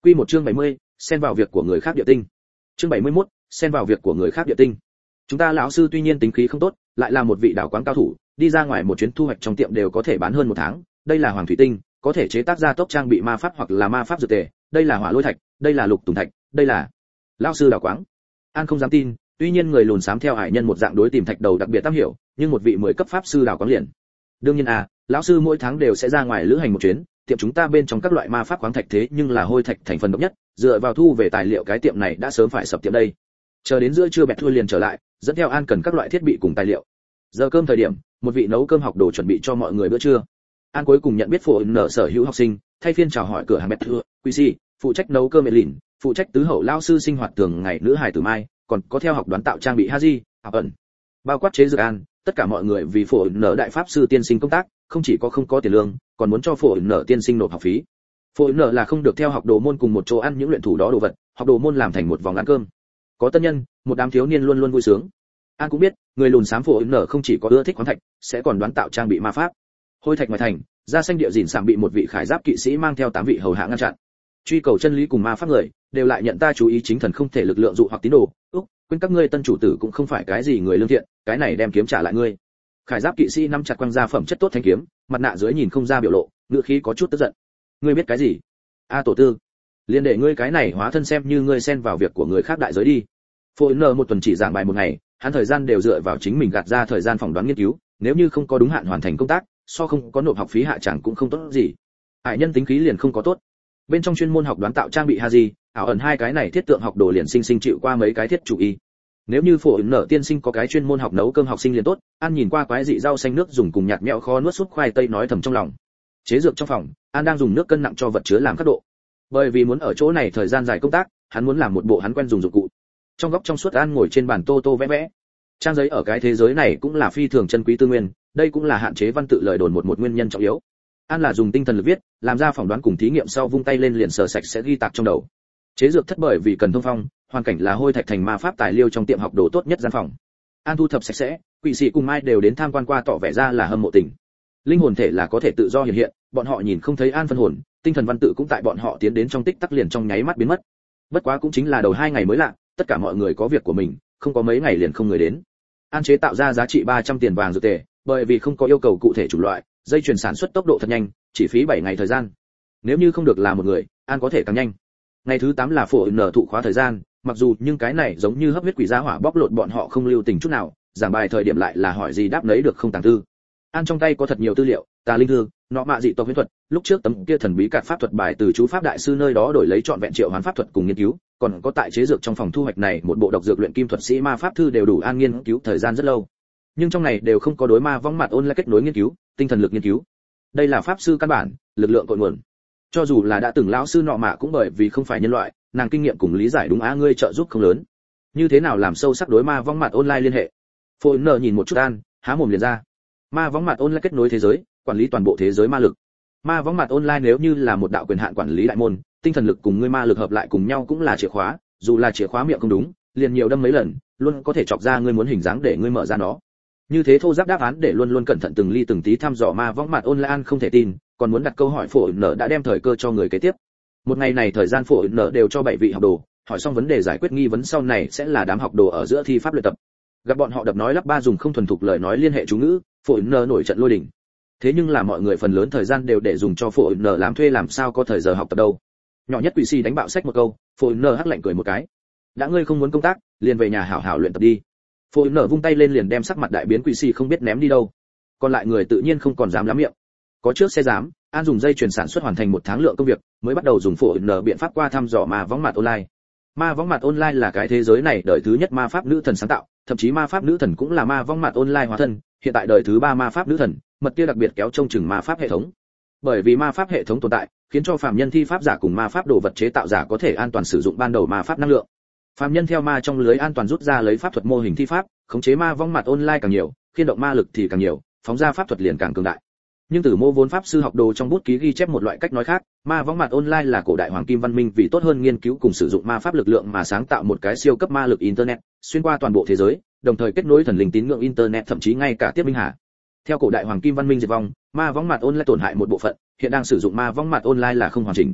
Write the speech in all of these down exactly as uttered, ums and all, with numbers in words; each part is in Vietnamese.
Quy một chương bảy mươi, xen vào việc của người khác địa tinh. Chương bảy mươi mốt, xen vào việc của người khác địa tinh. Chúng ta lão sư tuy nhiên tính khí không tốt, lại là một vị đảo quán cao thủ, đi ra ngoài một chuyến thu hoạch trong tiệm đều có thể bán hơn một tháng. Đây là hoàng thủy tinh, có thể chế tác ra tốc trang bị ma pháp hoặc là ma pháp dược tề. Đây là hỏa lôi thạch, đây là lục tùng thạch, đây là lão sư đảo quán. An không dám tin, tuy nhiên người lùn xám theo hải nhân một dạng đối tìm thạch đầu đặc biệt am hiểu, nhưng một vị mười cấp pháp sư đảo quán liền. Đương nhiên à, lão sư mỗi tháng đều sẽ ra ngoài lữ hành một chuyến, tiệm chúng ta bên trong các loại ma pháp khoáng thạch thế nhưng là hôi thạch thành phần độc nhất, dựa vào thu về tài liệu cái tiệm này đã sớm phải sập tiệm đây. Chờ đến giữa trưa bẹt thua liền trở lại, dẫn theo An cần các loại thiết bị cùng tài liệu. Giờ cơm thời điểm, một vị nấu cơm học đồ chuẩn bị cho mọi người bữa trưa. An cuối cùng nhận biết phổ nở sở hữu học sinh, thay phiên chào hỏi cửa hàng bẹt thua, quy si, phụ trách nấu cơm Elin, phụ trách tứ hậu lão sư sinh hoạt thường ngày nữ hài tử Mai, còn có theo học đoán tạo trang bị Haji, học ẩn. Bao quát chế dược An, tất cả mọi người vì phổ nở đại pháp sư tiên sinh công tác, không chỉ có không có tiền lương, còn muốn cho phổ nở tiên sinh nộp học phí. Phổ nở là không được theo học đồ môn cùng một chỗ ăn những luyện thủ đó đồ vật, học đồ môn làm thành một vòng ăn cơm. Có tân nhân, một đám thiếu niên luôn luôn vui sướng. An cũng biết, người lùn xám phổ nở không chỉ có ưa thích khoáng thạch, sẽ còn đoán tạo trang bị ma pháp. Hôi thạch ngoài thành, ra xanh địa dìn sạm bị một vị khải giáp kỵ sĩ mang theo tám vị hầu hạ ngăn chặn. Truy cầu chân lý cùng ma pháp người, đều lại nhận ta chú ý chính thần không thể lực lượng dụ hoặc tín đồ. Úc, quên các ngươi tân chủ tử cũng không phải cái gì người lương thiện, cái này đem kiếm trả lại ngươi. Khải giáp kỵ sĩ nắm chặt quăng ra phẩm chất tốt thanh kiếm, mặt nạ dưới nhìn không ra biểu lộ, ngữ khí có chút tức giận. Ngươi biết cái gì? A tổ tư, liền để ngươi cái này hóa thân xem như ngươi xen vào việc của người khác đại giới đi. Phổ nở một tuần chỉ giảng bài một ngày, hắn thời gian đều dựa vào chính mình gạt ra thời gian phỏng đoán nghiên cứu, nếu như không có đúng hạn hoàn thành công tác, so không có nộp học phí hạ chẳng cũng không tốt gì. Hải nhân tính khí liền không có tốt. Bên trong chuyên môn học đoán tạo trang bị Haji, ảo ẩn hai cái này thiết tượng học đồ liền sinh sinh chịu qua mấy cái thiết chủ y. Nếu như phổ nở tiên sinh có cái chuyên môn học nấu cơm học sinh liền tốt, An nhìn qua quái dị rau xanh nước dùng cùng nhạt mẹo kho nuốt súp khoai tây nói thầm trong lòng. Chế dược trong phòng, An đang dùng nước cân nặng cho vật chứa làm các độ. Bởi vì muốn ở chỗ này thời gian dài công tác, hắn muốn làm một bộ hắn quen dùng dụng cụ. Trong góc trong suốt An ngồi trên bàn tô tô vẽ vẽ. Trang giấy ở cái thế giới này cũng là phi thường chân quý tư nguyên, đây cũng là hạn chế văn tự lời đồn một một nguyên nhân trọng yếu. An là dùng tinh thần lực viết, làm ra phỏng đoán cùng thí nghiệm sau vung tay lên liền sờ sạch sẽ ghi tạc trong đầu. Chế dược thất bởi vì cần thông phong, hoàn cảnh là hôi thạch thành ma pháp tài liệu trong tiệm học đồ tốt nhất gian phòng. An thu thập sạch sẽ, quỷ sĩ cùng Mai đều đến tham quan qua tỏ vẻ ra là hâm mộ tình. Linh hồn thể là có thể tự do hiện hiện, bọn họ nhìn không thấy An phân hồn, tinh thần văn tự cũng tại bọn họ tiến đến trong tích tắc liền trong nháy mắt biến mất. Bất quá cũng chính là đầu hai ngày mới lạ, tất cả mọi người có việc của mình, không có mấy ngày liền không người đến. An chế tạo ra giá trị ba trăm tiền vàng dược tề, bởi vì không có yêu cầu cụ thể chủng loại, dây chuyền sản xuất tốc độ thật nhanh, chỉ phí bảy ngày thời gian. Nếu như không được là một người, An có thể càng nhanh. Ngày thứ tám là phổ nở thụ khóa thời gian, mặc dù nhưng cái này giống như hấp huyết quỷ gia hỏa bóc lột bọn họ không lưu tình chút nào, giảng bài thời điểm lại là hỏi gì đáp nấy được không tàng tư. An trong tay có thật nhiều tư liệu, tà linh thư, nọ mạ dị tộc huyễn thuật, lúc trước tấm kia thần bí cạt pháp thuật bài từ chú pháp đại sư nơi đó đổi lấy trọn vẹn triệu hoán pháp thuật cùng nghiên cứu, còn có tại chế dược trong phòng thu hoạch này một bộ độc dược luyện kim thuật sĩ ma pháp thư đều đủ An nghiên cứu thời gian rất lâu. Nhưng trong này đều không có đối ma vong mặt ôn lại kết nối nghiên cứu, tinh thần lực nghiên cứu. Đây là pháp sư căn bản, lực lượng cội nguồn. Cho dù là đã từng lão sư nọ mạ cũng bởi vì không phải nhân loại, nàng kinh nghiệm cùng lý giải đúng á ngươi trợ giúp không lớn. Như thế nào làm sâu sắc đối ma vong mặt online liên hệ? Phổ nở nhìn một chút An, há mồm liền ra. Ma vong mặt online kết nối thế giới, quản lý toàn bộ thế giới ma lực. Ma vong mặt online nếu như là một đạo quyền hạn quản lý đại môn, tinh thần lực cùng ngươi ma lực hợp lại cùng nhau cũng là chìa khóa, dù là chìa khóa miệng không đúng, liền nhiều đâm mấy lần, luôn có thể chọc ra ngươi muốn hình dáng để ngươi mở ra nó. Như thế thô giáp đáp án để luôn luôn cẩn thận từng ly từng tí thăm dò ma vong mặt online không thể tin, còn muốn đặt câu hỏi phổ nở đã đem thời cơ cho người kế tiếp. Một ngày này thời gian phổ nở đều cho bảy vị học đồ, hỏi xong vấn đề giải quyết nghi vấn sau này sẽ là đám học đồ ở giữa thi pháp luyện tập. Gặp bọn họ đập nói lắp ba dùng không thuần thục lời nói liên hệ chú ngữ, phổ nở nổi trận lôi đình. Thế nhưng là mọi người phần lớn thời gian đều để dùng cho phổ nở làm thuê làm sao có thời giờ học tập đâu. Nhỏ nhất quỷ si đánh bạo sách một câu, phổ nở hắc lạnh cười một cái. Đã ngươi không muốn công tác, liền về nhà hảo hảo luyện tập đi. Phổ nở vung tay lên liền đem sắc mặt đại biến quỷ si không biết ném đi đâu. Còn lại người tự nhiên không còn dám lắm miệng. Có trước xe dám, An dùng dây chuyển sản xuất hoàn thành một tháng lượng công việc, mới bắt đầu dùng phổ nở biện pháp qua thăm dò ma võng mặt online. Ma võng mặt online là cái thế giới này đời thứ nhất ma pháp nữ thần sáng tạo, thậm chí ma pháp nữ thần cũng là ma võng mặt online hóa thân, hiện tại đời thứ ba ma pháp nữ thần, mật kia đặc biệt kéo trông chừng ma pháp hệ thống. Bởi vì ma pháp hệ thống tồn tại, khiến cho phàm nhân thi pháp giả cùng ma pháp đồ vật chế tạo giả có thể an toàn sử dụng ban đầu ma pháp năng lượng. Phàm nhân theo ma trong lưới an toàn rút ra lấy pháp thuật mô hình thi pháp, khống chế ma võng mặt online càng nhiều, khiên động ma lực thì càng nhiều, phóng ra pháp thuật liền càng cường đại. Nhưng từ mô vốn pháp sư học đồ trong bút ký ghi chép một loại cách nói khác, ma võng mặt online là cổ đại hoàng kim văn minh vì tốt hơn nghiên cứu cùng sử dụng ma pháp lực lượng mà sáng tạo một cái siêu cấp ma lực internet, xuyên qua toàn bộ thế giới, đồng thời kết nối thần linh tín ngưỡng internet thậm chí ngay cả tiếp minh hà. Theo cổ đại hoàng kim văn minh diệt vong, ma võng mặt online tổn hại một bộ phận, hiện đang sử dụng ma võng mặt online là không hoàn chỉnh.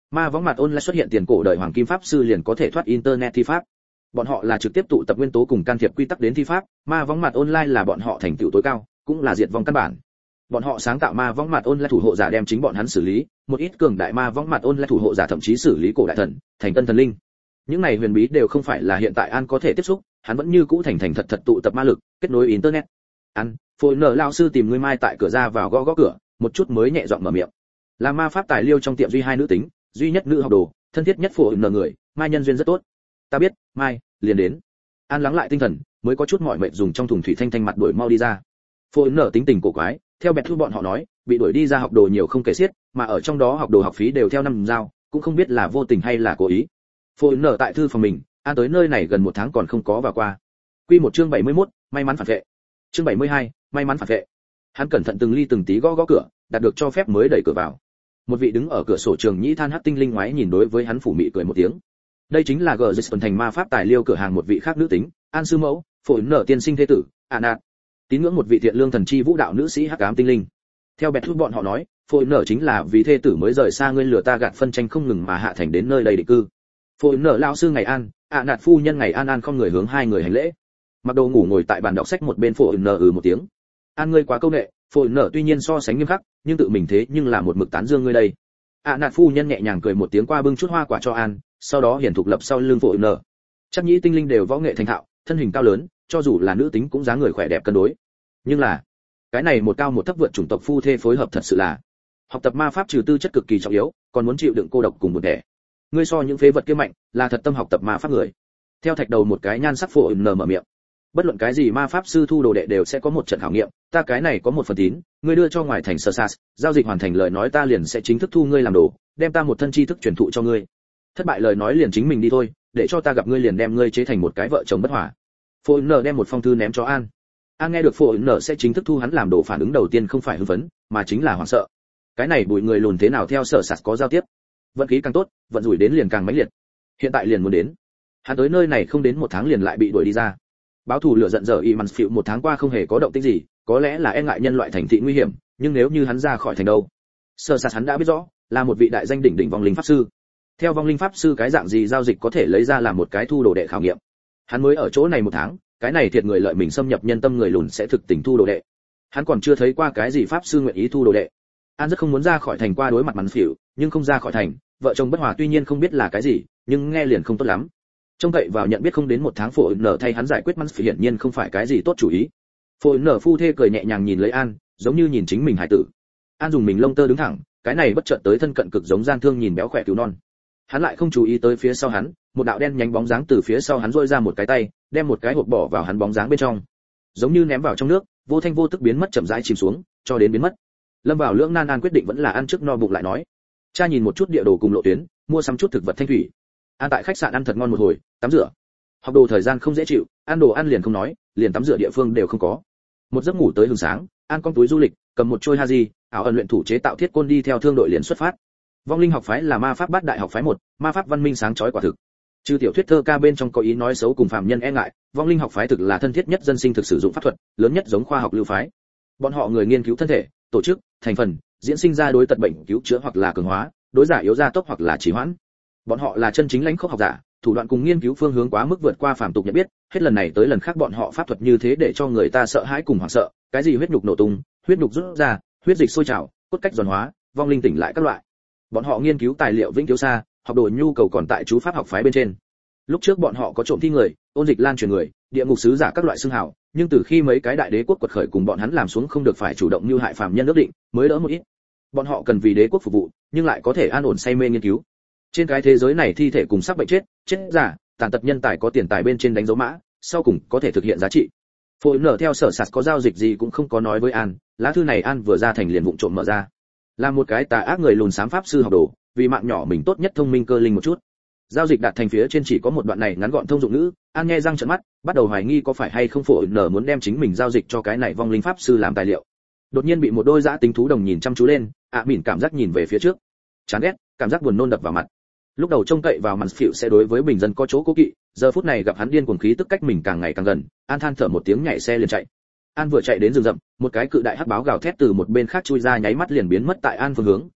ma võng mặt online xuất hiện tiền cổ đời hoàng kim pháp sư liền có thể thoát internet thi pháp. Bọn họ là trực tiếp tụ tập nguyên tố cùng can thiệp quy tắc đến thi pháp, ma võng mặt online là bọn họ thành tựu tối cao, cũng là diệt vong căn bản. Bọn họ sáng tạo ma võng mặt online thủ hộ giả đem chính bọn hắn xử lý, một ít cường đại ma võng mặt online thủ hộ giả thậm chí xử lý cổ đại thần, thành tân thần linh. Những này huyền bí đều không phải là hiện tại An có thể tiếp xúc, hắn vẫn như cũ thành thành thật thật tụ tập ma lực, kết nối internet. An, phôi nở lão sư tìm người mai tại cửa ra vào gõ gõ cửa, một chút mới nhẹ giọng mở miệng. Là ma pháp tài liêu trong tiệm duy hai nữ tính, duy nhất nữ học đồ, thân thiết nhất phôi nở người, mai nhân duyên rất tốt. Ta biết, mai, liền đến. An lắng lại tinh thần, mới có chút mỏi mệt dùng trong thùng thủy thanh thanh mặt đuổi mau đi ra. Phôi nở tính tình cổ quái, theo bẹt thu bọn họ nói, bị đuổi đi ra học đồ nhiều không kể xiết, mà ở trong đó học đồ học phí đều theo năm giao, cũng không biết là vô tình hay là cố ý. Phôi nở tại thư phòng mình, An tới nơi này gần một tháng còn không có vào qua. Quy một chương bảy mươi mốt, may mắn phản vệ. Chương bảy mươi hai, may mắn phản vệ. Hắn cẩn thận từng ly từng tí gõ gõ cửa, đạt được cho phép mới đẩy cửa vào. Một vị đứng ở cửa sổ trường nhĩ than hắc tinh linh ngoái nhìn đối với hắn phủ mị cười một tiếng. Đây chính là gờ dịch thành ma pháp tài liêu cửa hàng một vị khác nữ tính, An sư mẫu, phổi nở tiên sinh thế tử, Ả nạt. Tín ngưỡng một vị thiện lương thần chi vũ đạo nữ sĩ hắc ám tinh linh. Theo bẹt thút bọn họ nói, phổi nở chính là vì thê tử mới rời xa ngươi lừa ta gạt phân tranh không ngừng mà hạ thành đến nơi đây định cư. Phổi nở lão sư ngày an, Ả nạt phu nhân ngày an an không người hướng hai người hành lễ. Mặc đồ ngủ ngồi tại bàn đọc sách một bên phổi nở ừ một tiếng. An ngươi quá câu nệ, phổi nở tuy nhiên so sánh nghiêm khắc, nhưng tự mình thế nhưng là một mực tán dương ngươi đây. Ả nạt phu nhân nhẹ nhàng cười một tiếng qua bưng chút hoa quả cho An, sau đó hiển thục lập sau lưng phổi nở. Chắc nhĩ tinh linh đều võ nghệ thành thạo, thân hình cao lớn, cho dù là nữ tính cũng dáng người khỏe đẹp cân đối. Nhưng là, cái này một cao một thấp vượt chủng tộc phu thê phối hợp thật sự là học tập ma pháp trừ tư chất cực kỳ trọng yếu, còn muốn chịu đựng cô độc cùng buồn tẻ. Ngươi so những phế vật kia mạnh, là thật tâm học tập ma pháp người. Theo thạch đầu một cái nhan sắc phổi nở mở miệng. Bất luận cái gì ma pháp sư thu đồ đệ đều sẽ có một trận khảo nghiệm, ta cái này có một phần tín, ngươi đưa cho ngoài thành Sơ Sas, giao dịch hoàn thành lời nói ta liền sẽ chính thức thu ngươi làm đồ, đem ta một thân tri thức truyền thụ cho ngươi. Thất bại lời nói liền chính mình đi thôi, để cho ta gặp ngươi liền đem ngươi chế thành một cái vợ chồng bất hòa. Phổi nở đem một phong thư ném cho An. An nghe được phổi nở sẽ chính thức thu hắn làm đồ, phản ứng đầu tiên không phải hưng phấn, mà chính là hoảng sợ. Cái này bụi người lùn thế nào theo Sở Sas có giao tiếp? Vận khí càng tốt, vận rủi đến liền càng mãnh liệt. Hiện tại liền muốn đến. Hắn tới nơi này không đến một tháng liền lại bị đuổi đi ra. Báo thù lửa giận dở y mằn phiệu một tháng qua không hề có động tĩnh gì, có lẽ là e ngại nhân loại thành thị nguy hiểm, nhưng nếu như hắn ra khỏi thành đâu? Sở Sas hắn đã biết rõ, là một vị đại danh đỉnh đỉnh vong linh pháp sư. Theo vong linh pháp sư cái dạng gì giao dịch có thể lấy ra làm một cái thu đồ đệ khảo nghiệm. Hắn mới ở chỗ này một tháng, cái này thiệt người lợi mình xâm nhập nhân tâm người lùn sẽ thực tình thu đồ đệ. Hắn còn chưa thấy qua cái gì pháp sư nguyện ý thu đồ đệ. An rất không muốn ra khỏi thành qua đối mặt mắn phỉu, nhưng không ra khỏi thành, vợ chồng bất hòa tuy nhiên không biết là cái gì, nhưng nghe liền không tốt lắm. Trông cậy vào nhận biết không đến một tháng phổi nở thay hắn giải quyết mắn phỉu hiển nhiên không phải cái gì tốt chủ ý. Phổi nở phu thê cười nhẹ nhàng nhìn lấy An, giống như nhìn chính mình hải tử. An dùng mình lông tơ đứng thẳng, cái này bất chợt tới thân cận cực giống gian thương nhìn béo khỏe cứu non. Hắn lại không chú ý tới phía sau hắn, một đạo đen nhánh bóng dáng từ phía sau hắn rôi ra một cái tay, đem một cái hộp bỏ vào hắn bóng dáng bên trong, giống như ném vào trong nước, vô thanh vô tức biến mất chậm rãi chìm xuống, cho đến biến mất. Lâm vào lưỡng nan An quyết định vẫn là ăn trước no bụng lại nói. Cha nhìn một chút địa đồ cùng lộ tuyến, mua sắm chút thực vật thanh thủy. An tại khách sạn ăn thật ngon một hồi, tắm rửa. Học đồ thời gian không dễ chịu, ăn đồ ăn liền không nói, liền tắm rửa địa phương đều không có. Một giấc ngủ tới hừng sáng, An con túi du lịch, cầm một trôi haji, ảo ẩn luyện thủ chế tạo thiết côn đi theo thương đội liền xuất phát. Vong linh học phái là ma pháp bát đại học phái một, ma pháp văn minh sáng chói quả thực. Trừ tiểu thuyết thơ ca bên trong có ý nói xấu cùng phàm nhân e ngại, vong linh học phái thực là thân thiết nhất dân sinh thực sử dụng pháp thuật, lớn nhất giống khoa học lưu phái. Bọn họ người nghiên cứu thân thể, tổ chức, thành phần, diễn sinh ra đối tật bệnh cứu chữa hoặc là cường hóa, đối giả yếu gia tốc hoặc là trì hoãn. Bọn họ là chân chính lãnh khốc học giả, thủ đoạn cùng nghiên cứu phương hướng quá mức vượt qua phàm tục nhận biết, hết lần này tới lần khác bọn họ pháp thuật như thế để cho người ta sợ hãi cùng hoảng sợ, cái gì huyết nhục nổ tung, huyết nhục rút ra, huyết dịch sôi trào, cốt cách giòn hóa, vong linh tỉnh lại các loại. Bọn họ nghiên cứu tài liệu vĩnh cứu xa, học đồ nhu cầu còn tại chú pháp học phái bên trên. Lúc trước bọn họ có trộm thi người, ôn dịch lan truyền người, địa ngục sứ giả các loại xưng hào, nhưng từ khi mấy cái đại đế quốc quật khởi cùng bọn hắn làm xuống không được phải chủ động như hại phàm nhân ước định, mới đỡ một ít. Bọn họ cần vì đế quốc phục vụ, nhưng lại có thể an ổn say mê nghiên cứu. Trên cái thế giới này thi thể cùng sắc bệnh chết, chết giả, tàn tật nhân tài có tiền tài bên trên đánh dấu mã, sau cùng có thể thực hiện giá trị. Phổi nở theo Sở Sạt có giao dịch gì cũng không có nói với An, lá thư này An vừa ra thành liền vụng trộm mở ra. Là một cái tà ác người lùn xám pháp sư học đồ, vì mạng nhỏ mình tốt nhất thông minh cơ linh một chút. Giao dịch đạt thành phía trên chỉ có một đoạn này ngắn gọn thông dụng ngữ, An nghe răng trợn mắt, bắt đầu hoài nghi có phải hay không Phổi nở muốn đem chính mình giao dịch cho cái này vong linh pháp sư làm tài liệu. Đột nhiên bị một đôi dã tính thú đồng nhìn chăm chú lên, ạ à, mỉn cảm giác nhìn về phía trước. Chán ghét, cảm giác buồn nôn đập vào mặt. Lúc đầu trông cậy vào màn phiệu sẽ đối với bình dân có chỗ cố kỵ, giờ phút này gặp hắn điên cuồng khí tức cách mình càng ngày càng gần, An than thở một tiếng nhảy xe liền chạy. An vừa chạy đến rừng rậm, một cái cự đại hắc báo gào thét từ một bên khác chui ra nháy mắt liền biến mất tại An phương hướng,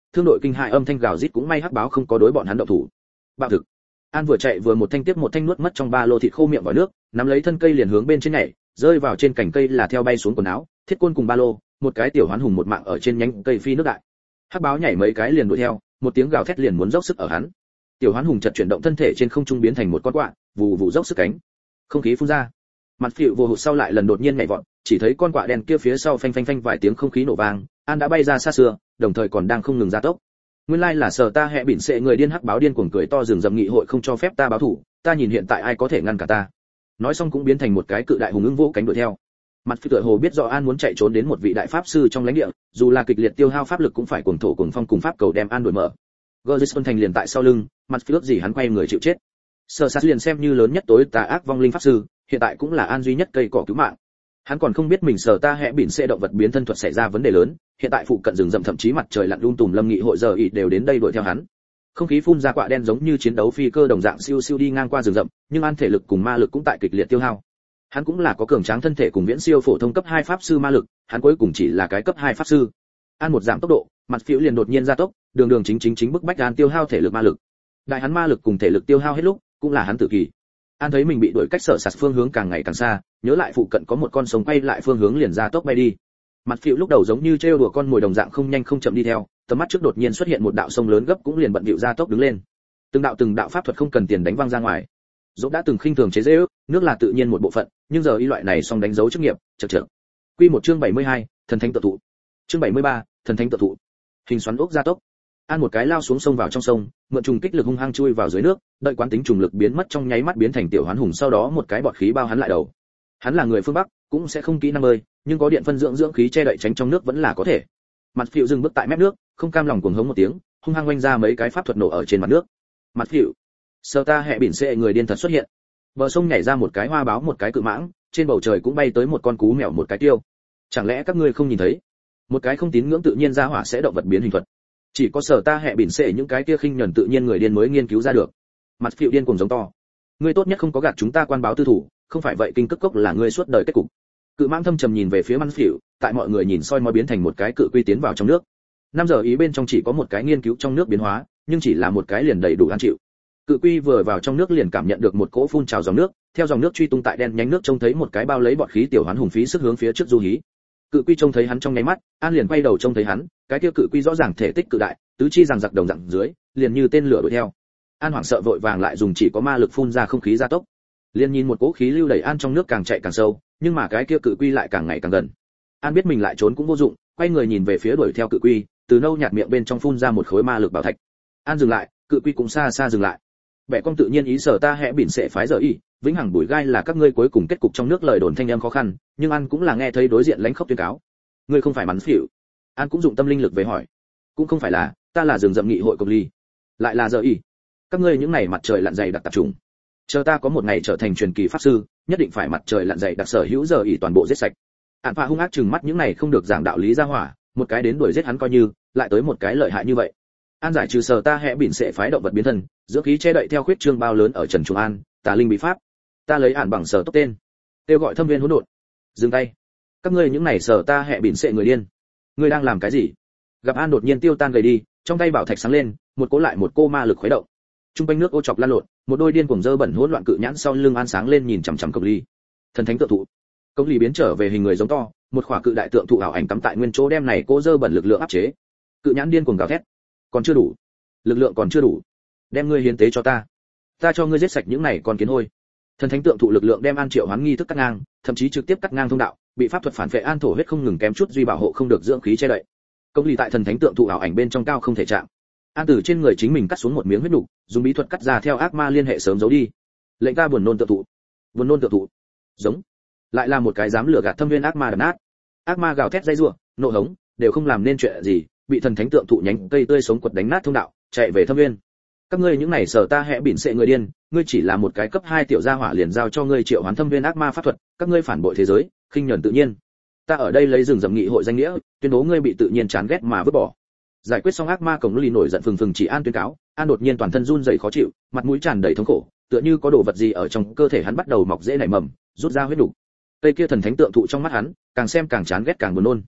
thương đội kinh hại âm thanh gào rít cũng may hắc báo không có đối bọn hắn động thủ. Bạo thực. An vừa chạy vừa một thanh tiếp một thanh nuốt mất trong ba lô thịt khô miệng vào nước, nắm lấy thân cây liền hướng bên trên nhảy, rơi vào trên cành cây là theo bay xuống quần áo, thiết côn cùng ba lô, một cái tiểu hoán hùng một mạng ở trên nhánh cây phi nước đại. Hắc báo nhảy mấy cái liền đuổi theo, một tiếng gào thét liền muốn dốc sức ở hắn. Tiểu hoán hùng chợt chuyển động thân thể trên không trung biến thành một con quạ, vù vù dốc sức cánh. Không khí phun ra. Mặt phiu vô hụt sau lại lần đột nhiên nhảy vọt, chỉ thấy con quạ đen kia phía sau phanh phanh phanh vài tiếng không khí nổ vang, An đã bay ra xa xưa, đồng thời còn đang không ngừng gia tốc. Nguyên lai là sở ta hẹ bỉn sệ người điên hắc báo điên cuồng cười to rừng rậm nghị hội không cho phép ta báo thủ, ta nhìn hiện tại ai có thể ngăn cả ta. Nói xong cũng biến thành một cái cự đại hùng ưng vỗ cánh đuổi theo. Mặt phiu tựa hồ biết rõ An muốn chạy trốn đến một vị đại pháp sư trong lãnh địa, dù là kịch liệt tiêu hao pháp lực cũng phải cuồng thổ cuồng phong cùng pháp cầu đem An đuổi mở. Gerson thành liền tại sau lưng, mặt phiu ước gì hắn quay người chịu chết. Sở Sát liền xem như lớn nhất tối tà ác vong linh pháp sư, hiện tại cũng là An duy nhất cây cỏ cứu mạng. Hắn còn không biết mình sở ta hẹ bỉn sẽ động vật biến thân thuật xảy ra vấn đề lớn, hiện tại phụ cận rừng rậm thậm chí mặt trời lặn lung tùm lâm nghị hội giờ ỉ đều đến đây đuổi theo hắn. Không khí phun ra quạ đen giống như chiến đấu phi cơ đồng dạng siêu siêu đi ngang qua rừng rậm, nhưng An thể lực cùng ma lực cũng tại kịch liệt tiêu hao. Hắn cũng là có cường tráng thân thể cùng viễn siêu phổ thông cấp hai pháp sư ma lực, hắn cuối cùng chỉ là cái cấp hai pháp sư. An một giảm tốc độ, mặt phiêu liền đột nhiên gia tốc, đường đường chính chính chính bức bách An tiêu hao thể lực ma lực. Đại hắn ma lực cùng thể lực tiêu hao hết lúc, cũng là hắn tự kỳ. An thấy mình bị đuổi cách sở sạt phương hướng càng ngày càng xa, nhớ lại phụ cận có một con sông quay lại phương hướng liền ra tốc bay đi. Mặt phiêu lúc đầu giống như trêu đùa con mồi đồng dạng không nhanh không chậm đi theo, tầm mắt trước đột nhiên xuất hiện một đạo sông lớn gấp cũng liền bận bịu ra tốc đứng lên. Từng đạo từng đạo pháp thuật không cần tiền đánh văng ra ngoài. Dẫu đã từng khinh thường chế giễu, nước là tự nhiên một bộ phận, nhưng giờ y loại này song đánh dấu chức nghiệp, chậc chậc. Quy một chương bảy mươi hai, thần thánh tự thụ. Chương bảy mươi ba, thần thánh tự thụ. Hình xoắn ốc gia tốc. An một cái lao xuống sông vào trong sông, mượn trùng kích lực hung hăng chui vào dưới nước, đợi quán tính trùng lực biến mất trong nháy mắt biến thành tiểu hoán hùng, sau đó một cái bọt khí bao hắn lại đầu. Hắn là người phương Bắc, cũng sẽ không kỹ năng bơi, nhưng có điện phân dưỡng dưỡng khí che đậy tránh trong nước vẫn là có thể. Mặt phiu dừng bước tại mép nước, không cam lòng cuồng hống một tiếng, hung hăng oanh ra mấy cái pháp thuật nổ ở trên mặt nước. Mặt phiu, sơ ta hẹ bỉn xệ người điên thật xuất hiện. Bờ sông nhảy ra một cái hoa báo một cái cự mãng, trên bầu trời cũng bay tới một con cú mèo một cái tiêu. Chẳng lẽ các ngươi không nhìn thấy? Một cái không tín ngưỡng tự nhiên ra hỏa sẽ động vật biến hình thuật. Chỉ có sở ta hẹ bỉn xệ những cái kia khinh nhẫn tự nhiên người điên mới nghiên cứu ra được. Mặt phiu điên cuồng giống to. Ngươi tốt nhất không có gạt chúng ta quan báo tư thủ, không phải vậy kinh cức cốc là ngươi suốt đời kết cục. Cự mãng thâm trầm nhìn về phía mặt phiu, tại mọi người nhìn soi mói biến thành một cái cự quy tiến vào trong nước. Năm giờ ý bên trong chỉ có một cái nghiên cứu trong nước biến hóa, nhưng chỉ là một cái liền đầy đủ ăn chịu. Cự quy vừa vào trong nước liền cảm nhận được một cỗ phun trào dòng nước, theo dòng nước truy tung tại đen nhánh nước trông thấy một cái bao lấy bọt khí tiểu hoán hùng phí sức hướng phía trước du hí. Cự quy trông thấy hắn trong nháy mắt, An liền quay đầu trông thấy hắn, cái kia cự quy rõ ràng thể tích cự đại, tứ chi rằng giặc đồng dạng dưới, liền như tên lửa đuổi theo. An hoảng sợ vội vàng lại dùng chỉ có ma lực phun ra không khí gia tốc. Liền nhìn một cỗ khí lưu đẩy An trong nước càng chạy càng sâu, nhưng mà cái kia cự quy lại càng ngày càng gần. An biết mình lại trốn cũng vô dụng, quay người nhìn về phía đuổi theo cự quy, từ nâu nhạt miệng bên trong phun ra một khối ma lực bảo thạch. An dừng lại, cự quy cũng xa xa dừng lại. Bẻ con tự nhiên ý sở ta hẽ bỉn sẽ phái giờ y, vĩnh hằng bùi gai là các ngươi cuối cùng kết cục trong nước lời đồn thanh em khó khăn, nhưng An cũng là nghe thấy đối diện lãnh khốc tuyên cáo. Ngươi không phải mắn phỉu. An cũng dụng tâm linh lực về hỏi. Cũng không phải là, ta là rừng rậm nghị hội công ly. Lại là giờ y. Các ngươi những ngày mặt trời lặn dày đặc tạp trùng. Chờ ta có một ngày trở thành truyền kỳ pháp sư, nhất định phải mặt trời lặn dày đặc sở hữu giờ y toàn bộ giết sạch. Ản Phạ hung ác trừng mắt những này không được giảng đạo lý ra hỏa, một cái đến đuổi giết hắn coi như, lại tới một cái lợi hại như vậy. An giải trừ sở ta hẽ bỉn sẽ phái động vật biến thân, dưỡng khí che đậy theo khuyết trương bao lớn ở Trần Trung An, tà linh bí pháp. Ta lấy ản bằng sở tốc tên, kêu gọi thâm viên hỗn độn. Dừng tay. Các ngươi những này sở ta hẽ bỉn sẽ người điên. Ngươi đang làm cái gì? Gặp An đột nhiên tiêu tan gầy đi, trong tay bảo thạch sáng lên, một cỗ lại một cô ma lực khuấy động. Trung quanh nước ô chọc lan lộn, một đôi điên cuồng dơ bẩn hỗn loạn cự nhãn sau lưng An sáng lên nhìn chằm chằm Công Ly. Thần thánh tượng thụ. Công Ly biến trở về hình người giống to, một khỏa cự đại tượng thụ ảo ảnh cắm tại nguyên chỗ đem này cô dơ bẩn lực lượng áp chế. Cự nhãn điên cuồng gào thét. Còn chưa đủ. Lực lượng còn chưa đủ. Đem ngươi hiến tế cho ta. Ta cho ngươi giết sạch những này con kiến hôi. Thần thánh tượng thụ lực lượng đem An Triệu Hoán nghi thức cắt ngang, thậm chí trực tiếp cắt ngang thông đạo, bị pháp thuật phản vệ An thổ huyết không ngừng kém chút duy bảo hộ không được dưỡng khí che đậy. Công Ly tại thần thánh tượng thụ ảo ảnh bên trong cao không thể chạm. An từ trên người chính mình cắt xuống một miếng huyết nục, dùng bí thuật cắt ra theo ác ma liên hệ sớm giấu đi. Lệnh ta buồn nôn tượng thụ. Buồn nôn tượng thụ. Giống. Lại là một cái dám lừa gạt thâm viên ác ma đập nát. Ác ma gào thét dây rủa, nộ hống, đều không làm nên chuyện gì, bị thần thánh tượng thụ nhánh cây tươi sống quật đánh nát thông đạo, chạy về thâm viên. Các ngươi những này sở ta hẽ bỉn sệ người điên, ngươi chỉ là một cái cấp hai tiểu gia hỏa liền giao cho ngươi triệu hoán thâm viên ác ma pháp thuật, các ngươi phản bội thế giới, khinh nhẫn tự nhiên. Ta ở đây lấy rừng rậm nghị hội danh nghĩa, tuyên bố ngươi bị tự nhiên chán ghét mà vứt bỏ. Giải quyết xong ác ma cổng lì nổi giận phừng phừng chỉ An tuyên cáo, An đột nhiên toàn thân run rẩy khó chịu, mặt mũi tràn đầy thống khổ, tựa như có đồ vật gì ở trong cơ thể hắn bắt đầu mọc rễ nảy mầm, rút ra huyết đủ. Cây kia thần thánh tượng thụ trong mắt hắn, càng xem càng chán ghét càng buồn nôn.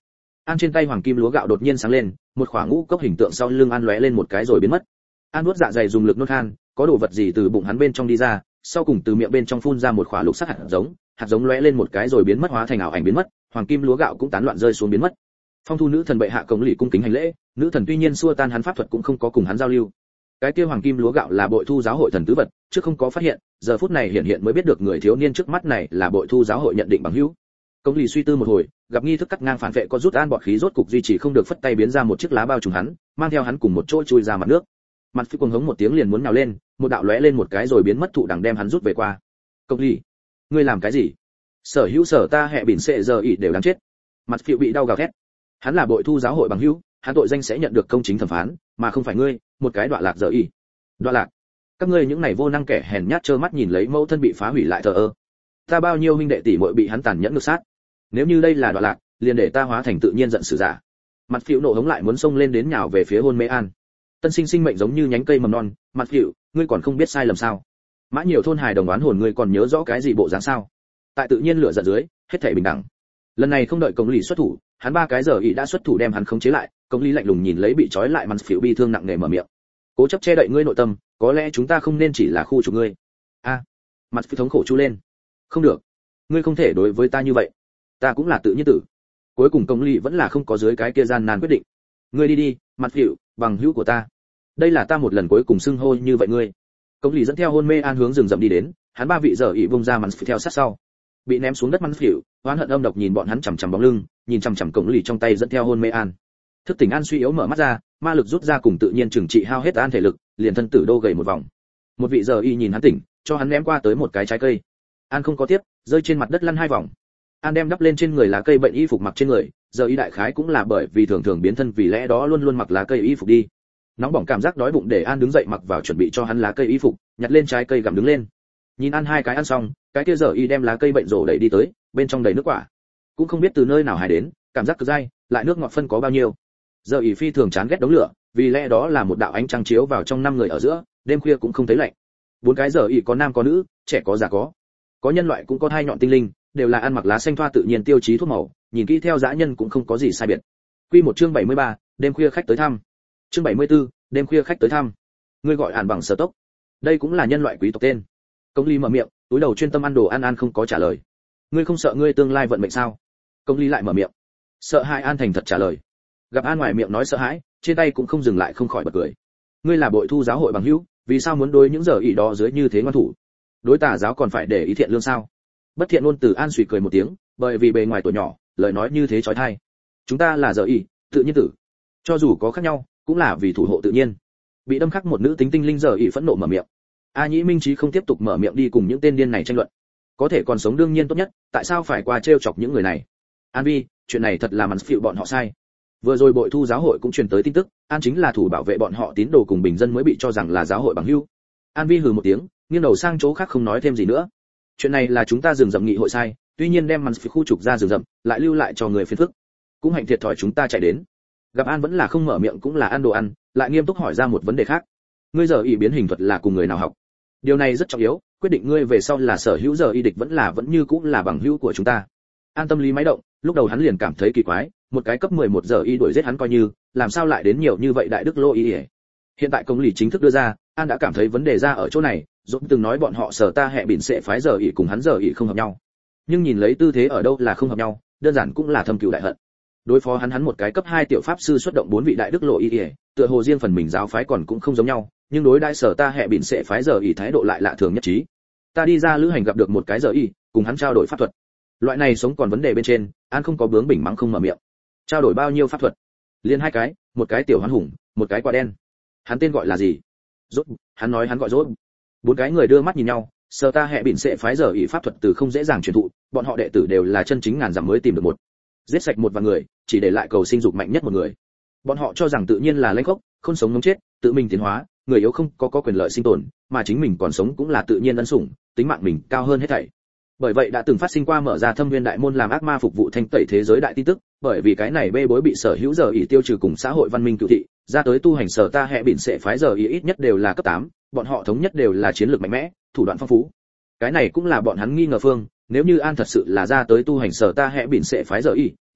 An trên tay hoàng kim lúa gạo đột nhiên sáng lên, một khoảng ngũ cốc hình tượng sau lưng An lóe lên một cái rồi biến mất. An nuốt dạ dày dùng lực nuốt khan, có đồ vật gì từ bụng hắn bên trong đi ra, sau cùng từ miệng bên trong phun ra một quả lục sắc hạt giống, hạt giống lóe lên một cái rồi biến mất hóa thành ảo ảnh biến mất, hoàng kim lúa gạo cũng tán loạn rơi xuống biến mất. Phong thu nữ thần bệ hạ cống lì cung kính hành lễ, nữ thần tuy nhiên xua tan hắn pháp thuật cũng không có cùng hắn giao lưu. Cái kia hoàng kim lúa gạo là bội thu giáo hội thần tứ vật, trước không có phát hiện, giờ phút này hiện hiện mới biết được người thiếu niên trước mắt này là bội thu giáo hội nhận định bằng hữu. Cống lì suy tư một hồi, gặp nghi thức cắt ngang phản vệ có rút an bọt khí rốt cục duy trì không được, phất tay biến ra một chiếc lá bao trùm hắn, mang theo hắn cùng một chỗ chui ra mặt nước. Mặt phi cuồng hống một tiếng liền muốn nhào lên, một đạo lóe lên một cái rồi biến mất thụ đằng đem hắn rút về qua. Cống lì, ngươi làm cái gì? Sở hữu sở ta hệ bỉn sệ giờ ỉ đều đáng chết. Mặt phiêu bị đau gào thét. Hắn là bội thu giáo hội bằng hữu, hắn tội danh sẽ nhận được công chính thẩm phán, mà không phải ngươi, một cái đọa lạc giờ ỉ. Đọa lạc? Các ngươi những này vô năng kẻ hèn nhát trơ mắt nhìn lấy mẫu thân bị phá hủy lại thờ ơ. Ta bao nhiêu huynh đệ tỷ muội bị hắn tàn nhẫn ngược sát. Nếu như đây là đọa lạc, liền để ta hóa thành tự nhiên giận sử giả. Mặt phiêu nộ hống lại muốn xông lên đến nhào về phía hôn mê An. Tân sinh sinh mệnh giống như nhánh cây mầm non, Mặt phiêu, ngươi còn không biết sai lầm sao? Mã nhiều thôn hài đồng đoán hồn ngươi còn nhớ rõ cái gì bộ dáng sao? Tại tự nhiên lửa giận dưới, hết thảy bình đẳng. Lần này không đợi công lý xuất thủ, hắn ba cái giờ ỉ đã xuất thủ đem hắn khống chế lại. Công lý lạnh lùng nhìn lấy bị trói lại Mặt phiêu bi thương nặng nề mở miệng. Cố chấp che đậy ngươi nội tâm, có lẽ chúng ta không nên chỉ là khu trục ngươi. A, à, Mặt phiêu thống khổ chu lên. Không được, ngươi không thể đối với ta như vậy. Ta cũng là tự nhiên tử. Cuối cùng công lý vẫn là không có dưới cái kia gian nan quyết định. Ngươi đi đi, Mặt phiêu, bằng hữu của ta. Đây là ta một lần cuối cùng xưng hô như vậy ngươi. Công lý dẫn theo hôn mê An hướng rừng rậm đi đến, hắn ba vị giờ ỉ bung ra Mặt phiêu theo sát sau. Bị ném xuống đất Mặt phiêu, oán hận âm độc nhìn bọn hắn chằm chằm bóng lưng, nhìn chằm chằm công lý trong tay dẫn theo hôn mê An. Thức tỉnh An suy yếu mở mắt ra, ma lực rút ra cùng tự nhiên trừng trị hao hết An thể lực, liền thân tử đô gầy một vòng. Một vị giờ y nhìn hắn tỉnh, cho hắn ném qua tới một cái trái cây. An không có tiếp, rơi trên mặt đất lăn hai vòng. An đem đắp lên trên người lá cây bệnh y phục mặc trên người, giờ y đại khái cũng là bởi vì thường thường biến thân vì lẽ đó luôn luôn mặc lá cây y phục đi. Nóng bỏng cảm giác đói bụng để An đứng dậy mặc vào chuẩn bị cho hắn lá cây y phục, nhặt lên trái cây gặm đứng lên. Nhìn An hai cái ăn xong, cái kia giờ y đem lá cây bệnh rổ đẩy đi tới, bên trong đầy nước quả. Cũng không biết từ nơi nào hái đến, cảm giác cực dai, lại nước ngọt phân có bao nhiêu. Giờ y phi thường chán ghét đống lửa, vì lẽ đó là một đạo ánh trăng chiếu vào trong năm người ở giữa, đêm khuya cũng không thấy lạnh. Bốn cái giờ y có nam có nữ, trẻ có già có, có nhân loại cũng có hai nhọn tinh linh, đều là ăn mặc lá xanh thoa tự nhiên tiêu chí thuốc màu, nhìn kỹ theo dã nhân cũng không có gì sai biệt. Quy một chương bảy mươi ba, đêm khuya khách tới thăm. Chương bảy mươi tư, đêm khuya khách tới thăm. Ngươi gọi Ản bằng sở tốc. Đây cũng là nhân loại quý tộc tên. Công lý mở miệng, túi đầu chuyên tâm ăn đồ ăn An không có trả lời. Ngươi không sợ ngươi tương lai vận mệnh sao? Công lý lại mở miệng. Sợ hãi An thành thật trả lời. Gặp An ngoài miệng nói sợ hãi, trên tay cũng không dừng lại không khỏi bật cười. Ngươi là bội thu giáo hội bằng hữu, vì sao muốn đối những giờ ỷ đó dưới như thế ngoan thủ? Đối tà giáo còn phải để ý thiện lương sao? Bất thiện luôn từ An suy cười một tiếng, bởi vì bề ngoài tuổi nhỏ, lời nói như thế chói tai. Chúng ta là giờ ỷ, tự nhiên tử. Cho dù có khác nhau, cũng là vì thủ hộ tự nhiên. Bị đâm khắc một nữ tính tinh linh giờ ỷ phẫn nộ mở miệng. A Nhĩ Minh Chí không tiếp tục mở miệng đi cùng những tên điên này tranh luận. Có thể còn sống đương nhiên tốt nhất, tại sao phải qua trêu chọc những người này? An Vi, chuyện này thật là màn phiệu bọn họ sai. Vừa rồi bội thu giáo hội cũng truyền tới tin tức, An chính là thủ bảo vệ bọn họ tín đồ cùng bình dân mới bị cho rằng là giáo hội bằng hữu. An Vi hừ một tiếng, nghiêng đầu sang chỗ khác không nói thêm gì nữa. Chuyện này là chúng ta dừng dậm nghị hội sai, tuy nhiên đem màn phiệu khu trục ra dừng dậm, lại lưu lại cho người phiền phức. Cũng hạnh thiệt thòi chúng ta chạy đến. Gặp An vẫn là không mở miệng cũng là ăn đồ ăn, lại nghiêm túc hỏi ra một vấn đề khác. Ngươi giờ y biến hình thuật là cùng người nào học? Điều này rất trọng yếu, quyết định ngươi về sau là sở hữu giờ y địch vẫn là vẫn như cũng là bằng hữu của chúng ta. An tâm lý máy động, lúc đầu hắn liền cảm thấy kỳ quái, một cái cấp mười một giờ y đuổi giết hắn coi như, làm sao lại đến nhiều như vậy đại đức lô y. Hiện tại công lý chính thức đưa ra, An đã cảm thấy vấn đề ra ở chỗ này, dũng từng nói bọn họ sở ta hệ bỉn sẽ phái giờ y cùng hắn giờ y không hợp nhau. Nhưng nhìn lấy tư thế ở đâu là không hợp nhau, đơn giản cũng là thâm cừu đại hận. Đối phó hắn hắn một cái cấp hai tiểu pháp sư xuất động bốn vị đại đức lộ y, tựa hồ riêng phần mình giáo phái còn cũng không giống nhau, nhưng đối đại sở ta hệ bỉn sẽ phái giờ y thái độ lại lạ thường nhất trí. Ta đi ra lữ hành gặp được một cái giờ y, cùng hắn trao đổi pháp thuật. Loại này sống còn vấn đề bên trên, An không có bướng bỉnh mắng không mở miệng. Trao đổi bao nhiêu pháp thuật? Liên hai cái, một cái tiểu hoán hùng, một cái quả đen. Hắn tên gọi là gì? Rốt, hắn nói hắn gọi rốt. Bốn cái người đưa mắt nhìn nhau, sở ta hệ bỉn sẽ phái giờ y pháp thuật từ không dễ dàng truyền thụ, bọn họ đệ tử đều là chân chính ngàn dặm mới tìm được một. Giết sạch một vài người, chỉ để lại cầu sinh dục mạnh nhất một người. Bọn họ cho rằng tự nhiên là lãnh khốc, không sống ngống chết, tự mình tiến hóa, người yếu không có có quyền lợi sinh tồn, mà chính mình còn sống cũng là tự nhiên ân sủng, tính mạng mình cao hơn hết thảy. Bởi vậy đã từng phát sinh qua mở ra thâm viên đại môn làm ác ma phục vụ thanh tẩy thế giới đại tin tức, bởi vì cái này bê bối bị sở hữu giờ ỷ tiêu trừ cùng xã hội văn minh cựu thị, ra tới tu hành sở ta hệ bỉn sẽ phái giờ ỷ ít nhất đều là cấp tám, bọn họ thống nhất đều là chiến lược mạnh mẽ, thủ đoạn phong phú. Cái này cũng là bọn hắn nghi ngờ phương, nếu như An thật sự là ra tới tu hành sở ta hệ bỉn sẽ phái giờ ỷ,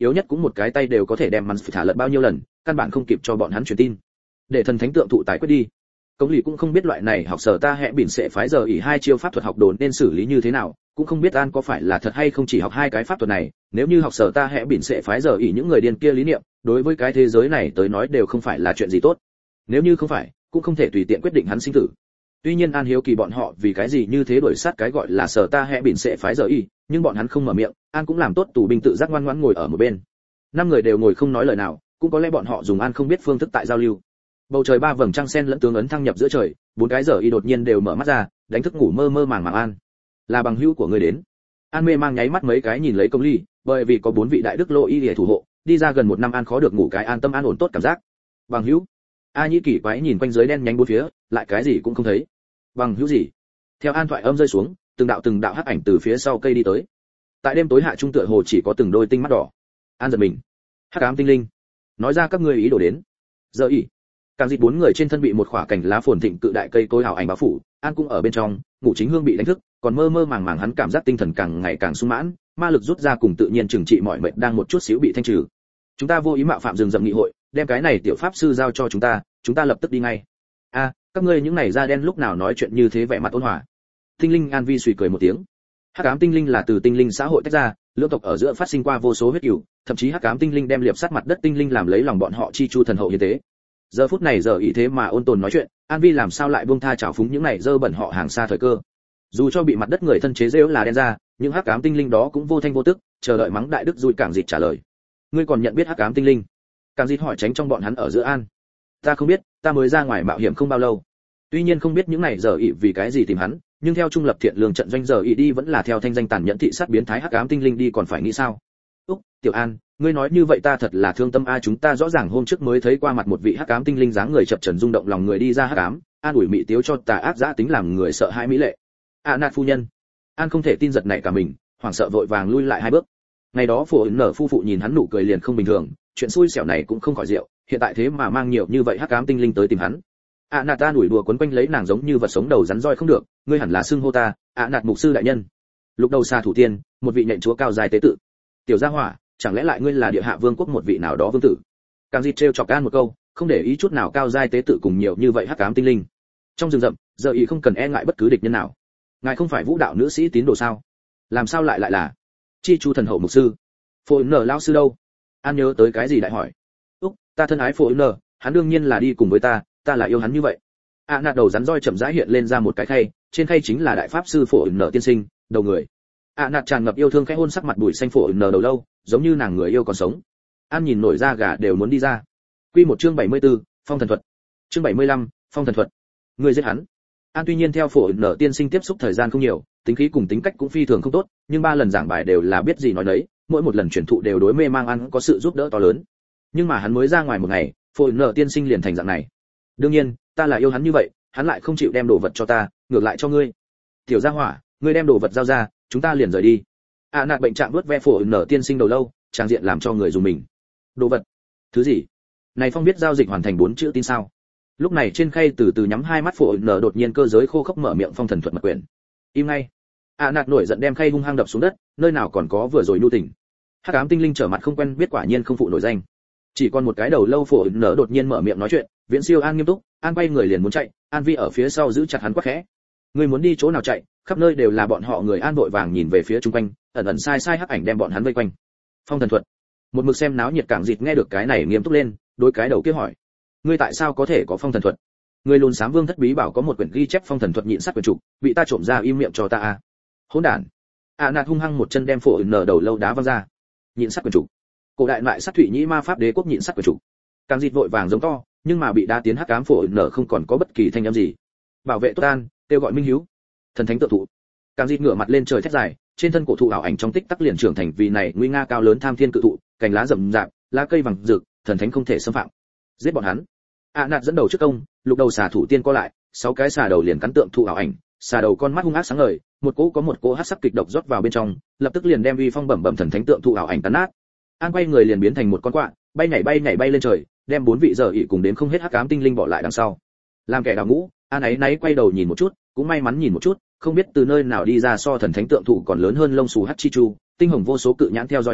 yếu nhất cũng một cái tay đều có thể đem mắn thả lật bao nhiêu lần, căn bản không kịp cho bọn hắn truyền tin. Để thần thánh tượng thụ tài quyết đi. Công lý cũng không biết loại này học sở ta hẹ bỉn sẽ phái giờ ỉ hai chiêu pháp thuật học đồ nên xử lý như thế nào, cũng không biết An có phải là thật hay không chỉ học hai cái pháp thuật này, nếu như học sở ta hẹ bỉn sẽ phái giờ ỉ những người điên kia lý niệm, đối với cái thế giới này tới nói đều không phải là chuyện gì tốt. Nếu như không phải, cũng không thể tùy tiện quyết định hắn sinh tử. Tuy nhiên An hiếu kỳ bọn họ vì cái gì như thế đuổi sát cái gọi là sở ta hẹ bỉn sẽ phái giờ ỉ, nhưng bọn hắn không mở miệng, An cũng làm tốt tù binh tự giác ngoan ngoãn ngồi ở một bên. Năm người đều ngồi không nói lời nào, cũng có lẽ bọn họ dùng An không biết phương thức tại giao lưu. Bầu trời ba vầng trăng sen lẫn tướng ấn thăng nhập giữa trời, bốn cái giờ y đột nhiên đều mở mắt ra, đánh thức ngủ mơ mơ màng màng An. Là bằng hữu của người đến. An mê mang nháy mắt mấy cái nhìn lấy Công Ly, bởi vì có bốn vị đại đức lộ y để thủ hộ, đi ra gần một năm An khó được ngủ cái an tâm an ổn tốt cảm giác. Bằng hữu? A Nhĩ kỳ quái nhìn quanh dưới đen nhánh bốn phía, lại cái gì cũng không thấy. Bằng hữu gì? Theo An thoại âm rơi xuống, từng đạo từng đạo hắc ảnh từ phía sau cây đi tới. Tại đêm tối hạ trung tựa hồ chỉ có từng đôi tinh mắt đỏ. An giật mình. Hắc ám tinh linh. Nói ra các ngươi ý đồ đến. Giờ y. Càng dịt bốn người trên thân bị một khỏa cành lá phồn thịnh cự đại cây cối hào ảnh bao phủ, An cũng ở bên trong, ngủ chính hương bị đánh thức, còn mơ mơ màng màng hắn cảm giác tinh thần càng ngày càng sung mãn, ma lực rút ra cùng tự nhiên trừng trị mọi mệt đang một chút xíu bị thanh trừ. Chúng ta vô ý mạo phạm rừng rậm nghị hội, đem cái này tiểu pháp sư giao cho chúng ta, chúng ta lập tức đi ngay. A, các ngươi những này da đen lúc nào nói chuyện như thế vẻ mặt ôn hòa. Tinh linh An Vi suy cười một tiếng. Hắc ám tinh linh là từ tinh linh xã hội tách ra, lưỡng tộc ở giữa phát sinh qua vô số huyết cừu, thậm chí hắc ám tinh linh đem liệp sát mặt đất tinh linh làm lấy lòng bọn họ chi chu thần hậu như thế. Giờ phút này giờ ý thế mà ôn tồn nói chuyện, An Vi làm sao lại buông tha trào phúng những này dơ bẩn họ hàng xa thời cơ. Dù cho bị mặt đất người thân chế giễu là đen ra, những hắc ám tinh linh đó cũng vô thanh vô tức, chờ đợi mắng đại đức dùi Cảng Dịch trả lời. Ngươi còn nhận biết hắc ám tinh linh? Cảng Dịch hỏi tránh trong bọn hắn ở giữa An. Ta không biết, ta mới ra ngoài mạo hiểm không bao lâu. Tuy nhiên không biết những này giờ ý vì cái gì tìm hắn, nhưng theo trung lập thiện lương trận doanh giờ ý đi vẫn là theo thanh danh tàn nhẫn thị sát biến thái hắc ám tinh linh đi còn phải nghĩ sao? Úc, Tiểu An, ngươi nói như vậy ta thật là thương tâm a, chúng ta rõ ràng hôm trước mới thấy qua mặt một vị hắc ám tinh linh dáng người chập chờn rung động lòng người đi ra hắc ám, An ủi mị tiếu cho tà ác dã tính làm người sợ hãi mỹ lệ. À nạt phu nhân. An không thể tin giật nảy cả mình, hoảng sợ vội vàng lui lại hai bước. Ngày đó phù nở phu phụ nhìn hắn nụ cười liền không bình thường, chuyện xui xẻo này cũng không khỏi rượu, hiện tại thế mà mang nhiều như vậy hắc ám tinh linh tới tìm hắn. À nạt ta đuổi đùa quấn quanh lấy nàng giống như vật sống đầu rắn roi không được, ngươi hẳn là xưng hô ta, À nạt mục sư đại nhân. Lục đầu xa thủ tiên, một vị nhện chúa cao dài tế tự. Tiểu gia hỏa, chẳng lẽ lại ngươi là địa hạ vương quốc một vị nào đó vương tử? Càng Dịt trêu chọc An một câu, không để ý chút nào cao giai tế tự cùng nhiều như vậy hắc ám tinh linh. Trong rừng rậm, giờ ý không cần e ngại bất cứ địch nhân nào. Ngài không phải vũ đạo nữ sĩ tín đồ sao? Làm sao lại lại là chi chu thần hậu mục sư? Phổ nở lão sư đâu? An nhớ tới cái gì đại hỏi. Úc, ta thân ái phổ nở, hắn đương nhiên là đi cùng với ta, ta là yêu hắn như vậy. À nạt đầu rắn roi chậm rãi hiện lên ra một cái khay, trên khay chính là đại pháp sư phổ nở tiên sinh, đầu người. À nạt tràn ngập yêu thương khẽ hôn sắc mặt bụi xanh phổ nở đầu lâu, giống như nàng người yêu còn sống. An nhìn nổi da gà đều muốn đi ra. Quy một chương bảy mươi tư, phong thần thuật. Chương bảy mươi lăm, phong thần thuật. Người giết hắn. An tuy nhiên theo phổ nở tiên sinh tiếp xúc thời gian không nhiều, tính khí cùng tính cách cũng phi thường không tốt, nhưng ba lần giảng bài đều là biết gì nói đấy, mỗi một lần truyền thụ đều đối mê mang An có sự giúp đỡ to lớn. Nhưng mà hắn mới ra ngoài một ngày, phổ nở tiên sinh liền thành dạng này. Đương nhiên, ta là yêu hắn như vậy, hắn lại không chịu đem đồ vật cho ta, ngược lại cho ngươi. Tiểu gia hỏa, ngươi đem đồ vật giao ra, chúng ta liền rời đi. À nạt bệnh trạng vuốt ve phổ nở tiên sinh đầu lâu, trang diện làm cho người dùng mình. Đồ vật? Thứ gì? Này Phong biết giao dịch hoàn thành bốn chữ tin sao? Lúc này trên khay từ từ nhắm hai mắt phổ nở đột nhiên cơ giới khô khốc mở miệng phong thần thuật mật quyển. Im ngay. À nạt nổi giận đem khay hung hăng đập xuống đất, nơi nào còn có vừa rồi nhu tình. Hắc ám tinh linh trở mặt không quen biết quả nhiên không phụ nổi danh. Chỉ còn một cái đầu lâu phổ nở đột nhiên mở miệng nói chuyện, Viễn Siêu An nghiêm túc, An quay người liền muốn chạy, An Vi ở phía sau giữ chặt hắn quát khẽ. Ngươi muốn đi chỗ nào chạy? Khắp nơi đều là bọn họ người. An vội vàng nhìn về phía chung quanh, ẩn ẩn sai sai hắc ảnh đem bọn hắn vây quanh. Phong thần thuật. Một mực xem náo nhiệt Cảng Dịt nghe được cái này nghiêm túc lên, đối cái đầu kia hỏi: ngươi tại sao có thể có phong thần thuật? Người lùn xám vương thất bí bảo có một quyển ghi chép phong thần thuật nhịn sát quyển trục, bị ta trộm ra, im miệng cho ta a. Hỗn đản. À nạt hung hăng một chân đem phổ nở đầu lâu đá văng ra. Nhịn sát quyển trục. Cổ đại loại sát thủy nhĩ ma pháp đế quốc nhịn sát quyển trục. Cảng Dịt vội vàng giống to, nhưng mà bị đá tiến hắc ám phổ nở không còn có bất kỳ thanh âm gì. Bảo vệ tốt An, kêu gọi minh hiếu. Thần thánh tự thụ. Cảng Dịt ngửa mặt lên trời thét dài, trên thân cổ thụ ảo ảnh trong tích tắc liền trưởng thành vì này nguy nga cao lớn tham thiên cự thụ, cành lá rậm rạp, lá cây vàng rực, thần thánh không thể xâm phạm. Giết bọn hắn. À nạt dẫn đầu trước công, lục đầu xà thủ tiên co lại, sáu cái xà đầu liền cắn tượng thụ ảo ảnh, xà đầu con mắt hung ác sáng ngời, một cỗ có một cỗ hắc sắc kịch độc rót vào bên trong, lập tức liền đem uy phong bẩm bẩm thần thánh tượng thụ ảo ảnh tán nát. An quay người liền biến thành một con quạ, bay nhảy bay nhảy bay lên trời, đem bốn vị giờ ỷ cùng đến không hết hắc ám tinh linh bỏ lại đằng sau. Làm kẻ đào ngũ, An ấy náy quay đầu nhìn một chút, cũng may mắn nhìn một chút, không biết từ nơi nào đi ra so thần thánh tượng thụ còn lớn hơn lông xù hắc chi chu, tinh hồng vô số cự nhãn theo dõi hắn,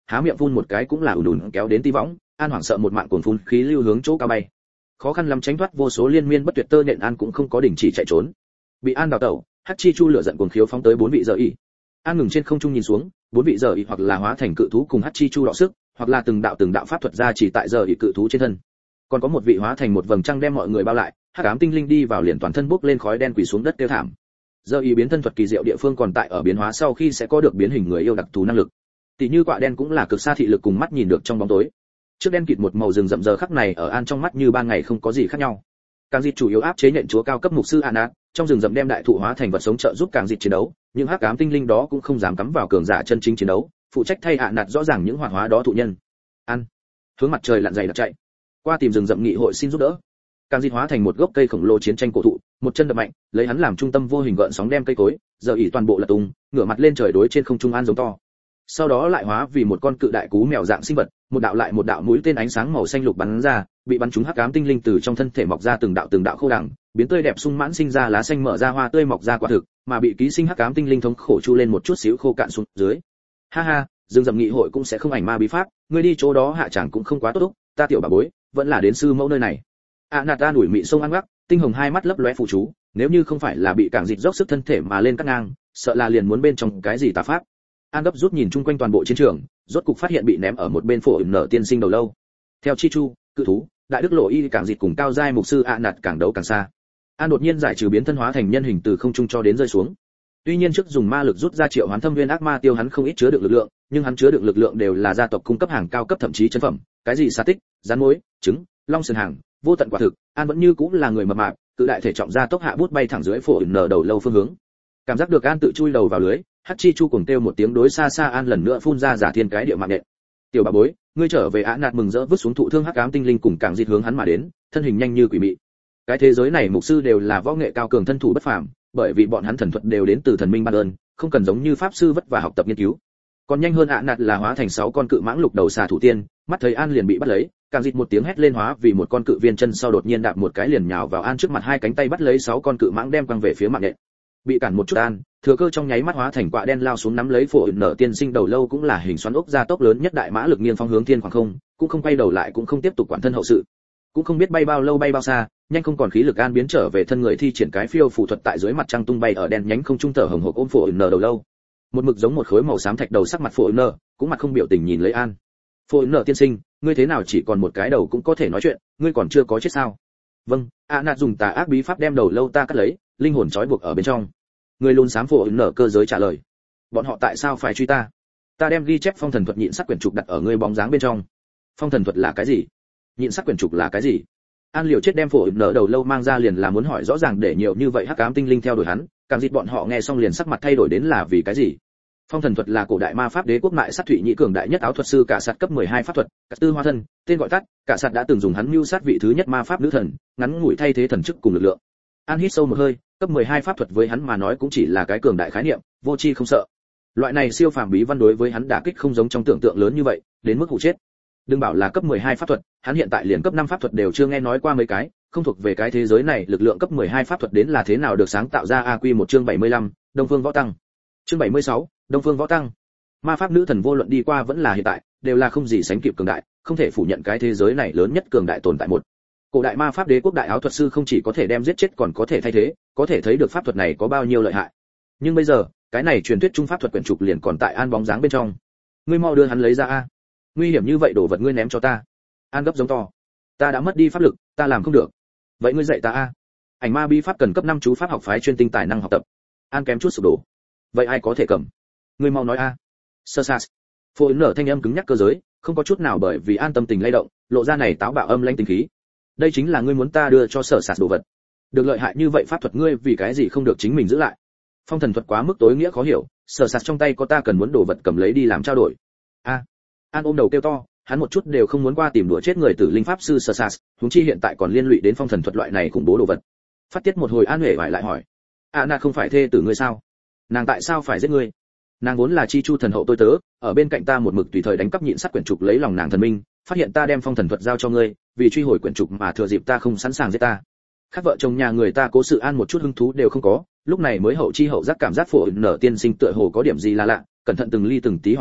há miệng phun một cái cũng là ùn ùn kéo đến tí võng. An hoảng sợ một mạng cuồng phun khí lưu hướng chỗ cao bay, khó khăn lắm tránh thoát vô số liên miên bất tuyệt tơ nện. An cũng không có đình chỉ chạy trốn, bị An đào tẩu. Hắc Chi Chu lửa giận cuồng khiếu phóng tới bốn vị giờ y. An ngừng trên không trung nhìn xuống, bốn vị giờ y hoặc là hóa thành cự thú cùng Hắc Chi Chu đọ sức, hoặc là từng đạo từng đạo pháp thuật ra chỉ tại giờ y cự thú trên thân. Còn có một vị hóa thành một vầng trăng đem mọi người bao lại, hắc ám tinh linh đi vào liền toàn thân bốc lên khói đen quỳ xuống đất kêu thảm. Giờ y biến thân thuật kỳ diệu địa phương còn tại ở biến hóa sau khi sẽ có được biến hình người yêu đặc thù năng lực. Tỷ như quạ đen cũng là cực xa thị lực cùng mắt nhìn được trong bóng tối. Trước đen kịt một màu rừng rậm giờ khắc này ở An trong mắt như ban ngày không có gì khác nhau. Càng dịch chủ yếu áp chế nhện chúa cao cấp mục sư Anat, trong rừng rậm đem đại thụ hóa thành vật sống trợ giúp càng dịch chiến đấu, nhưng hắc ám tinh linh đó cũng không dám cắm vào cường giả chân chính chiến đấu, phụ trách thay Anat rõ ràng những hoạt hóa đó thụ nhân. An hướng mặt trời lặn dày đặc chạy qua tìm rừng rậm nghị hội xin giúp đỡ. Càng dịch hóa thành một gốc cây khổng lồ chiến tranh cổ thụ, một chân đập mạnh, lấy hắn làm trung tâm vô hình gợn sóng đem cây cối, giờ ỉ toàn bộ lật tung, ngửa mặt lên trời đối trên không trung An giống to. Sau đó lại hóa vì một con cự đại cú mèo dạng sinh vật, một đạo lại một đạo mũi tên ánh sáng màu xanh lục bắn ra, bị bắn trúng hắc ám tinh linh từ trong thân thể mọc ra từng đạo từng đạo khô đằng, biến tươi đẹp sung mãn sinh ra lá xanh mở ra hoa tươi mọc ra quả thực, mà bị ký sinh hắc ám tinh linh thống khổ chu lên một chút xíu khô cạn xuống dưới. Ha ha, rừng rậm nghị hội cũng sẽ không ảnh ma bí pháp, ngươi đi chỗ đó hạ chẳng cũng không quá tốt úc, ta tiểu bà bối, vẫn là đến sư mẫu nơi này. A Nạt ta đuổi mị sông ăn gắt, tinh hồng hai mắt lấp lóe phụ chú, nếu như không phải là bị cảng dịch dốc sức thân thể mà lên cắt ngang, sợ là liền muốn bên trong cái gì tà pháp. An gấp rút nhìn chung quanh toàn bộ chiến trường, rốt cục phát hiện bị ném ở một bên phổ nở tiên sinh đầu lâu. Theo Chi Chu, cự thú, đại đức lộ y cảng dịch cùng cao giai mục sư A Nạt càng đấu càng xa. An đột nhiên giải trừ biến thân hóa thành nhân hình từ không trung cho đến rơi xuống. Tuy nhiên trước dùng ma lực rút ra triệu hoán thâm viên ác ma tiêu hắn không ít chứa đựng lực lượng, nhưng hắn chứa đựng lực lượng đều là gia tộc cung cấp hàng cao cấp thậm chí chân phẩm, cái gì sa tích, rắn mối, trứng, long sườn hàng, vô tận quả thực, An vẫn như cũng là người mập mạp, tự đại thể trọng ra tốc hạ bút bay thẳng dưới phổ nở đầu lâu phương hướng. Cảm giác được An tự chui đầu vào lưới, Hắc Chi Chu cùng kêu một tiếng đối xa xa An lần nữa phun ra giả thiên cái địa mạng nện. Tiểu bà bối, ngươi trở về. Á Nạt mừng rỡ vứt xuống thụ thương hắc ám tinh linh cùng càng dịch hướng hắn mà đến, thân hình nhanh như quỷ mị. Cái thế giới này mục sư đều là võ nghệ cao cường thân thủ bất phàm, bởi vì bọn hắn thần thuật đều đến từ thần minh ban ơn, không cần giống như pháp sư vất vả học tập nghiên cứu. Còn nhanh hơn Á Nạt là hóa thành sáu con cự mãng lục đầu xà thủ tiên, mắt thấy An liền bị bắt lấy, càng dịch một tiếng hét lên hóa vì một con cự viên chân sau đột nhiên đạp một cái liền nhào vào An trước mặt, hai cánh tay bắt lấy sáu con cự mãng đem quăng về phía mạng nện. Bị cản một chút An, thừa cơ trong nháy mắt hóa thành quạ đen lao xuống nắm lấy phổ nở tiên sinh đầu lâu, cũng là hình xoắn ốc gia tốc lớn nhất đại mã lực nghiêng phong hướng thiên khoảng không, cũng không quay đầu lại cũng không tiếp tục quản thân hậu sự, cũng không biết bay bao lâu bay bao xa, nhanh không còn khí lực An biến trở về thân người thi triển cái phiêu phù thuật tại dưới mặt trăng tung bay ở đen nhánh không trung thở hồng hộc ôm phổ nở đầu lâu, một mực giống một khối màu xám thạch đầu sắc mặt phổ nở, cũng mặt không biểu tình nhìn lấy An. Phổ nở tiên sinh, ngươi thế nào chỉ còn một cái đầu cũng có thể nói chuyện, ngươi còn chưa có chết sao? Vâng, A Nạt dùng tà ác bí pháp đem đầu lâu ta cắt lấy, linh hồn trói buộc ở bên trong. Người luôn sám phổ nở cơ giới trả lời. Bọn họ tại sao phải truy ta? Ta đem ghi chép phong thần thuật nhịn sắc quyển trục đặt ở ngươi bóng dáng bên trong. Phong thần thuật là cái gì? Nhịn sắc quyển trục là cái gì? An liều chết đem phổ nở đầu lâu mang ra liền là muốn hỏi rõ ràng để nhiều như vậy hắc ám tinh linh theo đuổi hắn, càng dịt bọn họ nghe xong liền sắc mặt thay đổi đến là vì cái gì? Phong thần thuật là cổ đại ma pháp đế quốc mại sát thụy nhĩ cường đại nhất áo thuật sư cả sạt cấp mười hai pháp thuật, cả tư hoa thân, tên gọi tắt, cả sạt đã từng dùng hắn mưu sát vị thứ nhất ma pháp nữ thần, ngắn ngủi thay thế thần chức cùng lực lượng. An hít sâu một hơi, cấp mười hai pháp thuật với hắn mà nói cũng chỉ là cái cường đại khái niệm, vô tri không sợ. Loại này siêu phàm bí văn đối với hắn đả kích không giống trong tưởng tượng lớn như vậy, đến mức hụ chết. Đừng bảo là cấp mười hai pháp thuật, hắn hiện tại liền cấp năm pháp thuật đều chưa nghe nói qua mấy cái, không thuộc về cái thế giới này, lực lượng cấp mười hai pháp thuật đến là thế nào được sáng tạo ra. A Quy một chương bảy mươi lăm, Đông Phương Võ Tăng. Chương bảy mươi sáu, Đông Phương Võ Tăng. Ma pháp nữ thần vô luận đi qua vẫn là hiện tại, đều là không gì sánh kịp cường đại, không thể phủ nhận cái thế giới này lớn nhất cường đại tồn tại một. Cổ đại ma pháp đế quốc đại áo thuật sư không chỉ có thể đem giết chết còn có thể thay thế, có thể thấy được pháp thuật này có bao nhiêu lợi hại. Nhưng bây giờ, cái này truyền thuyết trung pháp thuật quyển trục liền còn tại An bóng dáng bên trong. Ngươi mau đưa hắn lấy ra a. Nguy hiểm như vậy đồ vật ngươi ném cho ta. An gấp giống to. Ta đã mất đi pháp lực, ta làm không được. Vậy ngươi dạy ta a. Ảnh ma bí pháp cần cấp năm chú pháp học phái chuyên tinh tài năng học tập. An kém chút sụp đổ. Vậy ai có thể cầm? Ngươi mau nói a. Sơ sas. Phôi nở thanh âm cứng nhắc cơ giới, không có chút nào bởi vì An tâm tình lay động, lộ ra này táo bạo âm lãnh tính khí. Đây chính là ngươi muốn ta đưa cho sở sạt đồ vật. Được lợi hại như vậy pháp thuật ngươi vì cái gì không được chính mình giữ lại? Phong thần thuật quá mức tối nghĩa khó hiểu, sở sạt trong tay có ta cần muốn đồ vật cầm lấy đi làm trao đổi. A. An ôm đầu kêu to, hắn một chút đều không muốn qua tìm đùa chết người tử linh pháp sư sở sạt, huống chi hiện tại còn liên lụy đến phong thần thuật loại này khủng bố đồ vật. Phát tiết một hồi An huệ vải lại hỏi, A Na không phải thê tử ngươi sao? Nàng tại sao phải giết ngươi? Nàng vốn là chi chu thần hậu tôi tớ, ở bên cạnh ta một mực tùy thời đánh cắp nhịn sắt quyển trục lấy lòng nàng thần minh, phát hiện ta đem phong thần thuật giao cho ngươi, vì truy hồi quyển trục mà thừa dịp ta không sẵn sàng giết ta. Các vợ chồng nhà người ta cố sự An một chút hứng thú đều không có, lúc này mới hậu chi hậu giác cảm giác phổ nở tiên sinh tựa hồ có điểm gì là lạ, cẩn thận từng ly từng tí hỏi thăm,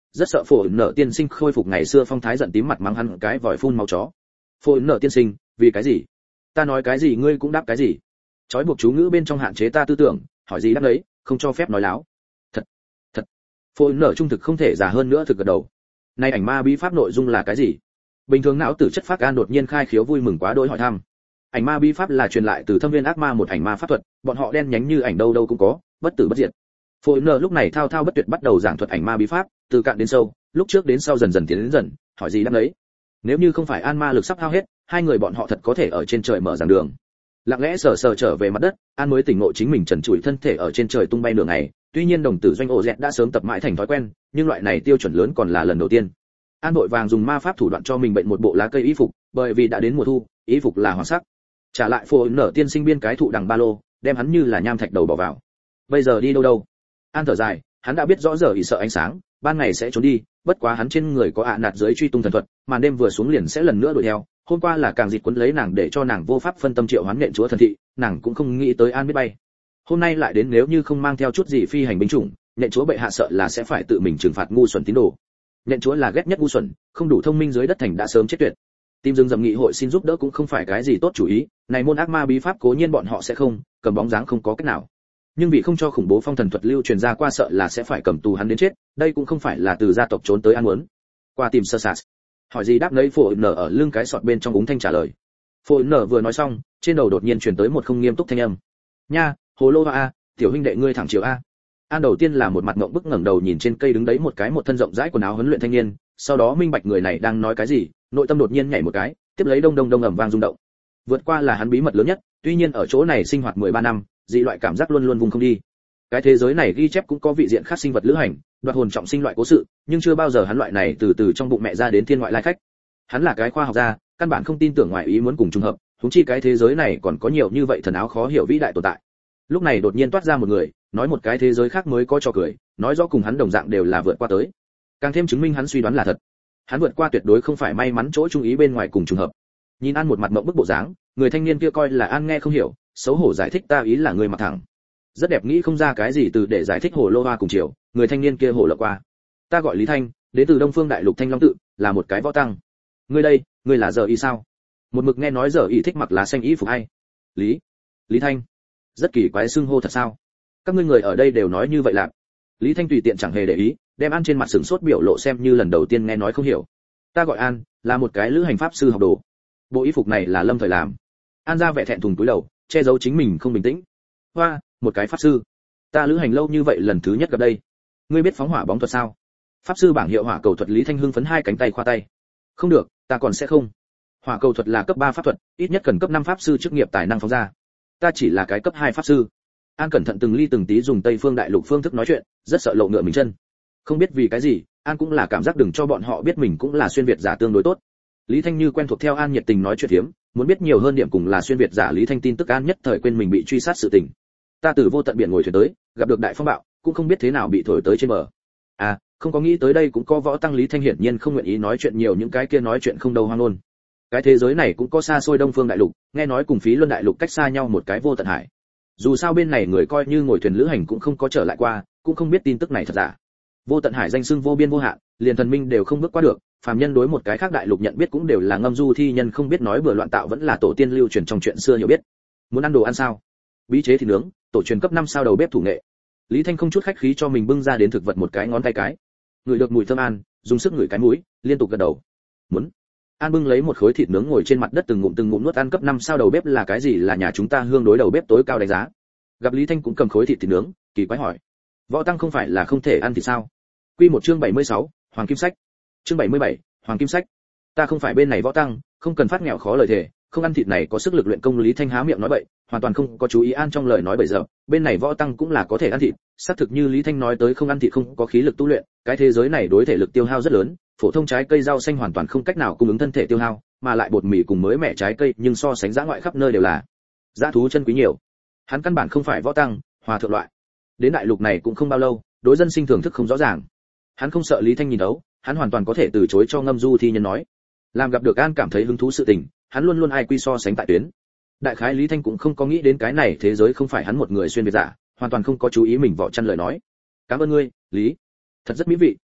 rất sợ Phổ Nở tiên sinh khôi phục ngày xưa phong thái, giận tím mặt mắng hắn cái vòi phun máu chó. Phổ Nở tiên sinh, vì cái gì? Ta nói cái gì ngươi cũng đáp cái gì? Chói buộc chú ngữ bên trong hạn chế ta tư tưởng, hỏi gì đáp đấy, không cho phép nói láo. Thật, thật. Phổ Nở trung thực không thể giả hơn nữa thực gật đầu. Nay ảnh ma bí pháp nội dung là cái gì? Bình thường não tử chất phát gan đột nhiên khai khiếu vui mừng quá đỗi hỏi thăm. Ảnh ma bí pháp là truyền lại từ thâm viên ác ma một ảnh ma pháp thuật, bọn họ đen nhánh như ảnh đâu đâu cũng có, bất tử bất diệt. Phổ Nở lúc này thao thao bất tuyệt bắt đầu giảng thuật ảnh ma bí pháp, từ cạn đến sâu, lúc trước đến sau dần dần tiến đến dần, hỏi gì đáp đấy. Nếu như không phải An ma lực sắp hao hết, hai người bọn họ thật có thể ở trên trời mở giảng đường. Lặng lẽ sờ sờ trở về mặt đất, An mới tỉnh ngộ chính mình trần trụi thân thể ở trên trời tung bay nửa ngày, tuy nhiên đồng tử doanh ổ dẹt đã sớm tập mãi thành thói quen, nhưng loại này tiêu chuẩn lớn còn là lần đầu tiên. An vội vàng dùng ma pháp thủ đoạn cho mình bệnh một bộ lá cây y phục, bởi vì đã đến mùa thu, y phục là hoàng sắc. Trả lại Phổ Nở tiên sinh biên cái thụ đằng ba lô, đem hắn như là nham thạch đầu bỏ vào. Bây giờ đi đâu đâu? An thở dài, hắn đã biết rõ giờ ỉ sợ ánh sáng, ban ngày sẽ trốn đi, bất quá hắn trên người có ạ nạt dưới truy tung thần thuật, màn đêm vừa xuống liền sẽ lần nữa đuổi theo. Hôm qua là càng dịch quấn lấy nàng để cho nàng vô pháp phân tâm triệu hoán nện chúa thần thị, nàng cũng không nghĩ tới An biết bay. Hôm nay lại đến, nếu như không mang theo chút gì phi hành binh chủng, nện chúa bệ hạ sợ là sẽ phải tự mình trừng phạt ngu xuẩn tín đồ. Nện chúa là ghét nhất ngu xuẩn, không đủ thông minh dưới đất thành đã sớm chết tuyệt. Tìm rừng rậm nghị hội xin giúp đỡ cũng không phải cái gì tốt chủ ý, này môn ác ma bí pháp cố nhiên bọn họ sẽ không, cầm bóng dáng không có cách nào. Nhưng vì không cho khủng bố phong thần thuật lưu truyền ra qua, sợ là sẽ phải cầm tù hắn đến chết, đây cũng không phải là từ gia tộc trốn tới An muốn. Qua tìm sơ sạt. Hỏi gì đáp lấy Phổ Nở ở lưng cái sọt bên trong úng thanh trả lời. Phổ Nở vừa nói xong, trên đầu đột nhiên truyền tới một không nghiêm túc thanh âm. Nha, hồ lô a, tiểu huynh đệ ngươi thẳng chiều a. An đầu tiên là một mặt ngậm bức ngẩng đầu nhìn trên cây đứng đấy một cái một thân rộng rãi quần áo huấn luyện thanh niên, sau đó minh bạch người này đang nói cái gì, nội tâm đột nhiên nhảy một cái, tiếp lấy đông đông đông ầm vang rung động. Vượt qua là hắn bí mật lớn nhất, tuy nhiên ở chỗ này sinh hoạt mười ba năm, dị loại cảm giác luôn luôn vùng không đi. Cái thế giới này ghi chép cũng có vị diện khác sinh vật lữ hành, đoạt hồn trọng sinh loại cố sự, nhưng chưa bao giờ hắn loại này từ từ trong bụng mẹ ra đến thiên ngoại lai khách. Hắn là cái khoa học gia, căn bản không tin tưởng ngoại ý muốn cùng trùng hợp, huống chi cái thế giới này còn có nhiều như vậy thần áo khó hiểu vĩ đại tồn tại. Lúc này đột nhiên toát ra một người, nói một cái thế giới khác mới có trò cười, nói rõ cùng hắn đồng dạng đều là vượt qua tới. Càng thêm chứng minh hắn suy đoán là thật. Hắn vượt qua tuyệt đối không phải may mắn chỗ trung ý bên ngoài cùng trùng hợp. Nhìn An một mặt mộng bức bộ dáng, người thanh niên kia coi là An nghe không hiểu, xấu hổ giải thích ta ý là người mặt thẳng. Rất đẹp, nghĩ không ra cái gì từ để giải thích hồ lô hoa cùng chiều, người thanh niên kia hồ lộ qua. Ta gọi Lý Thanh, đến từ Đông Phương Đại Lục Thanh Long tự, là một cái võ tăng. Ngươi đây, ngươi là giờ y sao? Một mực nghe nói giờ y thích mặc lá xanh y phục hay. Lý, Lý Thanh, rất kỳ quái xưng hô thật sao? Các ngươi người ở đây đều nói như vậy lạc. Lý Thanh tùy tiện chẳng hề để ý, đem An trên mặt sửng sốt biểu lộ xem như lần đầu tiên nghe nói không hiểu. Ta gọi An, là một cái lữ hành pháp sư học đồ. Bộ y phục này là Lâm thời làm. An ra vẻ thẹn thùng cúi đầu, che giấu chính mình không bình tĩnh. Hoa, một cái pháp sư. Ta lữ hành lâu như vậy lần thứ nhất gặp đây. Ngươi biết phóng hỏa bóng thuật sao? Pháp sư bảng hiệu hỏa cầu thuật. Lý Thanh hưng phấn hai cánh tay khoa tay. Không được, ta còn sẽ không. Hỏa cầu thuật là cấp ba pháp thuật, ít nhất cần cấp năm pháp sư chức nghiệp tài năng phóng ra. Ta chỉ là cái cấp hai pháp sư. An cẩn thận từng ly từng tí dùng Tây Phương Đại Lục phương thức nói chuyện, rất sợ lộ ngựa mình chân. Không biết vì cái gì, An cũng là cảm giác đừng cho bọn họ biết mình cũng là xuyên việt giả tương đối tốt. Lý Thanh như quen thuộc theo An nhiệt tình nói chuyện hiếm, muốn biết nhiều hơn điểm cùng là xuyên việt giả Lý Thanh tin tức, An nhất thời quên mình bị truy sát sự tình. Ta từ vô tận biển ngồi thuyền tới, gặp được đại phong bạo, cũng không biết thế nào bị thổi tới trên bờ. À, không có nghĩ tới đây cũng có võ tăng. Lý Thanh hiển nhiên không nguyện ý nói chuyện nhiều, những cái kia nói chuyện không đâu hoang luôn. Cái thế giới này cũng có xa xôi Đông Phương Đại Lục, nghe nói cùng Phí Luân Đại Lục cách xa nhau một cái vô tận hải. Dù sao bên này người coi như ngồi thuyền lữ hành cũng không có trở lại qua, cũng không biết tin tức này thật giả. Vô tận hải danh xưng vô biên vô hạn, liền thần minh đều không bước qua được, phàm nhân đối một cái khác đại lục nhận biết cũng đều là ngâm du thi nhân, không biết nói bừa loạn tạo vẫn là tổ tiên lưu truyền trong chuyện xưa hiểu biết. Muốn ăn đồ ăn sao? Bí chế thịt nướng, tổ truyền cấp năm sao đầu bếp thủ nghệ. Lý Thanh không chút khách khí cho mình bưng ra đến thực vật một cái ngón tay cái. Ngửi được mùi thơm An, dùng sức ngửi cái mũi, liên tục gật đầu. Muốn. An bưng lấy một khối thịt nướng ngồi trên mặt đất từng ngụm từng ngụm nuốt. Ăn cấp năm sao đầu bếp là cái gì? Là nhà chúng ta hương đối đầu bếp tối cao đánh giá. Gặp Lý Thanh cũng cầm khối thịt thịt nướng, kỳ quái hỏi: võ tăng không phải là không thể ăn thịt sao? Quy một chương bảy mươi sáu, Hoàng Kim Sách. Chương bảy mươi bảy, Hoàng Kim Sách. Ta không phải bên này võ tăng, không cần phát nghèo khó lời thề, không ăn thịt này có sức lực luyện công. Lý Thanh há miệng nói bậy, hoàn toàn không có chú ý An trong lời nói bậy giờ, bên này võ tăng cũng là có thể ăn thịt, xác thực như Lý Thanh nói tới không ăn thịt không có khí lực tu luyện, cái thế giới này đối thể lực tiêu hao rất lớn, phổ thông trái cây rau xanh hoàn toàn không cách nào cung ứng thân thể tiêu hao, mà lại bột mì cùng mới mẻ trái cây nhưng so sánh dã ngoại khắp nơi đều là dã thú chân quý nhiều. Hắn căn bản không phải võ tăng, hòa thượng loại. Đến đại lục này cũng không bao lâu, đối dân sinh thưởng thức không rõ ràng. Hắn không sợ Lý Thanh nhìn đấu, hắn hoàn toàn có thể từ chối cho ngâm du thi nhân nói. Làm gặp được An cảm thấy hứng thú sự tình, hắn luôn luôn ai quy so sánh tại tuyến. Đại khái Lý Thanh cũng không có nghĩ đến cái này thế giới không phải hắn một người xuyên việt giả, hoàn toàn không có chú ý mình vỏ chăn lời nói. Cảm ơn ngươi, Lý. Thật rất mỹ vị.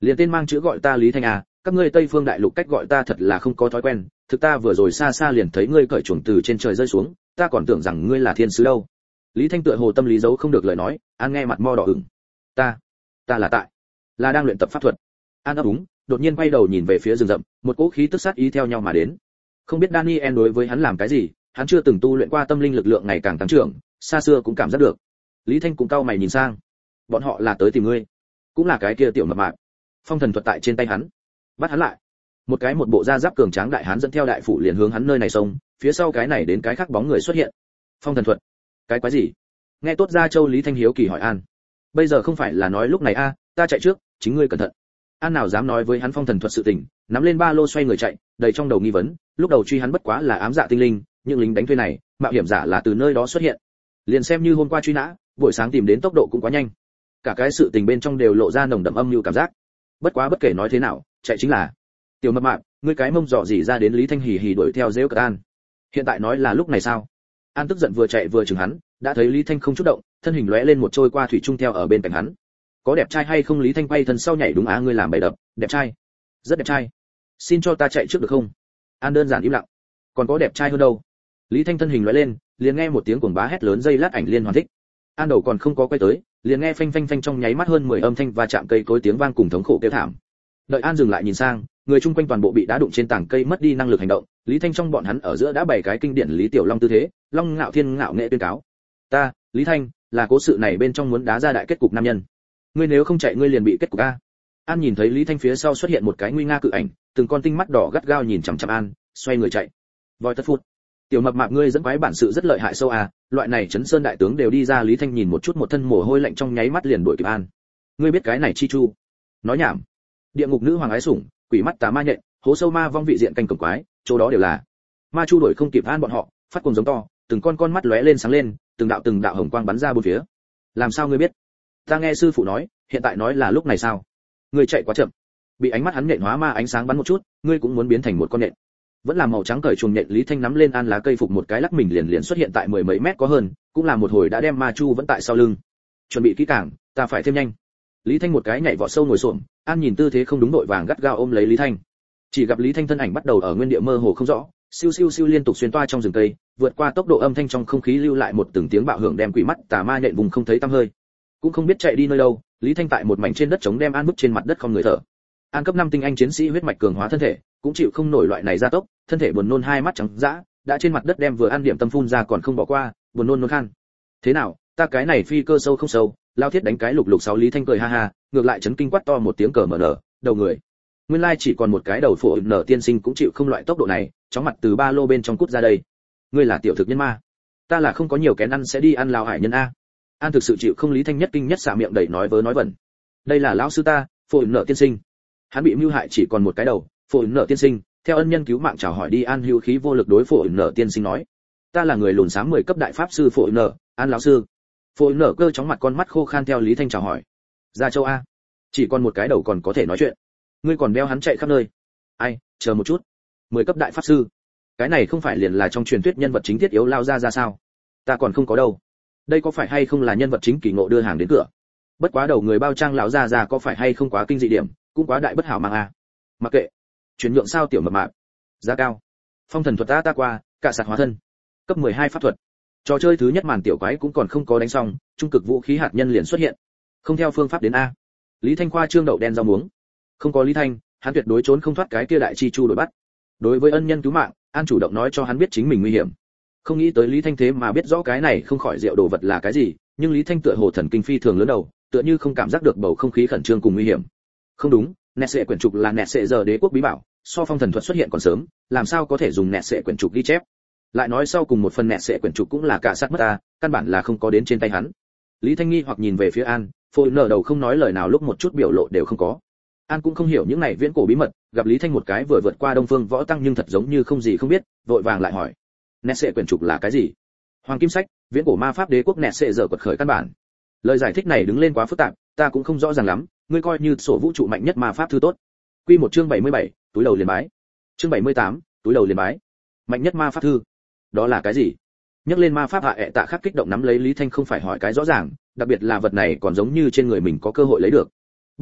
liền tên mang chữ gọi ta Lý Thanh à, các ngươi Tây Phương Đại Lục cách gọi ta thật là không có thói quen, thực ta vừa rồi xa xa liền thấy ngươi cởi chuồng từ trên trời rơi xuống, ta còn tưởng rằng ngươi là thiên sứ đâu. Lý Thanh tựa hồ tâm lý giấu không được lời nói, An nghe mặt mo đỏ ửng. Ta, ta là tại, là đang luyện tập pháp thuật. An ấp úng, đột nhiên quay đầu nhìn về phía rừng rậm, một cỗ khí tức sát ý theo nhau mà đến. Không biết Daniel đối với hắn làm cái gì, hắn chưa từng tu luyện qua tâm linh lực lượng ngày càng tăng trưởng, xa xưa cũng cảm giác được. Lý Thanh cũng cau mày nhìn sang, bọn họ là tới tìm ngươi, cũng là cái kia tiểu mập mạp. Phong thần thuật tại trên tay hắn, bắt hắn lại. Một cái một bộ da giáp cường tráng đại hán dẫn theo đại phủ liền hướng hắn nơi này xông, phía sau cái này đến cái khác bóng người xuất hiện. Phong thần thuật, cái quái gì? Nghe tốt ra Châu Lý Thanh hiếu kỳ hỏi An. Bây giờ không phải là nói lúc này a, à, ta chạy trước, chính ngươi cẩn thận. An nào dám nói với hắn phong thần thuật sự tình, nắm lên ba lô xoay người chạy, đầy trong đầu nghi vấn, lúc đầu truy hắn bất quá là ám dạ tinh linh, những lính đánh thuê này, mạo hiểm giả là từ nơi đó xuất hiện. Liền xem như hôm qua truy nã, buổi sáng tìm đến tốc độ cũng quá nhanh. Cả cái sự tình bên trong đều lộ ra nồng đậm âm mưu cảm giác. Bất quá bất kể nói thế nào, chạy chính là. Tiểu mập mạp, ngươi cái mông dọ gì ra đến Lý Thanh hì hì đuổi theo Dễu Cật An. Hiện tại nói là lúc này sao? An tức giận vừa chạy vừa chừng hắn, đã thấy Lý Thanh không chút động, thân hình lóe lên một trôi qua thủy trung theo ở bên cạnh hắn. Có đẹp trai hay không? Lý Thanh quay thân sau nhảy đúng á, ngươi làm bậy đập, đẹp trai, rất đẹp trai. Xin cho ta chạy trước được không? An đơn giản im lặng. Còn có đẹp trai hơn đâu? Lý Thanh thân hình lóe lên, liền nghe một tiếng cuồng bá hét lớn, dây lát ảnh liên hoàn thích. An đầu còn không có quay tới, liền nghe phanh phanh phanh trong nháy mắt hơn mười âm thanh va chạm cây cối tiếng vang cùng thống khổ kêu thảm. Đợi An dừng lại nhìn sang, người chung quanh toàn bộ bị đá đụng trên tảng cây mất đi năng lực hành động. Lý Thanh trong bọn hắn ở giữa đã bày cái kinh điển Lý Tiểu Long tư thế, Long Ngạo Thiên ngạo nghệ tuyên cáo: ta, Lý Thanh, là cố sự này bên trong muốn đá ra đại kết cục nam nhân. Ngươi nếu không chạy ngươi liền bị kết cục a. An nhìn thấy Lý Thanh phía sau xuất hiện một cái nguy nga cự ảnh, từng con tinh mắt đỏ gắt gao nhìn chằm chằm An, xoay người chạy. Voi tất phút. Tiểu mập mạp ngươi dẫn quái bản sự rất lợi hại sâu à, loại này chấn sơn đại tướng đều đi ra. Lý Thanh nhìn một chút một thân mồ hôi lạnh trong nháy mắt liền đuổi kịp An. Ngươi biết cái này chi chu? Nói nhảm. Địa ngục nữ hoàng ái sủng, quỷ mắt tà ma nhện, hố sâu ma vong vị diện canh cổng quái, chỗ đó đều là. Ma chu đuổi không kịp An bọn họ, phát cuồng giống to, từng con con mắt lóe lên sáng lên, từng đạo từng đạo hồng quang bắn ra bốn phía. Làm sao ngươi biết? Ta nghe sư phụ nói, hiện tại nói là lúc này sao? Ngươi chạy quá chậm. Bị ánh mắt hắn nhện hóa ma ánh sáng bắn một chút, ngươi cũng muốn biến thành một con nhện. Vẫn là màu trắng cởi chuồng nhện. Lý Thanh nắm lên An lá cây phục một cái lắc mình liền liền xuất hiện tại mười mấy mét có hơn, cũng là một hồi đã đem ma chu vẫn tại sau lưng. Chuẩn bị kỹ càng, ta phải thêm nhanh. Lý Thanh một cái nhảy vọt sâu ngồi xổm, An nhìn tư thế không đúng đội vàng gắt gao ôm lấy Lý Thanh. Chỉ gặp Lý Thanh thân ảnh bắt đầu ở nguyên địa mơ hồ không rõ, siêu siêu siêu liên tục xuyên toa trong rừng cây, vượt qua tốc độ âm thanh trong không khí lưu lại một từng tiếng bạo hưởng đem quỷ mắt tà ma nhện vùng không thấy tăm hơi. Cũng không biết chạy đi nơi đâu, Lý Thanh tại một mảnh trên đất trống đem An bức trên mặt đất không người thở. An cấp năm tinh anh chiến sĩ huyết mạch cường hóa thân thể, cũng chịu không nổi loại này gia tốc, thân thể buồn nôn hai mắt trắng dã, đã trên mặt đất đem vừa ăn điểm tâm phun ra còn không bỏ qua, buồn nôn nôn khan. Thế nào, ta cái này phi cơ sâu không sâu, lao thiết đánh cái lục lục sáu. Lý Thanh cười ha ha, ngược lại chấn kinh quát to một tiếng cờ mở nở, đầu người. Nguyên lai chỉ còn một cái đầu phổ nở tiên sinh cũng chịu không loại tốc độ này, chóng mặt từ ba lô bên trong cút ra đây. Ngươi là tiểu thực nhân ma, ta là không có nhiều kén ăn sẽ đi ăn lao hải nhân a. An thực sự chịu không. Lý Thanh nhất kinh nhất xả miệng đẩy nói vớ nói vẩn. Đây là lão sư ta, phổ nở tiên sinh. Hắn bị mưu hại chỉ còn một cái đầu, phổ nở tiên sinh, theo ân nhân cứu mạng chào hỏi đi. An hữu khí vô lực đối phổ nở tiên sinh nói: ta là người lùn xám mười cấp đại pháp sư phổ nở, An lão sư. Phổ nở cơ chóng mặt con mắt khô khan theo Lý Thanh chào hỏi: ra châu a, chỉ còn một cái đầu còn có thể nói chuyện, ngươi còn đeo hắn chạy khắp nơi. Ai, chờ một chút, mười cấp đại pháp sư, cái này không phải liền là trong truyền thuyết nhân vật chính thiết yếu lao ra ra sao? Ta còn không có đâu. Đây có phải hay không là nhân vật chính kỳ ngộ đưa hàng đến cửa? Bất quá đầu người bao trang lão ra ra có phải hay không quá kinh dị điểm, cũng quá đại bất hảo mang a. Mặc kệ, chuyển nhượng sao tiểu mập mạp, giá cao. Phong thần thuật ta ta qua, cả sạc hóa thân, cấp mười hai pháp thuật. Trò chơi thứ nhất màn tiểu quái cũng còn không có đánh xong, trung cực vũ khí hạt nhân liền xuất hiện. Không theo phương pháp đến a. Lý Thanh khoa trương đậu đen rau muống. Không có Lý Thanh, hắn tuyệt đối trốn không thoát cái kia đại chi chu đuổi bắt. Đối với ân nhân cứu mạng, An chủ động nói cho hắn biết chính mình nguy hiểm. Không nghĩ tới Lý Thanh thế mà biết rõ cái này không khỏi rượu đồ vật là cái gì, nhưng Lý Thanh tựa hồ thần kinh phi thường lớn đầu, tựa như không cảm giác được bầu không khí khẩn trương cùng nguy hiểm. Không đúng, nẹt sệ quyển trục là nẹt sệ giờ đế quốc bí bảo, so phong thần thuật xuất hiện còn sớm, làm sao có thể dùng nẹt sệ quyển trục ghi chép? Lại nói sau cùng một phần nẹt sệ quyển trục cũng là cả sát mất ta, căn bản là không có đến trên tay hắn. Lý Thanh nghi hoặc nhìn về phía An, phôi nở đầu không nói lời nào, lúc một chút biểu lộ đều không có. An cũng không hiểu những này viễn cổ bí mật, gặp Lý Thanh một cái vừa vượt qua Đông Phương võ tăng nhưng thật giống như không gì không biết, vội vàng lại hỏi: nẹt sệ quyển trục là cái gì? Hoàng kim sách, viễn cổ ma pháp đế quốc nẹt sệ giờ quật khởi căn bản. Lời giải thích này đứng lên quá phức tạp, ta cũng không rõ ràng lắm, ngươi coi như sổ vũ trụ mạnh nhất ma pháp thư tốt. Quy một chương bảy mươi bảy, túi đầu liền bái. Chương bảy mươi tám, túi đầu liền bái. Mạnh nhất ma pháp thư, đó là cái gì? Nhắc lên ma pháp hạ ệ tạ khắc kích động nắm lấy Lý Thanh không phải hỏi cái rõ ràng, đặc biệt là vật này còn giống như trên người mình có cơ hội lấy được.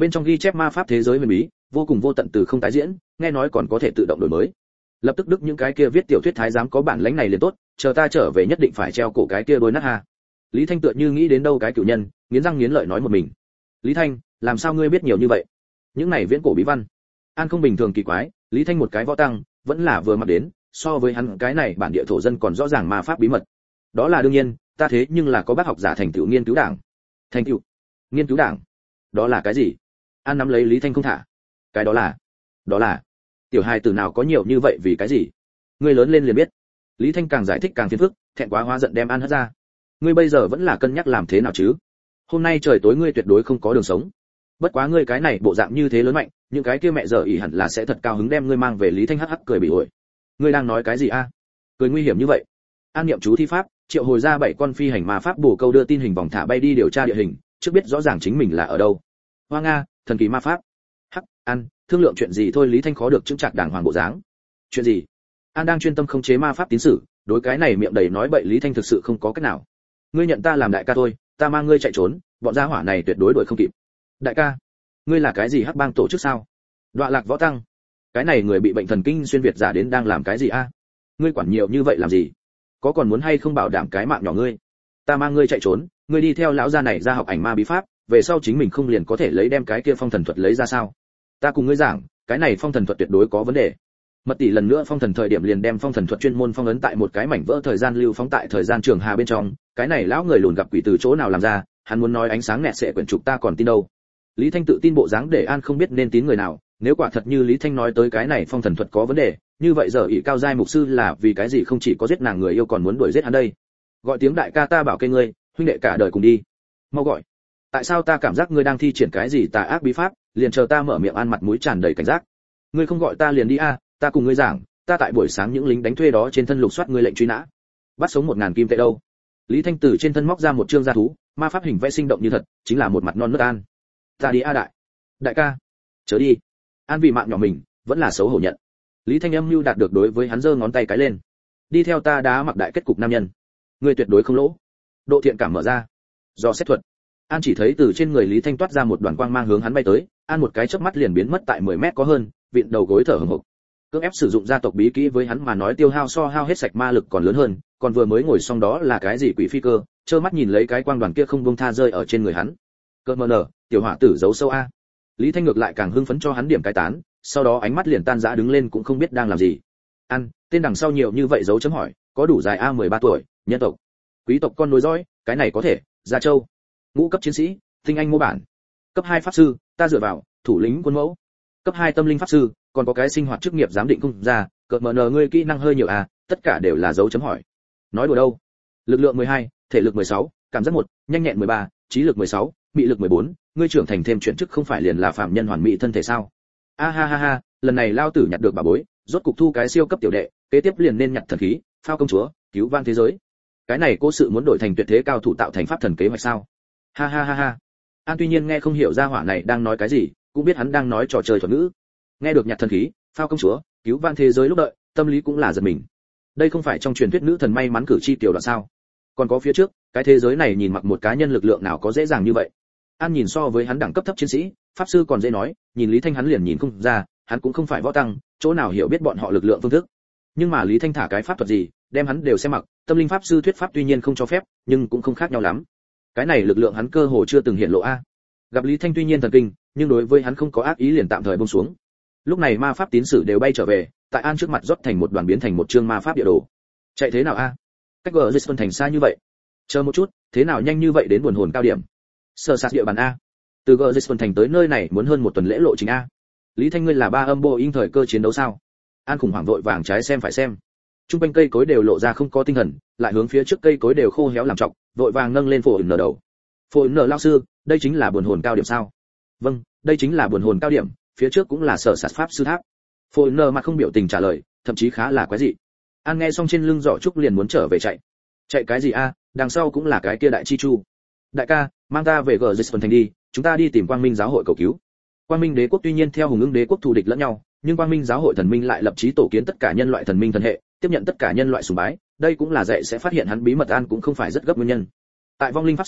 bên trong ghi chép ma pháp thế giới huyền bí, vô cùng vô tận từ không tái diễn, nghe nói còn có thể tự động đổi mới. Lập tức đức những cái kia viết tiểu thuyết thái giám có bản lĩnh này liền tốt, chờ ta trở về nhất định phải treo cổ cái kia đôi nát ha. Lý Thanh tựa như nghĩ đến đâu cái cửu nhân, nghiến răng nghiến lợi nói một mình. Lý Thanh, làm sao ngươi biết nhiều như vậy? Những này viễn cổ bí văn. An không bình thường kỳ quái, Lý Thanh một cái võ tăng, vẫn là vừa mặt đến, so với hắn cái này bản địa thổ dân còn rõ ràng ma pháp bí mật. Đó là đương nhiên, ta thế nhưng là có bác học giả thành tựu nghiên cứu đảng. Thành tựu? Nghiên cứu đảng? Đó là cái gì? An nắm lấy Lý Thanh không thả. Cái đó là, đó là tiểu hài tử nào có nhiều như vậy vì cái gì? Ngươi lớn lên liền biết. Lý Thanh càng giải thích càng phiền phức, thẹn quá hóa giận đem An hất ra. Ngươi bây giờ vẫn là cân nhắc làm thế nào chứ? Hôm nay trời tối ngươi tuyệt đối không có đường sống. Bất quá ngươi cái này bộ dạng như thế lớn mạnh, những cái kia mẹ giờ ỷ hẳn là sẽ thật cao hứng đem ngươi mang về. Lý Thanh hắc hắc cười bị ổi. Ngươi đang nói cái gì a? Cười nguy hiểm như vậy. An niệm chú thi pháp, triệu hồi ra bảy con phi hành ma pháp bổ câu đưa tin hình vòng thả bay đi điều tra địa hình, trước biết rõ ràng chính mình là ở đâu. Hoa Nga, thần kỳ ma pháp. Hắc, An, thương lượng chuyện gì thôi. Lý Thanh khó được chứng trạc đàng hoàng bộ dáng. Chuyện gì? An đang chuyên tâm khống chế ma pháp tín sử, đối cái này miệng đầy nói bậy Lý Thanh thực sự không có cách nào. Ngươi nhận ta làm đại ca thôi, ta mang ngươi chạy trốn, bọn gia hỏa này tuyệt đối đuổi không kịp. Đại ca, ngươi là cái gì hắc bang tổ chức sao? Đọa lạc võ tăng. Cái này người bị bệnh thần kinh xuyên việt giả đến đang làm cái gì a? Ngươi quản nhiều như vậy làm gì? Có còn muốn hay không bảo đảm cái mạng nhỏ ngươi? Ta mang ngươi chạy trốn, ngươi đi theo lão gia này ra học ảnh ma bí pháp, về sau chính mình không liền có thể lấy đem cái kia phong thần thuật lấy ra sao? Ta cùng ngươi giảng, cái này phong thần thuật tuyệt đối có vấn đề. Mật tỷ lần nữa phong thần thời điểm liền đem phong thần thuật chuyên môn phong ấn tại một cái mảnh vỡ thời gian lưu phóng tại thời gian trường hà bên trong, cái này lão người lùn gặp quỷ từ chỗ nào làm ra, hắn muốn nói ánh sáng nẹt sẽ quyển trục ta còn tin đâu. Lý Thanh tự tin bộ dáng để An không biết nên tín người nào, nếu quả thật như Lý Thanh nói tới cái này phong thần thuật có vấn đề, như vậy giờ ỷ cao giai mục sư là vì cái gì không chỉ có giết nàng người yêu còn muốn đuổi giết hắn đây? Gọi tiếng đại ca ta bảo kê ngươi, huynh đệ cả đời cùng đi. Mau gọi. Tại sao ta cảm giác ngươi đang thi triển cái gì tà ác bí pháp, liền chờ ta mở miệng An mặt mũi tràn đầy cảnh giác. Ngươi không gọi ta liền đi a, ta cùng ngươi giảng, ta tại buổi sáng những lính đánh thuê đó trên thân lục soát ngươi lệnh truy nã. Bắt sống một ngàn kim tệ đâu? Lý Thanh từ trên thân móc ra một trương gia thú, ma pháp hình vẽ sinh động như thật, chính là một mặt non nớt An. Ta đi a đại. Đại ca, chớ đi. An vì mạng nhỏ mình, vẫn là xấu hổ nhận. Lý Thanh âm mưu đạt được đối với hắn giơ ngón tay cái lên. Đi theo ta đá mặc đại kết cục nam nhân. Ngươi tuyệt đối không lỗ. Độ thiện cảm mở ra. Do xét thuật. An chỉ thấy từ trên người Lý Thanh toát ra một đoàn quang mang hướng hắn bay tới, An một cái chớp mắt liền biến mất tại mười mét có hơn, vịn đầu gối thở hổn hộc. Cưỡng ép sử dụng gia tộc bí kỹ với hắn mà nói tiêu hao so hao hết sạch ma lực còn lớn hơn, còn vừa mới ngồi xong đó là cái gì quỷ phi cơ, trơ mắt nhìn lấy cái quang đoàn kia không buông tha rơi ở trên người hắn. Cơ mờ nở, tiểu hỏa tử giấu sâu a. Lý Thanh ngược lại càng hưng phấn cho hắn điểm cái tán, sau đó ánh mắt liền tan rã đứng lên cũng không biết đang làm gì. Ăn, tên đằng sau nhiều như vậy dấu chấm hỏi, có đủ dài a mười ba tuổi, nhân tộc, quý tộc con nối dõi, cái này có thể, Gia Châu. Ngũ cấp chiến sĩ, tinh anh mô bản. Cấp hai pháp sư, ta dựa vào, thủ lĩnh quân mẫu. Cấp hai tâm linh pháp sư, còn có cái sinh hoạt chức nghiệp giám định không ra, cợt mờ nờ ngươi kỹ năng hơi nhiều à, tất cả đều là dấu chấm hỏi. Nói đùa đâu? Lực lượng mười hai, thể lực mười sáu, cảm giác một, nhanh nhẹn mười ba, trí lực mười sáu, mị lực mười bốn, ngươi trưởng thành thêm chuyển chức không phải liền là phạm nhân hoàn mỹ thân thể sao? A ha ha ha, lần này lao tử nhặt được bà bối, rốt cục thu cái siêu cấp tiểu đệ, kế tiếp liền nên nhặt thần khí, phao công chúa, cứu vãn thế giới. Cái này cố sự muốn đổi thành tuyệt thế cao thủ tạo thành pháp thần kế hoạch sao? Ha ha ha ha. An tuy nhiên nghe không hiểu ra hỏa này đang nói cái gì, cũng biết hắn đang nói trò chơi thuật ngữ. Nghe được nhặt thần khí, phao công chúa, cứu vãn thế giới lúc đợi, tâm lý cũng là giật mình. Đây không phải trong truyền thuyết nữ thần may mắn cử chi tiểu đoạn sao? Còn có phía trước, cái thế giới này nhìn mặc một cá nhân lực lượng nào có dễ dàng như vậy. An nhìn so với hắn đẳng cấp thấp chiến sĩ, pháp sư còn dễ nói, nhìn Lý Thanh hắn liền nhìn không ra, hắn cũng không phải võ tăng, chỗ nào hiểu biết bọn họ lực lượng phương thức. Nhưng mà Lý Thanh thả cái pháp thuật gì, đem hắn đều xem mặc, tâm linh pháp sư thuyết pháp tuy nhiên không cho phép, nhưng cũng không khác nhau lắm. Cái này lực lượng hắn cơ hồ chưa từng hiện lộ a. Gặp Lý Thanh tuy nhiên thần kinh, nhưng đối với hắn không có ác ý liền tạm thời buông xuống. Lúc này ma pháp tín sử đều bay trở về, tại An trước mặt rót thành một đoàn biến thành một chương ma pháp địa đồ. Chạy thế nào a? Cách gờ Giston thành xa như vậy. Chờ một chút, thế nào nhanh như vậy đến buồn hồn cao điểm? Sơ sát địa bàn a. Từ gờ Giston thành tới nơi này muốn hơn một tuần lễ lộ trình a. Lý Thanh ngươi là ba âm Boeing thời cơ chiến đấu sao? An khủng hoảng vội vàng trái xem phải xem. Trung quanh cây cối đều lộ ra không có tinh thần, lại hướng phía trước cây cối đều khô héo làm trọc, vội vàng nâng lên phổ ẩn nở đầu. Phổ ẩn nở lão sư, đây chính là buồn hồn cao điểm sao? Vâng, đây chính là buồn hồn cao điểm, phía trước cũng là sở sát pháp sư tháp. Phổ ẩn nở mặt không biểu tình trả lời, thậm chí khá là quái dị. An nghe xong trên lưng giỏ trúc liền muốn trở về chạy. Chạy cái gì a? Đằng sau cũng là cái kia đại chi chu. Đại ca, mang ta về gờ Giston thành đi, chúng ta đi tìm Quang Minh giáo hội cầu cứu. Quang Minh đế quốc tuy nhiên theo Hùng Ưng đế quốc thù địch lẫn nhau, nhưng Quang Minh giáo hội thần minh lại lập chí tổ kiến tất cả nhân loại thần minh thần hệ, tiếp nhận tất cả nhân loại sùng bái, đây cũng là dạy sẽ phát hiện hắn bí mật. An cũng không phải rất gấp nguyên nhân. Tại vong linh pháp sư,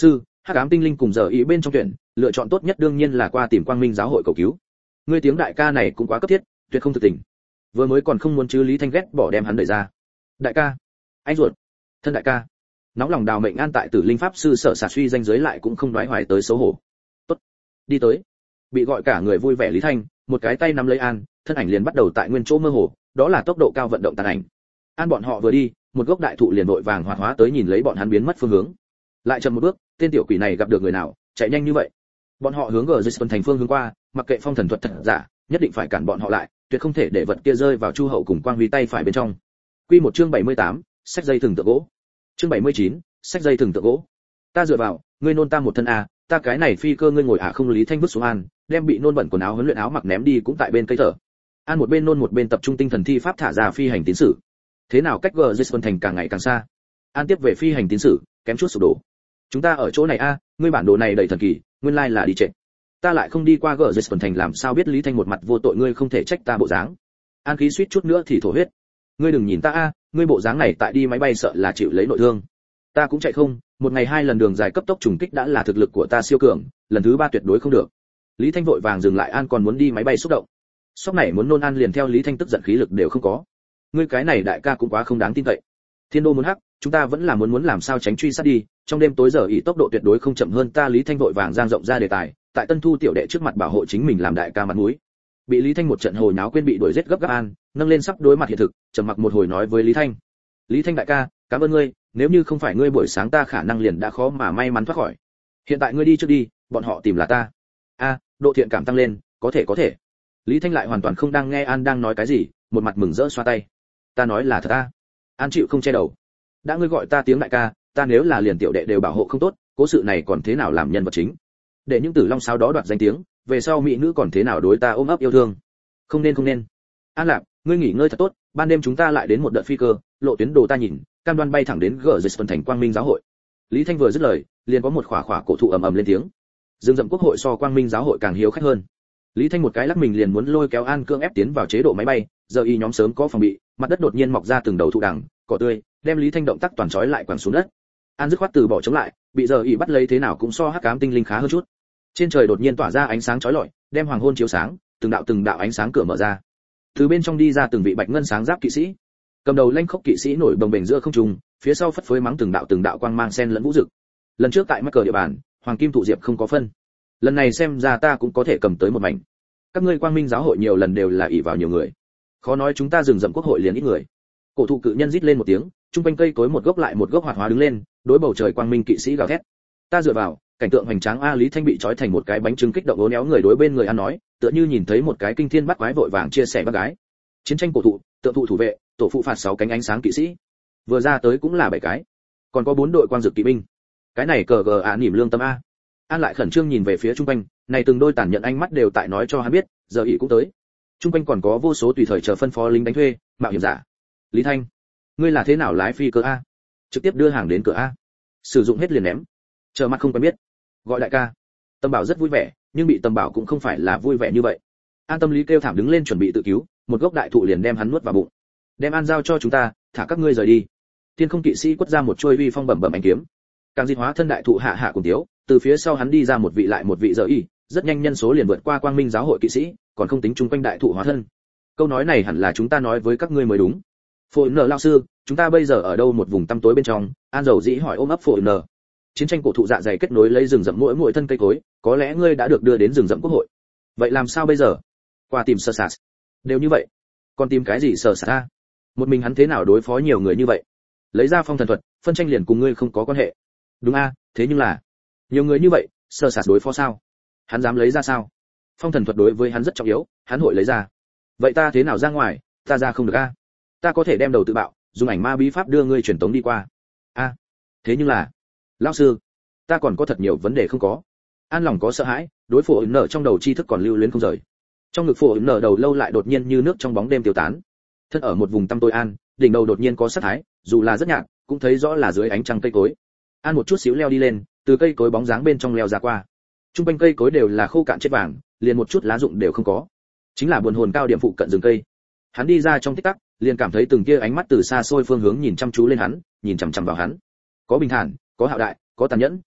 hắc ám tinh linh cùng giờ ý bên trong tuyển, lựa chọn tốt nhất đương nhiên là qua tìm quang minh giáo hội cầu cứu. Ngươi tiếng đại ca này cũng quá cấp thiết, tuyệt không thực tình. Vừa mới còn không muốn chứ Lý Thanh ghét bỏ đem hắn đẩy ra. Đại ca, anh ruột, thân đại ca. Nóng lòng đào mệnh An tại Tử Linh pháp sư sợ xả suy danh giới lại cũng không đoái hoài tới xấu hổ. Tốt, đi tới. Bị gọi cả người vui vẻ Lý Thanh, một cái tay nắm lấy An, thân ảnh liền bắt đầu tại nguyên chỗ mơ hồ, đó là tốc độ cao vận động tàn ảnh. An bọn họ vừa đi, một gốc đại thụ liền vội vàng hoạt hóa tới nhìn lấy bọn hắn biến mất phương hướng. Lại chậm một bước, tên tiểu quỷ này gặp được người nào, chạy nhanh như vậy. Bọn họ hướng ở Gisbon thành phương hướng qua, mặc kệ phong thần thuật thật giả, nhất định phải cản bọn họ lại, tuyệt không thể để vật kia rơi vào Chu Hậu cùng Quang Huy tay phải bên trong. Quy một chương bảy mươi tám, sách dây thừng tượng gỗ. Chương bảy mươi chín, sách dây thừng tượng gỗ. Ta dựa vào, ngươi nôn ta một thân à, ta cái này phi cơ ngươi ngồi à không. Lý Thanh vứt xuống An, đem bị nôn bẩn quần áo huấn luyện áo mặc ném đi cũng tại bên cây thở. An một bên nôn một bên tập trung tinh thần thi pháp thả ra phi hành tín sử. Thế nào cách Gisbon thành càng ngày càng xa. An tiếp về phi hành tín sử, kém chút sụp đổ. Chúng ta ở chỗ này a, à, ngươi bản đồ này đầy thần kỳ, nguyên lai là đi trệ. Ta lại không đi qua Gisbon thành làm sao biết. Lý Thanh một mặt vô tội, ngươi không thể trách ta bộ dáng. An khí suýt chút nữa thì thổ huyết. Ngươi đừng nhìn ta a, à, ngươi bộ dáng này tại đi máy bay sợ là chịu lấy nội thương. Ta cũng chạy không, một ngày hai lần đường dài cấp tốc trùng kích đã là thực lực của ta siêu cường, lần thứ ba tuyệt đối không được. Lý Thanh vội vàng dừng lại. An còn muốn đi máy bay xúc động. Sóc này muốn nôn An liền theo Lý Thanh tức giận khí lực đều không có. Ngươi cái này đại ca cũng quá không đáng tin cậy. Thiên đô muốn hắc, chúng ta vẫn là muốn muốn làm sao tránh truy sát đi, trong đêm tối giờ ý tốc độ tuyệt đối không chậm hơn ta. Lý Thanh vội vàng giang rộng ra đề tài, tại Tân Thu tiểu đệ trước mặt bảo hộ chính mình làm đại ca mặt mũi. Bị Lý Thanh một trận hồi nháo quên bị đuổi giết gấp gáp An, nâng lên sắp đối mặt hiện thực, trầm mặc một hồi nói với Lý Thanh. Lý Thanh đại ca, cảm ơn ngươi, nếu như không phải ngươi buổi sáng ta khả năng liền đã khó mà may mắn thoát khỏi. Hiện tại ngươi đi trước đi, bọn họ tìm là ta. A, độ thiện cảm tăng lên, có thể có thể. Lý Thanh lại hoàn toàn không đang nghe An đang nói cái gì, một mặt mừng rỡ xoa tay. Ta nói là thật a. An chịu không che đầu. Đã ngươi gọi ta tiếng đại ca, ta nếu là liền tiểu đệ đều bảo hộ không tốt, cố sự này còn thế nào làm nhân vật chính? Để những tử long sao đó đoạt danh tiếng, về sau mỹ nữ còn thế nào đối ta ôm ấp yêu thương? Không nên không nên. An Lạc, ngươi nghỉ ngơi thật tốt, ban đêm chúng ta lại đến một đợt phi cơ, lộ tuyến đồ ta nhìn, cam đoan bay thẳng đến Gisbon thành Quang Minh giáo hội. Lý Thanh vừa dứt lời, liền có một khỏa khỏa cổ thụ ầm ầm lên tiếng. Dương Dậm quốc hội so Quang Minh giáo hội càng hiếu khách hơn. Lý Thanh một cái lắc mình liền muốn lôi kéo An cưỡng ép tiến vào chế độ máy bay, giờ y nhóm sớm có phòng bị, mặt đất đột nhiên mọc ra từng đầu thụ đằng, cỏ tươi, đem Lý Thanh động tác toàn trói lại quẳng xuống đất. An dứt khoát từ bỏ chống lại, bị giờ y bắt lấy thế nào cũng so hắc ám tinh linh khá hơn chút. Trên trời đột nhiên tỏa ra ánh sáng chói lọi, đem hoàng hôn chiếu sáng, từng đạo từng đạo ánh sáng cửa mở ra. Từ bên trong đi ra từng vị bạch ngân sáng giáp kỵ sĩ. Cầm đầu lanh khốc kỵ sĩ nổi bồng bềnh giữa không trung, phía sau phất phới mắng từng đạo từng đạo quang mang sen lẫn vũ dực. Lần trước tại mắc cờ địa bàn, hoàng kim thụ diệp không có phân. Lần này xem ra ta cũng có thể cầm tới một mảnh. Các ngươi Quang Minh giáo hội nhiều lần đều là ỷ vào nhiều người, khó nói chúng ta dừng dậm quốc hội liền ít người. Cổ thụ cự nhân rít lên một tiếng, trung quanh cây cối một gốc lại một gốc hoạt hóa đứng lên, đối bầu trời Quang Minh kỵ sĩ gào thét. Ta dựa vào, cảnh tượng hoành tráng a. Lý Thanh bị trói thành một cái bánh trưng kích động ố néo người đối bên người An nói, tựa như nhìn thấy một cái kinh thiên bắt quái vội vàng chia sẻ bác gái. Chiến tranh cổ thụ, tượng thụ thủ vệ, tổ phụ phạt sáu cánh ánh sáng kỵ sĩ, vừa ra tới cũng là bảy cái, còn có bốn đội quang dực kỵ binh. Cái này cờ gờ ạ niềm lương tâm a. An lại khẩn trương nhìn về phía trung quanh, này từng đôi tàn nhận ánh mắt đều tại nói cho hắn biết, giờ ỷ cũng tới. Trung quanh còn có vô số tùy thời chờ phân phó lính đánh thuê, mạo hiểm giả. Lý Thanh, ngươi là thế nào lái phi cơ a? Trực tiếp đưa hàng đến cửa a? Sử dụng hết liền ném. Chờ mặt không quen biết. Gọi đại ca. Tâm Bảo rất vui vẻ, nhưng bị Tâm Bảo cũng không phải là vui vẻ như vậy. An tâm lý kêu thảm đứng lên chuẩn bị tự cứu, một gốc đại thụ liền đem hắn nuốt vào bụng. Đem An giao cho chúng ta, thả các ngươi rời đi. Thiên không kỵ sĩ quất ra một chuôi uy phong bẩm bẩm ánh kiếm. Càng dịch hóa thân đại thụ hạ hạ cùng tiếu, từ phía sau hắn đi ra một vị lại một vị giờ y, rất nhanh nhân số liền vượt qua Quang Minh giáo hội kỵ sĩ, còn không tính chung quanh đại thụ hóa thân. Câu nói này hẳn là chúng ta nói với các ngươi mới đúng. Phổ nở lão sư, chúng ta bây giờ ở đâu? Một vùng tăm tối bên trong, An dầu dĩ hỏi ôm ấp Phổ nở. Chiến tranh cổ thụ dạ dày kết nối lấy rừng rậm mỗi mỗi thân cây cối, có lẽ ngươi đã được đưa đến rừng rậm quốc hội. Vậy làm sao bây giờ? Qua tìm sơ sạt. Đều như vậy, còn tìm cái gì sơ sạt a? Một mình hắn thế nào đối phó nhiều người như vậy? Lấy ra phong thần thuật, phân tranh liền cùng ngươi không có quan hệ. Đúng a, thế nhưng là nhiều người như vậy, sơ sạt đối phó sao? Hắn dám lấy ra sao? Phong thần thuật đối với hắn rất trọng yếu, hắn hội lấy ra. Vậy ta thế nào ra ngoài? Ta ra không được a. Ta có thể đem đầu tự bạo, dùng ảnh ma bí pháp đưa ngươi truyền tống đi qua. A, thế nhưng là, lão sư, ta còn có thật nhiều vấn đề không có. An lòng có sợ hãi, đối phổ ứng nở trong đầu tri thức còn lưu luyến không rời. Trong ngực phổ ứng nở đầu lâu lại đột nhiên như nước trong bóng đêm tiêu tán. Thân ở một vùng tăm tối An, đỉnh đầu đột nhiên có sát thái, dù là rất nhạt, cũng thấy rõ là dưới ánh trăng cây cối. An một chút xíu leo đi lên, từ cây cối bóng dáng bên trong leo ra qua. Trung quanh cây cối đều là khô cạn chết vàng, liền một chút lá rụng đều không có. Chính là buồn hồn cao điểm phụ cận rừng cây. Hắn đi ra trong tích tắc, liền cảm thấy từng kia ánh mắt từ xa xôi phương hướng nhìn chăm chú lên hắn, nhìn chằm chằm vào hắn. Có bình thản, có hạo đại, có tàn nhẫn,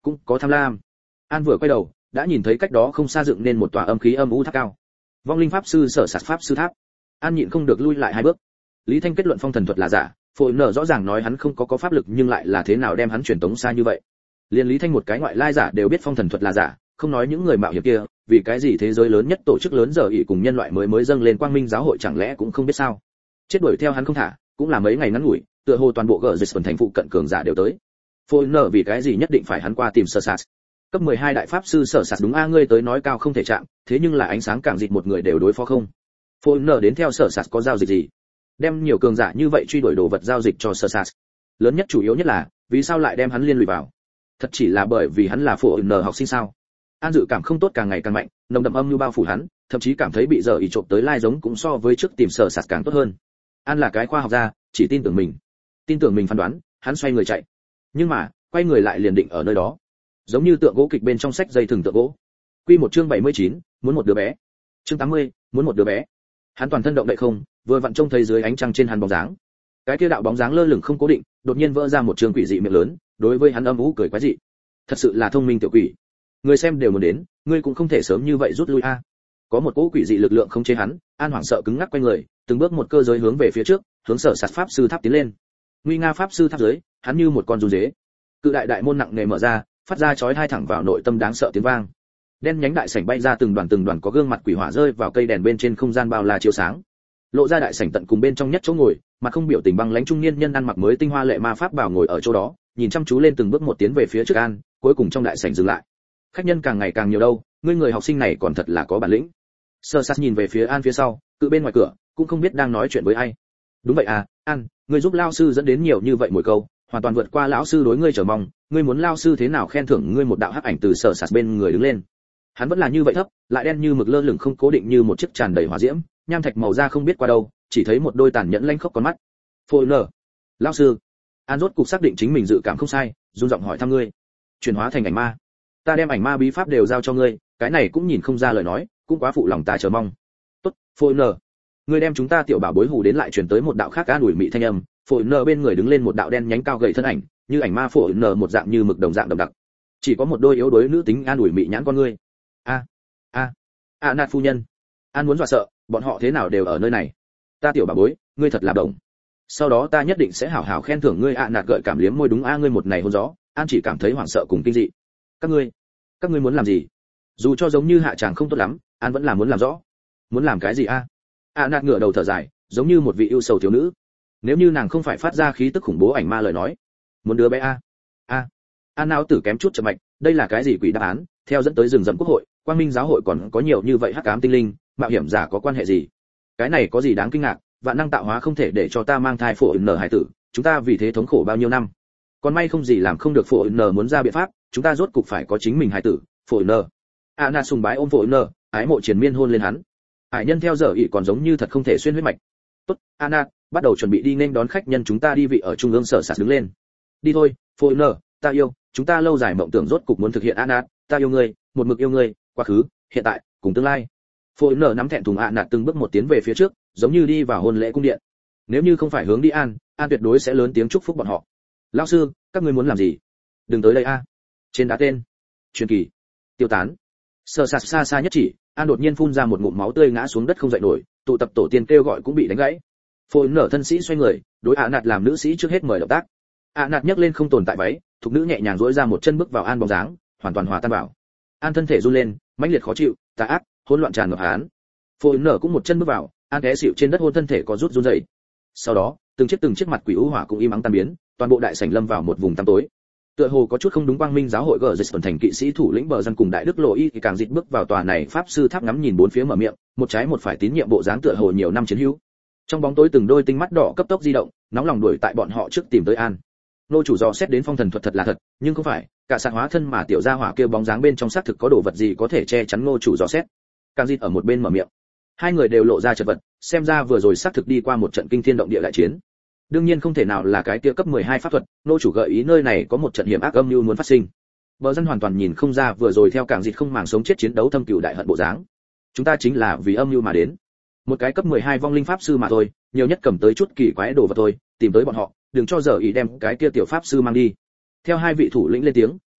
cũng có tham lam. An vừa quay đầu, đã nhìn thấy cách đó không xa dựng nên một tòa âm khí âm u tháp cao. Vong linh pháp sư sở sạt pháp sư tháp. An nhịn không được lui lại hai bước. Lý Thanh kết luận phong thần thuật là giả, Phổi nở rõ ràng nói hắn không có có pháp lực nhưng lại là thế nào đem hắn truyền tống xa như vậy. Liên Lý Thanh một cái ngoại lai giả đều biết phong thần thuật là giả, không nói những người mạo hiểm kia, vì cái gì thế giới lớn nhất tổ chức lớn giờ ỷ cùng nhân loại mới mới dâng lên quang minh giáo hội chẳng lẽ cũng không biết sao? Chết đuổi theo hắn không thả, cũng là mấy ngày ngắn ngủi, tựa hồ toàn bộ gờ dịch phần thành phụ cận cường giả đều tới. Phôi nở vì cái gì nhất định phải hắn qua tìm Sở Sạt? Cấp mười hai đại pháp sư Sở Sạt đúng a ngươi tới nói cao không thể chạm, thế nhưng là ánh sáng càng dịch một người đều đối phó không. Phôi nở đến theo Sở Sạt có giao dịch gì? Đem nhiều cường giả như vậy truy đuổi đồ vật giao dịch cho Sở Sạt. Lớn nhất chủ yếu nhất là, vì sao lại đem hắn liên lụy vào? Thật chỉ là bởi vì hắn là Phôi nở học sinh sao? An dự cảm không tốt càng ngày càng mạnh, nồng đậm âm như bao phủ hắn, thậm chí cảm thấy bị giờ ỷ trộm tới lai giống cũng so với trước tìm Sở Sạt càng tốt hơn. An là cái khoa học gia, chỉ tin tưởng mình, tin tưởng mình phán đoán, hắn xoay người chạy. Nhưng mà, quay người lại liền định ở nơi đó, giống như tượng gỗ kịch bên trong sách dây thừng tượng gỗ. Quy một chương bảy mươi chín, muốn một đứa bé. Chương tám mươi, muốn một đứa bé. Hắn toàn thân động đậy không, vừa vặn trông thấy dưới ánh trăng trên hắn bóng dáng. Cái kia đạo bóng dáng lơ lửng không cố định, đột nhiên vỡ ra một trường quỷ dị miệng lớn, đối với hắn âm u cười quái dị. Thật sự là thông minh tiểu quỷ. Người xem đều muốn đến, ngươi cũng không thể sớm như vậy rút lui a. Có một cỗ quỷ dị lực lượng không chế hắn, An hoảng sợ cứng ngắc quay người, từng bước một cơ giới hướng về phía trước, hướng Sở Sạt pháp sư tháp tiến lên. Nguy nga pháp sư tháp dưới, hắn như một con run dế. Cự đại đại môn nặng nề mở ra, phát ra chói tai thẳng vào nội tâm đáng sợ tiếng vang. Đen nhánh đại sảnh bay ra từng đoàn từng đoàn có gương mặt quỷ hỏa rơi vào cây đèn bên trên không gian bao la chiếu sáng. Lộ ra đại sảnh tận cùng bên trong nhất chỗ ngồi, mặt không biểu tình băng lãnh trung niên nhân ăn mặc mới tinh hoa lệ ma pháp bảo ngồi ở chỗ đó, nhìn chăm chú lên từng bước một tiến về phía trước An, cuối cùng trong đại sảnh dừng lại. Khách nhân càng ngày càng nhiều đâu, ngươi người học sinh này còn thật là có bản lĩnh. Sở Sạt nhìn về phía An phía sau, cự bên ngoài cửa, cũng không biết đang nói chuyện với ai. Đúng vậy à, An, ngươi giúp lão sư dẫn đến nhiều như vậy mỗi câu, hoàn toàn vượt qua lão sư đối ngươi chờ mong, ngươi muốn lão sư thế nào khen thưởng ngươi một đạo hắc ảnh từ Sở Sạt bên người đứng lên. Hắn vẫn là như vậy thấp, lại đen như mực lơ lửng không cố định như một chiếc tràn đầy hỏa diễm, nham thạch màu da không biết qua đâu, chỉ thấy một đôi tàn nhẫn lanh khốc con mắt. Phôi nở, lão sư. An rốt cục xác định chính mình dự cảm không sai, run giọng hỏi thăm ngươi. Chuyển hóa thành ảnh ma. Ta đem ảnh ma bí pháp đều giao cho ngươi, cái này cũng nhìn không ra lời nói, cũng quá phụ lòng ta chờ mong. Tốt, Phôi nở. Ngươi đem chúng ta tiểu bảo bối hù đến lại truyền tới một đạo khác an ủi mị thanh âm, Phôi nở bên người đứng lên một đạo đen nhánh cao gầy thân ảnh, như ảnh ma Phôi nở một dạng như mực đồng dạng đậm đặc. Chỉ có một đôi yếu đuối nữ tính an ủi mị nhãn con ngươi. A, a, a nạt phu nhân. An muốn dọa sợ, bọn họ thế nào đều ở nơi này. Ta tiểu bảo bối, ngươi thật là đồng. Sau đó ta nhất định sẽ hảo hảo khen thưởng ngươi. A nạt gợi cảm liếm môi đúng a ngươi một này hôn gió, An chỉ cảm thấy hoảng sợ cùng kinh dị. Các ngươi, các ngươi muốn làm gì? Dù cho giống như hạ chàng không tốt lắm, An vẫn là muốn làm rõ. Muốn làm cái gì a? A nạt ngửa đầu thở dài, giống như một vị ưu sầu thiếu nữ. Nếu như nàng không phải phát ra khí tức khủng bố ảnh ma lời nói, muốn đứa bé a. A. An não tử kém chút chậm mạch, đây là cái gì quỷ đáp án? Theo dẫn tới rừng rậm quốc hội, quang minh giáo hội còn có nhiều như vậy hắc ám tinh linh, mạo hiểm giả có quan hệ gì? Cái này có gì đáng kinh ngạc? Vạn năng tạo hóa không thể để cho ta mang thai phổ nở hải tử, chúng ta vì thế thống khổ bao nhiêu năm. Còn may không gì làm không được phổ nở muốn ra biện pháp, chúng ta rốt cục phải có chính mình hải tử, phổ nở. Anna sùng bái ôm phổ nở, ái mộ triền miên hôn lên hắn. Hải nhân theo giờ ỷ còn giống như thật không thể xuyên huyết mạch. Tốt, Anna, bắt đầu chuẩn bị đi nên đón khách nhân chúng ta đi vị ở trung ương Sở Sạt đứng lên. Đi thôi, phổ nở, ta yêu, chúng ta lâu dài mộng tưởng rốt cục muốn thực hiện. Anna, ta yêu ngươi, một mực yêu ngươi, quá khứ, hiện tại, cùng tương lai. Phôi nở nắm thẹn thùng ạ nạt từng bước một tiến về phía trước, giống như đi vào hôn lễ cung điện. Nếu như không phải hướng đi An, An tuyệt đối sẽ lớn tiếng chúc phúc bọn họ. Lão sư, các ngươi muốn làm gì? Đừng tới đây a. Trên đá tên. Truyền kỳ. Tiêu tán. Sở Sạt xa xa nhất chỉ, An đột nhiên phun ra một ngụm máu tươi ngã xuống đất không dậy nổi, tụ tập tổ tiên kêu gọi cũng bị đánh gãy. Phôi nở thân sĩ xoay người, đối ạ nạt làm nữ sĩ trước hết mời động tác. ạ nạt nhấc lên không tồn tại váy, thục nữ nhẹ nhàng duỗi ra một chân bước vào An bóng dáng, hoàn toàn hòa tan vào. An thân thể run lên, mãnh liệt khó chịu, tà ác, hỗn loạn tràn ngập hắn. Phôi nở cũng một chân bước vào, An té xỉu trên đất hôn thân thể có rút run rẩy. Sau đó, từng chiếc từng chiếc mặt quỷ u hỏa cũng im ắng tan biến, toàn bộ đại sảnh lâm vào một vùng tăm tối. Tựa hồ có chút không đúng, quang minh giáo hội gờ dịch tuần thành kỵ sĩ thủ lĩnh bờ dân cùng đại đức lộ y thì càng dịch bước vào tòa này pháp sư tháp ngắm nhìn bốn phía mở miệng, một trái một phải tín nhiệm bộ dáng tựa hồ nhiều năm chiến hữu. Trong bóng tối từng đôi tinh mắt đỏ cấp tốc di động, nóng lòng đuổi tại bọn họ trước tìm tới An. Nô chủ dò xét đến phong thần thuật thật là thật, nhưng không phải, cả sạc hóa thân mà tiểu gia hỏa kia bóng dáng bên trong xác thực có đồ vật gì có thể che chắn nô chủ dò xét. Càng dịch ở một bên mở miệng. Hai người đều lộ ra chật vật, xem ra vừa rồi xác thực đi qua một trận kinh thiên động địa đại chiến. Đương nhiên không thể nào là cái kia cấp mười hai pháp thuật, nô chủ gợi ý nơi này có một trận hiểm ác âm mưu muốn phát sinh. Bờ dân hoàn toàn nhìn không ra vừa rồi theo Càng dịch không màng sống chết chiến đấu thâm cửu đại hận bộ dáng. Chúng ta chính là vì âm mưu mà đến. Một cái cấp mười hai vong linh pháp sư mà thôi, nhiều nhất cầm tới chút kỳ quái đồ vật thôi, tìm tới bọn họ, đừng cho giờ ý đem cái kia tiểu pháp sư mang đi. Theo hai vị thủ lĩnh lên tiếng,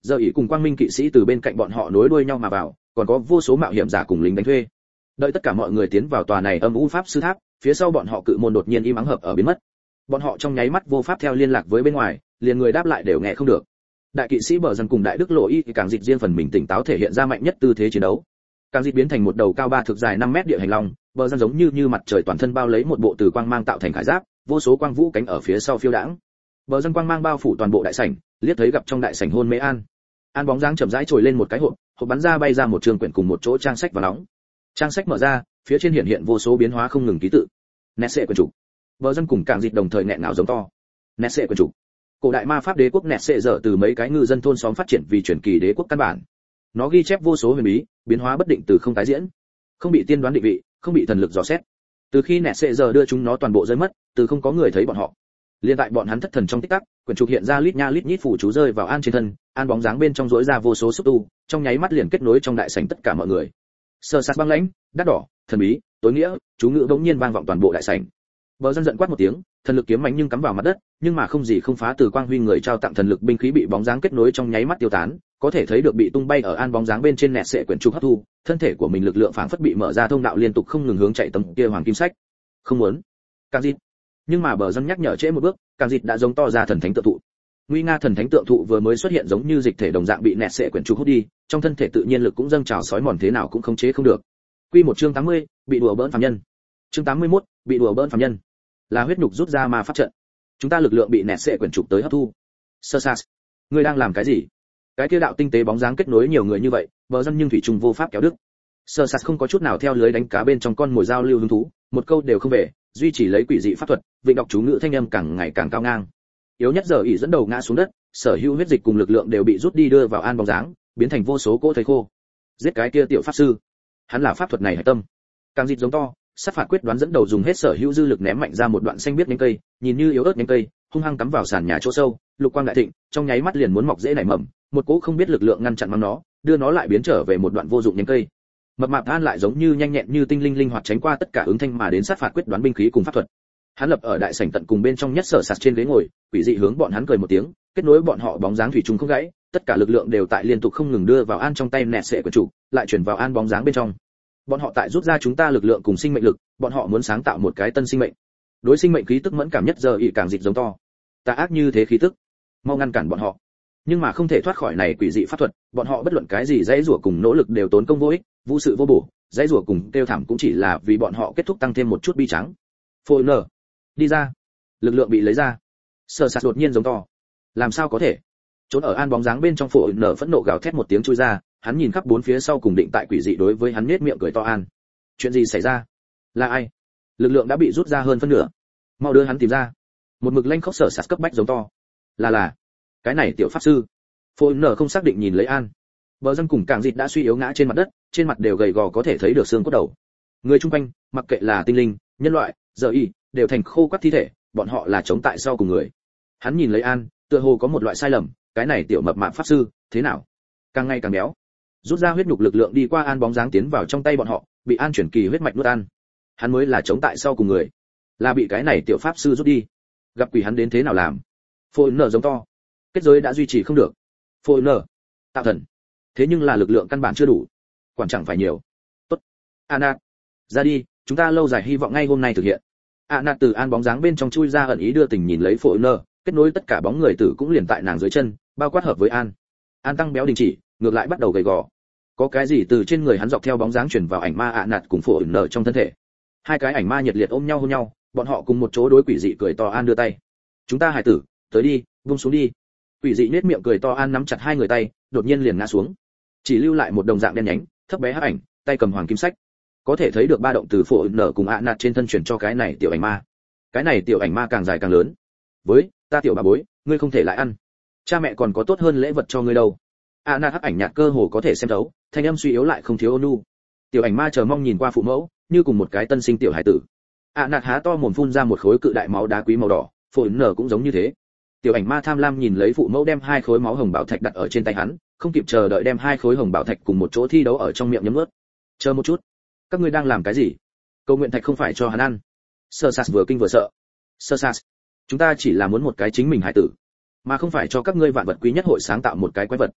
Giờ ý cùng quang minh kỵ sĩ từ bên cạnh bọn họ nối đuôi nhau mà vào, còn có vô số mạo hiểm giả cùng lính đánh thuê. Đợi tất cả mọi người tiến vào tòa này âm u pháp sư tháp, phía sau bọn họ cự môn đột nhiên im ắng hợp ở biến mất. Bọn họ trong nháy mắt vô pháp theo liên lạc với bên ngoài, liền người đáp lại đều nghe không được. Đại kỵ sĩ bờ dân cùng đại đức lộ y thì càng dịch riêng phần mình tỉnh táo thể hiện ra mạnh nhất tư thế chiến đấu. Càng dịch biến thành một đầu cao ba thước dài năm mét địa hành long, bờ dân giống như như mặt trời toàn thân bao lấy một bộ từ quang mang tạo thành khải giáp, vô số quang vũ cánh ở phía sau phiêu đãng. Bờ dân quang mang bao phủ toàn bộ đại sảnh, liếc thấy gặp trong đại sảnh hôn mê an. An bóng dáng chậm rãi trồi lên một cái hộp, hộp bắn ra bay ra một trường quyển cùng một chỗ trang sách và nóng. Trang sách mở ra, phía trên hiện hiện vô số biến hóa không ngừng ký tự. Nét sệ quyển trục. Bờ dân cùng càng dịch đồng thời nghẹn ngào giống to. Nét sệ quyển trục. Cổ đại ma pháp đế quốc nẹt sệ dở từ mấy cái ngư dân thôn xóm phát triển vì truyền kỳ đế quốc căn bản. Nó ghi chép vô số huyền bí, biến hóa bất định từ không tái diễn, không bị tiên đoán định vị, không bị thần lực dò xét. Từ khi nẹt sệ dở đưa chúng nó toàn bộ rơi mất, từ không có người thấy bọn họ. Liên tại bọn hắn thất thần trong tích tắc, quyển trục hiện ra lít nha lít nhít phủ chú rơi vào an trên thân, an bóng dáng bên trong rỗi ra vô số xúc tu, trong nháy mắt liền kết nối trong đại sảnh tất cả mọi người. Sơ sát băng lãnh, đắt đỏ, thần bí, tối nghĩa, chú ngữ bỗng nhiên vang vọng toàn bộ đại sảnh. Bờ dân giận quát một tiếng, thần lực kiếm mạnh nhưng cắm vào mặt đất, nhưng mà không gì không phá từ quang huy người trao tặng thần lực binh khí bị bóng dáng kết nối trong nháy mắt tiêu tán, có thể thấy được bị tung bay ở an bóng dáng bên trên nẹt sệ quyển trục hấp thu, thân thể của mình lực lượng phảng phất bị mở ra thông đạo liên tục không ngừng hướng chạy tấm kia hoàng kim sách. Không muốn. Càng dịt. Nhưng mà bờ dân nhắc nhở trễ một bước, càng dịt đã giống to ra thần thánh tượng thụ. Nguy nga thần thánh tượng thụ vừa mới xuất hiện giống như dịch thể đồng dạng bị nẹt sệ quyển trục hút đi, trong thân thể tự nhiên lực cũng dâng trào sói mòn thế nào cũng khống chế không được. Quy một chương tám mươi, bị đùa bỡn phàm nhân. Chương tám mươi mốt, bị đùa bỡn phàm nhân. Là huyết nhục rút ra ma pháp trận. Chúng ta lực lượng bị nẹt sệ quyển trục tới hấp thu. Sơ Sas, ngươi đang làm cái gì? Cái kia đạo tinh tế bóng dáng kết nối nhiều người như vậy, bờ dân nhưng thủy trùng vô pháp kéo đứt. Sơ Sas không có chút nào theo lưới đánh cá bên trong con mồi giao lưu hứng thú, một câu đều không về, duy trì lấy quỷ dị pháp thuật, vịnh đọc chú ngữ thanh âm càng ngày càng cao ngang. Yếu nhất giờ ỷ dẫn đầu ngã xuống đất, sở hữu huyết dịch cùng lực lượng đều bị rút đi đưa vào an bóng dáng, biến thành vô số cỗ thây khô. Giết cái kia tiểu pháp sư, hắn là pháp thuật này hải tâm. Càng dịch giống to, sát phạt quyết đoán dẫn đầu dùng hết sở hữu dư lực ném mạnh ra một đoạn xanh biết nhánh cây, nhìn như yếu ớt nhánh cây, hung hăng cắm vào sàn nhà chỗ sâu, lục quang đại thịnh, trong nháy mắt liền muốn mọc rễ nảy mầm, một cỗ không biết lực lượng ngăn chặn mang nó, đưa nó lại biến trở về một đoạn vô dụng nhánh cây. Mập mạp An lại giống như nhanh nhẹn như tinh linh linh hoạt tránh qua tất cả ứng thanh mà đến sát phạt quyết đoán binh khí cùng pháp thuật. Hắn lập ở đại sảnh tận cùng bên trong nhất sở sạt trên ghế ngồi, quỷ dị hướng bọn hắn cười một tiếng, kết nối bọn họ bóng dáng thủy chung không gãy, tất cả lực lượng đều tại liên tục không ngừng đưa vào An trong tay nẹt sệ của chủ, lại chuyển vào An bóng dáng bên trong. Bọn họ tại rút ra chúng ta lực lượng cùng sinh mệnh lực, bọn họ muốn sáng tạo một cái tân sinh mệnh. Đối sinh mệnh khí tức mẫn cảm nhất giờ ỷ càng dịch giống to. Tà ác như thế khí tức, mau ngăn cản bọn họ. Nhưng mà không thể thoát khỏi này quỷ dị pháp thuật, bọn họ bất luận cái gì dãy rủa cùng nỗ lực đều tốn công vô ích, vô sự vô bổ, dãy rủa cùng kêu thảm cũng chỉ là vì bọn họ kết thúc tăng thêm một chút bi trắng. Phôi nở, đi ra. Lực lượng bị lấy ra. Sở Sạt đột nhiên giống to. Làm sao có thể? Trốn ở an bóng dáng bên trong phôi nở phẫn nộ gào thét một tiếng chui ra, hắn nhìn khắp bốn phía sau cùng định tại quỷ dị đối với hắn nhếch miệng cười to an. Chuyện gì xảy ra? Là ai? Lực lượng đã bị rút ra hơn phân nửa. Mau đưa hắn tìm ra. Một mực lanh khóc Sở Sạt cấp bách giống to. Là là, cái này tiểu pháp sư. Phôi nở không xác định nhìn lấy an. Bờ dân cùng càng dịch đã suy yếu ngã trên mặt đất, trên mặt đều gầy gò có thể thấy được xương cốt đầu. Người chung quanh, mặc kệ là tinh linh, nhân loại, giờ y, đều thành khô quắt thi thể, bọn họ là chống tại sau cùng người. Hắn nhìn lấy an, tựa hồ có một loại sai lầm, cái này tiểu mập mạp pháp sư, thế nào? Càng ngày càng béo. Rút ra huyết nhục lực lượng đi qua an bóng dáng tiến vào trong tay bọn họ, bị an chuyển kỳ huyết mạch nuốt ăn. Hắn mới là chống tại sau cùng người, là bị cái này tiểu pháp sư rút đi. Gặp quỷ hắn đến thế nào làm? Phôi nở giống to. Kết giới đã duy trì không được. Phôi nở, tạo thần. Thế nhưng là lực lượng căn bản chưa đủ, quản chẳng phải nhiều. Tốt, Anat, ra đi, chúng ta lâu dài hy vọng ngay hôm nay thực hiện. Anat từ an bóng dáng bên trong chui ra ẩn ý đưa tình nhìn lấy Phôi nở, kết nối tất cả bóng người tử cũng liền tại nàng dưới chân, bao quát hợp với an. An tăng béo đình chỉ, ngược lại bắt đầu gầy gò. Có cái gì từ trên người hắn dọc theo bóng dáng chuyển vào ảnh ma Anat cùng Phôi nở trong thân thể. Hai cái ảnh ma nhiệt liệt ôm nhau hôn nhau, bọn họ cùng một chỗ đối quỷ dị cười to an đưa tay. Chúng ta hải tử, tới đi, buông xuống đi. Quỷ dị nết miệng cười to an nắm chặt hai người tay, đột nhiên liền ngã xuống. Chỉ lưu lại một đồng dạng đen nhánh, thấp bé hắc ảnh, tay cầm hoàng kim sách. Có thể thấy được ba động từ Phôi nở cùng ạ nạt trên thân chuyển cho cái này tiểu ảnh ma. Cái này tiểu ảnh ma càng dài càng lớn. Với, ta tiểu bà bối, ngươi không thể lại ăn. Cha mẹ còn có tốt hơn lễ vật cho ngươi đâu. ạ nạt hắc ảnh nhạt cơ hồ có thể xem thấu, thanh âm suy yếu lại không thiếu ôn nhu. Tiểu ảnh ma chờ mong nhìn qua phụ mẫu, như cùng một cái tân sinh tiểu hải tử. ạ nạt há to mồm phun ra một khối cự đại máu đá quý màu đỏ, Phôi nở cũng giống như thế. Tiểu ảnh ma tham lam nhìn lấy phụ mẫu đem hai khối máu hồng bảo thạch đặt ở trên tay hắn, không kịp chờ đợi đem hai khối hồng bảo thạch cùng một chỗ thi đấu ở trong miệng nhấm nuốt. Chờ một chút, các ngươi đang làm cái gì? Cầu nguyện thạch không phải cho hắn ăn. Sơ Sas vừa kinh vừa sợ. Sơ Sas, chúng ta chỉ là muốn một cái chính mình hải tử, mà không phải cho các ngươi vạn vật quý nhất hội sáng tạo một cái quái vật.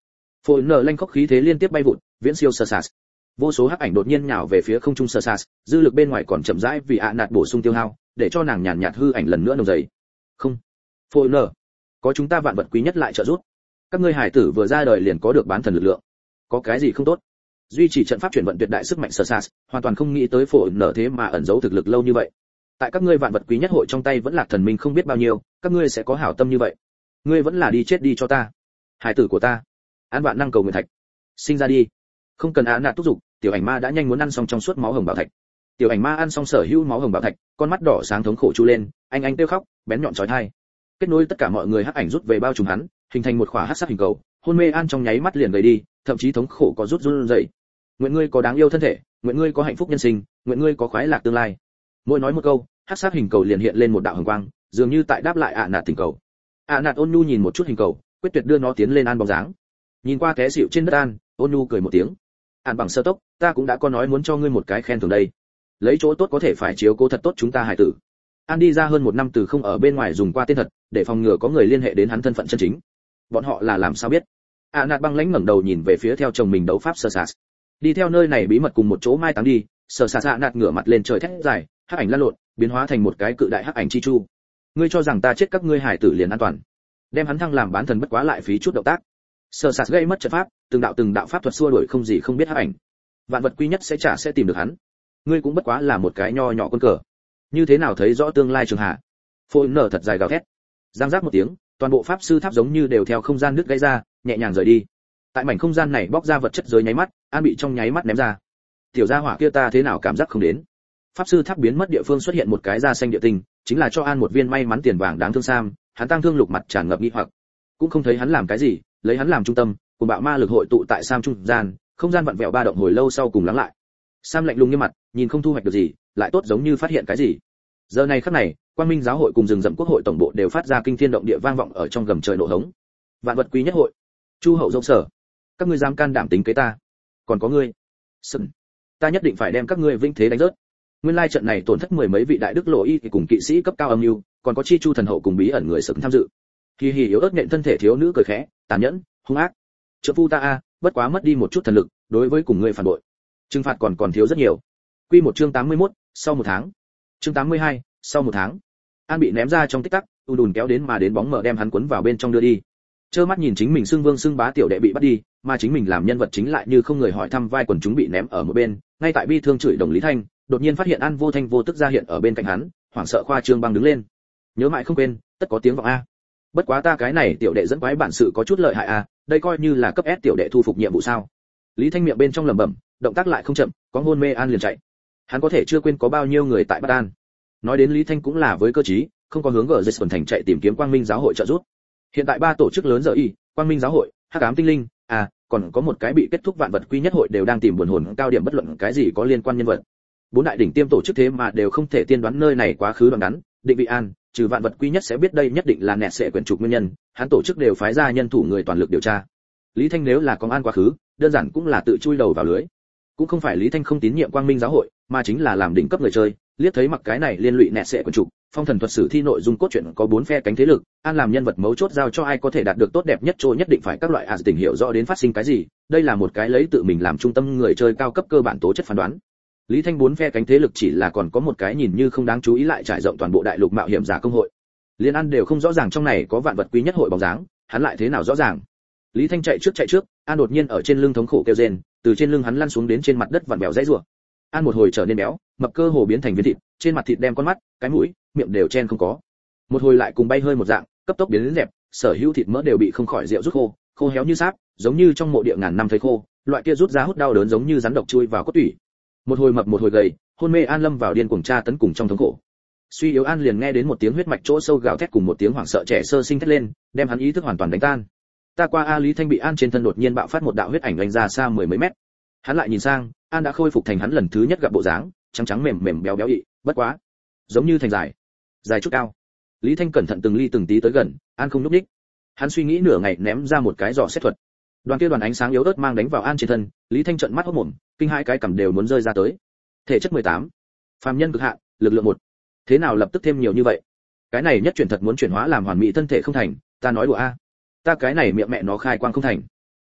Phổi nở lanh khốc khí thế liên tiếp bay vụt, viễn siêu sơ sạt. Vô số hắc ảnh đột nhiên nhào về phía không trung sơ sạt, dư lực bên ngoài còn chậm rãi vì ạ nạt bổ sung tiêu hao, để cho nàng nhàn nhạt hư ảnh lần nữa nồng dày. Không, Phổi nở, có chúng ta vạn vật quý nhất lại trợ giúp. Các ngươi hải tử vừa ra đời liền có được bán thần lực lượng, có cái gì không tốt? Duy trì trận pháp chuyển vận tuyệt đại sức mạnh sơ sạt, hoàn toàn không nghĩ tới Phổi nở thế mà ẩn giấu thực lực lâu như vậy. Tại các ngươi vạn vật quý nhất hội trong tay vẫn lạc thần minh không biết bao nhiêu, các ngươi sẽ có hảo tâm như vậy? Ngươi vẫn là đi chết đi cho ta, hải tử của ta. An vạn năng cầu nguyện thạch, sinh ra đi. Không cần ạ nạt thúc giục, tiểu ảnh ma đã nhanh muốn ăn xong trong suốt máu hồng bảo thạch. Tiểu ảnh ma ăn xong sở hữu máu hồng bảo thạch, con mắt đỏ sáng thống khổ chu lên, anh anh kêu khóc, bén nhọn chói tai. Kết nối tất cả mọi người hắc ảnh rút về bao trùm hắn, hình thành một khỏa hắc sắc hình cầu, hôn mê an trong nháy mắt liền gầy đi, thậm chí thống khổ có rút run rẩy. Nguyện ngươi có đáng yêu thân thể, nguyện ngươi có hạnh phúc nhân sinh, nguyện ngươi có khoái lạc tương lai. Mỗi nói một câu, hắc sắc hình cầu liền hiện lên một đạo hồng quang, dường như tại đáp lại ạ nạt tình cầu. ạ nạt ôn nhu nhìn một chút hình cầu, quyết tuyệt đưa nó tiến lên an bóng dáng. Nhìn qua té xỉu trên đất an, ôn nhu cười một tiếng. An bằng sơ tốc, ta cũng đã có nói muốn cho ngươi một cái khen thưởng đây. Lấy chỗ tốt có thể phải chiếu cố thật tốt chúng ta hải tử. An đi ra hơn một năm từ không ở bên ngoài dùng qua tên thật, để phòng ngừa có người liên hệ đến hắn thân phận chân chính. Bọn họ là làm sao biết? ạ nạt băng lãnh ngẩng đầu nhìn về phía theo chồng mình đấu pháp sơ sạt. Đi theo nơi này bí mật cùng một chỗ mai táng đi, sơ sạt ạ nạt ngửa mặt lên trời thét dài, hắc ảnh lăn lộn, biến hóa thành một cái cự đại hắc ảnh chi chu. Ngươi cho rằng ta chết các ngươi hải tử liền an toàn? Đem hắn thăng làm bán thần bất quá lại phí chút động tác. Sơ sạt gây mất trận pháp, từng đạo từng đạo pháp thuật xua đuổi không gì không biết hắc ảnh. Vạn vật quý nhất sẽ trả sẽ tìm được hắn. Ngươi cũng bất quá là một cái nho nhỏ con cờ. Như thế nào thấy rõ tương lai trường hạ? Phôi nở thật dài gào thét. Giang giác một tiếng, toàn bộ pháp sư tháp giống như đều theo không gian nứt gãy ra, nhẹ nhàng rời đi. Tại mảnh không gian này bóc ra vật chất dưới nháy mắt, An bị trong nháy mắt ném ra. Tiểu gia hỏa kia ta thế nào cảm giác không đến? Pháp sư tháp biến mất địa phương xuất hiện một cái da xanh địa tinh, chính là cho An một viên may mắn tiền vàng đáng thương sam, hắn tăng thương lục mặt tràn ngập nghi hoặc, cũng không thấy hắn làm cái gì, lấy hắn làm trung tâm, cùng bạo ma lực hội tụ tại sam trung gian, không gian vặn vẹo ba động hồi lâu sau cùng lắng lại. Sam lạnh lùng như mặt, nhìn không thu hoạch được gì, lại tốt giống như phát hiện cái gì. Giờ này khắc này, Quang Minh giáo hội cùng rừng rậm quốc hội tổng bộ đều phát ra kinh thiên động địa vang vọng ở trong gầm trời nổ hống. Vạn vật quý nhất hội, Chu hậu rộng sở, các ngươi dám can đảm tính kế ta, còn có ngươi, sừng, ta nhất định phải đem các ngươi vinh thế đánh rớt. Nguyên lai trận này tổn thất mười mấy vị đại đức lộ y cùng kỵ sĩ cấp cao âm mưu, còn có chi chu thần hậu cùng bí ẩn người sừng tham dự. Kỳ hỉ yếu ớt nhện thân thể thiếu nữ cười khẽ, tàn nhẫn, hung ác. Trợ phu ta a, bất quá mất đi một chút thần lực, đối với cùng ngươi phản bội. Trừng phạt còn còn thiếu rất nhiều. Quy một chương tám mươi mốt, sau một tháng. Chương tám mươi hai, sau một tháng. An bị ném ra trong tích tắc, u đùn kéo đến mà đến bóng mờ đem hắn cuốn vào bên trong đưa đi. Trơ mắt nhìn chính mình xưng vương xưng bá tiểu đệ bị bắt đi, mà chính mình làm nhân vật chính lại như không người hỏi thăm vai quần chúng bị ném ở một bên, ngay tại bi thương chửi đồng Lý Thanh, đột nhiên phát hiện An vô thanh vô tức ra hiện ở bên cạnh hắn, hoảng sợ khoa trương băng đứng lên. Nhớ mãi không quên, tất có tiếng vọng a. Bất quá ta cái này tiểu đệ dẫn quái bản sự có chút lợi hại a, đây coi như là cấp S tiểu đệ thu phục nhiệm vụ sao? Lý Thanh miệng bên trong lẩm bẩm, động tác lại không chậm, có hôn mê An liền chạy. Hắn có thể chưa quên có bao nhiêu người tại Bắc An. Nói đến Lý Thanh cũng là với cơ trí, không có hướng gở dây thành chạy tìm kiếm Quang Minh giáo hội trợ giúp. Hiện tại ba tổ chức lớn giờ y, Quang Minh giáo hội, Hắc ám tinh linh, à, còn có một cái bị kết thúc vạn vật quy nhất hội đều đang tìm buồn hồn cao điểm bất luận cái gì có liên quan nhân vật. Bốn đại đỉnh tiêm tổ chức thế mà đều không thể tiên đoán nơi này quá khứ bằng ngắn, định vị An, trừ vạn vật quy nhất sẽ biết đây nhất định là nẹt sẽ quyển trục nguyên nhân, hắn tổ chức đều phái ra nhân thủ người toàn lực điều tra. Lý Thanh nếu là có An quá khứ, đơn giản cũng là tự chui đầu vào lưới. Cũng không phải Lý Thanh không tín nhiệm Quang Minh giáo hội, mà chính là làm đỉnh cấp người chơi, liếc thấy mặc cái này liên lụy nẹt sẽ quyển trục, phong thần thuật sử thi nội dung cốt truyện có bốn phe cánh thế lực, An làm nhân vật mấu chốt giao cho ai có thể đạt được tốt đẹp nhất chỗ nhất định phải các loại ạt tình hiểu rõ đến phát sinh cái gì, đây là một cái lấy tự mình làm trung tâm người chơi cao cấp cơ bản tố chất phán đoán. Lý Thanh bốn phe cánh thế lực chỉ là còn có một cái nhìn như không đáng chú ý lại trải rộng toàn bộ đại lục mạo hiểm giả công hội. Liên An đều không rõ ràng trong này có vạn vật quý nhất hội bóng dáng, hắn lại thế nào rõ ràng. Lý Thanh chạy trước chạy trước, An đột nhiên ở trên lưng thống khổ kêu rên, từ trên lưng hắn lăn xuống đến trên mặt đất vặn bèo dãy rủa. An một hồi trở nên béo, mập cơ hồ biến thành viên thịt, trên mặt thịt đem con mắt, cái mũi, miệng đều chen không có. Một hồi lại cùng bay hơi một dạng, cấp tốc biến đến dẹp, sở hữu thịt mỡ đều bị không khỏi rượu rút khô, khô héo như sáp, giống như trong mộ địa ngàn năm thấy khô, loại kia rút ra hút đau đớn giống như rắn độc chui vào cốt tủy. Một hồi mập một hồi gầy, hôn mê An lâm vào điên cuồng tra tấn cùng trong thống khổ. Suy yếu An liền nghe đến một tiếng huyết mạch chỗ sâu gào thét cùng một tiếng hoảng sợ trẻ sơ sinh thét lên, đem hắn ý thức hoàn toàn đánh tan. Ta qua A Lý Thanh bị An trên thân đột nhiên bạo phát một đạo huyết ảnh đánh ra xa mười mấy mét. Hắn lại nhìn sang, An đã khôi phục thành hắn lần thứ nhất gặp bộ dáng, trắng trắng mềm mềm béo béo ị, bất quá, giống như thành dài, dài chút cao. Lý Thanh cẩn thận từng ly từng tí tới gần, An không lúc ních. Hắn suy nghĩ nửa ngày ném ra một cái giỏ xét thuật. Đoàn kia đoàn ánh sáng yếu ớt mang đánh vào An trên thân, Lý Thanh trợn mắt hốt mồm, kinh hai cái cằm đều muốn rơi ra tới. Thể chất mười tám, phàm nhân cực hạn, lực lượng một. Thế nào lập tức thêm nhiều như vậy? Cái này nhất chuyển thật muốn chuyển hóa làm hoàn mỹ thân thể không thành, ta nói đùa a. Ta cái này miệng mẹ nó khai quang không thành.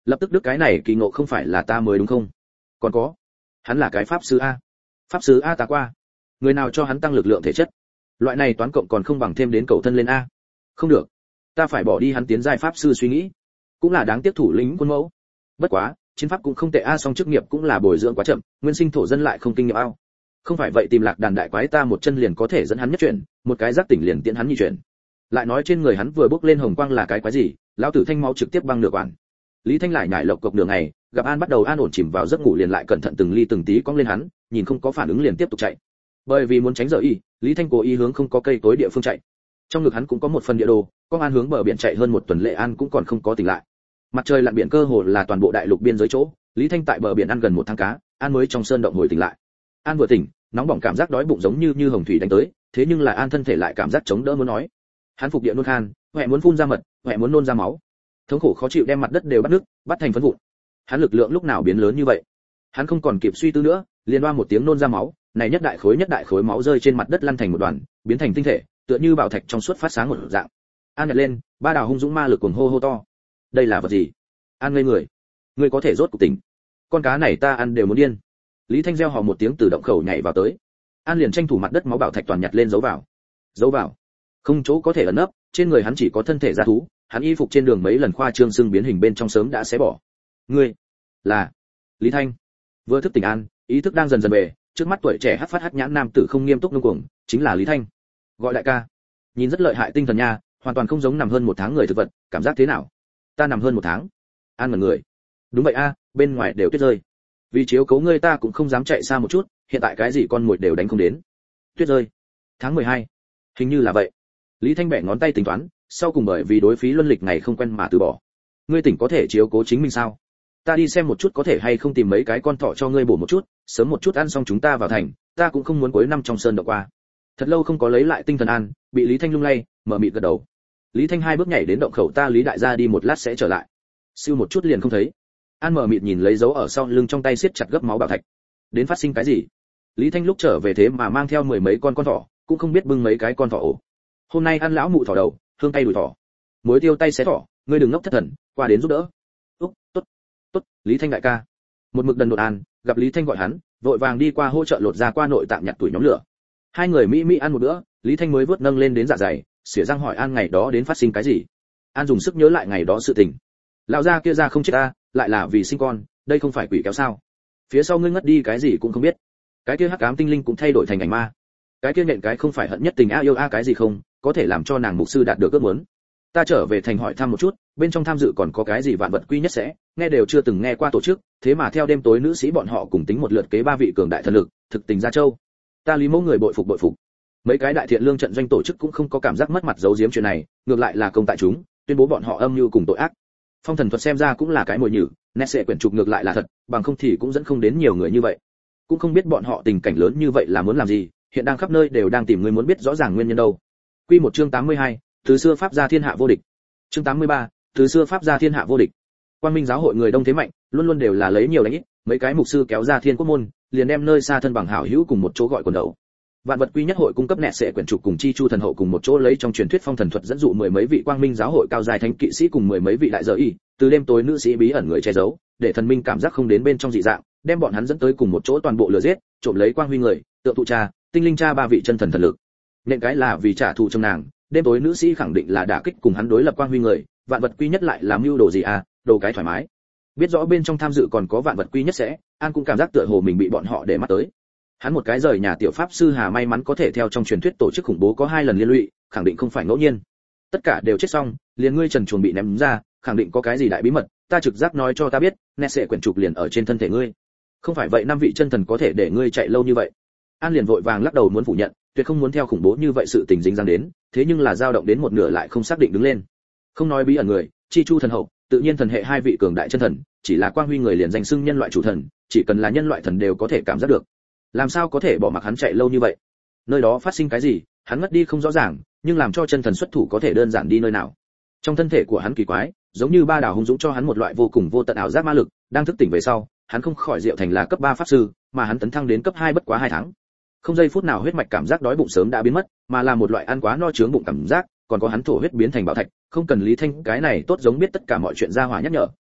Lập tức đức cái này kỳ ngộ không phải là ta mới đúng không? Còn có, hắn là cái pháp sư a. Pháp sư a ta qua. Người nào cho hắn tăng lực lượng thể chất? Loại này toán cộng còn không bằng thêm đến cầu thân lên a. Không được, ta phải bỏ đi hắn tiến giai pháp sư suy nghĩ. Cũng là đáng tiếc thủ lĩnh quân mẫu. Bất quá, chiến pháp cũng không tệ a, song chức nghiệp cũng là bồi dưỡng quá chậm, nguyên sinh thổ dân lại không kinh nghiệm ao. Không phải vậy tìm lạc đàn đại quái ta một chân liền có thể dẫn hắn nhất chuyển, một cái giác tỉnh liền tiện hắn nhị chuyển. Lại nói trên người hắn vừa bốc lên hồng quang là cái quái gì, lão tử thanh máu trực tiếp băng nửa quản. Lý Thanh lại nhảy lộc cộc đường này, gặp An bắt đầu an ổn chìm vào giấc ngủ liền lại cẩn thận từng ly từng tí cong lên hắn, nhìn không có phản ứng liền tiếp tục chạy. Bởi vì muốn tránh giờ y, Lý Thanh cố ý hướng không có cây tối địa phương chạy. Trong ngực hắn cũng có một phần địa đồ, con An hướng bờ biển chạy hơn một tuần lễ An cũng còn không có tỉnh lại. Mặt trời lặn biển cơ hồ là toàn bộ đại lục biên giới chỗ, Lý Thanh tại bờ biển ăn gần một tháng cá, An mới trong sơn động hồi tỉnh lại. An vừa tỉnh, nóng bỏng cảm giác đói bụng giống như như hồng thủy đánh tới, thế nhưng là An thân thể lại cảm giác chống đỡ muốn nói. Hắn phục địa nôn khan, hoẹ muốn phun ra mật, hoẹ muốn nôn ra máu. Thống khổ khó chịu đem mặt đất đều bắt nước, bắt thành phấn vụn. Hắn lực lượng lúc nào biến lớn như vậy? Hắn không còn kịp suy tư nữa, liền oa một tiếng nôn ra máu, này nhất đại khối nhất đại khối máu rơi trên mặt đất lăn thành một đoàn, biến thành tinh thể, tựa như bảo thạch trong suốt phát sáng một dạng. An nhặt lên, ba đào hung dũng ma lực cuồng hô hô to. Đây là vật gì? An ngây người. Ngươi có thể rốt cuộc tỉnh. Con cá này ta ăn đều muốn điên. Lý Thanh reo hò một tiếng từ động khẩu nhảy vào tới. An liền tranh thủ mặt đất máu bảo thạch toàn nhặt lên giấu vào. Giấu vào. Không chỗ có thể ẩn nấp, trên người hắn chỉ có thân thể da thú, hắn y phục trên đường mấy lần khoa trương xương biến hình bên trong sớm đã xé bỏ. Ngươi là Lý Thanh. Vừa thức tỉnh An, ý thức đang dần dần về, trước mắt tuổi trẻ hắc phát hắc nhãn nam tử không nghiêm túc ngông cuồng, chính là Lý Thanh. Gọi đại ca. Nhìn rất lợi hại tinh thần nha, hoàn toàn không giống nằm hơn một tháng người thực vật, cảm giác thế nào? Ta nằm hơn một tháng. An ngẩn người. Đúng vậy a, bên ngoài đều tuyết rơi. Vì chiếu cố ngươi ta cũng không dám chạy xa một chút, hiện tại cái gì con mồi đều đánh không đến. Tuyết rơi. Tháng mười hai. Hình như là vậy. Lý Thanh bẻ ngón tay tính toán, sau cùng bởi vì đối phí luân lịch ngày không quen mà từ bỏ. Ngươi tỉnh có thể chiếu cố chính mình sao? Ta đi xem một chút có thể hay không tìm mấy cái con thỏ cho ngươi bổ một chút, sớm một chút ăn xong chúng ta vào thành, ta cũng không muốn cuối năm trong sơn động qua. Thật lâu không có lấy lại tinh thần An, bị Lý Thanh lung lay, mở mịt gật đầu. Lý Thanh hai bước nhảy đến động khẩu, ta Lý đại gia đi một lát sẽ trở lại. Siêu một chút liền không thấy. An mở mịt nhìn lấy dấu ở sau lưng trong tay siết chặt gấp máu bảo thạch. Đến phát sinh cái gì? Lý Thanh lúc trở về thế mà mang theo mười mấy con con thỏ, cũng không biết bưng mấy cái con thỏ ổ. Hôm nay ăn lão mụ thỏ đầu, hương tay đùi thỏ. Muối tiêu tay xé thỏ, ngươi đừng ngốc thất thần, qua đến giúp đỡ. Úc, tốt, tốt, Lý Thanh đại ca. Một mực đần đột An, gặp Lý Thanh gọi hắn, vội vàng đi qua hỗ trợ lột ra qua nội tạng nhặt tuổi nhóm lửa. Hai người mỹ mỹ ăn một bữa, Lý Thanh mới vớt nâng lên đến dạ dày, xỉa răng hỏi An ngày đó đến phát sinh cái gì. An dùng sức nhớ lại ngày đó sự tình. Lão gia kia ra không chết ta, lại là vì sinh con, đây không phải quỷ kéo sao? Phía sau ngươi ngất đi cái gì cũng không biết. Cái kia hắc ám tinh linh cũng thay đổi thành ảnh ma. Cái kia nện cái không phải hận nhất tình a yêu a cái gì không, có thể làm cho nàng mục sư đạt được ước muốn. Ta trở về thành hỏi thăm một chút, bên trong tham dự còn có cái gì vạn vật quy nhất sẽ, nghe đều chưa từng nghe qua tổ chức, thế mà theo đêm tối nữ sĩ bọn họ cùng tính một lượt kế ba vị cường đại thần lực, thực tình gia châu. Ta Lý Mẫu người bội phục bội phục. Mấy cái đại thiện lương trận doanh tổ chức cũng không có cảm giác mất mặt giấu giếm chuyện này, ngược lại là công tại chúng, tuyên bố bọn họ âm mưu cùng tội ác. Phong thần thuật xem ra cũng là cái mồi nhử, nét sẽ quyển trục ngược lại là thật, bằng không thì cũng dẫn không đến nhiều người như vậy. Cũng không biết bọn họ tình cảnh lớn như vậy là muốn làm gì, hiện đang khắp nơi đều đang tìm người muốn biết rõ ràng nguyên nhân đâu. Quy một chương tám mươi hai, từ xưa pháp gia thiên hạ vô địch. Chương tám mươi ba, từ xưa pháp gia thiên hạ vô địch. Quang Minh giáo hội người đông thế mạnh, luôn luôn đều là lấy nhiều đánh ít, mấy cái mục sư kéo ra thiên quốc môn, liền đem nơi xa thân bằng hảo hữu cùng một chỗ gọi quần đầu. Vạn vật quy nhất hội cung cấp nẹt sẽ quyển trục cùng chi chu thần hậu cùng một chỗ lấy trong truyền thuyết phong thần thuật dẫn dụ mười mấy vị Quang Minh giáo hội cao dài thánh kỵ sĩ cùng mười mấy vị đại giờ y, từ đêm tối nữ sĩ bí ẩn người che giấu, để thần minh cảm giác không đến bên trong dị dạng, đem bọn hắn dẫn tới cùng một chỗ toàn bộ lừa giết, trộm lấy quang huy người, tượng thụ cha, tinh linh cha ba vị chân thần thần lực. Nên cái là vì trả thù trong nàng, đêm tối nữ sĩ khẳng định là đả kích cùng hắn đối lập quang huy người, vạn vật quy nhất lại làm mưu đồ gì à, đồ cái thoải mái. Biết rõ bên trong tham dự còn có vạn vật quy nhất sẽ, An cũng cảm giác tựa hồ mình bị bọn họ để mắt tới. Hắn một cái rời nhà tiểu pháp sư Hà may mắn có thể theo trong truyền thuyết tổ chức khủng bố có hai lần liên lụy, khẳng định không phải ngẫu nhiên. Tất cả đều chết xong, liền ngươi Trần Chuồng bị ném ra, khẳng định có cái gì đại bí mật, ta trực giác nói cho ta biết, nét sẽ quyển trục liền ở trên thân thể ngươi. Không phải vậy năm vị chân thần có thể để ngươi chạy lâu như vậy. An liền vội vàng lắc đầu muốn phủ nhận, tuyệt không muốn theo khủng bố như vậy sự tình dính dáng đến, thế nhưng là dao động đến một nửa lại không xác định đứng lên. Không nói bí ẩn người, chi chu thần hậu, tự nhiên thần hệ hai vị cường đại chân thần, chỉ là quang huy người liền danh xưng nhân loại chủ thần, chỉ cần là nhân loại thần đều có thể cảm giác được. Làm sao có thể bỏ mặc hắn chạy lâu như vậy? Nơi đó phát sinh cái gì, hắn ngất đi không rõ ràng, nhưng làm cho chân thần xuất thủ có thể đơn giản đi nơi nào. Trong thân thể của hắn kỳ quái, giống như ba đảo hung dũng cho hắn một loại vô cùng vô tận ảo giác ma lực, đang thức tỉnh về sau, hắn không khỏi diệu thành là cấp ba pháp sư, mà hắn tấn thăng đến cấp hai bất quá hai tháng. Không giây phút nào huyết mạch cảm giác đói bụng sớm đã biến mất, mà là một loại ăn quá no chướng bụng cảm giác, còn có hắn thổ huyết biến thành bảo thạch, không cần Lý Thanh cái này tốt giống biết tất cả mọi chuyện ra hỏa nhắc nhở,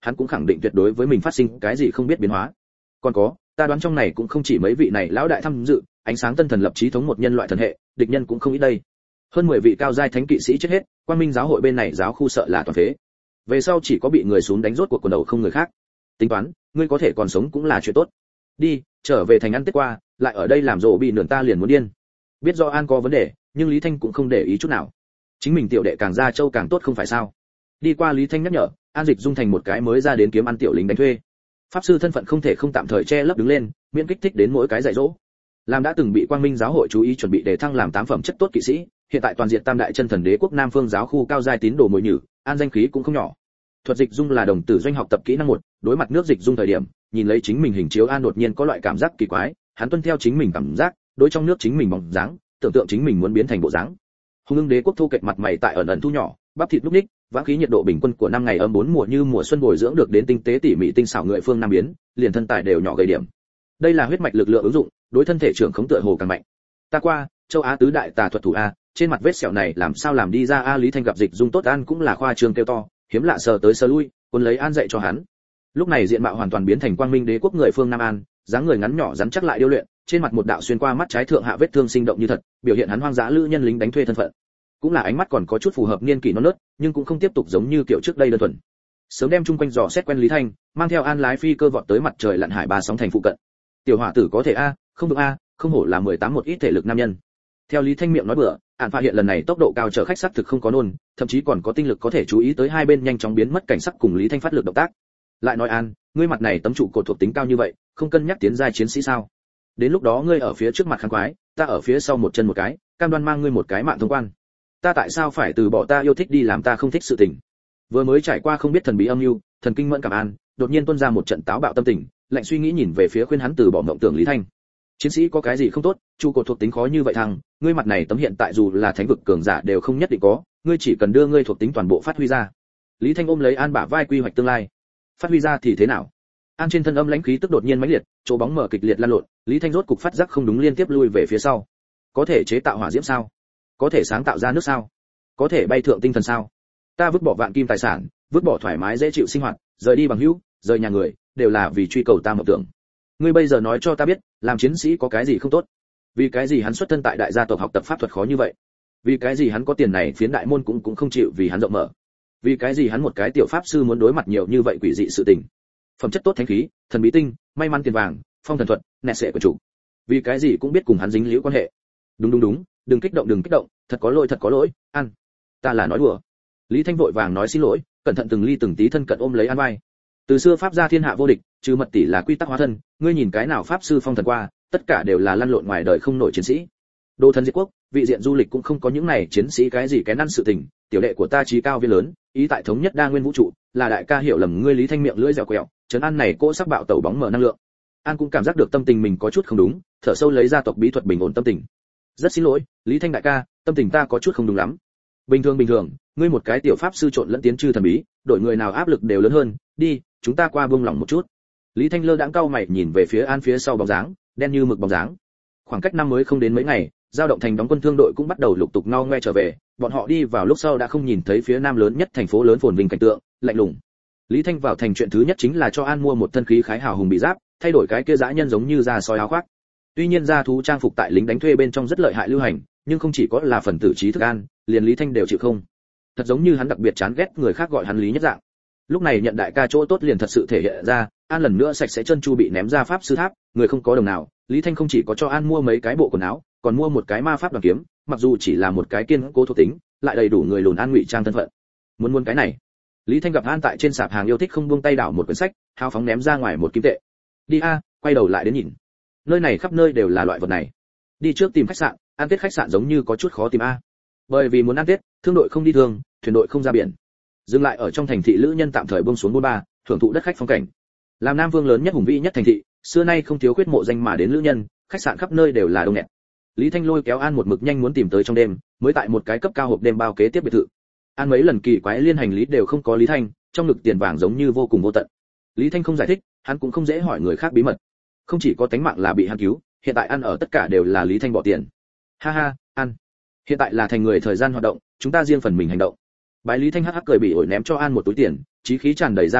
hắn cũng khẳng định tuyệt đối với mình phát sinh cái gì không biết biến hóa. Còn có, ta đoán trong này cũng không chỉ mấy vị này lão đại tham dự, ánh sáng tân thần lập chí thống một nhân loại thần hệ, địch nhân cũng không ít đây. Hơn mười vị cao giai thánh kỵ sĩ chết hết, Quang Minh giáo hội bên này giáo khu sợ là toàn phế. Về sau chỉ có bị người xuống đánh rốt cuộc quần đầu không người khác. Tính toán, ngươi có thể còn sống cũng là chuyện tốt. Đi, trở về thành ăn Tết qua, lại ở đây làm rộ bị nườn ta liền muốn điên. Biết do An có vấn đề, nhưng Lý Thanh cũng không để ý chút nào. Chính mình tiểu đệ càng ra châu càng tốt không phải sao? Đi qua Lý Thanh nhắc nhở, An Dịch dung thành một cái mới ra đến kiếm ăn tiểu lính đánh thuê. Pháp sư thân phận không thể không tạm thời che lấp đứng lên, miễn kích thích đến mỗi cái dạy dỗ. Làm đã từng bị Quang Minh giáo hội chú ý chuẩn bị để thăng làm tám phẩm chất tốt kỵ sĩ, hiện tại toàn diện tam đại chân thần đế quốc Nam Phương giáo khu cao giai tín đồ mồi nhử, An danh khí cũng không nhỏ. Thuật dịch dung là đồng tử doanh học tập kỹ năng một, đối mặt nước dịch dung thời điểm, nhìn lấy chính mình hình chiếu An đột nhiên có loại cảm giác kỳ quái, hắn tuân theo chính mình cảm giác, đối trong nước chính mình bóng dáng, tưởng tượng chính mình muốn biến thành bộ dáng. Hùng ưng đế quốc thu kệch mặt mày tại ẩn ẩn thu nhỏ, bắp thịt lúc ních, vãng khí nhiệt độ bình quân của năm ngày âm bốn mùa như mùa xuân bồi dưỡng được đến tinh tế tỉ mỉ tinh xảo người phương nam biến, liền thân tài đều nhỏ gầy điểm. Đây là huyết mạch lực lượng ứng dụng, đối thân thể trưởng khống tựa hồ càng mạnh. Ta qua, châu Á tứ đại tà thuật thủ a, trên mặt vết sẹo này làm sao làm đi ra a? Lý Thanh gặp dịch dung tốt An cũng là khoa trương kêu to, hiếm lạ sờ tới sờ lui, quân lấy An dạy cho hắn. Lúc này diện mạo hoàn toàn biến thành Quang Minh đế quốc người phương Nam An, dáng người ngắn nhỏ rắn chắc lại điêu luyện, trên mặt một đạo xuyên qua mắt trái thượng hạ vết thương sinh động như thật, biểu hiện hắn hoang dã lữ nhân lính đánh thuê thân phận. Cũng là ánh mắt còn có chút phù hợp niên kỷ non nớt, nhưng cũng không tiếp tục giống như kiểu trước đây đơn thuần. Sớm đem chung quanh dò xét quen Lý Thanh, mang theo An lái phi cơ vọt tới mặt trời lặn hải ba sóng thành phụ cận. Tiểu hỏa tử có thể a, không được a, không hổ là mười tám một ít thể lực nam nhân. Theo Lý Thanh miệng nói bừa, An phát hiện lần này tốc độ cao chở khách xác thực không có nôn, thậm chí còn có tinh lực có thể chú ý tới hai bên nhanh chóng biến mất cảnh sắc cùng Lý Thanh phát lực động tác. Lại nói An, ngươi mặt này tấm trụ cột thuộc tính cao như vậy, không cân nhắc tiến giai chiến sĩ sao? Đến lúc đó ngươi ở phía trước mặt kháng quái, ta ở phía sau một chân một cái, cam đoan mang ngươi một cái mạng thông quan. Ta tại sao phải từ bỏ ta yêu thích đi làm ta không thích sự tình? Vừa mới trải qua không biết thần bí âm mưu, thần kinh mẫn cảm An, đột nhiên tuôn ra một trận táo bạo tâm tình, lạnh suy nghĩ nhìn về phía khuyên hắn từ bỏ mộng tưởng Lý Thanh. Chiến sĩ có cái gì không tốt, trụ cột thuộc tính khó như vậy thằng, ngươi mặt này tấm hiện tại dù là thánh vực cường giả đều không nhất định có, ngươi chỉ cần đưa ngươi thuộc tính toàn bộ phát huy ra. Lý Thanh ôm lấy An bả vai quy hoạch tương lai. Phát huy ra thì thế nào? An trên thân âm lãnh khí tức đột nhiên mãnh liệt, chỗ bóng mở kịch liệt lan lộn, Lý Thanh rốt cục phát giác không đúng liên tiếp lui về phía sau. Có thể chế tạo hỏa diễm sao? Có thể sáng tạo ra nước sao? Có thể bay thượng tinh thần sao? Ta vứt bỏ vạn kim tài sản, vứt bỏ thoải mái dễ chịu sinh hoạt, rời đi bằng hữu, rời nhà người, đều là vì truy cầu ta mộng tưởng. Ngươi bây giờ nói cho ta biết, làm chiến sĩ có cái gì không tốt? Vì cái gì hắn xuất thân tại đại gia tộc học tập pháp thuật khó như vậy? Vì cái gì hắn có tiền này phiến đại môn cũng cũng không chịu vì hắn rộng mở? Vì cái gì hắn một cái tiểu pháp sư muốn đối mặt nhiều như vậy quỷ dị sự tình? Phẩm chất tốt thánh khí, thần bí tinh, may mắn tiền vàng, phong thần thuật, nẹt sệ của chủ. Vì cái gì cũng biết cùng hắn dính liễu quan hệ. Đúng đúng đúng, đừng kích động đừng kích động, thật có lỗi thật có lỗi, An. Ta là nói đùa. Lý Thanh vội vàng nói xin lỗi, cẩn thận từng ly từng tí thân cận ôm lấy An vai. Từ xưa pháp gia thiên hạ vô địch, trừ mật tỷ là quy tắc hóa thân, ngươi nhìn cái nào pháp sư phong thần qua, tất cả đều là lăn lộn ngoài đời không nổi chiến sĩ. Đô thần diệt quốc, vị diện du lịch cũng không có những này chiến sĩ cái gì cái năn sự tình, tiểu đệ của ta trí cao viên lớn, ý tại thống nhất đa nguyên vũ trụ, là đại ca hiểu lầm ngươi Lý Thanh miệng lưỡi dẻo quẹo, trấn an này cỗ sắc bạo tẩu bóng mở năng lượng. An cũng cảm giác được tâm tình mình có chút không đúng, thở sâu lấy ra tộc bí thuật bình ổn tâm tình. Rất xin lỗi, Lý Thanh đại ca, tâm tình ta có chút không đúng lắm. Bình thường bình thường, ngươi một cái tiểu pháp sư trộn lẫn tiến chư thần bí, đội người nào áp lực đều lớn hơn, đi, chúng ta qua buông lòng một chút. Lý Thanh lơ đãng cau mày nhìn về phía An phía sau bóng dáng, đen như mực bóng dáng. Khoảng cách năm mới không đến mấy ngày, giao động thành đóng quân thương đội cũng bắt đầu lục tục ngao ngoe trở về, bọn họ đi vào lúc sau đã không nhìn thấy phía nam lớn nhất thành phố lớn phồn vinh cảnh tượng, lạnh lùng. Lý Thanh vào thành chuyện thứ nhất chính là cho An mua một thân khí khái hào hùng bị giáp, thay đổi cái kia dã nhân giống như da sói áo khoác. Tuy nhiên gia thú trang phục tại lính đánh thuê bên trong rất lợi hại lưu hành, nhưng không chỉ có là phần tử trí thức An, liền Lý Thanh đều chịu không. Thật giống như hắn đặc biệt chán ghét người khác gọi hắn Lý nhất dạng. Lúc này nhận đại ca chỗ tốt liền thật sự thể hiện ra, An lần nữa sạch sẽ chân chu bị ném ra pháp sư tháp, người không có đồng nào, Lý Thanh không chỉ có cho An mua mấy cái bộ quần áo, còn mua một cái ma pháp đoàn kiếm, mặc dù chỉ là một cái kiên cố thuộc tính, lại đầy đủ người lùn An ngụy trang thân phận. Muốn muốn cái này. Lý Thanh gặp An tại trên sạp hàng yêu thích không buông tay đảo một quyển sách, hào phóng ném ra ngoài một kim tệ. Đi a, quay đầu lại đến nhìn. Nơi này khắp nơi đều là loại vật này. Đi trước tìm khách sạn, ăn Tết khách sạn giống như có chút khó tìm a. Bởi vì muốn ăn Tết, thương đội không đi thường, thuyền đội không ra biển. Dừng lại ở trong thành thị lữ nhân tạm thời buông xuống buôn ba, thưởng thụ đất khách phong cảnh. Làm Nam Vương lớn nhất hùng vĩ nhất thành thị, xưa nay không thiếu khuyết mộ danh mà đến lữ nhân, khách sạn khắp nơi đều là đông nghẹt. Lý Thanh lôi kéo An một mực nhanh muốn tìm tới trong đêm, mới tại một cái cấp cao hộp đêm bao kế tiếp biệt thự. An mấy lần kỳ quái liên hành lý đều không có Lý Thanh, trong ngực tiền vàng giống như vô cùng vô tận. Lý Thanh không giải thích, hắn cũng không dễ hỏi người khác bí mật. Không chỉ có tánh mạng là bị hắn cứu, hiện tại ăn ở tất cả đều là Lý Thanh bỏ tiền. Ha ha, An, hiện tại là thành người thời gian hoạt động, chúng ta riêng phần mình hành động. Bái Lý Thanh hắc hắc cười bị ổi ném cho An một túi tiền, chí khí tràn đầy ra biệt thự,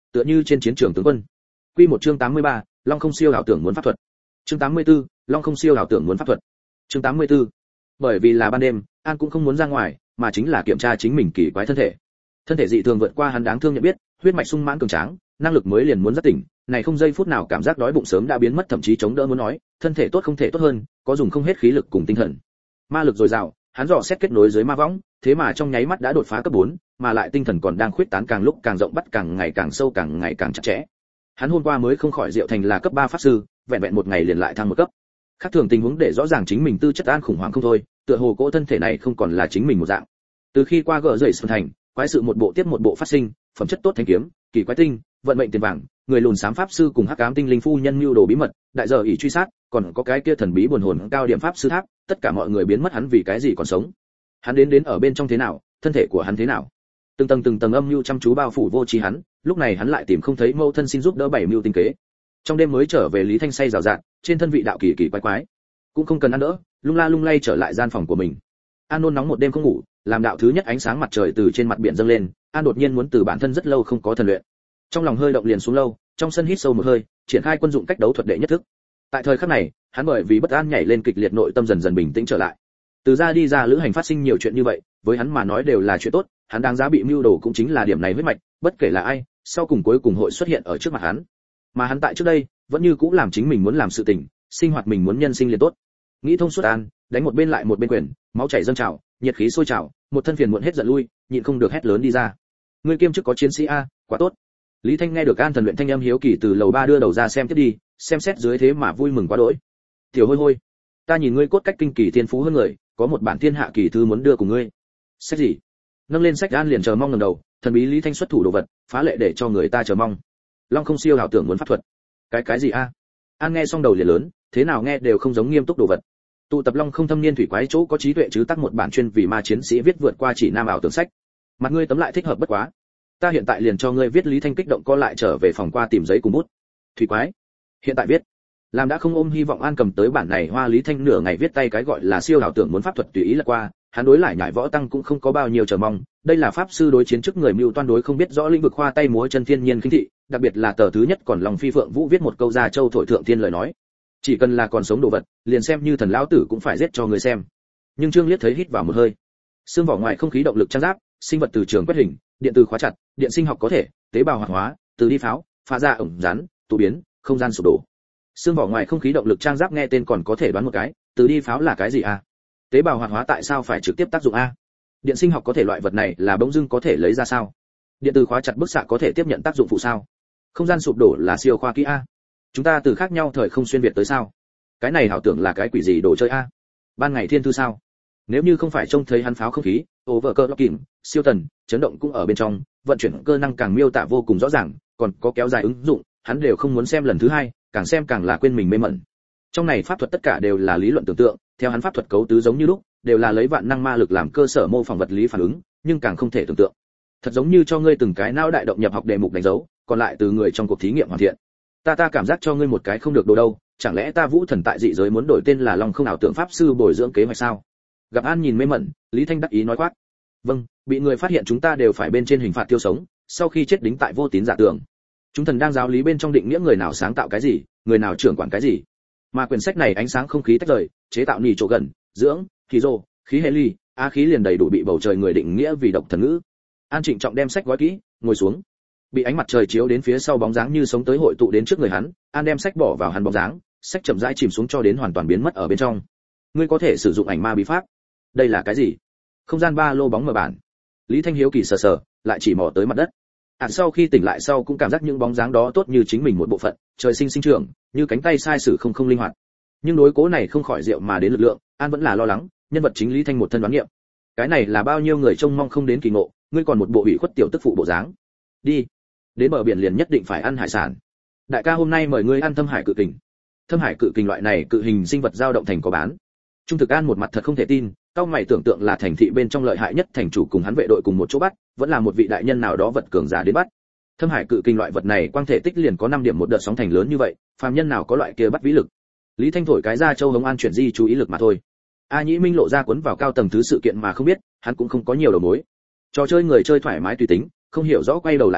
tựa như trên chiến trường tướng quân. Quy một chương tám mươi ba, Long không siêu ảo tưởng muốn pháp thuật. Chương tám mươi tư, Long không siêu ảo tưởng muốn pháp thuật. Chương tám mươi tư. Bởi vì là ban đêm, An cũng không muốn ra ngoài, mà chính là kiểm tra chính mình kỳ quái thân thể. Thân thể dị thường vượt qua hắn đáng thương nhận biết, huyết mạch sung mãn cường tráng, năng lực mới liền muốn rất tỉnh, này không giây phút nào cảm giác đói bụng sớm đã biến mất, thậm chí chống đỡ muốn nói, thân thể tốt không thể tốt hơn, có dùng không hết khí lực cùng tinh thần. Ma lực dồi dào, hắn dò xét kết nối dưới ma võng, thế mà trong nháy mắt đã đột phá cấp bốn, mà lại tinh thần còn đang khuyết tán càng lúc càng rộng, bắt càng ngày càng sâu, càng ngày càng chặt chẽ. Hắn hôm qua mới không khỏi diệu thành là cấp ba pháp sư, vẹn vẹn một ngày liền lại thăng một cấp. Khác thường tình huống để rõ ràng chính mình tư chất An khủng hoảng không thôi, tựa hồ cỗ thân thể này không còn là chính mình một dạng. Từ khi qua gỡ rời xuân thành, quái sự một bộ tiếp một bộ phát sinh, phẩm chất tốt thanh kiếm, kỳ quái tinh, vận mệnh tiền vàng, người lùn xám pháp sư cùng hắc ám tinh linh phu nhân mưu đồ bí mật, đại giờ ỷ truy sát, còn có cái kia thần bí buồn hồn cao điểm pháp sư tháp, tất cả mọi người biến mất, hắn vì cái gì còn sống? Hắn đến đến ở bên trong thế nào, thân thể của hắn thế nào? Từng tầng từng tầng âm mưu chăm chú bao phủ vô trí hắn, lúc này hắn lại tìm không thấy mâu thân xin giúp đỡ bảy mưu tinh kế. Trong đêm mới trở về, Lý Thanh say rào rạt, trên thân vị đạo kỳ kỳ quái quái, cũng không cần ăn đỡ, lung la lung lay trở lại gian phòng của mình. An nôn nóng một đêm không ngủ, làm đạo thứ nhất ánh sáng mặt trời từ trên mặt biển dâng lên, An đột nhiên muốn từ bản thân rất lâu không có thần luyện. Trong lòng hơi động liền xuống lâu, trong sân hít sâu một hơi, triển khai quân dụng cách đấu thuật đệ nhất thức. Tại thời khắc này, hắn bởi vì bất an nhảy lên kịch liệt, nội tâm dần dần bình tĩnh trở lại. Từ ra đi ra lữ hành phát sinh nhiều chuyện như vậy, với hắn mà nói đều là chuyện tốt, hắn đáng giá bị mưu đồ cũng chính là điểm này huyết mạch, bất kể là ai, sau cùng cuối cùng hội xuất hiện ở trước mặt hắn. Mà hắn tại trước đây, vẫn như cũ làm chính mình muốn làm sự tình, sinh hoạt mình muốn nhân sinh liền tốt. Nghĩ thông suốt An, đánh một bên lại một bên quyền, máu chảy dâng trào, nhiệt khí sôi trào, một thân phiền muộn hết giận lui, nhịn không được hét lớn đi ra. Ngươi kiêm chức có chiến sĩ a, quá tốt. Lý Thanh nghe được An thần luyện thanh âm hiếu kỳ từ lầu ba đưa đầu ra xem tiếp đi, xem xét dưới thế mà vui mừng quá đỗi. Tiểu Hôi Hôi, ta nhìn ngươi cốt cách kinh kỳ thiên phú hơn người, có một bản thiên hạ kỳ thư muốn đưa cùng ngươi. Sách gì? Nâng lên sách An liền chờ mong ngẩng đầu, thần bí Lý Thanh xuất thủ đồ vật, phá lệ để cho người ta chờ mong. Long không siêu ảo tưởng muốn pháp thuật. Cái cái gì a? An nghe xong đầu liền lớn, thế nào nghe đều không giống nghiêm túc đồ vật. Tụ tập Long không thâm niên thủy quái chỗ có trí tuệ chứ tác một bản chuyên vì ma chiến sĩ viết vượt qua chỉ nam ảo tưởng sách. Mặt ngươi tấm lại thích hợp bất quá. Ta hiện tại liền cho ngươi viết. Lý Thanh kích động co lại trở về phòng qua tìm giấy cùng bút. Thủy quái, hiện tại viết. Làm đã không ôm hy vọng, An cầm tới bản này hoa. Lý Thanh nửa ngày viết tay cái gọi là siêu ảo tưởng muốn pháp thuật tùy ý là qua, hắn đối lại nhảy võ tăng cũng không có bao nhiêu chờ mong, đây là pháp sư đối chiến trước người mưu toan đối không biết rõ lĩnh vực khoa tay múa chân thiên nhiên khinh thị, đặc biệt là tờ thứ nhất còn lòng phi phượng vũ viết một câu ra châu thổi thượng thiên lời nói, chỉ cần là còn sống đồ vật, liền xem như thần lão tử cũng phải giết cho người xem. Nhưng Trương Liết thấy hít vào một hơi. Xương vỏ ngoài không khí động lực trang giáp, sinh vật từ trường quét hình, điện từ khóa chặt, điện sinh học có thể, tế bào hoạt hóa, từ đi pháo, phá ra ổng rắn, tụ biến, không gian sụp đổ. Xương vỏ ngoài không khí động lực trang giáp nghe tên còn có thể đoán một cái, từ đi pháo là cái gì à? Tế bào hoạt hóa tại sao phải trực tiếp tác dụng a? Điện sinh học có thể loại vật này là bỗng dưng có thể lấy ra sao? Điện từ khóa chặt bức xạ có thể tiếp nhận tác dụng phụ sao? Không gian sụp đổ là siêu khoa kỹ a? Chúng ta từ khác nhau thời không xuyên việt tới sao? Cái này hảo tưởng là cái quỷ gì đồ chơi a? Ban ngày thiên thư sao? Nếu như không phải trông thấy hắn pháo không khí, overclocking, siêu tần, chấn động cũng ở bên trong, vận chuyển cơ năng càng miêu tả vô cùng rõ ràng, còn có kéo dài ứng dụng, hắn đều không muốn xem lần thứ hai, càng xem càng là quên mình mê mẩn. Trong này pháp thuật tất cả đều là lý luận tưởng tượng, theo hắn pháp thuật cấu tứ giống như lúc, đều là lấy vạn năng ma lực làm cơ sở mô phỏng vật lý phản ứng, nhưng càng không thể tưởng tượng. Thật giống như cho ngươi từng cái não đại động nhập học đề mục đánh dấu, còn lại từ người trong cuộc thí nghiệm hoàn thiện. Ta ta cảm giác cho ngươi một cái không được đồ đâu, chẳng lẽ ta Vũ Thần tại dị giới muốn đổi tên là Long không ảo tưởng pháp sư bồi dưỡng kế hoạch sao? Gặp An nhìn mê mẩn, Lý Thanh đắc ý nói quát. Vâng, bị người phát hiện chúng ta đều phải bên trên hình phạt tiêu sống, sau khi chết đính tại vô tín giả tưởng. Chúng thần đang giáo lý bên trong định nghĩa người nào sáng tạo cái gì, người nào trưởng quản cái gì. Mà quyển sách này ánh sáng không khí tách rời, chế tạo nỉ chỗ gần, dưỡng, khí rô, khí hệ ly, a khí liền đầy đủ bị bầu trời người định nghĩa vì độc thần ngữ. An trịnh trọng đem sách gói kỹ, ngồi xuống. Bị ánh mặt trời chiếu đến phía sau bóng dáng như sống tới hội tụ đến trước người hắn, An đem sách bỏ vào hắn bóng dáng, sách chậm rãi chìm xuống cho đến hoàn toàn biến mất ở bên trong. Ngươi có thể sử dụng ảnh ma bí pháp. Đây là cái gì? Không gian ba lô bóng mở bản. Lý Thanh hiếu kỳ sờ sờ, lại chỉ mò tới mặt đất. Ản sau khi tỉnh lại sau cũng cảm giác những bóng dáng đó tốt như chính mình một bộ phận, trời sinh sinh trưởng, như cánh tay sai sử không không linh hoạt. Nhưng đối cố này không khỏi rượu mà đến lực lượng, An vẫn là lo lắng, nhân vật chính Lý Thanh một thân đoán nghiệm. Cái này là bao nhiêu người trông mong không đến kỳ ngộ, ngươi còn một bộ ủy khuất tiểu tức phụ bộ dáng. Đi, đến bờ biển liền nhất định phải ăn hải sản. Đại ca hôm nay mời ngươi ăn thâm hải cự kình. Thâm hải cự kình loại này cự hình sinh vật dao động thành có bán. Trung thực An một mặt thật không thể tin, cao mày tưởng tượng là thành thị bên trong lợi hại nhất thành chủ cùng hắn vệ đội cùng một chỗ bắt, vẫn là một vị đại nhân nào đó vật cường giả đến bắt. Thâm hải cự kình loại vật này quang thể tích liền có năm điểm một đợt sóng thành lớn như vậy, phàm nhân nào có loại kia bắt vĩ lực. Lý Thanh thổi cái ra châu Hồng An chuyển di chú ý lực mà thôi. A Nhĩ Minh lộ ra cuốn vào cao tầng thứ sự kiện mà không biết, hắn cũng không có nhiều đầu mối. Trò chơi người chơi thoải mái tùy tính, không hiểu rõ quay đầu lại làm,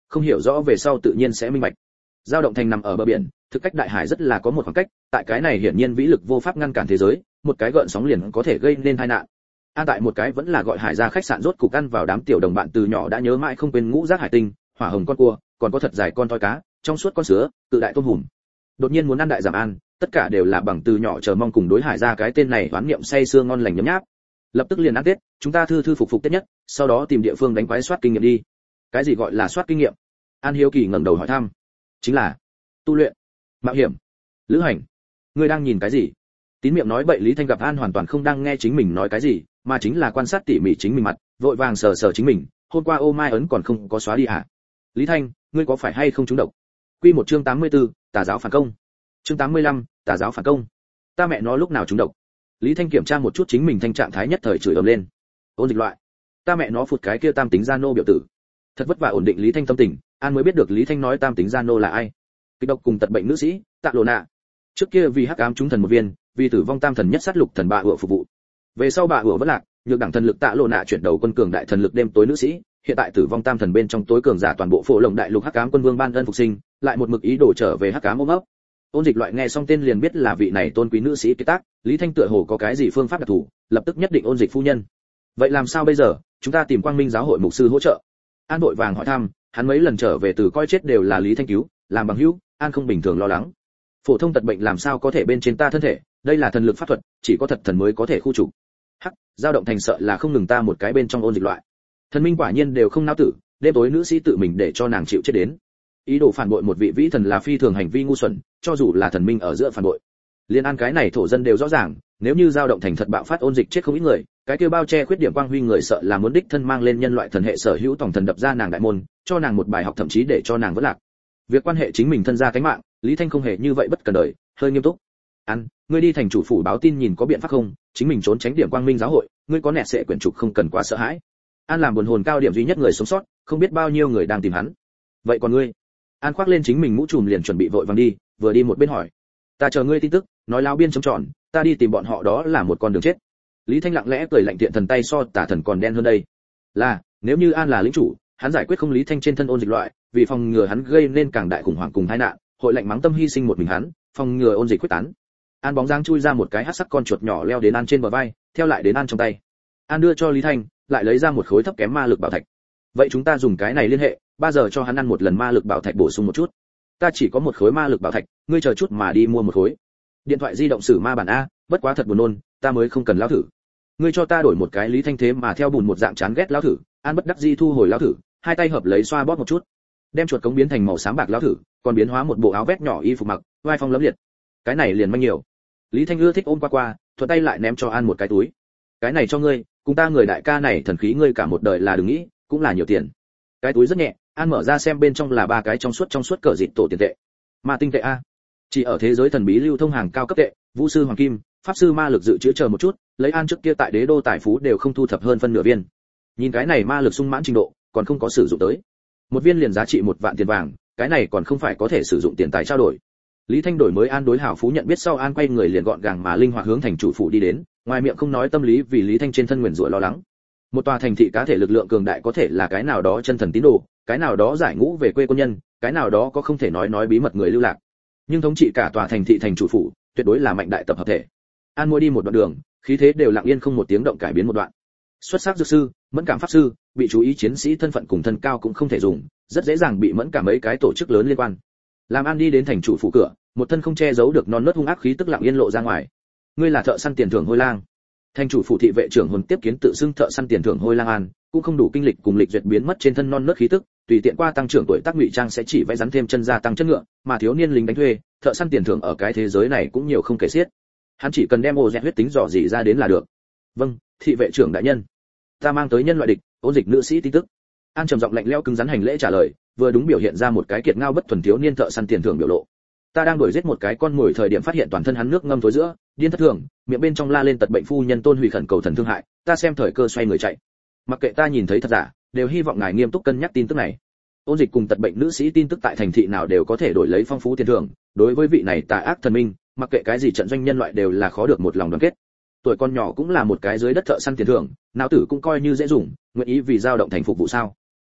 không hiểu rõ về sau tự nhiên sẽ minh bạch. Giao động thành nằm ở bờ biển, thực cách đại hải rất là có một khoảng cách, tại cái này hiển nhiên vĩ lực vô pháp ngăn cản thế giới, một cái gợn sóng liền có thể gây nên tai nạn. An tại một cái vẫn là gọi hải ra khách sạn rốt cục ăn vào đám tiểu đồng bạn từ nhỏ đã nhớ mãi không quên ngũ giác hải tinh, hỏa hồng con cua, còn có thật dài con toi cá, trong suốt con sứa, tự đại tôm hùm. Đột nhiên muốn ăn đại giảm an, tất cả đều là bằng từ nhỏ chờ mong cùng đối hải ra cái tên này đoán niệm say sưa ngon lành nhấm nháp. Lập tức liền ăn Tết, chúng ta thư thư phục phục Tết nhất, sau đó tìm địa phương đánh quái soát kinh nghiệm đi. Cái gì gọi là soát kinh nghiệm? An hiếu kỳ ngẩng đầu hỏi thăm. Chính là tu luyện, mạo hiểm, lữ hành. Ngươi đang nhìn cái gì? Tín miệng nói bậy. Lý Thanh gặp An hoàn toàn không đang nghe chính mình nói cái gì, mà chính là quan sát tỉ mỉ chính mình mặt, vội vàng sờ sờ chính mình, hôm qua ô mai ấn còn không có xóa đi à? Lý Thanh, ngươi có phải hay không trúng độc? Quy một chương tám mươi tư, tà giáo phản công. Chương tám mươi lăm, tà giáo phản công. Ta mẹ nó lúc nào trúng độc? Lý Thanh kiểm tra một chút chính mình thanh trạng thái nhất thời chửi ầm lên. Ôn dịch loại. Ta mẹ nó phụt cái kia tam tính gia nô biểu tử. Thật vất vả ổn định Lý Thanh tâm tình, An mới biết được Lý Thanh nói tam tính gia nô là ai. Kịch độc cùng tật bệnh nữ sĩ, Tạ Lộ Nạ. Trước kia vì hắc ám chúng thần một viên, vì tử vong tam thần nhất sát lục thần bạ ựa phục vụ. Về sau bạ ựa vẫn lạc, nhược đẳng thần lực Tạ Lộ Nạ chuyển đầu quân cường đại thần lực đêm tối nữ sĩ, hiện tại tử vong tam thần bên trong tối cường giả toàn bộ phổ lồng đại lục hắc ám quân vương ban ân phục sinh, lại một mực ý đồ trở về hắc ám ôm ấp. Ôn dịch loại nghe xong tên liền biết là vị này tôn quý nữ sĩ kế tác, Lý Thanh tựa hồ có cái gì phương pháp đặc thù, lập tức nhất định ôn dịch phu nhân. Vậy làm sao bây giờ, chúng ta tìm Quang Minh giáo hội mục sư hỗ trợ. An đội vàng hỏi thăm, hắn mấy lần trở về từ coi chết đều là Lý Thanh cứu, làm bằng hữu, An không bình thường lo lắng. Phổ thông tật bệnh làm sao có thể bên trên ta thân thể, đây là thần lực pháp thuật, chỉ có thật thần mới có thể khu trục. Hắc, dao động thành sợ là không ngừng ta một cái bên trong ôn dịch loại. Thần minh quả nhiên đều không nao tử, đêm tối nữ sĩ tự mình để cho nàng chịu chết đến. Ý đồ phản bội một vị vĩ thần là phi thường hành vi ngu xuẩn, cho dù là thần minh ở giữa phản bội. Liên An cái này thổ dân đều rõ ràng, nếu như dao động thành thật bạo phát ôn dịch chết không ít người, cái kia bao che khuyết điểm quang huy người sợ là muốn đích thân mang lên nhân loại thần hệ sở hữu tổng thần đập ra nàng đại môn, cho nàng một bài học thậm chí để cho nàng vỡ lạc. Việc quan hệ chính mình thân gia cánh mạng, Lý Thanh không hề như vậy bất cần đời, hơi nghiêm túc. An, ngươi đi thành chủ phủ báo tin nhìn có biện pháp không, chính mình trốn tránh điểm quang minh giáo hội, ngươi có nẹt sẽ quyển trục không cần quá sợ hãi. An làm buồn hồn cao điểm duy nhất người sống sót, không biết bao nhiêu người đang tìm hắn. Vậy còn ngươi? An khoác lên chính mình mũ trùm liền chuẩn bị vội vàng đi, vừa đi một bên hỏi. Ta chờ ngươi tin tức, nói lao biên chống tròn, ta đi tìm bọn họ đó là một con đường chết. Lý Thanh lặng lẽ cười lạnh tiện thần tay so tả thần còn đen hơn đây. Là, nếu như An là lĩnh chủ, hắn giải quyết không Lý Thanh trên thân ôn dịch loại, vì phòng ngừa hắn gây nên càng đại khủng hoảng cùng tai nạn, hội lạnh mắng tâm hy sinh một mình hắn, phòng ngừa ôn dịch quyết tán. An bóng dáng chui ra một cái hắc sắc con chuột nhỏ leo đến An trên bờ vai, theo lại đến An trong tay. An đưa cho Lý Thanh, lại lấy ra một khối thấp kém ma lực bảo thạch. Vậy chúng ta dùng cái này liên hệ, ba giờ cho hắn ăn một lần ma lực bảo thạch bổ sung một chút. Ta chỉ có một khối ma lực bảo thạch, ngươi chờ chút mà đi mua một khối. Điện thoại di động sử ma bản a, bất quá thật buồn nôn, ta mới không cần lao thử. Ngươi cho ta đổi một cái. Lý Thanh thế mà theo bùn một dạng chán ghét lao thử, An bất đắc dĩ thu hồi lao thử, hai tay hợp lấy xoa bóp một chút, đem chuột cống biến thành màu xám bạc lao thử, còn biến hóa một bộ áo vest nhỏ y phục mặc, vai phong lẫm liệt. Cái này liền manh nhiều. Lý Thanh ưa thích ôm qua qua, thuận tay lại ném cho An một cái túi. Cái này cho ngươi, cùng ta người đại ca này thần khí ngươi cả một đời là đừng nghĩ, cũng là nhiều tiền. Cái túi rất nhẹ, An mở ra xem bên trong là ba cái trong suốt trong suốt cỡ dịt tổ tiền tệ. Ma tinh tệ a. Chỉ ở thế giới thần bí lưu thông hàng cao cấp tệ, vũ sư hoàng kim, pháp sư ma lực dự trữ chờ một chút, lấy An trước kia tại đế đô tài phú đều không thu thập hơn phân nửa viên. Nhìn cái này ma lực sung mãn trình độ, còn không có sử dụng tới. Một viên liền giá trị một vạn tiền vàng, cái này còn không phải có thể sử dụng tiền tài trao đổi. Lý Thanh đổi mới An đối hảo phú nhận biết sau, An quay người liền gọn gàng mà linh hoạt hướng thành chủ phủ đi đến, ngoài miệng không nói tâm lý vì Lý Thanh trên thân nguyền rủa lo lắng. Một tòa thành thị cá thể lực lượng cường đại có thể là cái nào đó chân thần tín đồ, cái nào đó giải ngũ về quê quân nhân, cái nào đó có không thể nói nói bí mật người lưu lạc. Nhưng thống trị cả tòa thành thị thành chủ phủ, tuyệt đối là mạnh đại tập hợp thể. An mỗi đi một đoạn đường, khí thế đều lặng yên không một tiếng động cải biến một đoạn. Xuất sắc dược sư, mẫn cảm pháp sư, bị chú ý chiến sĩ thân phận cùng thân cao cũng không thể dùng, rất dễ dàng bị mẫn cảm mấy cái tổ chức lớn liên quan. Làm An đi đến thành chủ phủ cửa, một thân không che giấu được non nớt hung ác khí tức lặng yên lộ ra ngoài. Ngươi là thợ săn tiền thưởng Hôi Lang. Thành chủ phủ thị vệ trưởng hồn tiếp kiến tự xưng thợ săn tiền thưởng Hôi Lang An, cũng không đủ kinh lịch cùng lịch duyệt biến mất trên thân non nớt khí tức, tùy tiện qua tăng trưởng tuổi tác ngụy trang sẽ chỉ vẽ rắn thêm chân gia tăng chất ngựa, mà thiếu niên lính đánh thuê, thợ săn tiền thưởng ở cái thế giới này cũng nhiều không kể xiết. Hắn chỉ cần đem ô dẹt huyết tính dò dỉ ra đến là được. Vâng, thị vệ trưởng đại nhân. Ta mang tới nhân loại địch, ôn dịch nữ sĩ tin tức. An trầm giọng lạnh lẽo cứng rắn hành lễ trả lời, vừa đúng biểu hiện ra một cái kiệt ngao bất thuần thiếu niên thợ săn tiền thưởng biểu lộ. Ta đang đuổi giết một cái con mồi thời điểm phát hiện toàn thân hắn nước ngâm thối giữa, điên thất thường, miệng bên trong la lên tật bệnh phu nhân tôn hủy khẩn cầu thần thương hại, ta xem thời cơ xoay người chạy. Mặc kệ ta nhìn thấy thật giả, đều hy vọng ngài nghiêm túc cân nhắc tin tức này. Ôn dịch cùng tật bệnh nữ sĩ tin tức tại thành thị nào đều có thể đổi lấy phong phú tiền thưởng, đối với vị này tà ác thần minh, mặc kệ cái gì trận doanh nhân loại đều là khó được một lòng đoàn kết. Tuổi con nhỏ cũng là một cái dưới đất thợ săn tiền thưởng, não tử cũng coi như dễ dùng, nguyện ý vì dao động thành phục vụ sao?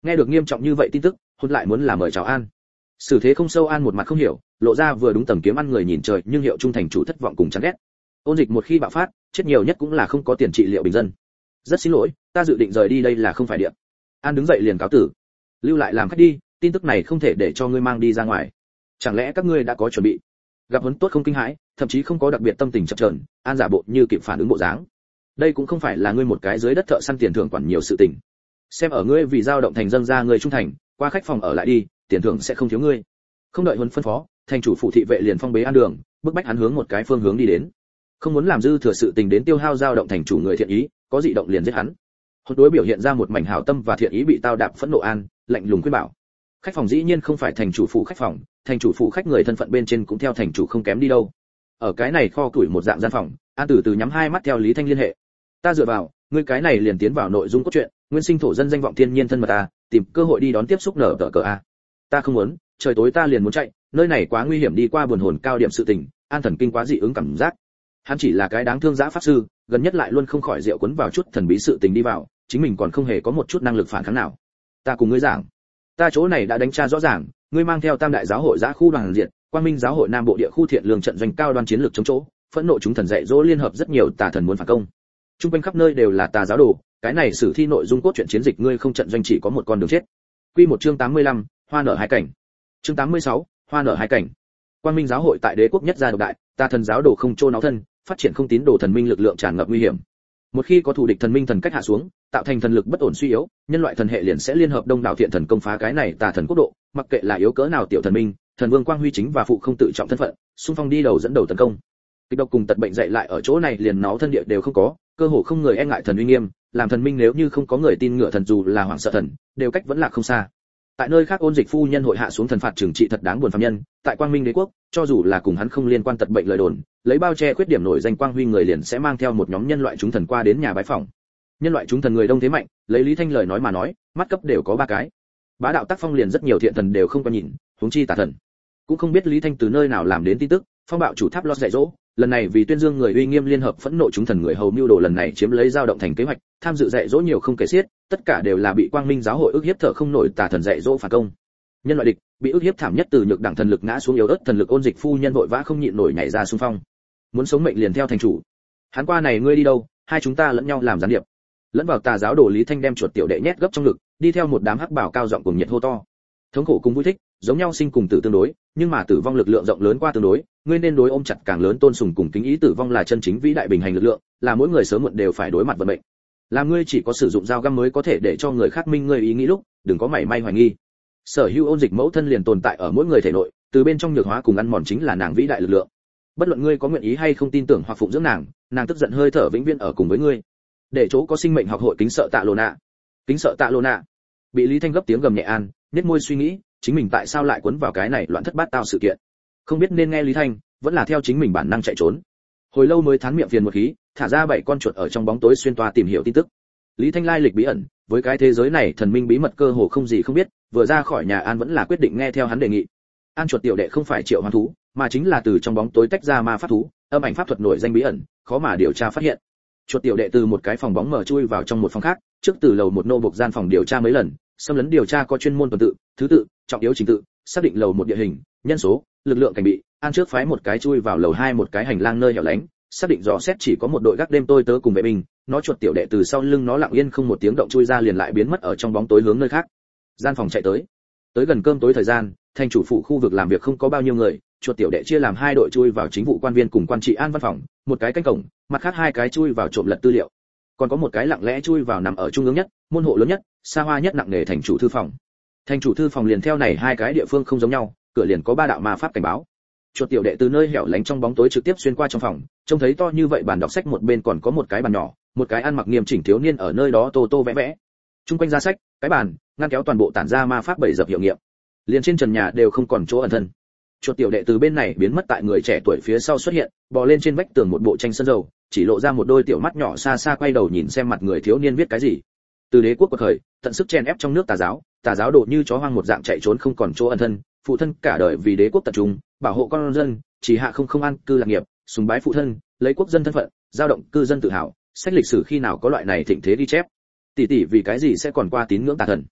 Nghe được nghiêm trọng như vậy tin tức, hôn lại muốn là mời chào An. Sử thế không sâu An một mặt không hiểu, lộ ra vừa đúng tầm kiếm ăn người nhìn trời nhưng hiệu trung thành chủ thất vọng cùng chán ghét. Ôn dịch một khi bạo phát, chết nhiều nhất cũng là không có tiền trị liệu bình dân. Rất xin lỗi, ta dự định rời đi đây là không phải điện. An đứng dậy liền cáo tử. Lưu lại làm khách đi, tin tức này không thể để cho ngươi mang đi ra ngoài. Chẳng lẽ các ngươi đã có chuẩn bị? Gặp huấn tốt không kinh hãi, thậm chí không có đặc biệt tâm tình chập chờn, An giả bộ như kịp phản ứng bộ dáng. Đây cũng không phải là ngươi một cái dưới đất thợ săn tiền thưởng quản nhiều sự tình. Xem ở ngươi vì dao động thành dâng ra người trung thành, qua khách phòng ở lại đi, tiền thưởng sẽ không thiếu ngươi. Không đợi huấn phân phó, thành chủ phụ thị vệ liền phong bế An đường, bức bách hắn hướng một cái phương hướng đi đến. Không muốn làm dư thừa sự tình đến tiêu hao dao động thành chủ người thiện ý, có dị động liền giết hắn. Hốt đối biểu hiện ra một mảnh hảo tâm và thiện ý bị tao đạp phẫn nộ An, lạnh lùng khuyên bảo. Khách phòng dĩ nhiên không phải thành chủ phụ khách phòng, thành chủ phụ khách người thân phận bên trên cũng theo thành chủ không kém đi đâu. Ở cái này kho củi một dạng gian phòng, An từ từ nhắm hai mắt theo Lý Thanh liên hệ. Ta dựa vào, ngươi cái này liền tiến vào nội dung cốt truyện, nguyên sinh thổ dân danh vọng thiên nhiên thân mật ta, tìm cơ hội đi đón tiếp xúc nở tở cờ a. Ta không muốn, trời tối ta liền muốn chạy, nơi này quá nguy hiểm đi qua buồn hồn cao điểm sự tình, An thần kinh quá dị ứng cảm giác. Hắn chỉ là cái đáng thương dã pháp sư, gần nhất lại luôn không khỏi rượu quấn vào chút thần bí sự tình đi vào, chính mình còn không hề có một chút năng lực phản kháng nào. Ta cùng ngươi giảng, ta chỗ này đã đánh tra rõ ràng, ngươi mang theo Tam đại giáo hội giã khu đoàn diện, Quang Minh giáo hội Nam bộ địa khu thiện lương trận doanh cao đoan chiến lược chống chỗ, phẫn nộ chúng thần dạy dỗ liên hợp rất nhiều tà thần muốn phản công. Trung quanh khắp nơi đều là tà giáo đồ, cái này sử thi nội dung cốt truyện chiến dịch ngươi không trận doanh chỉ có một con đường chết. Quy một chương tám mươi lăm, hoa nở hai cảnh. Chương tám mươi sáu, hoa nở hai cảnh. Quang Minh giáo hội tại đế quốc nhất gia độc đại, tà thần giáo đồ không trô náo thân, phát triển không tín đồ thần minh lực lượng tràn ngập nguy hiểm. Một khi có thù địch thần minh thần cách hạ xuống, tạo thành thần lực bất ổn suy yếu, nhân loại thần hệ liền sẽ liên hợp đông đảo thiện thần công phá cái này tà thần quốc độ, mặc kệ là yếu cỡ nào tiểu thần minh, thần vương quang huy chính và phụ không tự trọng thân phận, xung phong đi đầu dẫn đầu tấn công. Kịch độc cùng tật bệnh dậy lại ở chỗ này liền náo thân địa đều không có, cơ hồ không người e ngại thần uy nghiêm, làm thần minh nếu như không có người tin ngựa thần dù là hoảng sợ thần, đều cách vẫn là không xa. Tại nơi khác Ôn Dịch phu nhân hội hạ xuống thần phạt trừng trị thật đáng buồn phàm nhân, tại Quang Minh đế quốc, cho dù là cùng hắn không liên quan tật bệnh lời đồn, lấy bao che khuyết điểm nổi danh quang huy người liền sẽ mang theo một nhóm nhân loại chúng thần qua đến nhà bái phỏng. Nhân loại chúng thần người đông thế mạnh, lấy Lý Thanh lời nói mà nói, mắt cấp đều có ba cái. Bá đạo tác phong liền rất nhiều thiện thần đều không có nhìn, huống chi tà thần. Cũng không biết Lý Thanh từ nơi nào làm đến tin tức, phong bạo chủ tháp lót dạy dỗ, lần này vì tuyên dương người uy nghiêm liên hợp phẫn nộ chúng thần người hầu mưu đồ lần này chiếm lấy dao động thành kế hoạch, tham dự dạy dỗ nhiều không kể xiết, tất cả đều là bị Quang Minh giáo hội ức hiếp thở không nổi tà thần dạy dỗ phản công. Nhân loại địch, bị ức hiếp thảm nhất từ nhược đẳng thần lực ngã xuống yếu ớt thần lực Ôn Dịch phu nhân vội vã không nhịn nổi nhảy ra xung phong. Muốn sống mệnh liền theo thành chủ. Hắn qua này ngươi đi đâu, hai chúng ta lẫn nhau làm gián điệp. Lẫn vào tà giáo đồ Lý Thanh đem chuột tiểu đệ nhét gấp trong ngực, đi theo một đám hắc bảo cao giọng cùng nhiệt hô to. Thống khổ cùng vui thích, giống nhau sinh cùng tử tương đối, nhưng mà tử vong lực lượng rộng lớn qua tương đối, ngươi nên đối ôm chặt càng lớn tôn sùng cùng kính ý tử vong là chân chính vĩ đại bình hành lực lượng, là mỗi người sớm muộn đều phải đối mặt vận mệnh. Là ngươi chỉ có sử dụng dao găm mới có thể để cho người khác minh ngươi ý nghĩ lúc, đừng có mảy may hoài nghi. Sở hữu ôn dịch mẫu thân liền tồn tại ở mỗi người thể nội, từ bên trong nhược hóa cùng ăn mòn chính là nàng vĩ đại lực lượng. Bất luận ngươi có nguyện ý hay không tin tưởng hoặc phụng dưỡng nàng, nàng tức giận hơi thở vĩnh viễn ở cùng với ngươi. Để chỗ có sinh mệnh học hội kính sợ Tạ Lô Nạ. Kính sợ Tạ Lô Nạ. Bị Lý Thanh gấp tiếng gầm nhẹ an, nhếch môi suy nghĩ, chính mình tại sao lại cuốn vào cái này loạn thất bát tao sự kiện. Không biết nên nghe Lý Thanh, vẫn là theo chính mình bản năng chạy trốn. Hồi lâu mới thán miệng phiền một khí, thả ra bảy con chuột ở trong bóng tối xuyên toa tìm hiểu tin tức. Lý Thanh lai lịch bí ẩn, với cái thế giới này thần minh bí mật cơ hồ không gì không biết, vừa ra khỏi nhà An vẫn là quyết định nghe theo hắn đề nghị. An chuột tiểu đệ không phải triệu hoán thú, mà chính là từ trong bóng tối tách ra ma pháp thú, âm ảnh pháp thuật nổi danh bí ẩn, khó mà điều tra phát hiện. Chuột tiểu đệ từ một cái phòng bóng mở chui vào trong một phòng khác, trước từ lầu một nô buộc gian phòng điều tra mấy lần, xâm lấn điều tra có chuyên môn tuần tự, thứ tự, trọng yếu trình tự, xác định lầu một địa hình, nhân số, lực lượng cảnh bị, An trước phái một cái chui vào lầu hai một cái hành lang nơi hẻo lánh, xác định dò xét chỉ có một đội gác đêm tôi tớ cùng vệ binh, nó chuột tiểu đệ từ sau lưng nó lặng yên không một tiếng động chui ra liền lại biến mất ở trong bóng tối hướng nơi khác. Gian phòng chạy tới. Tới gần cơm tối thời gian, thành chủ phụ khu vực làm việc không có bao nhiêu người, chuột tiểu đệ chia làm hai đội chui vào chính vụ quan viên cùng quan trị an văn phòng, một cái canh cổng, mặt khác hai cái chui vào trộm lật tư liệu. Còn có một cái lặng lẽ chui vào nằm ở trung ương nhất, môn hộ lớn nhất, xa hoa nhất nặng nề thành chủ thư phòng. Thành chủ thư phòng liền theo này hai cái địa phương không giống nhau, cửa liền có ba đạo ma pháp cảnh báo. Chuột tiểu đệ từ nơi hẻo lánh trong bóng tối trực tiếp xuyên qua trong phòng, trông thấy to như vậy bàn đọc sách một bên còn có một cái bàn nhỏ, một cái ăn mặc nghiêm chỉnh thiếu niên ở nơi đó tô tô vẽ vẽ. Trung quanh giá sách, cái bàn, ngăn kéo toàn bộ tản ra ma pháp bảy dập hiệu nghiệm. Liền trên trần nhà đều không còn chỗ ẩn thân. Chuột tiểu đệ từ bên này biến mất tại người trẻ tuổi phía sau xuất hiện, bò lên trên vách tường một bộ tranh sơn dầu, chỉ lộ ra một đôi tiểu mắt nhỏ xa xa quay đầu nhìn xem mặt người thiếu niên viết cái gì. Từ đế quốc quật khởi, tận sức chen ép trong nước tà giáo, tà giáo độ như chó hoang một dạng chạy trốn không còn chỗ ẩn thân, phụ thân cả đời vì đế quốc tập trung, bảo hộ con dân, chỉ hạ không không an cư lạc nghiệp, sùng bái phụ thân, lấy quốc dân thân phận, giao động cư dân tự hào, sách lịch sử khi nào có loại này thịnh thế đi chép. Tỷ tỷ vì cái gì sẽ còn qua tín ngưỡng tà thần?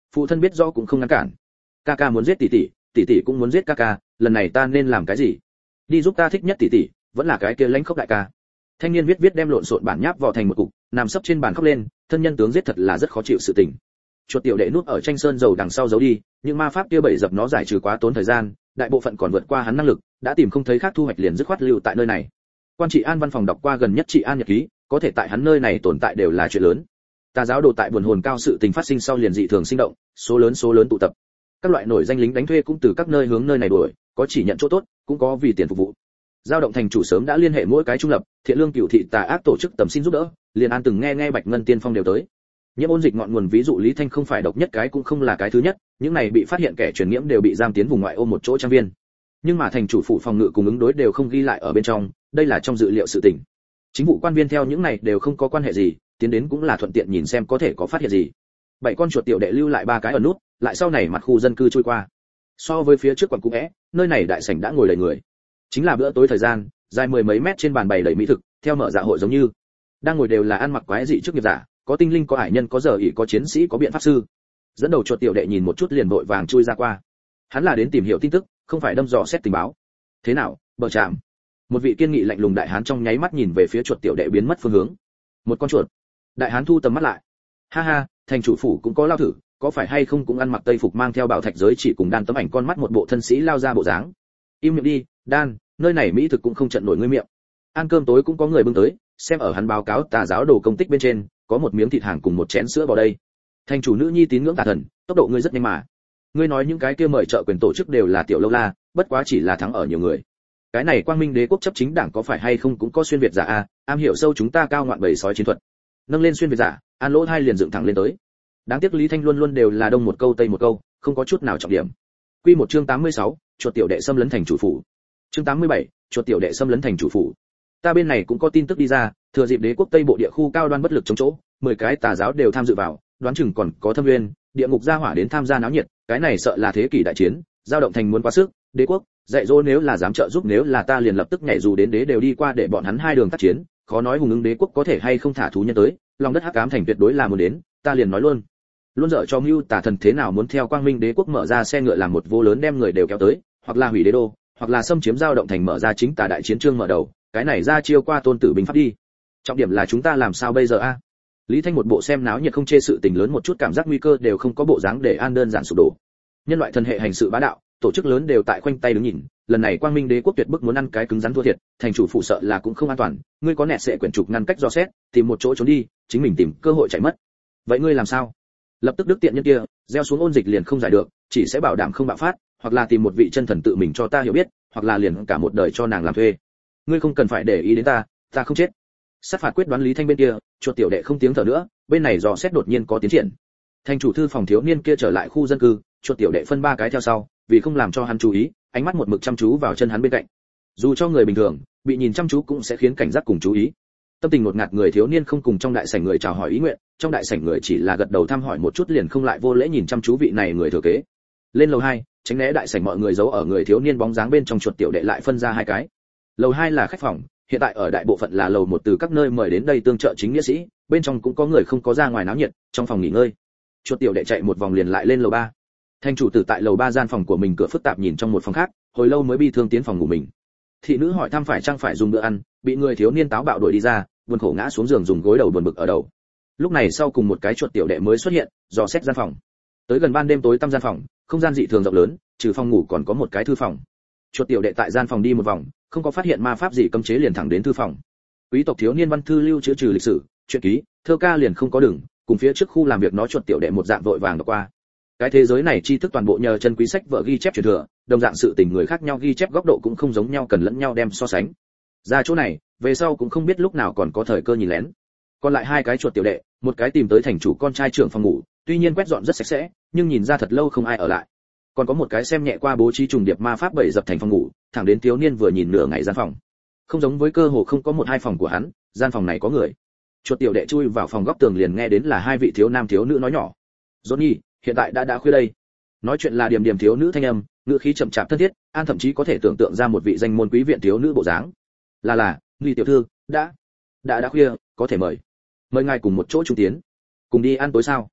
Phụ thân biết rõ cũng không ngăn cản. Ca ca muốn giết tỷ tỷ, tỷ tỷ cũng muốn giết ca ca, lần này ta nên làm cái gì? Đi giúp ta thích nhất tỷ tỷ, vẫn là cái kia lãnh khốc đại ca. Thanh niên viết viết đem lộn xộn bản nháp vò thành một cục, nằm sấp trên bàn khóc lên, thân nhân tướng giết thật là rất khó chịu sự tình. Chuột tiểu đệ núp ở tranh sơn dầu đằng sau giấu đi, nhưng ma pháp kia bậy dập nó giải trừ quá tốn thời gian, đại bộ phận còn vượt qua hắn năng lực, đã tìm không thấy khác thu hoạch liền dứt khoát lưu tại nơi này. Quan trị an văn phòng đọc qua gần nhất trị an nhật ký, có thể tại hắn nơi này tồn tại đều là chuyện lớn. Tà giáo đồ tại buồn hồn cao sự tình phát sinh sau liền dị thường sinh động, số lớn số lớn tụ tập. Các loại nổi danh lính đánh thuê cũng từ các nơi hướng nơi này đuổi, có chỉ nhận chỗ tốt, cũng có vì tiền phục vụ. Giao động thành chủ sớm đã liên hệ mỗi cái trung lập, thiện lương cửu thị tà ác tổ chức tầm xin giúp đỡ, liền an từng nghe nghe Bạch Ngân Tiên Phong đều tới. Nhiễm ôn dịch ngọn nguồn ví dụ Lý Thanh không phải độc nhất cái cũng không là cái thứ nhất, những này bị phát hiện kẻ truyền nhiễm đều bị giam tiến vùng ngoại ô một chỗ trang viên. Nhưng mà thành chủ phủ phòng ngự cùng ứng đối đều không ghi lại ở bên trong, đây là trong dự liệu sự tình. Chính vụ quan viên theo những này đều không có quan hệ gì, tiến đến cũng là thuận tiện nhìn xem có thể có phát hiện gì. Bảy con chuột tiểu đệ lưu lại ba cái ở nút, lại sau này mặt khu dân cư trôi qua. So với phía trước quận cũ é, nơi này đại sảnh đã ngồi đầy người. Chính là bữa tối thời gian, dài mười mấy mét trên bàn bày đầy mỹ thực, theo mở dạ hội giống như. Đang ngồi đều là ăn mặc quái dị trước nghiệp giả, có tinh linh có hải nhân có giờ ỷ có chiến sĩ có biện pháp sư. Dẫn đầu chuột tiểu đệ nhìn một chút liền vội vàng chui ra qua. Hắn là đến tìm hiểu tin tức, không phải đâm dò xét tình báo. Thế nào, bờ trạm? Một vị kiên nghị lạnh lùng đại hán trong nháy mắt nhìn về phía chuột tiểu đệ biến mất phương hướng. Một con chuột. Đại hán thu tầm mắt lại. Ha ha, thành chủ phủ cũng có lao thử, có phải hay không cũng ăn mặc tây phục mang theo bảo thạch giới chỉ cùng đan tấm ảnh con mắt một bộ thân sĩ lao ra bộ dáng. Im miệng đi, đan, nơi này mỹ thực cũng không trận nổi ngươi miệng. Ăn cơm tối cũng có người bưng tới, xem ở hắn báo cáo tà giáo đồ công tích bên trên, có một miếng thịt hàng cùng một chén sữa vào đây. Thành chủ nữ nhi tín ngưỡng tà thần, tốc độ ngươi rất nhanh mà. Ngươi nói những cái kia mời trợ quyền tổ chức đều là tiểu lâu la, bất quá chỉ là thắng ở nhiều người. Cái này Quang Minh Đế quốc chấp chính đảng có phải hay không cũng có xuyên việt giả a, am hiểu sâu chúng ta cao ngoạn bầy sói chiến thuật. Nâng lên xuyên việt giả, An Lỗ hai liền dựng thẳng lên tới. Đáng tiếc Lý Thanh luôn luôn đều là đông một câu tây một câu, không có chút nào trọng điểm. Quy một chương tám mươi sáu, chuột tiểu đệ xâm lấn thành chủ phủ. Chương tám mươi bảy, chuột tiểu đệ xâm lấn thành chủ phủ. Ta bên này cũng có tin tức đi ra, thừa dịp đế quốc tây bộ địa khu cao đoan bất lực chống chỗ, mười cái tà giáo đều tham dự vào, đoán chừng còn có thâm nguyên, địa ngục gia hỏa đến tham gia náo nhiệt, cái này sợ là thế kỷ đại chiến, giao động thành muốn quá sức, đế quốc, dạy dỗ nếu là dám trợ giúp nếu là ta liền lập tức nhảy dù đến đế đều đi qua để bọn hắn hai đường tác chiến, khó nói hùng ứng đế quốc có thể hay không thả thú nhân tới, lòng đất hắc ám thành tuyệt đối là muốn đến, ta liền nói luôn. Luôn dở cho mưu tà thần thế nào muốn theo Quang Minh Đế quốc mở ra xe ngựa làm một vô lớn đem người đều kéo tới, hoặc là hủy đế đô, hoặc là xâm chiếm giao động thành mở ra chính tà đại chiến trương mở đầu, cái này ra chiêu qua tôn tử binh pháp đi. Trọng điểm là chúng ta làm sao bây giờ a? Lý Thanh một bộ xem náo nhiệt không chê sự tình lớn một chút cảm giác nguy cơ đều không có bộ dáng để an đơn giản sụp đổ. Nhân loại thần hệ hành sự bá đạo, tổ chức lớn đều tại khoanh tay đứng nhìn, lần này Quang Minh Đế quốc tuyệt bức muốn ăn cái cứng rắn thua thiệt, thành chủ phụ sợ là cũng không an toàn, ngươi có nẹt sẽ quyển trục ngăn cách do xét, tìm một chỗ trốn đi, chính mình tìm cơ hội chạy mất. Vậy ngươi làm sao? Lập tức đức tiện nhân kia, gieo xuống ôn dịch liền không giải được, chỉ sẽ bảo đảm không bạo phát, hoặc là tìm một vị chân thần tự mình cho ta hiểu biết, hoặc là liền cả một đời cho nàng làm thuê. Ngươi không cần phải để ý đến ta, ta không chết. Sát phạt quyết đoán Lý Thanh bên kia, chuột tiểu đệ không tiếng thở nữa, bên này dò xét đột nhiên có tiến triển. Thành chủ thư phòng thiếu niên kia trở lại khu dân cư, chuột tiểu đệ phân ba cái theo sau, vì không làm cho hắn chú ý, ánh mắt một mực chăm chú vào chân hắn bên cạnh. Dù cho người bình thường, bị nhìn chăm chú cũng sẽ khiến cảnh giác cùng chú ý. Tâm tình ngột ngạt người thiếu niên không cùng trong đại sảnh người chào hỏi ý nguyện, trong đại sảnh người chỉ là gật đầu thăm hỏi một chút liền không lại vô lễ nhìn chăm chú vị này người thừa kế. Lên lầu hai, tránh né đại sảnh mọi người giấu ở người thiếu niên bóng dáng bên trong chuột tiểu đệ lại phân ra hai cái. Lầu hai là khách phòng, hiện tại ở đại bộ phận là lầu một từ các nơi mời đến đây tương trợ chính nghĩa sĩ, bên trong cũng có người không có ra ngoài náo nhiệt, trong phòng nghỉ ngơi. Chuột tiểu đệ chạy một vòng liền lại lên lầu ba. Thành chủ tử tại lầu ba gian phòng của mình cửa phức tạp nhìn trong một phòng khác, hồi lâu mới bi thương tiến phòng ngủ mình. Thị nữ hỏi thăm phải chăng phải dùng bữa ăn, bị người thiếu niên táo bạo đuổi đi ra, buồn khổ ngã xuống giường dùng gối đầu buồn bực ở đầu. Lúc này sau cùng một cái chuột tiểu đệ mới xuất hiện, dò xét gian phòng. Tới gần ban đêm tối tăm gian phòng, không gian dị thường rộng lớn, trừ phòng ngủ còn có một cái thư phòng. Chuột tiểu đệ tại gian phòng đi một vòng, không có phát hiện ma pháp gì cấm chế liền thẳng đến thư phòng. Quý tộc thiếu niên văn thư lưu chữa trừ lịch sử, truyện ký, thơ ca liền không có đừng, cùng phía trước khu làm việc nói chuột tiểu đệ một dạng vội vàng đọc qua. Cái thế giới này tri thức toàn bộ nhờ chân quý sách vợ ghi chép truyền thừa, đồng dạng sự tình người khác nhau ghi chép góc độ cũng không giống nhau cần lẫn nhau đem so sánh. Ra chỗ này, về sau cũng không biết lúc nào còn có thời cơ nhìn lén. Còn lại hai cái chuột tiểu đệ, một cái tìm tới thành chủ con trai trưởng phòng ngủ, tuy nhiên quét dọn rất sạch sẽ, nhưng nhìn ra thật lâu không ai ở lại. Còn có một cái xem nhẹ qua bố trí trùng điệp ma pháp bậy dập thành phòng ngủ, thẳng đến thiếu niên vừa nhìn nửa ngày gian phòng. Không giống với cơ hồ không có một hai phòng của hắn, gian phòng này có người. Chuột tiểu đệ chui vào phòng góc tường liền nghe đến là hai vị thiếu nam thiếu nữ nói nhỏ. Johnny, hiện tại đã đã khuya đây. Nói chuyện là điềm điềm thiếu nữ thanh âm, ngữ khí chậm chạp thân thiết, An thậm chí có thể tưởng tượng ra một vị danh môn quý viện thiếu nữ bộ dáng. Là là, Nghi tiểu thư, đã, đã đã khuya, có thể mời. Mời ngài cùng một chỗ trung tiến. Cùng đi ăn tối sao?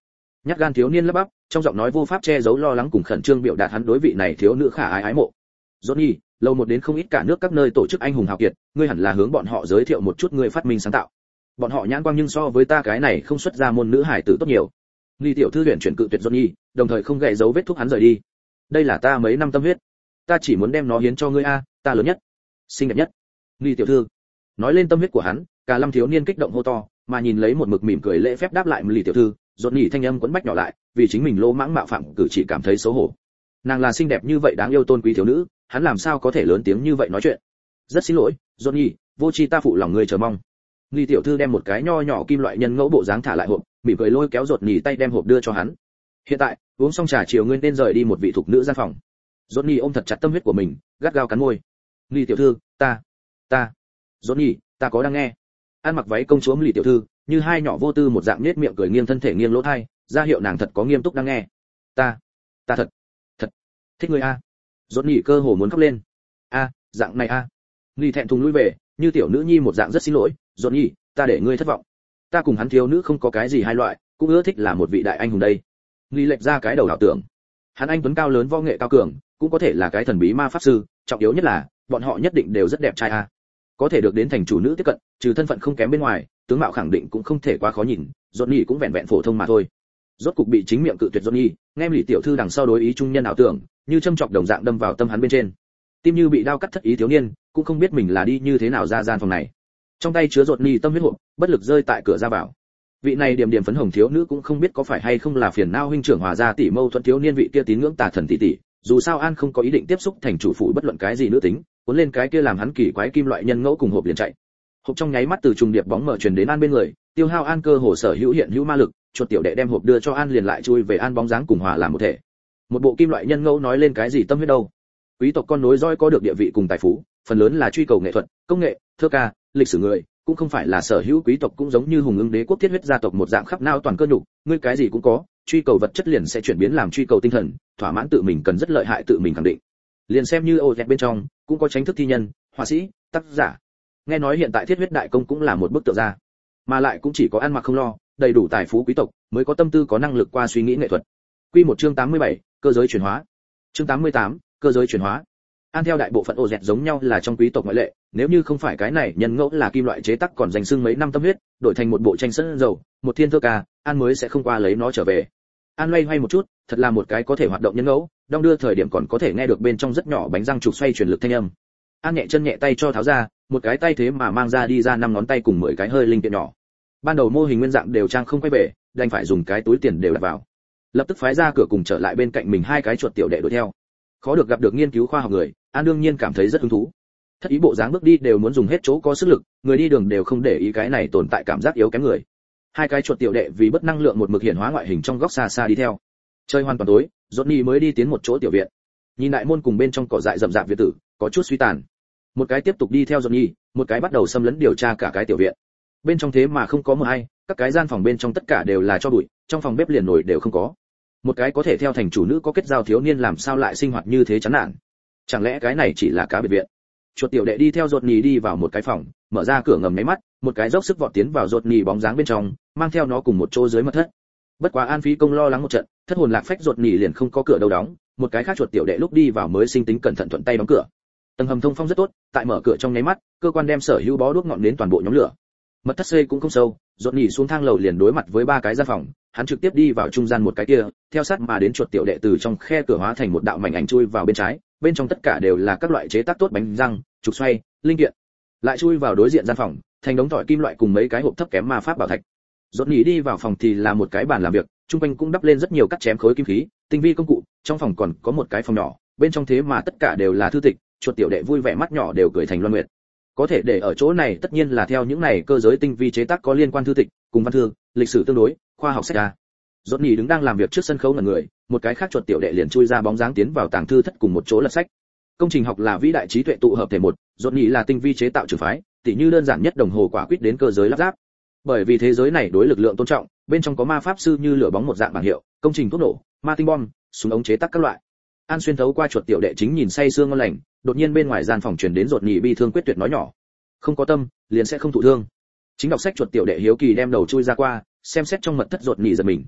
Nhát gan thiếu niên lắp bắp, trong giọng nói vô pháp che giấu lo lắng cùng khẩn trương biểu đạt hắn đối vị này thiếu nữ khả ái ái mộ. Johnny, lâu một đến không ít cả nước các nơi tổ chức anh hùng hào kiệt, ngươi hẳn là hướng bọn họ giới thiệu một chút ngươi phát minh sáng tạo. Bọn họ nhãn quang nhưng so với ta cái này không xuất ra môn nữ hải tử tốt nhiều. Nghi tiểu thư luyện chuyển cự tuyệt Johnny, đồng thời không gậy dấu vết thúc hắn rời đi. Đây là ta mấy năm tâm huyết, ta chỉ muốn đem nó hiến cho ngươi a, ta lớn nhất, xinh đẹp nhất. Nghi tiểu thư. Nói lên tâm huyết của hắn, cả lâm thiếu niên kích động hô to, mà nhìn lấy một mực mỉm cười lễ phép đáp lại Nghi tiểu thư, Johnny thanh âm quấn bách nhỏ lại, vì chính mình lỗ mãng mạo phạm cử chỉ cảm thấy xấu hổ. Nàng là xinh đẹp như vậy đáng yêu tôn quý thiếu nữ, hắn làm sao có thể lớn tiếng như vậy nói chuyện. Rất xin lỗi, Johnny, vô tri ta phụ lòng ngươi chờ mong. Nghi tiểu thư đem một cái nho nhỏ kim loại nhân ngẫu bộ dáng thả lại hộp, mỉm cười lôi kéo Johnny tay đem hộp đưa cho hắn. Hiện tại, uống xong trà chiều ngươi nên rời đi một vị thuộc nữ gian phòng. Johnny ôm thật chặt tâm huyết của mình, gắt gao cắn môi. Nghi tiểu thư, ta, ta, Johnny, ta có đang nghe. Ăn mặc váy công chúa Nghi tiểu thư, như hai nhỏ vô tư một dạng nết miệng cười nghiêng thân thể nghiêng lỗ tai, ra hiệu nàng thật có nghiêm túc đang nghe. Ta, ta thật, thật thích ngươi a. Johnny cơ hồ muốn khóc lên. A, dạng này a. Nghi thẹn thùng lui về, như tiểu nữ nhi một dạng rất xin lỗi, Johnny, ta để ngươi thất vọng. Ta cùng hắn thiếu nữ không có cái gì hai loại, cũng ưa thích là một vị đại anh hùng đây. Nghi lệch ra cái đầu ảo tưởng. Hắn anh tuấn cao lớn võ nghệ cao cường, cũng có thể là cái thần bí ma pháp sư, trọng yếu nhất là bọn họ nhất định đều rất đẹp trai a. Có thể được đến thành chủ nữ tiếp cận, trừ thân phận không kém bên ngoài, tướng mạo khẳng định cũng không thể quá khó nhìn, Johnny cũng vẹn vẹn phổ thông mà thôi. Rốt cục bị chính miệng cự tuyệt Johnny, nghe Lý tiểu thư đằng sau đối ý trung nhân ảo tưởng, như châm chọc đồng dạng đâm vào tâm hắn bên trên. Tim như bị đao cắt thất ý thiếu niên, cũng không biết mình là đi như thế nào ra gian phòng này. Trong tay chứa Johnny tâm huyết hộp, bất lực rơi tại cửa ra vào. Vị này điểm điểm phấn hồng thiếu nữ cũng không biết có phải hay không là phiền não huynh trưởng hòa ra tỷ mâu thuẫn thiếu niên vị kia tín ngưỡng tà thần tỷ tỷ, dù sao An không có ý định tiếp xúc thành chủ phụ bất luận cái gì nữ tính, cuốn lên cái kia làm hắn kỳ quái kim loại nhân ngẫu cùng hộp liền chạy. Hộp trong nháy mắt từ trùng điệp bóng mở truyền đến An bên người, tiêu hao An cơ hồ sở hữu hiện hữu ma lực, chuột tiểu đệ đem hộp đưa cho An liền lại chui về An bóng dáng cùng hòa làm một thể. Một bộ kim loại nhân ngẫu nói lên cái gì tâm huyết đâu? Quý tộc con nối dõi có được địa vị cùng tài phú, phần lớn là truy cầu nghệ thuật, công nghệ, thơ ca, lịch sử người, cũng không phải là sở hữu quý tộc cũng giống như hùng ưng đế quốc thiết huyết gia tộc một dạng khắp nao toàn cơ nhục, ngươi cái gì cũng có, truy cầu vật chất liền sẽ chuyển biến làm truy cầu tinh thần, thỏa mãn tự mình cần rất lợi hại tự mình khẳng định. Liền xem như ô dẹt bên trong, cũng có tránh thức thi nhân, họa sĩ, tác giả. Nghe nói hiện tại thiết huyết đại công cũng là một bức tượng ra, mà lại cũng chỉ có ăn mặc không lo, đầy đủ tài phú quý tộc mới có tâm tư có năng lực qua suy nghĩ nghệ thuật. Quy một chương tám mươi bảy, cơ giới chuyển hóa. Chương tám mươi tám, cơ giới chuyển hóa. An theo đại bộ phận ô dẹt giống nhau là trong quý tộc ngoại lệ, nếu như không phải cái này nhân ngẫu là kim loại chế tác còn dành xưng mấy năm tâm huyết, đổi thành một bộ tranh sân dầu, một thiên thơ ca, An mới sẽ không qua lấy nó trở về. An loay hoay một chút, thật là một cái có thể hoạt động nhân ngẫu, đong đưa thời điểm còn có thể nghe được bên trong rất nhỏ bánh răng trục xoay truyền lực thanh âm. An nhẹ chân nhẹ tay cho tháo ra, một cái tay thế mà mang ra đi ra năm ngón tay cùng mười cái hơi linh kiện nhỏ. Ban đầu mô hình nguyên dạng đều trang không quay về, đành phải dùng cái túi tiền đều đặt vào. Lập tức phái ra cửa cùng trở lại bên cạnh mình hai cái chuột tiểu đệ đuổi theo. Khó được gặp được nghiên cứu khoa học người, An đương nhiên cảm thấy rất hứng thú. Thất ý bộ dáng bước đi đều muốn dùng hết chỗ có sức lực, người đi đường đều không để ý cái này tồn tại cảm giác yếu kém người. Hai cái chuột tiểu đệ vì bất năng lượng một mực hiển hóa ngoại hình trong góc xa xa đi theo. Chơi hoàn toàn tối, Johnny mới đi tiến một chỗ tiểu viện. Nhìn đại môn cùng bên trong cỏ dại rậm rạp viện tử, có chút suy tàn. Một cái tiếp tục đi theo Johnny, một cái bắt đầu xâm lấn điều tra cả cái tiểu viện. Bên trong thế mà không có một ai, các cái gian phòng bên trong tất cả đều là cho bụi, trong phòng bếp liền nồi đều không có. Một cái có thể theo thành chủ nữ có kết giao thiếu niên làm sao lại sinh hoạt như thế chán nản? Chẳng lẽ cái này chỉ là cá biệt viện? Chuột tiểu đệ đi theo Johnny đi vào một cái phòng, mở ra cửa ngầm máy mắt, một cái dốc sức vọt tiến vào Johnny bóng dáng bên trong, mang theo nó cùng một chỗ dưới mật thất. Bất quá An phí công lo lắng một trận, thất hồn lạc phách Johnny liền không có cửa đâu đóng, một cái khác chuột tiểu đệ lúc đi vào mới sinh tính cẩn thận thuận tay đóng cửa. Tầng hầm thông phong rất tốt, tại mở cửa trong nháy mắt, cơ quan đem sở hữu bó đuốc ngọn đến toàn bộ nhóm lửa. Mật thất xây cũng không sâu, Johnny xuống thang lầu liền đối mặt với ba cái gian phòng, hắn trực tiếp đi vào trung gian một cái kia, theo sát mà đến chuột tiểu đệ từ trong khe cửa hóa thành một đạo mảnh ảnh chui vào bên trái, bên trong tất cả đều là các loại chế tác tốt bánh răng, trục xoay, linh kiện. Lại chui vào đối diện gian phòng, thành đống tỏi kim loại cùng mấy cái hộp thấp kém ma pháp bảo thạch. Johnny đi vào phòng thì là một cái bàn làm việc, trung quanh cũng đắp lên rất nhiều cắt chém khối kim khí, tinh vi công cụ, trong phòng còn có một cái phòng nhỏ, bên trong thế mà tất cả đều là thư tịch, chuột tiểu đệ vui vẻ mắt nhỏ đều cười thành loan nguyệt. Có thể để ở chỗ này tất nhiên là theo những này cơ giới tinh vi chế tác có liên quan thư tịch, cùng văn thư, lịch sử tương đối, khoa học sách ra. Johnny đứng đang làm việc trước sân khấu ngẩn người, một cái khác chuột tiểu đệ liền chui ra bóng dáng tiến vào tàng thư thất cùng một chỗ lật sách. Công trình học là vĩ đại trí tuệ tụ hợp thể một, Johnny là tinh vi chế tạo trường phái, tỉ như đơn giản nhất đồng hồ quả quýt đến cơ giới lắp ráp. Bởi vì thế giới này đối lực lượng tôn trọng, bên trong có ma pháp sư như lửa bóng một dạng bảng hiệu, công trình thuốc nổ, ma tinh bom, súng ống chế tác các loại. An xuyên thấu qua chuột tiểu đệ chính nhìn say sương ngon lành, đột nhiên bên ngoài gian phòng truyền đến Johnny bi thương quyết tuyệt nói nhỏ. Không có tâm, liền sẽ không thụ thương. Chính đọc sách chuột tiểu đệ hiếu kỳ đem đầu chui ra qua, xem xét trong mật thất Johnny giật mình.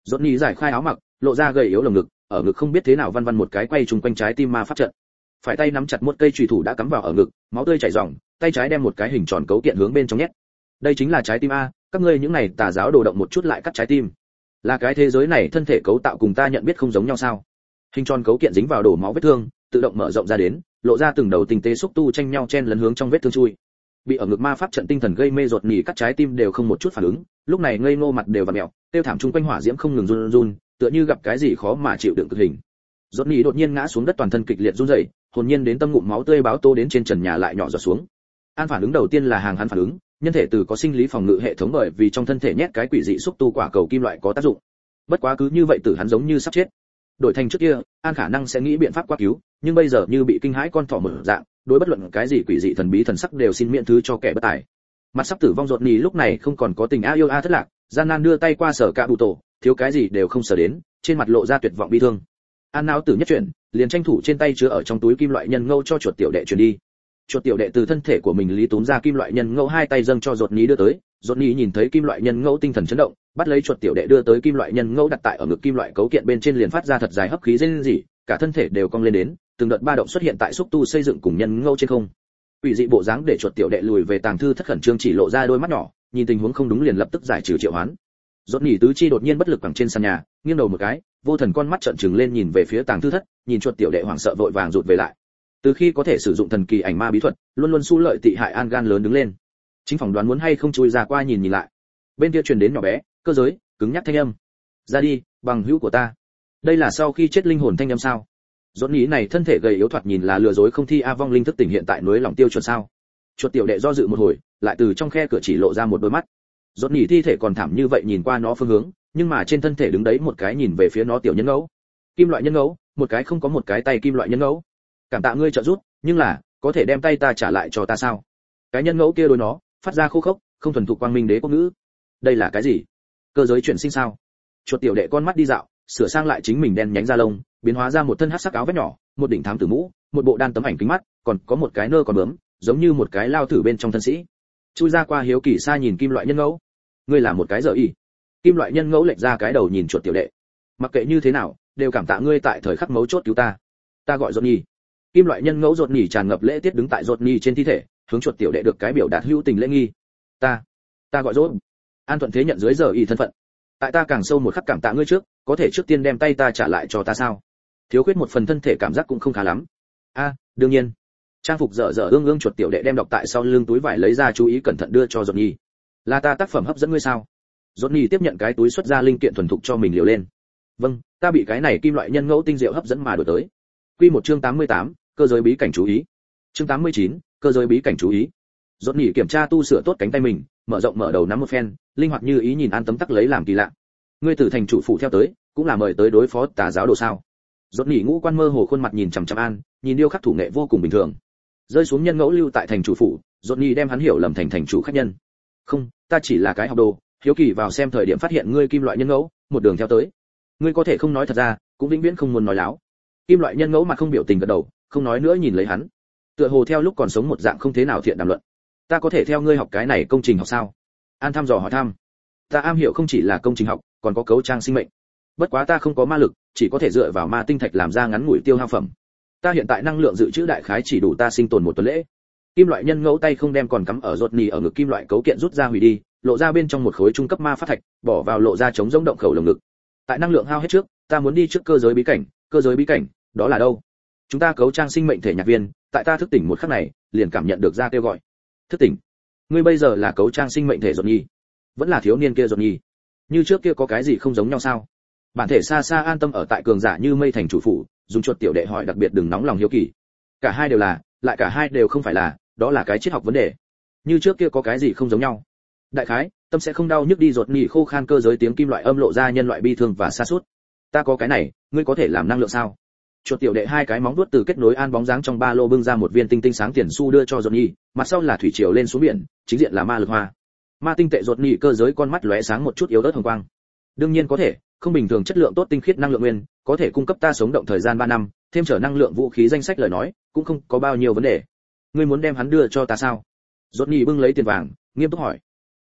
Johnny giải khai áo mặc, lộ ra gầy yếu lồng ngực, ở ngực không biết thế nào văn văn một cái quay trùng quanh trái tim ma pháp trận. Phải tay nắm chặt một cây chùy thủ đã cắm vào ở ngực, máu tươi chảy ròng, tay trái đem một cái hình tròn cấu kiện hướng bên trong nhét. Đây chính là trái tim a, các ngươi những này tà giáo đồ động một chút lại cắt trái tim. Là cái thế giới này thân thể cấu tạo cùng ta nhận biết không giống nhau sao? Hình tròn cấu kiện dính vào đổ máu vết thương, tự động mở rộng ra đến, lộ ra từng đầu tinh tế xúc tu tranh nhau chen lấn hướng trong vết thương chui. Bị ở ngực ma pháp trận tinh thần gây mê ruột nỉ cắt trái tim đều không một chút phản ứng, lúc này ngây ngô mặt đều vặn mèo, tiêu thảm chung quanh hỏa diễm không ngừng run run, tựa như gặp cái gì khó mà chịu đựng cực hình. Ruột nỉ đột nhiên ngã xuống đất toàn thân kịch liệt run rẩy, hồn nhiên đến tâm ngụm máu tươi báo tô đến trên trần nhà lại nhỏ giọt xuống. An phản ứng đầu tiên là hàng hắn phản ứng, nhân thể từ có sinh lý phòng ngự hệ thống bởi vì trong thân thể nhét cái quỷ dị xúc tu quả cầu kim loại có tác dụng. Bất quá cứ như vậy tử hắn giống như sắp chết. Đổi thành trước kia, An khả năng sẽ nghĩ biện pháp qua cứu, nhưng bây giờ như bị kinh hãi con thỏ mở dạng, đối bất luận cái gì quỷ dị thần bí thần sắc đều xin miễn thứ cho kẻ bất tài. Mặt sắp tử vong ruột nỉ lúc này không còn có tình a yêu a thất lạc, gian nan đưa tay qua sở cả bụ tổ, thiếu cái gì đều không sở đến, trên mặt lộ ra tuyệt vọng bi thương. An não tử nhất chuyển, liền tranh thủ trên tay chứa ở trong túi kim loại nhân ngẫu cho chuột tiểu đệ truyền đi. Chuột tiểu đệ từ thân thể của mình lý túm ra kim loại nhân ngẫu hai tay dâng cho ruột nỉ đưa tới, ruột nỉ nhìn thấy kim loại nhân ngẫu tinh thần chấn động, bắt lấy chuột tiểu đệ đưa tới kim loại nhân ngẫu đặt tại ở ngực kim loại cấu kiện bên trên liền phát ra thật dài hấp khí rên rỉ, cả thân thể đều cong lên đến, từng đợt ba động xuất hiện tại xúc tu xây dựng cùng nhân ngẫu trên không. Quỷ dị bộ dáng để chuột tiểu đệ lùi về tàng thư thất khẩn trương chỉ lộ ra đôi mắt nhỏ, nhìn tình huống không đúng liền lập tức giải trừ triệu hoán. Rốt nỉ tứ chi đột nhiên bất lực quẳng trên sàn nhà, nghiêng đầu một cái, vô thần con mắt trợn trừng lên nhìn về phía tàng thư thất, nhìn chuột tiểu đệ hoảng sợ vội vàng rụt về lại. Từ khi có thể sử dụng thần kỳ ảnh ma bí thuật, luôn luôn xu lợi tị hại An gan lớn đứng lên. Chính phỏng đoán muốn hay không chui ra qua nhìn nhìn lại. Bên kia truyền đến nhỏ bé, cơ giới, cứng nhắc thanh âm. Ra đi, bằng hữu của ta. Đây là sau khi chết linh hồn thanh âm sao? Rốt nỉ này thân thể gầy yếu thoạt nhìn là lừa dối không thi a vong linh thức tỉnh hiện tại núi lòng tiêu chuẩn sao? Chuột tiểu đệ do dự một hồi, lại từ trong khe cửa chỉ lộ ra một đôi mắt. Rốt nỉ thi thể còn thảm như vậy nhìn qua nó phương hướng, nhưng mà trên thân thể đứng đấy một cái nhìn về phía nó tiểu nhân ngẫu. Kim loại nhân ngẫu, một cái không có một cái tay kim loại nhân ngẫu. Cảm tạ ngươi trợ giúp, nhưng là, có thể đem tay ta trả lại cho ta sao? Cái nhân ngẫu kia đối nó, phát ra khô khốc, không thuần thục quang minh đế quốc ngữ. Đây là cái gì? Cơ giới chuyển sinh sao? Chuột tiểu đệ con mắt đi dạo, sửa sang lại chính mình đen nhánh da lông, biến hóa ra một thân hắc sắc áo vest nhỏ, một đỉnh thám tử mũ, một bộ đan tấm ảnh kính mắt, còn có một cái nơ còn bướm, giống như một cái lao thử bên trong thân sĩ. Chui ra qua hiếu kỳ xa nhìn kim loại nhân ngẫu. Ngươi là một cái dở y. Kim loại nhân ngẫu lệch ra cái đầu nhìn chuột tiểu đệ. Mặc kệ như thế nào, đều cảm tạ ngươi tại thời khắc mấu chốt cứu ta. Ta gọi Johnny. Kim loại nhân ngẫu Johnny tràn ngập lễ tiết đứng tại Johnny trên thi thể, hướng chuột tiểu đệ được cái biểu đạt hữu tình lễ nghi. Ta, ta gọi Johnny. An thuận thế nhận dưới giờ y thân phận. Tại ta càng sâu một khắc cảm tạ ngươi trước, có thể trước tiên đem tay ta trả lại cho ta sao? Thiếu khuyết một phần thân thể cảm giác cũng không khá lắm. A, à, đương nhiên. Trang phục dở dở ương ương chuột tiểu đệ đem đọc tại sau lưng túi vải lấy ra chú ý cẩn thận đưa cho Johnny. Là ta tác phẩm hấp dẫn ngươi sao? Johnny tiếp nhận cái túi xuất ra linh kiện thuần thục cho mình liều lên. Vâng, ta bị cái này kim loại nhân ngẫu tinh diệu hấp dẫn mà đổi tới. Quy một chương tám mươi tám, cơ giới bí cảnh chú ý. Chương tám mươi chín, cơ giới bí cảnh chú ý. Johnny kiểm tra tu sửa tốt cánh tay mình, mở rộng mở đầu nắm một phen, linh hoạt như ý nhìn An tấm tắc lấy làm kỳ lạ. Ngươi từ thành chủ phụ theo tới, cũng là mời tới đối phó tà giáo đồ sao? Johnny ngũ quan mơ hồ khuôn mặt nhìn chằm chằm An, nhìn điêu khắc thủ nghệ vô cùng bình thường. Rơi xuống nhân ngẫu lưu tại thành chủ phủ, Johnny đem hắn hiểu lầm thành thành chủ khách nhân. Không, ta chỉ là cái học đồ, hiếu kỳ vào xem thời điểm phát hiện ngươi kim loại nhân ngẫu, một đường theo tới. Ngươi có thể không nói thật ra, cũng vĩnh viễn không muốn nói láo. Kim loại nhân ngẫu mặt không biểu tình gật đầu, không nói nữa nhìn lấy hắn. Tựa hồ theo lúc còn sống một dạng không thế nào thiện đàm luận. Ta có thể theo ngươi học cái này công trình học sao? An thăm dò hỏi thăm. Ta am hiểu không chỉ là công trình học, còn có cấu trang sinh mệnh. Bất quá ta không có ma lực, chỉ có thể dựa vào ma tinh thạch làm ra ngắn ngủi tiêu hao phẩm. Ta hiện tại năng lượng dự trữ đại khái chỉ đủ ta sinh tồn một tuần lễ. Kim loại nhân ngẫu tay không đem còn cắm ở rốt nỉ ở ngực kim loại cấu kiện rút ra hủy đi, lộ ra bên trong một khối trung cấp ma pháp thạch, bỏ vào lộ ra chống rỗng động khẩu lồng ngực. Tại năng lượng hao hết trước, ta muốn đi trước cơ giới bí cảnh, cơ giới bí cảnh, đó là đâu? Chúng ta cấu trang sinh mệnh thể nhạc viên, tại ta thức tỉnh một khắc này, liền cảm nhận được ra kêu gọi. Thức tỉnh? Ngươi bây giờ là cấu trang sinh mệnh thể rốt nỉ, vẫn là thiếu niên kia rốt nỉ? Như trước kia có cái gì không giống nhau sao? Bản thể xa xa an tâm ở tại cường giả như mây thành chủ phủ, dùng chuột tiểu đệ hỏi đặc biệt đừng nóng lòng hiếu kỳ. Cả hai đều là, lại cả hai đều không phải là, đó là cái triết học vấn đề. Như trước kia có cái gì không giống nhau? Đại khái, tâm sẽ không đau nhức đi rột nỉ khô khan cơ giới tiếng kim loại âm lộ ra nhân loại bi thương và xa suốt. Ta có cái này, ngươi có thể làm năng lượng sao? Chuột tiểu đệ hai cái móng vuốt từ kết nối an bóng dáng trong ba lô bưng ra một viên tinh tinh sáng tiền xu đưa cho rột nỉ, mặt sau là thủy triều lên xuống biển, chính diện là ma lực hoa. Ma tinh tệ rột nỉ cơ giới con mắt lóe sáng một chút yếu ớt hồng quang. Đương nhiên có thể, không bình thường chất lượng tốt tinh khiết năng lượng nguyên, có thể cung cấp ta sống động thời gian ba năm, thêm trở năng lượng vũ khí danh sách lời nói, cũng không có bao nhiêu vấn đề. Ngươi muốn đem hắn đưa cho ta sao? Johnny bưng lấy tiền vàng, nghiêm túc hỏi.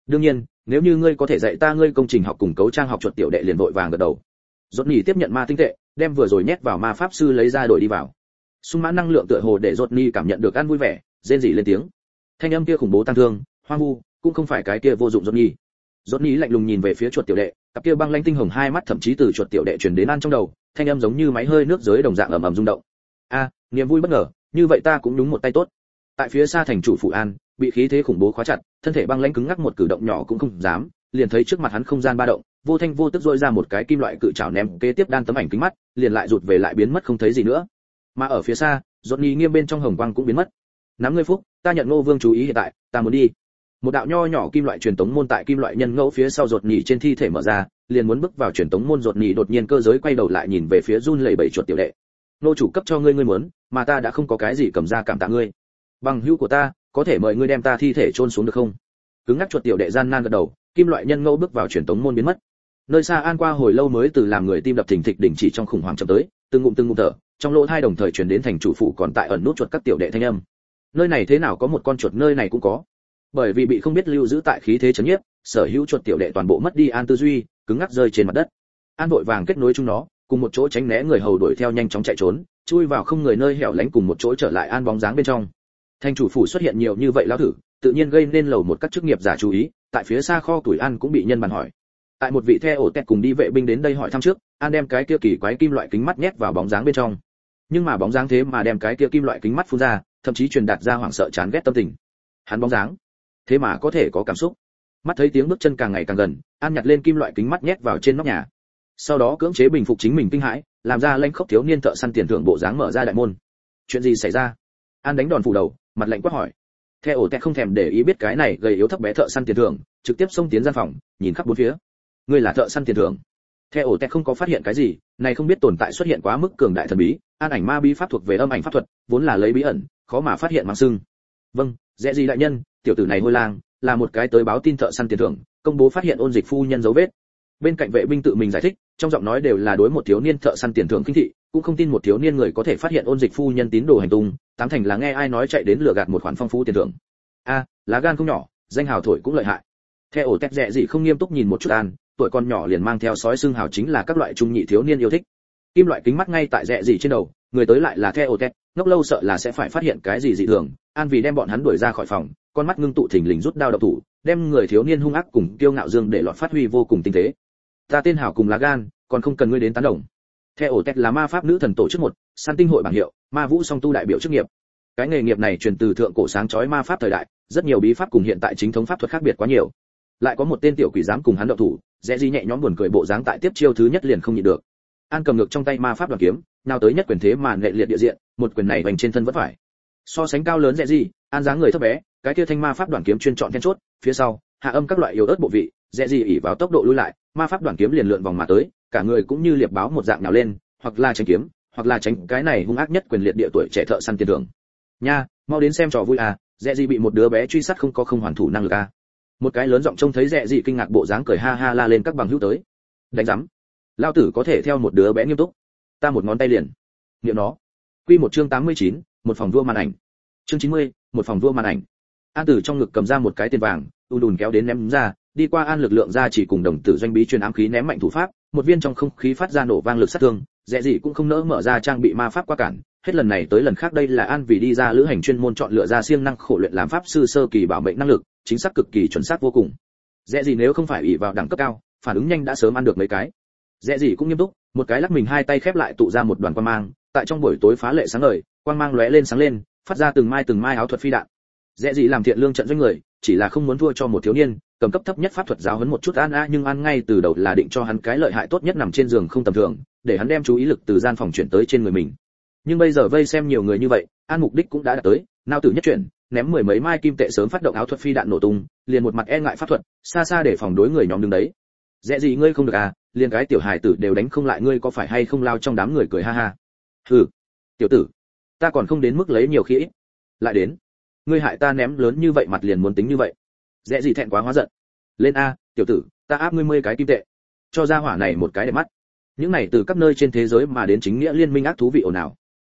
đương nhiên nếu như ngươi có thể dạy ta ngươi công trình học cùng cấu trang học chuột tiểu đệ liền vội vàng gật đầu. Rốt nhỉ tiếp nhận ma tinh tệ, đem vừa rồi nhét vào ma pháp sư lấy ra đổi đi vào. Sung mãn năng lượng tựa hồ để Rốt nhỉ cảm nhận được an vui vẻ, rên rỉ lên tiếng. Thanh âm kia khủng bố tăng thương, hoang vu, cũng không phải cái kia vô dụng Rốt nhỉ. Rốt nhỉ lạnh lùng nhìn về phía chuột tiểu đệ, cặp kia băng lãnh tinh hồng hai mắt thậm chí từ chuột tiểu đệ truyền đến an trong đầu, thanh âm giống như máy hơi nước giới đồng dạng ầm ầm rung động. A, niềm vui bất ngờ, như vậy ta cũng đúng một tay tốt. Tại phía xa thành chủ phủ An, bị khí thế khủng bố khóa chặt, thân thể băng lãnh cứng ngắc một cử động nhỏ cũng không dám, liền thấy trước mặt hắn không gian ba động, vô thanh vô tức rỗi ra một cái kim loại cự trảo ném kế tiếp đan tấm ảnh kính mắt, liền lại rụt về lại biến mất không thấy gì nữa. Mà ở phía xa, Rốt nhỉ nghiêm bên trong hồng quang cũng biến mất. Nắm ngươi phúc, ta nhận Ngô Vương chú ý hiện tại, ta muốn đi. Một đạo nho nhỏ kim loại truyền tống môn tại kim loại nhân ngẫu phía sau Rốt nhỉ trên thi thể mở ra, liền muốn bước vào truyền tống môn. Rốt nhỉ đột nhiên cơ giới quay đầu lại nhìn về phía run lẩy bẩy chuột tiểu đệ. Nô chủ cấp cho ngươi ngươi muốn, mà ta đã không có cái gì cầm ra cảm tạ ngươi. Bằng hữu của ta, có thể mời ngươi đem ta thi thể chôn xuống được không? Cứng ngắc chuột tiểu đệ gian nan gật đầu, kim loại nhân ngẫu bước vào truyền tống môn biến mất. Nơi xa An qua hồi lâu mới từ làm người tim đập thình thịch đình chỉ trong khủng hoảng chậm tới, từng ngụm từng ngụm thở, trong lỗ tai đồng thời truyền đến thành chủ phụ còn tại ẩn nút chuột các tiểu đệ thanh âm. Nơi này thế nào có một con chuột nơi này cũng có. Bởi vì bị không biết lưu giữ tại khí thế chấn nhiếp, sở hữu chuột tiểu đệ toàn bộ mất đi An tư duy, cứng ngắc rơi trên mặt đất. An vội vàng kết nối chúng nó, cùng một chỗ tránh né người hầu đuổi theo nhanh chóng chạy trốn, chui vào không người nơi hẻo lánh cùng một chỗ trở lại An bóng dáng bên trong. Thành chủ phủ xuất hiện nhiều như vậy lão thử, tự nhiên gây nên lầu một các chức nghiệp giả chú ý, tại phía xa kho tuổi An cũng bị nhân bàn hỏi. Tại một vị theo ổ tẹt cùng đi vệ binh đến đây hỏi thăm trước, An đem cái kia kỳ quái kim loại kính mắt nhét vào bóng dáng bên trong. Nhưng mà bóng dáng thế mà đem cái kia kim loại kính mắt phun ra, thậm chí truyền đạt ra hoảng sợ chán ghét tâm tình. Hắn bóng dáng, thế mà có thể có cảm xúc. Mắt thấy tiếng bước chân càng ngày càng gần, An nhặt lên kim loại kính mắt nhét vào trên nóc nhà. Sau đó cưỡng chế bình phục chính mình kinh hãi, làm ra lanh khốc thiếu niên thợ săn tiền thưởng bộ dáng mở ra đại môn. Chuyện gì xảy ra? An đánh đòn phủ đầu, mặt lạnh quát hỏi. Theo ổ tẹt không thèm để ý biết cái này gầy yếu thấp bé thợ săn tiền thưởng, trực tiếp xông tiến gian phòng, nhìn khắp bốn phía. Ngươi là thợ săn tiền thưởng? Theo ổ tẹt không có phát hiện cái gì, này không biết tồn tại xuất hiện quá mức cường đại thần bí, An ảnh ma bí pháp thuộc về âm ảnh pháp thuật, vốn là lấy bí ẩn, khó mà phát hiện mang sưng. Vâng, dễ gì đại nhân, tiểu tử này hôi lang, là một cái tới báo tin thợ săn tiền thưởng, công bố phát hiện ôn dịch phu nhân dấu vết. Bên cạnh vệ binh tự mình giải thích, trong giọng nói đều là đối một thiếu niên thợ săn tiền thưởng khinh thị, cũng không tin một thiếu niên người có thể phát hiện ôn dịch phu nhân tín đồ hành tung, tám thành là nghe ai nói chạy đến lừa gạt một khoản phong phú tiền thưởng. A, lá gan không nhỏ, danh hào thổi cũng lợi hại. Theo ổ tẹt dẹ gì không nghiêm túc nhìn một chút An, tuổi con nhỏ liền mang theo sói xương hào chính là các loại trung nhị thiếu niên yêu thích. Kim loại kính mắt ngay tại dẹ gì trên đầu, người tới lại là theo ổ tẹt, ngốc lâu sợ là sẽ phải phát hiện cái gì dị thường. An vì đem bọn hắn đuổi ra khỏi phòng, con mắt ngưng tụ thình lình rút đao độc thủ, đem người thiếu niên hung ác cùng kiêu ngạo dương để lọt phát huy vô cùng tinh tế. Ta tên hào cùng lá gan, còn không cần ngươi đến tán đồng. Theo ổ tẹt là ma pháp nữ thần tổ chức một, săn tinh hội bảng hiệu, ma vũ song tu đại biểu chức nghiệp. Cái nghề nghiệp này truyền từ thượng cổ sáng chói ma pháp thời đại, rất nhiều bí pháp cùng hiện tại chính thống pháp thuật khác biệt quá nhiều. Lại có một tên tiểu quỷ dám cùng hắn động thủ, dễ gì nhẹ nhõm buồn cười bộ dáng tại tiếp chiêu thứ nhất liền không nhịn được. An cầm ngược trong tay ma pháp đoàn kiếm, nào tới nhất quyền thế mà nệ liệt địa diện, một quyền này vành trên thân vẫn phải. So sánh cao lớn dễ gì, An dáng người thấp bé, cái kia thanh ma pháp đoàn kiếm chuyên chọn then chốt, phía sau, hạ âm các loại yếu ớt bộ vị, dễ gì ỉ vào tốc độ lui lại, ma pháp đoàn kiếm liền lượn vòng mà tới, cả người cũng như liệp báo một dạng nào lên, hoặc là tránh kiếm, hoặc là tránh cái này hung ác nhất quyền liệt địa tuổi trẻ thợ săn tiền thưởng. Nha, mau đến xem trò vui à, dễ gì bị một đứa bé truy sát không có không hoàn thủ năng lực à. Một cái lớn giọng trông thấy dễ gì kinh ngạc bộ dáng cười ha ha la lên các bằng hữu tới. Đánh rắm. Lao tử có thể theo một đứa bé nghiêm túc. Ta một ngón tay liền. Niệm nó. Quy một chương tám mươi chín, một phòng vua màn ảnh. Chương chín mươi, một phòng vua màn ảnh. An Tử trong ngực cầm ra một cái tiền vàng, ùn ùn kéo đến ném ra, đi qua An lực lượng ra chỉ cùng đồng tử doanh bí truyền ám khí ném mạnh thủ pháp, một viên trong không khí phát ra nổ vang lực sát thương, dễ gì cũng không nỡ mở ra trang bị ma pháp qua cản, hết lần này tới lần khác đây là An vì đi ra lữ hành chuyên môn chọn lựa ra siêng năng khổ luyện làm pháp sư sơ kỳ bảo mệnh năng lực, chính xác cực kỳ chuẩn xác vô cùng. Dễ gì nếu không phải ỷ vào đẳng cấp cao, phản ứng nhanh đã sớm ăn được mấy cái. Dễ gì cũng nghiêm túc, một cái lắc mình hai tay khép lại tụ ra một đoàn quang mang, tại trong buổi tối phá lệ sáng ngời, quang mang lóe lên sáng lên, phát ra từng mai từng mai áo thuật phi đạn. Dễ gì làm thiện lương trận doanh người, chỉ là không muốn thua cho một thiếu niên, cầm cấp thấp nhất pháp thuật giáo huấn một chút An a, nhưng An ngay từ đầu là định cho hắn cái lợi hại tốt nhất nằm trên giường không tầm thường, để hắn đem chú ý lực từ gian phòng chuyển tới trên người mình. Nhưng bây giờ vây xem nhiều người như vậy, An mục đích cũng đã đạt tới, nao tử nhất chuyển, ném mười mấy mai kim tệ sớm phát động áo thuật phi đạn nổ tung, liền một mặt e ngại pháp thuật, xa xa để phòng đối người nhóm đứng đấy. Dễ gì ngươi không được à, liền cái tiểu hài tử đều đánh không lại ngươi có phải hay không lao trong đám người cười ha ha. Hừ, tiểu tử, ta còn không đến mức lấy nhiều khi ít. Lại đến, ngươi hại ta ném lớn như vậy mặt liền muốn tính như vậy. Dễ gì thẹn quá hóa giận. Lên a, tiểu tử, ta áp ngươi mười cái kim tệ. Cho ra hỏa này một cái để mắt. Những này từ các nơi trên thế giới mà đến chính nghĩa liên minh ác thú vị ồn ào.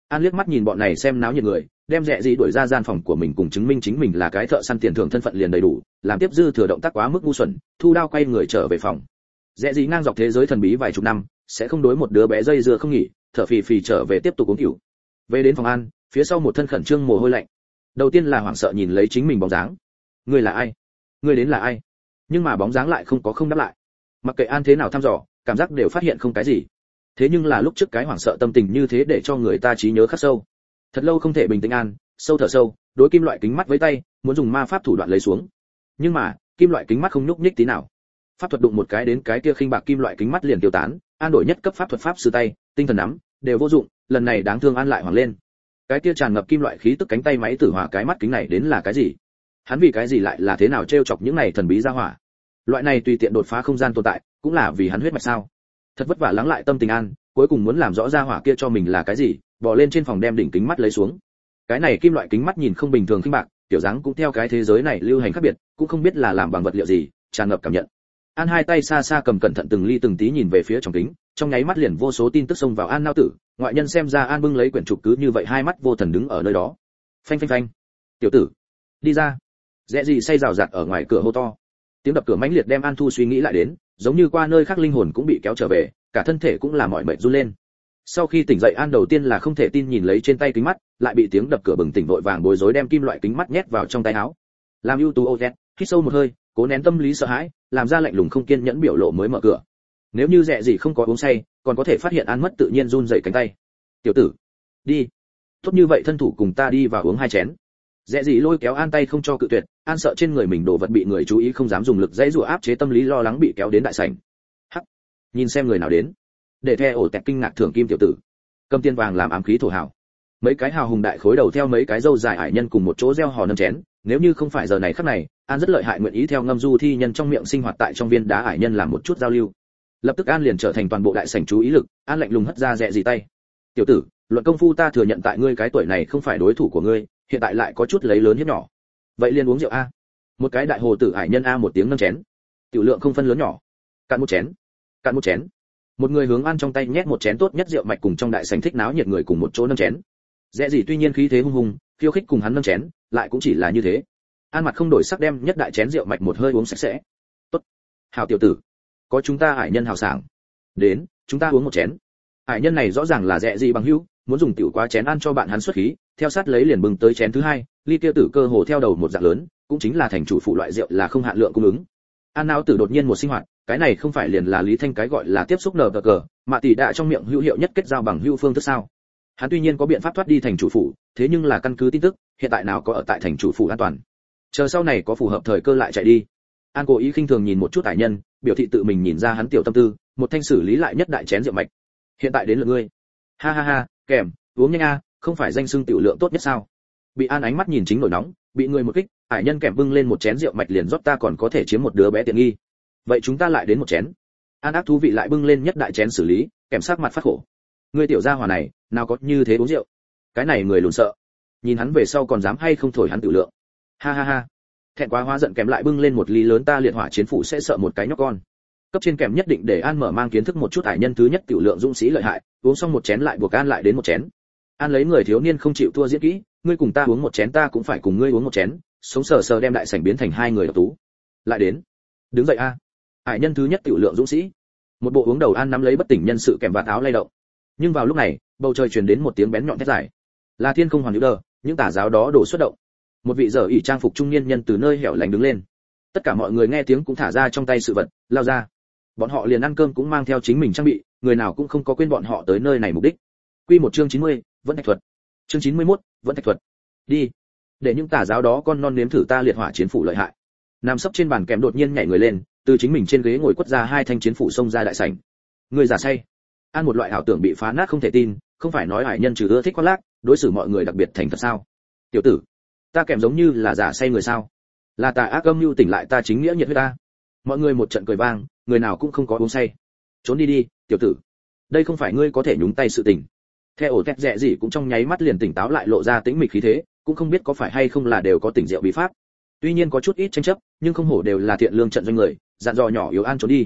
An liếc mắt nhìn bọn này xem náo nhiệt người, đem Rẽ Dị đuổi ra gian phòng của mình cùng chứng minh chính mình là cái thợ săn tiền thưởng thân phận liền đầy đủ, làm tiếp dư thừa động tác quá mức ngu xuẩn, thu đao quay người trở về phòng. Rẽ Dị ngang dọc thế giới thần bí vài chục năm, sẽ không đối một đứa bé dây dưa không nghỉ, thở phì phì trở về tiếp tục uống rượu. Về đến phòng An, phía sau một thân khẩn trương mồ hôi lạnh. Đầu tiên là hoảng sợ nhìn lấy chính mình bóng dáng. Ngươi là ai? Ngươi đến là ai? Nhưng mà bóng dáng lại không có không đáp lại. Mặc kệ An thế nào thăm dò, cảm giác đều phát hiện không cái gì. Thế nhưng là lúc trước cái hoảng sợ tâm tình như thế để cho người ta trí nhớ khắc sâu. Thật lâu không thể bình tĩnh An, sâu thở sâu, đối kim loại kính mắt với tay, muốn dùng ma pháp thủ đoạn lấy xuống. Nhưng mà, kim loại kính mắt không nhúc nhích tí nào. Pháp thuật đụng một cái đến cái kia khinh bạc kim loại kính mắt liền tiêu tán, An đổi nhất cấp pháp thuật pháp sư tay, tinh thần nắm, đều vô dụng, lần này đáng thương An lại hoảng lên. Cái kia tràn ngập kim loại khí tức cánh tay máy tử hỏa cái mắt kính này đến là cái gì? Hắn vì cái gì lại là thế nào trêu chọc những này thần bí ra hỏa? Loại này tùy tiện đột phá không gian tồn tại, cũng là vì hắn huyết mạch sao? Thật vất vả lắng lại tâm tình An, cuối cùng muốn làm rõ ra hỏa kia cho mình là cái gì, bò lên trên phòng đem đỉnh kính mắt lấy xuống. Cái này kim loại kính mắt nhìn không bình thường khinh bạc, kiểu dáng cũng theo cái thế giới này lưu hành khác biệt, cũng không biết là làm bằng vật liệu gì, tràn ngập cảm nhận. An hai tay xa xa cầm cẩn thận từng ly từng tí nhìn về phía trong kính, trong nháy mắt liền vô số tin tức xông vào An não tử, ngoại nhân xem ra An bưng lấy quyển trục cứ như vậy hai mắt vô thần đứng ở nơi đó. Phanh phanh phanh. Tiểu tử, đi ra. Rẽ Dị say rào rạt ở ngoài cửa hô to. Tiếng đập cửa mãnh liệt đem An Thu suy nghĩ lại đến, giống như qua nơi khác linh hồn cũng bị kéo trở về, cả thân thể cũng là mỏi mệt run lên. Sau khi tỉnh dậy An đầu tiên là không thể tin nhìn lấy trên tay kính mắt, lại bị tiếng đập cửa bừng tỉnh vội vàng bối rối đem kim loại kính mắt nhét vào trong tay áo. Làm ưu tú Ojet, hít sâu một hơi, cố nén tâm lý sợ hãi, làm ra lạnh lùng không kiên nhẫn biểu lộ mới mở cửa. Nếu như Rẽ Dị không có uống say, còn có thể phát hiện An mất tự nhiên run rẩy cánh tay. "Tiểu tử, đi. Tốt như vậy thân thủ cùng ta đi vào uống hai chén." Rẽ Dị lôi kéo An tay không cho cự tuyệt, An sợ trên người mình đồ vật bị người chú ý không dám dùng lực dãy rủa áp chế tâm lý lo lắng bị kéo đến đại sảnh. Hắc, nhìn xem người nào đến. Để theo ổ tẹt kinh ngạc thưởng kim tiểu tử. Cầm tiền vàng làm ám khí thổ hào. Mấy cái hào hùng đại khối đầu theo mấy cái râu dài ải nhân cùng một chỗ reo hò nâng chén, nếu như không phải giờ này khắc này, An rất lợi hại nguyện ý theo ngâm du thi nhân trong miệng sinh hoạt tại trong viên đá ải nhân làm một chút giao lưu. Lập tức An liền trở thành toàn bộ đại sảnh chú ý lực, An lạnh lùng hất ra Rẽ Dị tay. "Tiểu tử, luận công phu ta thừa nhận tại ngươi cái tuổi này không phải đối thủ của ngươi, hiện tại lại có chút lấy lớn hiếp nhỏ. Vậy liền uống rượu a." Một cái đại hồ tử ải nhân a một tiếng nâng chén. Tiểu lượng không phân lớn nhỏ. Cạn một chén. Cạn một chén. Một người hướng An trong tay nhét một chén tốt nhất rượu mạch cùng trong đại sảnh thích náo nhiệt người cùng một chỗ nâng chén. Rẽ Dị tuy nhiên khí thế hung hùng, khiêu khích cùng hắn nâng chén, lại cũng chỉ là như thế. An mặt không đổi sắc đem nhất đại chén rượu mạch một hơi uống sạch sẽ. "Tốt, hào tiểu tử, có chúng ta ải nhân hào sảng. Đến, chúng ta uống một chén." Ải nhân này rõ ràng là Rẽ Dị bằng hữu, muốn dùng tiểu quá chén ăn cho bạn hắn xuất khí, theo sát lấy liền bừng tới chén thứ hai, ly kia tử cơ hồ theo đầu một dạng lớn, cũng chính là thành chủ phụ loại rượu là không hạn lượng cung ứng. An não tử đột nhiên một sinh hoạt, cái này không phải liền là Lý Thanh cái gọi là tiếp xúc nở cờ, mà tỷ đã trong miệng hữu hiệu nhất kết giao bằng hữu phương thức sao? Hắn tuy nhiên có biện pháp thoát đi thành chủ phủ, thế nhưng là căn cứ tin tức, hiện tại nào có ở tại thành chủ phủ an toàn. Chờ sau này có phù hợp thời cơ lại chạy đi. An cố ý khinh thường nhìn một chút tài nhân, biểu thị tự mình nhìn ra hắn tiểu tâm tư, một thanh xử lý lại nhất đại chén rượu mạch. Hiện tại đến lượt ngươi. Ha ha ha, kèm, uống nhanh a, không phải danh xưng tiểu lượng tốt nhất sao? Bị An ánh mắt nhìn chính nổi nóng, bị người một kích, hải nhân kèm bưng lên một chén rượu mạch liền rót ta còn có thể chiếm một đứa bé tiện nghi. Vậy chúng ta lại đến một chén. An ác thú vị lại bưng lên nhất đại chén xử lý, kèm sắc mặt phát khổ. Ngươi tiểu gia hỏa này, nào có như thế uống rượu. Cái này người lùn sợ. Nhìn hắn về sau còn dám hay không thổi hắn tiểu lượng. Ha ha ha. Thẹn quá hóa giận kèm lại bưng lên một ly lớn ta liệt hỏa chiến phủ sẽ sợ một cái nhóc con. Cấp trên kèm nhất định để An mở mang kiến thức một chút hải nhân thứ nhất tiểu lượng dũng sĩ lợi hại, uống xong một chén lại buộc An lại đến một chén. An lấy người thiếu niên không chịu thua diễn kỹ, ngươi cùng ta uống một chén ta cũng phải cùng ngươi uống một chén, sống sờ sờ đem đại sảnh biến thành hai người độc tú. Lại đến. Đứng dậy a. Hải nhân thứ nhất tiểu lượng dũng sĩ. Một bộ uống đầu An nắm lấy bất tỉnh nhân sự kèm vạt áo lay động. Nhưng vào lúc này, bầu trời truyền đến một tiếng bén nhọn thét dài. Là thiên không hoàn hữu đờ, những tà giáo đó đổ xuất động. Một vị giờ ỷ trang phục trung niên nhân từ nơi hẻo lánh đứng lên. Tất cả mọi người nghe tiếng cũng thả ra trong tay sự vật, lao ra. Bọn họ liền ăn cơm cũng mang theo chính mình trang bị, người nào cũng không có quên bọn họ tới nơi này mục đích. Quy một chương chín mươi, vẫn thạch thuật. Chương chín mươi mốt, vẫn thạch thuật. Đi. Để những tà giáo đó con non nếm thử ta liệt hỏa chiến phủ lợi hại. Nam sấp trên bàn kèm đột nhiên nhảy người lên, từ chính mình trên ghế ngồi quất ra hai thanh chiến phủ xông ra đại sảnh. Người giả say. An một loại ảo tưởng bị phá nát không thể tin, không phải nói hải nhân trừ ưa thích khoác lác, đối xử mọi người đặc biệt thành thật sao? Tiểu tử, ta kèm giống như là giả say người sao? Là tà ác âm mưu tỉnh lại ta chính nghĩa nhiệt huyết ta. Mọi người một trận cười vang, người nào cũng không có uống say. Trốn đi đi, tiểu tử. Đây không phải ngươi có thể nhúng tay sự tình. Theo ổ tét rẻ gì cũng trong nháy mắt liền tỉnh táo lại lộ ra tĩnh mịch khí thế, cũng không biết có phải hay không là đều có tỉnh rượu bí pháp. Tuy nhiên có chút ít tranh chấp, nhưng không hổ đều là thiện lương trận doanh người, dặn dò nhỏ yếu An trốn đi.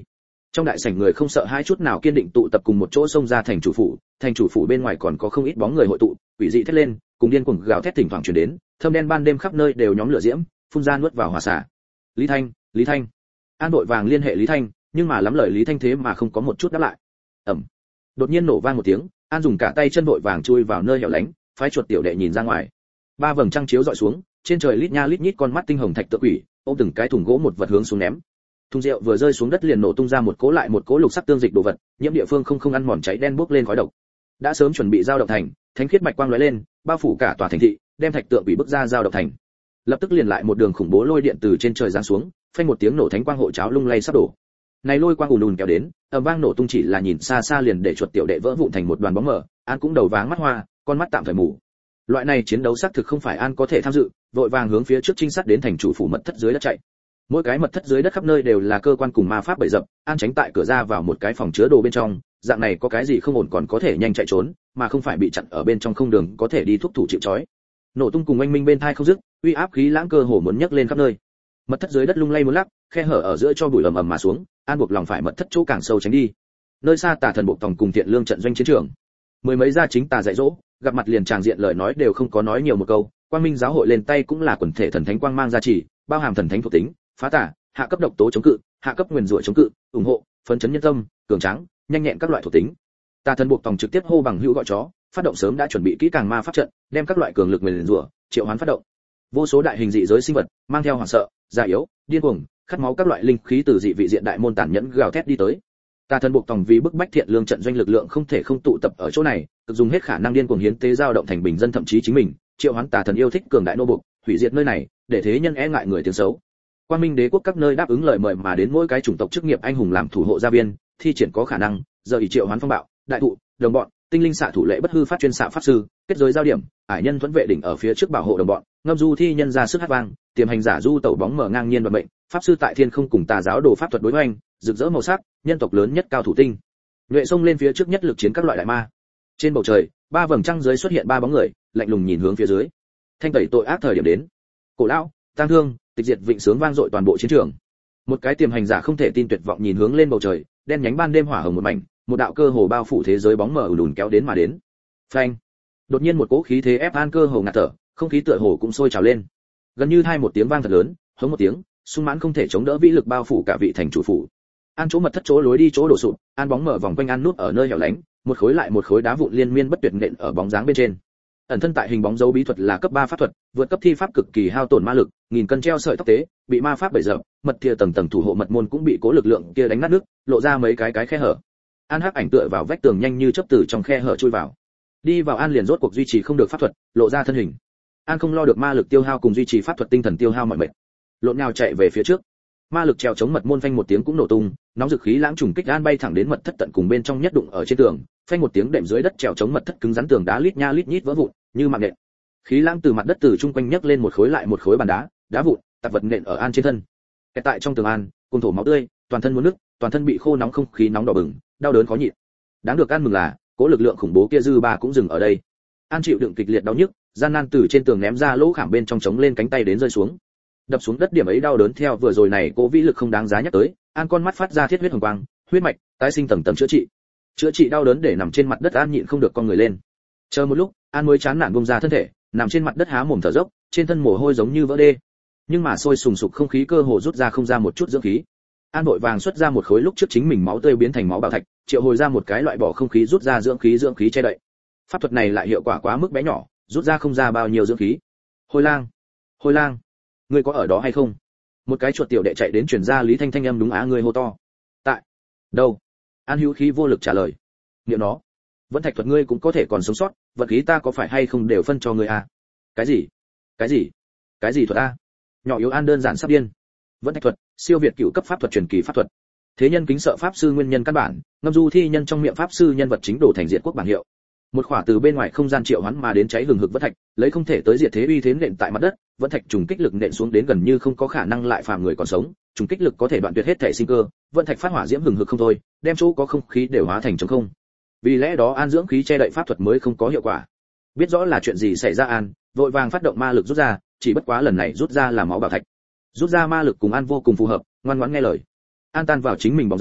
Trong đại sảnh người không sợ hai chút nào kiên định tụ tập cùng một chỗ xông ra thành chủ phủ, thành chủ phủ bên ngoài còn có không ít bóng người hội tụ, quỷ dị thét lên, cùng điên cuồng gào thét thỉnh thoảng truyền đến, thâm đen ban đêm khắp nơi đều nhóm lửa diễm, phun ra nuốt vào hỏa xả. Lý Thanh, Lý Thanh. An đội vàng liên hệ Lý Thanh, nhưng mà lắm lời Lý Thanh thế mà không có một chút đáp lại. Ầm. Đột nhiên nổ vang một tiếng, An dùng cả tay chân vội vàng chui vào nơi hẻo lánh, phái chuột tiểu đệ nhìn ra ngoài. Ba vầng trăng chiếu dọi xuống, trên trời lít nha lít nhít con mắt tinh hồng thạch tượng quỷ, ôm từng cái thùng gỗ một vật hướng xuống ném. Thùng rượu vừa rơi xuống đất liền nổ tung ra một cỗ lại một cỗ lục sắc tương dịch đồ vật, nhiễm địa phương không không ăn mòn cháy đen bốc lên khói độc. Đã sớm chuẩn bị giao động thành, thánh khiết bạch quang lóe lên, bao phủ cả tòa thành thị, đem thạch tượng quỷ bức ra giao động thành. Lập tức liền lại một đường khủng bố lôi điện từ trên trời giáng xuống, phanh một tiếng nổ thánh quang hộ cháo lung lay sắp đổ. Này lôi quang ùn ùn kéo đến, ầm vang nổ tung chỉ là nhìn xa xa liền để chuột tiểu đệ vỡ vụn thành một đoàn bóng mờ, An cũng đầu váng mắt hoa, con mắt tạm thời mù. Loại này chiến đấu xác thực không phải An có thể tham dự, vội vàng hướng phía trước trinh sát đến thành chủ phủ mật thất dưới đất chạy. Mỗi cái mật thất dưới đất khắp nơi đều là cơ quan cùng ma pháp bậy dập, An tránh tại cửa ra vào một cái phòng chứa đồ bên trong, dạng này có cái gì không ổn còn có thể nhanh chạy trốn, mà không phải bị chặn ở bên trong không đường có thể đi thúc thủ chịu trói. Nổ tung cùng oanh minh bên thai không dứt, uy áp khí lãng cơ hồ muốn nhấc lên khắp nơi. Mật thất dưới đất lung lay muốn lắc, khe hở ở giữa cho bụi ầm ầm mà xuống, An buộc lòng phải mật thất chỗ càng sâu tránh đi. Nơi xa Tà Thần bộ tòng cùng Thiện Lương trận doanh chiến trường. Mười mấy gia chính tà dạy dỗ, gặp mặt liền tràng diện lời nói đều không có nói nhiều một câu, Quang Minh giáo hội lên tay cũng là quần thể thần thánh quang mang gia trì, bao hàm thần thánh thuộc tính, phá tà, hạ cấp độc tố chống cự, hạ cấp nguyền rủa chống cự, ủng hộ, phấn chấn nhân tâm, cường tráng, nhanh nhẹn các loại thuộc tính. Tà Thần buộc tòng trực tiếp hô bằng hữu gọi chó, phát động sớm đã chuẩn bị kỹ càng ma pháp trận, đem các loại cường lực nguyền rủa, triệu hoán phát động. Vô số đại hình dị giới sinh vật, mang theo hoảng sợ, già yếu, điên cuồng, khát máu các loại linh khí từ dị vị diện đại môn tàn nhẫn gào thét đi tới. Tà Thần buộc tòng vì bức bách Thiện Lương trận doanh lực lượng không thể không tụ tập ở chỗ này, cực dùng hết khả năng điên cuồng hiến tế giao động thành bình dân thậm chí chính mình, triệu hoán Tà Thần yêu thích cường đại nô buộc, hủy diệt nơi này, để thế nhân e ngại người tiếng xấu. Quang Minh đế quốc các nơi đáp ứng lời mời mà đến mỗi cái chủng tộc chức nghiệp anh hùng làm thủ hộ gia viên, thi triển có khả năng, giờ ý triệu hoán phong bạo, đại thụ, đồng bọn, tinh linh xạ thủ lệ bất hư phát chuyên xạ pháp sư, kết giới giao điểm, ải nhân thuẫn vệ đỉnh ở phía trước bảo hộ đồng bọn, ngâm du thi nhân ra sức hát vang, tiềm hành giả du tẩu bóng mở ngang nhiên vận mệnh, pháp sư tại thiên không cùng tà giáo đồ pháp thuật đối hoành, rực rỡ màu sắc, nhân tộc lớn nhất cao thủ tinh. Nhuệ xông lên phía trước nhất lực chiến các loại đại ma. Trên bầu trời, ba vầng trăng dưới xuất hiện ba bóng người, lạnh lùng nhìn hướng phía dưới. Thanh tẩy tội ác thời điểm đến. Cổ lão, tang thương, tịch diệt vịnh sướng vang dội toàn bộ chiến trường. Một cái tiềm hành giả không thể tin tuyệt vọng nhìn hướng lên bầu trời, đen nhánh ban đêm hỏa hồng một mảnh, một đạo cơ hồ bao phủ thế giới bóng mờ ùn ùn kéo đến mà đến. Phanh! Đột nhiên một cỗ khí thế ép An cơ hồ ngạt thở, không khí tựa hồ cũng sôi trào lên. Gần như hai một tiếng vang thật lớn, hống một tiếng, sung mãn không thể chống đỡ vĩ lực bao phủ cả vị thành chủ phủ. An chỗ mật thất chỗ lối đi chỗ đổ sụp, An bóng mở vòng quanh An nút ở nơi hẻo lánh, một khối lại một khối đá vụn liên miên bất tuyệt nện ở bóng dáng bên trên. Ẩn thân tại hình bóng dấu bí thuật là cấp ba pháp thuật, vượt cấp thi pháp cực kỳ hao tổn ma lực, nghìn cân treo sợi tóc tế, bị ma pháp bẩy dập, mật kia tầng tầng thủ hộ mật môn cũng bị cố lực lượng kia đánh nát nước, lộ ra mấy cái cái khe hở. An hắc ảnh tựa vào vách tường nhanh như chớp từ trong khe hở chui vào. Đi vào An liền rốt cuộc duy trì không được pháp thuật, lộ ra thân hình. An không lo được ma lực tiêu hao cùng duy trì pháp thuật tinh thần tiêu hao mọi mệt. Lộn nhào chạy về phía trước. Ma lực trèo chống mật môn phanh một tiếng cũng nổ tung, nóng dực khí lãng trùng kích An bay thẳng đến mật thất tận cùng bên trong nhất đụng ở trên tường, phanh một tiếng đệm dưới đất trèo chống mật thất cứng rắn tường đá lít nha lít nhít vỡ vụn, như mạng nện. Khí lãng từ mặt đất từ trung quanh nhấc lên một khối lại một khối bàn đá, đá vụn, tạp vật nện ở An trên thân. Kẹt tại trong tường An, cùng thổ máu tươi, toàn thân muốn nứt, toàn thân bị khô nóng không khí nóng đỏ bừng, đau đớn khó nhịn. Đáng được An mừng là, cố lực lượng khủng bố kia dư ba cũng dừng ở đây. An chịu đựng kịch liệt đau nhức, gian nan từ trên tường ném ra lỗ khảm bên trong chống lên cánh tay đến rơi xuống. Đập xuống đất điểm ấy đau đớn theo vừa rồi này cố vĩ lực không đáng giá nhắc tới, An con mắt phát ra thiết huyết hồng quang, huyết mạch, tái sinh tầng tầng chữa trị. Chữa trị đau đớn để nằm trên mặt đất An nhịn không được con người lên. Chờ một lúc, An mới chán nản buông ra thân thể, nằm trên mặt đất há mồm thở dốc, trên thân mồ hôi giống như vỡ đê. Nhưng mà sôi sùng sục không khí cơ hồ rút ra không ra một chút dưỡng khí. An vội vàng xuất ra một khối lúc trước chính mình máu tươi biến thành máu bảo thạch, triệu hồi ra một cái loại bỏ không khí rút ra dưỡng khí dưỡng khí che đậy. Pháp thuật này lại hiệu quả quá mức bé nhỏ, rút ra không ra bao nhiêu dưỡng khí. Hôi lang, Hôi lang, ngươi có ở đó hay không? Một cái chuột tiểu đệ chạy đến truyền ra Lý Thanh thanh âm đúng á người hô to. Tại đâu? An hữu khí vô lực trả lời. Niệm nó, vẫn thạch thuật ngươi cũng có thể còn sống sót, vật khí ta có phải hay không đều phân cho ngươi à? Cái gì? Cái gì? Cái gì thuật a? Nhỏ yếu An đơn giản sắp điên. Vẫn thạch thuật, siêu việt cựu cấp pháp thuật truyền kỳ pháp thuật. Thế nhân kính sợ pháp sư nguyên nhân căn bản, ngâm du thi nhân trong miệng pháp sư nhân vật chính đổ thành diện quốc bản hiệu. Một khỏa từ bên ngoài không gian triệu hoán mà đến cháy hừng hực vẫn thạch, lấy không thể tới diệt thế uy thế nện tại mặt đất, vẫn thạch trùng kích lực nện xuống đến gần như không có khả năng lại phàm người còn sống, trùng kích lực có thể đoạn tuyệt hết thể sinh cơ, vẫn thạch phát hỏa diễm hừng hực không thôi, đem chỗ có không khí đều hóa thành trống không. Vì lẽ đó An dưỡng khí che đậy pháp thuật mới không có hiệu quả. Biết rõ là chuyện gì xảy ra An, vội vàng phát động ma lực rút ra, chỉ bất quá lần này rút ra là máu bảo thạch. Rút ra ma lực cùng An vô cùng phù hợp, ngoan ngoãn nghe lời. An tan vào chính mình bóng dáng,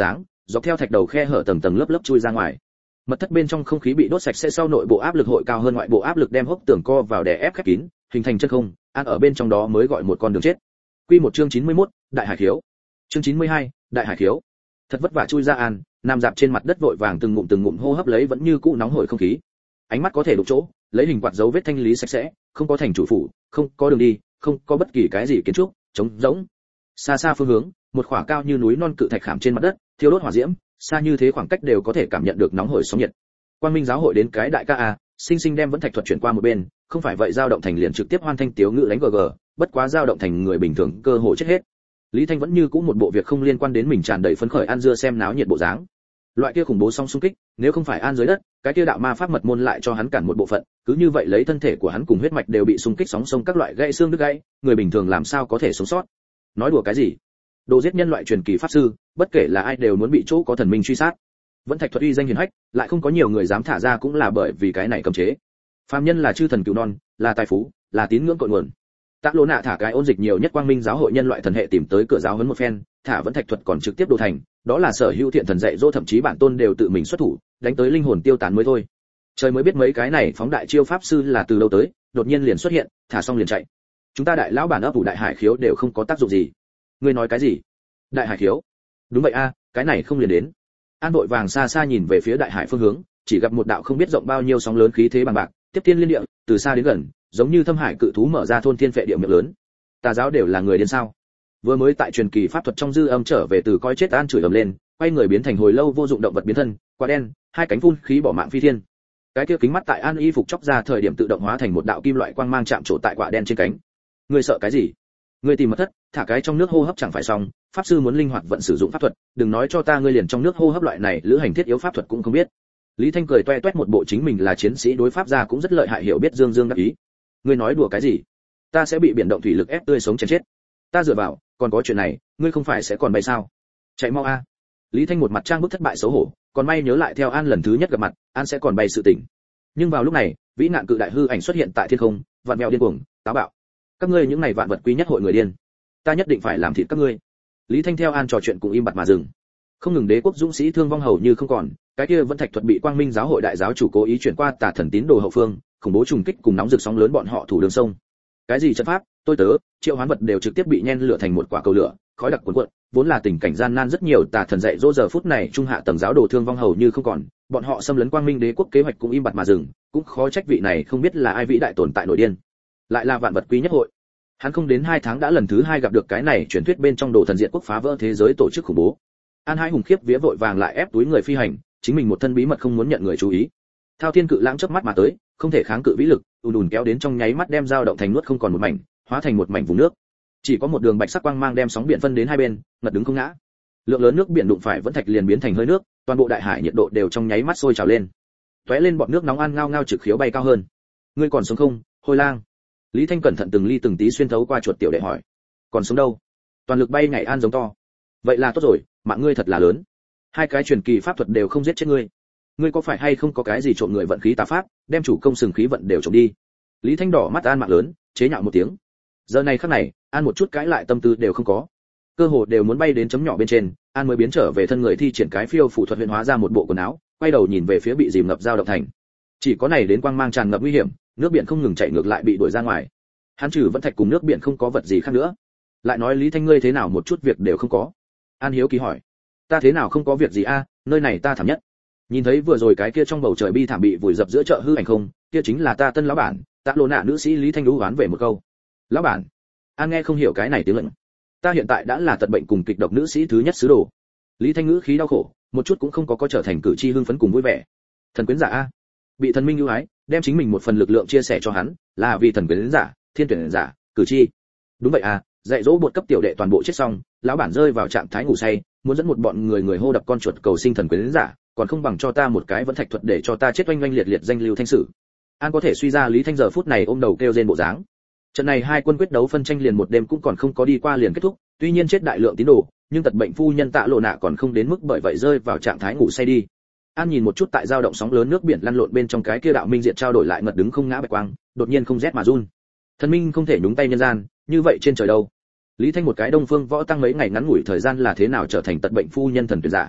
dọc theo thạch đầu khe hở tầng tầng lớp lớp chui ra ngoài. Mật thất bên trong không khí bị đốt sạch sẽ, sau nội bộ áp lực hội cao hơn ngoại bộ áp lực đem hốc tường co vào đè ép khép kín, hình thành chân không, An ở bên trong đó mới gọi một con đường chết. Quy một chương chín mươi mốt, Đại Hải Khiếu. Chương chín mươi hai, Đại Hải Khiếu. Thật vất vả chui ra An, nằm dạp trên mặt đất vội vàng từng ngụm từng ngụm hô hấp lấy vẫn như cũ nóng hổi không khí. Ánh mắt có thể đụng chỗ, lấy hình quạt dấu vết thanh lý sạch sẽ, không có thành chủ phủ, không có đường đi, không có bất kỳ cái gì kiến trúc, trống rỗng. Xa xa phương hướng, một khỏa cao như núi non cự thạch khảm trên mặt đất, thiêu đốt hỏa diễm, xa như thế khoảng cách đều có thể cảm nhận được nóng hổi sóng nhiệt. Quang Minh giáo hội đến cái đại ca a, sinh sinh đem vẫn thạch thuật chuyển qua một bên, không phải vậy dao động thành liền trực tiếp hoan thanh tiếu ngữ đánh gg, bất quá dao động thành người bình thường cơ hội chết hết. Lý Thanh vẫn như cũ một bộ việc không liên quan đến mình tràn đầy phấn khởi ăn dưa xem náo nhiệt bộ dáng. Loại kia khủng bố song xung kích, nếu không phải an dưới đất, cái kia đạo ma pháp mật môn lại cho hắn cản một bộ phận, cứ như vậy lấy thân thể của hắn cùng huyết mạch đều bị xung kích sóng sông các loại gãy xương đứt gãy, người bình thường làm sao có thể sống sót. Nói đùa cái gì? Đồ giết nhân loại truyền kỳ pháp sư, bất kể là ai đều muốn bị chỗ có thần minh truy sát. Vẫn thạch thuật uy danh hiển hách, lại không có nhiều người dám thả ra cũng là bởi vì cái này cấm chế. Phàm nhân là chư thần cửu non, là tài phú, là tín ngưỡng cội nguồn. Tạ Lỗ Nạ thả cái ôn dịch nhiều nhất Quang Minh giáo hội nhân loại thần hệ tìm tới cửa giáo huấn một phen, thả vẫn thạch thuật còn trực tiếp đồ thành, đó là sở hữu thiện thần dạy dỗ, thậm chí bản tôn đều tự mình xuất thủ, đánh tới linh hồn tiêu tán mới thôi. Trời mới biết mấy cái này phóng đại chiêu pháp sư là từ đâu tới, đột nhiên liền xuất hiện, thả xong liền chạy. Chúng ta đại lão bản ấp ủ đại hải khiếu đều không có tác dụng gì. Ngươi nói cái gì? Đại hải khiếu? Đúng vậy a, cái này không liền đến. An vội vàng xa xa nhìn về phía đại hải phương hướng, chỉ gặp một đạo không biết rộng bao nhiêu sóng lớn khí thế bằng bạc, tiếp thiên liên địa, từ xa đến gần, giống như thâm hải cự thú mở ra thôn thiên phệ địa miệng lớn. Tà giáo đều là người điên sao? Vừa mới tại truyền kỳ pháp thuật trong dư âm trở về từ coi chết An chửi ầm lên, quay người biến thành hồi lâu vô dụng động vật biến thân, quả đen, hai cánh phun khí bỏ mạng phi thiên. Cái kia kính mắt tại An y phục chóc ra thời điểm tự động hóa thành một đạo kim loại quang mang chạm trổ tại quả đen trên cánh. Ngươi sợ cái gì? Ngươi tìm mật thất, thả cái trong nước hô hấp chẳng phải xong, pháp sư muốn linh hoạt vận sử dụng pháp thuật, đừng nói cho ta ngươi liền trong nước hô hấp loại này lữ hành thiết yếu pháp thuật cũng không biết. Lý Thanh cười toe toét một bộ chính mình là chiến sĩ đối pháp gia cũng rất lợi hại hiểu biết dương dương đắc ý. Ngươi nói đùa cái gì? Ta sẽ bị biển động thủy lực ép tươi sống chém chết. Ta dựa vào, còn có chuyện này, ngươi không phải sẽ còn bay sao? Chạy mau a. Lý Thanh một mặt trang bức thất bại xấu hổ, còn may nhớ lại theo An lần thứ nhất gặp mặt, An sẽ còn bay sự tỉnh. Nhưng vào lúc này, vĩ nạn cự đại hư ảnh xuất hiện tại thiên không, vạn mèo điên cuồng, táo bạo. Các ngươi những này vạn vật quý nhất hội người điên, ta nhất định phải làm thịt các ngươi. Lý Thanh theo An trò chuyện cùng im bặt mà dừng. Không ngừng đế quốc dũng sĩ thương vong hầu như không còn, cái kia vẫn thạch thuật bị Quang Minh giáo hội đại giáo chủ cố ý chuyển qua Tà thần tín đồ hậu phương, khủng bố trùng kích cùng nóng rực sóng lớn bọn họ thủ đường sông. Cái gì trận pháp, tôi tớ, triệu hoán vật đều trực tiếp bị nhen lửa thành một quả cầu lửa, khói đặc cuồn cuộn, vốn là tình cảnh gian nan rất nhiều Tà thần dạy dỗ giờ phút này trung hạ tầng giáo đồ thương vong hầu như không còn, bọn họ xâm lấn Quang Minh đế quốc kế hoạch cũng im bặt mà dừng, cũng khó trách vị này không biết là ai vĩ đại tồn tại nổi điên. Lại là vạn vật quý nhất hội. Hắn không đến hai tháng đã lần thứ hai gặp được cái này truyền thuyết bên trong đồ thần diện quốc phá vỡ thế giới tổ chức khủng bố. An hai hùng khiếp vía vội vàng lại ép túi người phi hành, chính mình một thân bí mật không muốn nhận người chú ý. Thao Thiên cự lãng chớp mắt mà tới, không thể kháng cự vĩ lực, ùn ùn kéo đến trong nháy mắt đem dao động thành nuốt không còn một mảnh, hóa thành một mảnh vùng nước. Chỉ có một đường bạch sắc quang mang đem sóng biển phân đến hai bên, ngật đứng không ngã. Lượng lớn nước biển đụng phải vẫn thạch liền biến thành hơi nước, toàn bộ đại hải nhiệt độ đều trong nháy mắt sôi trào lên. Tóe lên bọt nước nóng An ngao ngao trực khiếu bay cao hơn. Ngươi còn sống không, Hôi Lang? Lý Thanh cẩn thận từng ly từng tí xuyên thấu qua chuột tiểu đệ hỏi. Còn sống đâu? Toàn lực bay nhảy An giống to. Vậy là tốt rồi, mạng ngươi thật là lớn. Hai cái truyền kỳ pháp thuật đều không giết chết ngươi. Ngươi có phải hay không có cái gì trộm người vận khí tà pháp, đem chủ công sừng khí vận đều trộm đi? Lý Thanh đỏ mắt An mạng lớn, chế nhạo một tiếng. Giờ này khắc này, An một chút cãi lại tâm tư đều không có. Cơ hồ đều muốn bay đến chấm nhỏ bên trên, An mới biến trở về thân người thi triển cái phiêu phủ thuật huyền hóa ra một bộ quần áo, quay đầu nhìn về phía bị dìm ngập dao động thành. Chỉ có này đến quang mang tràn ngập nguy hiểm, nước biển không ngừng chảy ngược lại bị đuổi ra ngoài. Hắn trừ vẫn thạch cùng nước biển không có vật gì khác nữa. Lại nói Lý Thanh ngươi thế nào một chút việc đều không có? An hiếu kỳ hỏi. Ta thế nào không có việc gì a, nơi này ta thảm nhất. Nhìn thấy vừa rồi cái kia trong bầu trời bi thảm bị vùi dập giữa chợ hư ảnh không, kia chính là ta tân lão bản, Tạ Lỗ Nạ nữ sĩ Lý Thanh đú oán về một câu. Lão bản? An nghe không hiểu cái này tiếng lệnh. Ta hiện tại đã là tật bệnh cùng kịch độc nữ sĩ thứ nhất sứ đồ. Lý Thanh ngữ khí đau khổ, một chút cũng không có có trở thành cử tri hưng phấn cùng vui vẻ. Thần quyến giả a, bị thần minh ưu ái, đem chính mình một phần lực lượng chia sẻ cho hắn, là vì thần quyến giả, thiên tuyển giả, cử tri. Đúng vậy à, dạy dỗ bột cấp tiểu đệ toàn bộ chết xong, lão bản rơi vào trạng thái ngủ say, muốn dẫn một bọn người người hô đập con chuột cầu sinh thần quyến giả, còn không bằng cho ta một cái vẫn thạch thuật để cho ta chết oanh oanh liệt liệt danh lưu thanh sử. An có thể suy ra Lý Thanh giờ phút này ôm đầu kêu rên bộ dáng. Trận này hai quân quyết đấu phân tranh liền một đêm cũng còn không có đi qua liền kết thúc, tuy nhiên chết đại lượng tín đồ, nhưng tật bệnh phu nhân Tạ Lỗ Nạ còn không đến mức bởi vậy rơi vào trạng thái ngủ say đi. An nhìn một chút tại dao động sóng lớn nước biển lăn lộn bên trong cái kia đạo minh diệt trao đổi lại ngật đứng không ngã bạch quang, đột nhiên không rét mà run. Thần minh không thể nhúng tay nhân gian, như vậy trên trời đâu? Lý Thanh một cái Đông Phương võ tăng mấy ngày ngắn ngủi thời gian là thế nào trở thành tật bệnh phu nhân thần tuyệt giả?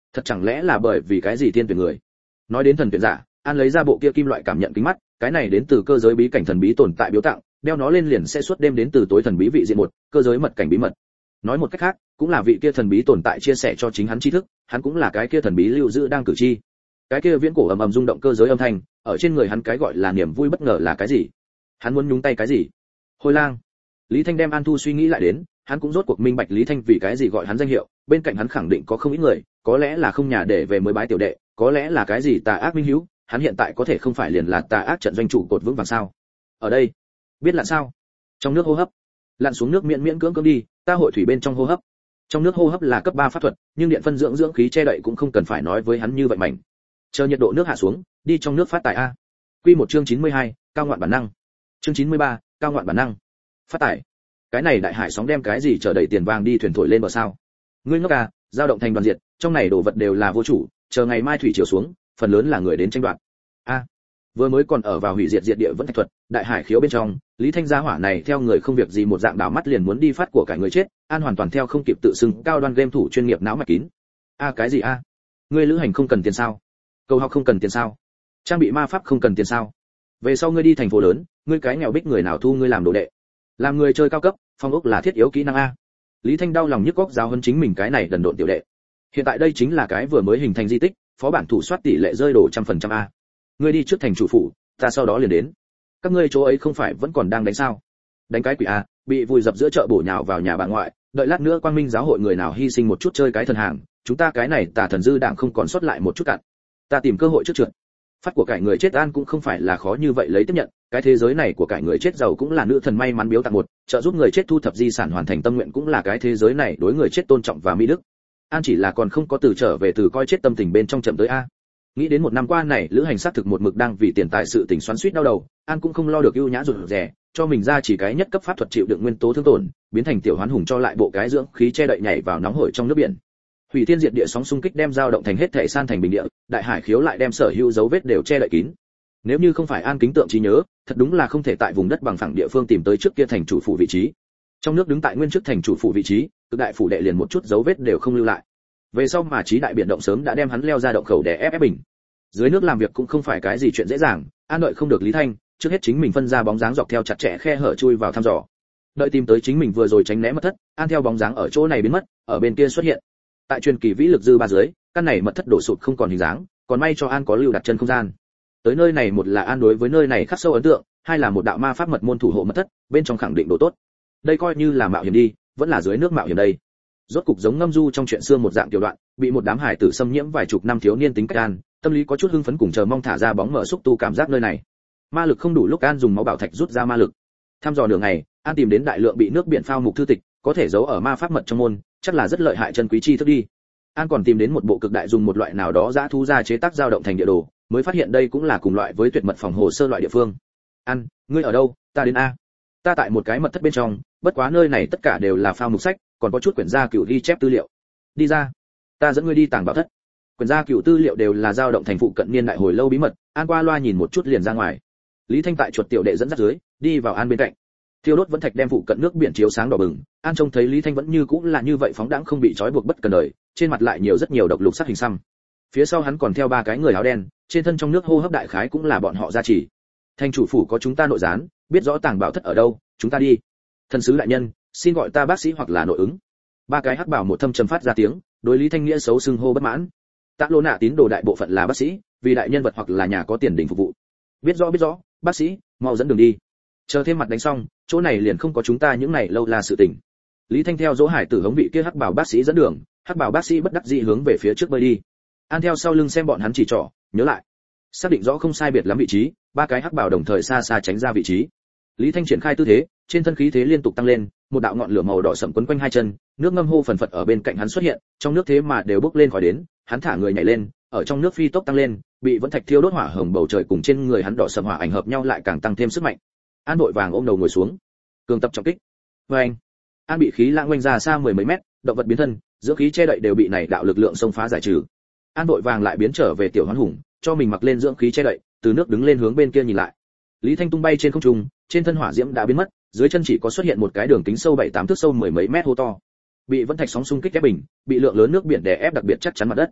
Thật chẳng lẽ là bởi vì cái gì tiên tuyển người? Nói đến thần tuyển giả, An lấy ra bộ kia kim loại cảm nhận kính mắt, cái này đến từ cơ giới bí cảnh thần bí tồn tại biếu tặng, đeo nó lên liền sẽ suốt đêm đến từ tối thần bí vị diện một, cơ giới mật cảnh bí mật. Nói một cách khác, cũng là vị kia thần bí tồn tại chia sẻ cho chính hắn tri thức, hắn cũng là cái kia thần bí lưu giữ đang cử chi. Cái kia viễn cổ ầm ầm rung động cơ giới âm thanh, ở trên người hắn cái gọi là niềm vui bất ngờ là cái gì? Hắn muốn nhúng tay cái gì? Hôi lang. Lý Thanh đem An Thu suy nghĩ lại đến, hắn cũng rốt cuộc minh bạch Lý Thanh vì cái gì gọi hắn danh hiệu, bên cạnh hắn khẳng định có không ít người, có lẽ là không nhà để về mới bái tiểu đệ, có lẽ là cái gì tà ác minh hữu, hắn hiện tại có thể không phải liền là tà ác trận doanh chủ cột vững vàng sao? Ở đây, biết là sao? Trong nước hô hấp, lặn xuống nước miễn miễn cưỡng cưỡng đi, ta hội thủy bên trong hô hấp. Trong nước hô hấp là cấp ba pháp thuật, nhưng điện phân dưỡng dưỡng khí che đậy cũng không cần phải nói với hắn như vậy mạnh. Chờ nhiệt độ nước hạ xuống, đi trong nước phát tài a. Quy một chương chín mươi hai, cao ngoạn bản năng. Chương chín mươi ba, cao ngoạn bản năng. Phát tài. Cái này đại hải sóng đem cái gì chở đầy tiền vàng đi thuyền thổi lên bờ sao? Ngươi ngốc à, dao động thành đoàn diệt, trong này đồ vật đều là vô chủ, chờ ngày mai thủy chiều xuống, phần lớn là người đến tranh đoạt. A, vừa mới còn ở vào hủy diệt diệt địa vẫn thạch thuật, đại hải khiếu bên trong, Lý Thanh gia hỏa này theo người không việc gì một dạng đảo mắt liền muốn đi phát của cải người chết, An hoàn toàn theo không kịp tự xưng cao đoan game thủ chuyên nghiệp não mạch kín. A cái gì a? Ngươi lữ hành không cần tiền sao? Cầu học không cần tiền sao? Trang bị ma pháp không cần tiền sao? Về sau ngươi đi thành phố lớn, ngươi cái nghèo bích người nào thu ngươi làm đồ đệ? Làm người chơi cao cấp, phong ốc là thiết yếu kỹ năng a. Lý Thanh đau lòng nhức góc giáo hơn chính mình cái này đần độn tiểu đệ. Hiện tại đây chính là cái vừa mới hình thành di tích, phó bản thủ soát tỷ lệ rơi đổ trăm phần trăm a. Ngươi đi trước thành chủ phủ, ta sau đó liền đến. Các ngươi chỗ ấy không phải vẫn còn đang đánh sao? Đánh cái quỷ a, bị vùi dập giữa chợ bổ nhào vào nhà bà ngoại, đợi lát nữa quang minh giáo hội người nào hy sinh một chút chơi cái thần hàng, chúng ta cái này tà thần dư đảng không còn sót lại một chút cặn. Ta tìm cơ hội trước trượt. Phát của cải người chết an cũng không phải là khó như vậy lấy tiếp nhận, cái thế giới này của cải người chết giàu cũng là nữ thần may mắn biếu tặng một, trợ giúp người chết thu thập di sản hoàn thành tâm nguyện cũng là cái thế giới này đối người chết tôn trọng và mỹ đức. An chỉ là còn không có từ trở về từ coi chết tâm tình bên trong chậm tới a. Nghĩ đến một năm qua này lữ hành xác thực một mực đang vì tiền tài sự tình xoắn xuýt đau đầu, An cũng không lo được ưu nhã rụt rè, cho mình ra chỉ cái nhất cấp pháp thuật chịu đựng nguyên tố thương tổn, biến thành tiểu hoán hùng cho lại bộ cái dưỡng khí che đậy nhảy vào nóng hổi trong nước biển. Hủy thiên diệt địa sóng xung kích đem dao động thành hết thể san thành bình địa, đại hải khiếu lại đem sở hữu dấu vết đều che đậy kín. Nếu như không phải An kính tượng trí nhớ, thật đúng là không thể tại vùng đất bằng phẳng địa phương tìm tới trước kia thành chủ phủ vị trí. Trong nước đứng tại nguyên trước thành chủ phủ vị trí, cực đại phủ đệ liền một chút dấu vết đều không lưu lại. Về sau mà trí đại biển động sớm đã đem hắn leo ra động khẩu để ép ép bình. Dưới nước làm việc cũng không phải cái gì chuyện dễ dàng, An đợi không được Lý Thanh, trước hết chính mình phân ra bóng dáng dọc theo chặt chẽ khe hở chui vào thăm dò. Đợi tìm tới chính mình vừa rồi tránh né mất thất, An theo bóng dáng ở chỗ này biến mất, ở bên kia xuất hiện. Tại truyền kỳ vĩ lực dư ba dưới, căn này mật thất đổ sụt không còn hình dáng, còn may cho An có lưu đặt chân không gian. Tới nơi này một là An đối với nơi này khắc sâu ấn tượng, hai là một đạo ma pháp mật môn thủ hộ mật thất, bên trong khẳng định độ tốt. Đây coi như là mạo hiểm đi, vẫn là dưới nước mạo hiểm đây. Rốt cục giống ngâm du trong chuyện xưa một dạng tiểu đoạn, bị một đám hải tử xâm nhiễm vài chục năm thiếu niên tính cách An, tâm lý có chút hưng phấn cùng chờ mong thả ra bóng mở xúc tu cảm giác nơi này. Ma lực không đủ lúc An dùng máu bảo thạch rút ra ma lực. Tham dò đường này, An tìm đến đại lượng bị nước biển phao mục thư tịch, có thể giấu ở ma pháp mật trong môn, chắc là rất lợi hại chân quý chi thức đi. An còn tìm đến một bộ cực đại dùng một loại nào đó dã thú ra chế tác dao động thành địa đồ, mới phát hiện đây cũng là cùng loại với tuyệt mật phòng hồ sơ loại địa phương. An, ngươi ở đâu? Ta đến a. Ta tại một cái mật thất bên trong, bất quá nơi này tất cả đều là phao mục sách, còn có chút quyển gia cựu ghi chép tư liệu. Đi ra, ta dẫn ngươi đi tàng bảo thất. Quyển gia cựu tư liệu đều là dao động thành phụ cận niên đại hồi lâu bí mật, An qua loa nhìn một chút liền ra ngoài. Lý Thanh tại chuột tiểu đệ dẫn dắt dưới, đi vào An bên cạnh. Thiêu đốt vẫn thạch đem phụ cận nước biển chiếu sáng đỏ bừng, An trông thấy Lý Thanh vẫn như cũ là như vậy phóng đãng không bị trói buộc bất cần đời, trên mặt lại nhiều rất nhiều độc lục sắc hình xăm. Phía sau hắn còn theo ba cái người áo đen, trên thân trong nước hô hấp đại khái cũng là bọn họ gia trì. Thành chủ phủ có chúng ta nội gián, biết rõ tàng bảo thất ở đâu, chúng ta đi. Thần sứ đại nhân, xin gọi ta bác sĩ hoặc là nội ứng. Ba cái hắc bảo một thâm trầm phát ra tiếng, đối Lý Thanh nghĩa xấu xưng hô bất mãn. Tạ Lô Nạ tín đồ đại bộ phận là bác sĩ, vì đại nhân vật hoặc là nhà có tiền đình phục vụ. Biết rõ biết rõ, bác sĩ, mau dẫn đường đi. Chờ thêm mặt đánh xong, chỗ này liền không có chúng ta những này lâu là sự tình. Lý Thanh theo Dỗ Hải Tử hống vị kia hắc bảo bác sĩ dẫn đường, hắc bảo bác sĩ bất đắc dĩ hướng về phía trước bơi đi. An theo sau lưng xem bọn hắn chỉ trỏ, nhớ lại, xác định rõ không sai biệt lắm vị trí, ba cái hắc bảo đồng thời xa xa tránh ra vị trí. Lý Thanh triển khai tư thế, trên thân khí thế liên tục tăng lên, một đạo ngọn lửa màu đỏ sẫm quấn quanh hai chân, nước ngâm hô phần phật ở bên cạnh hắn xuất hiện, trong nước thế mà đều bốc lên khỏi đến, hắn thả người nhảy lên, ở trong nước phi tốc tăng lên, bị vẫn thạch thiêu đốt hỏa hồng bầu trời cùng trên người hắn đỏ sẫm hỏa ảnh hợp nhau lại càng tăng thêm sức mạnh. An vội vàng ôm đầu ngồi xuống, cường tập trọng kích. Oeng! An bị khí lãng quanh ra xa mười mấy mét, động vật biến thân, dưỡng khí che đậy đều bị này đạo lực lượng xông phá giải trừ. An vội vàng lại biến trở về tiểu hoán hùng, cho mình mặc lên dưỡng khí che đậy, từ nước đứng lên hướng bên kia nhìn lại. Lý Thanh tung bay trên không trung, trên thân hỏa diễm đã biến mất, dưới chân chỉ có xuất hiện một cái đường kính sâu bảy tám thước sâu mười mấy mét hố to. Bị vẫn thạch sóng xung kích ép bình, bị lượng lớn nước biển đè ép đặc biệt chắc chắn mặt đất.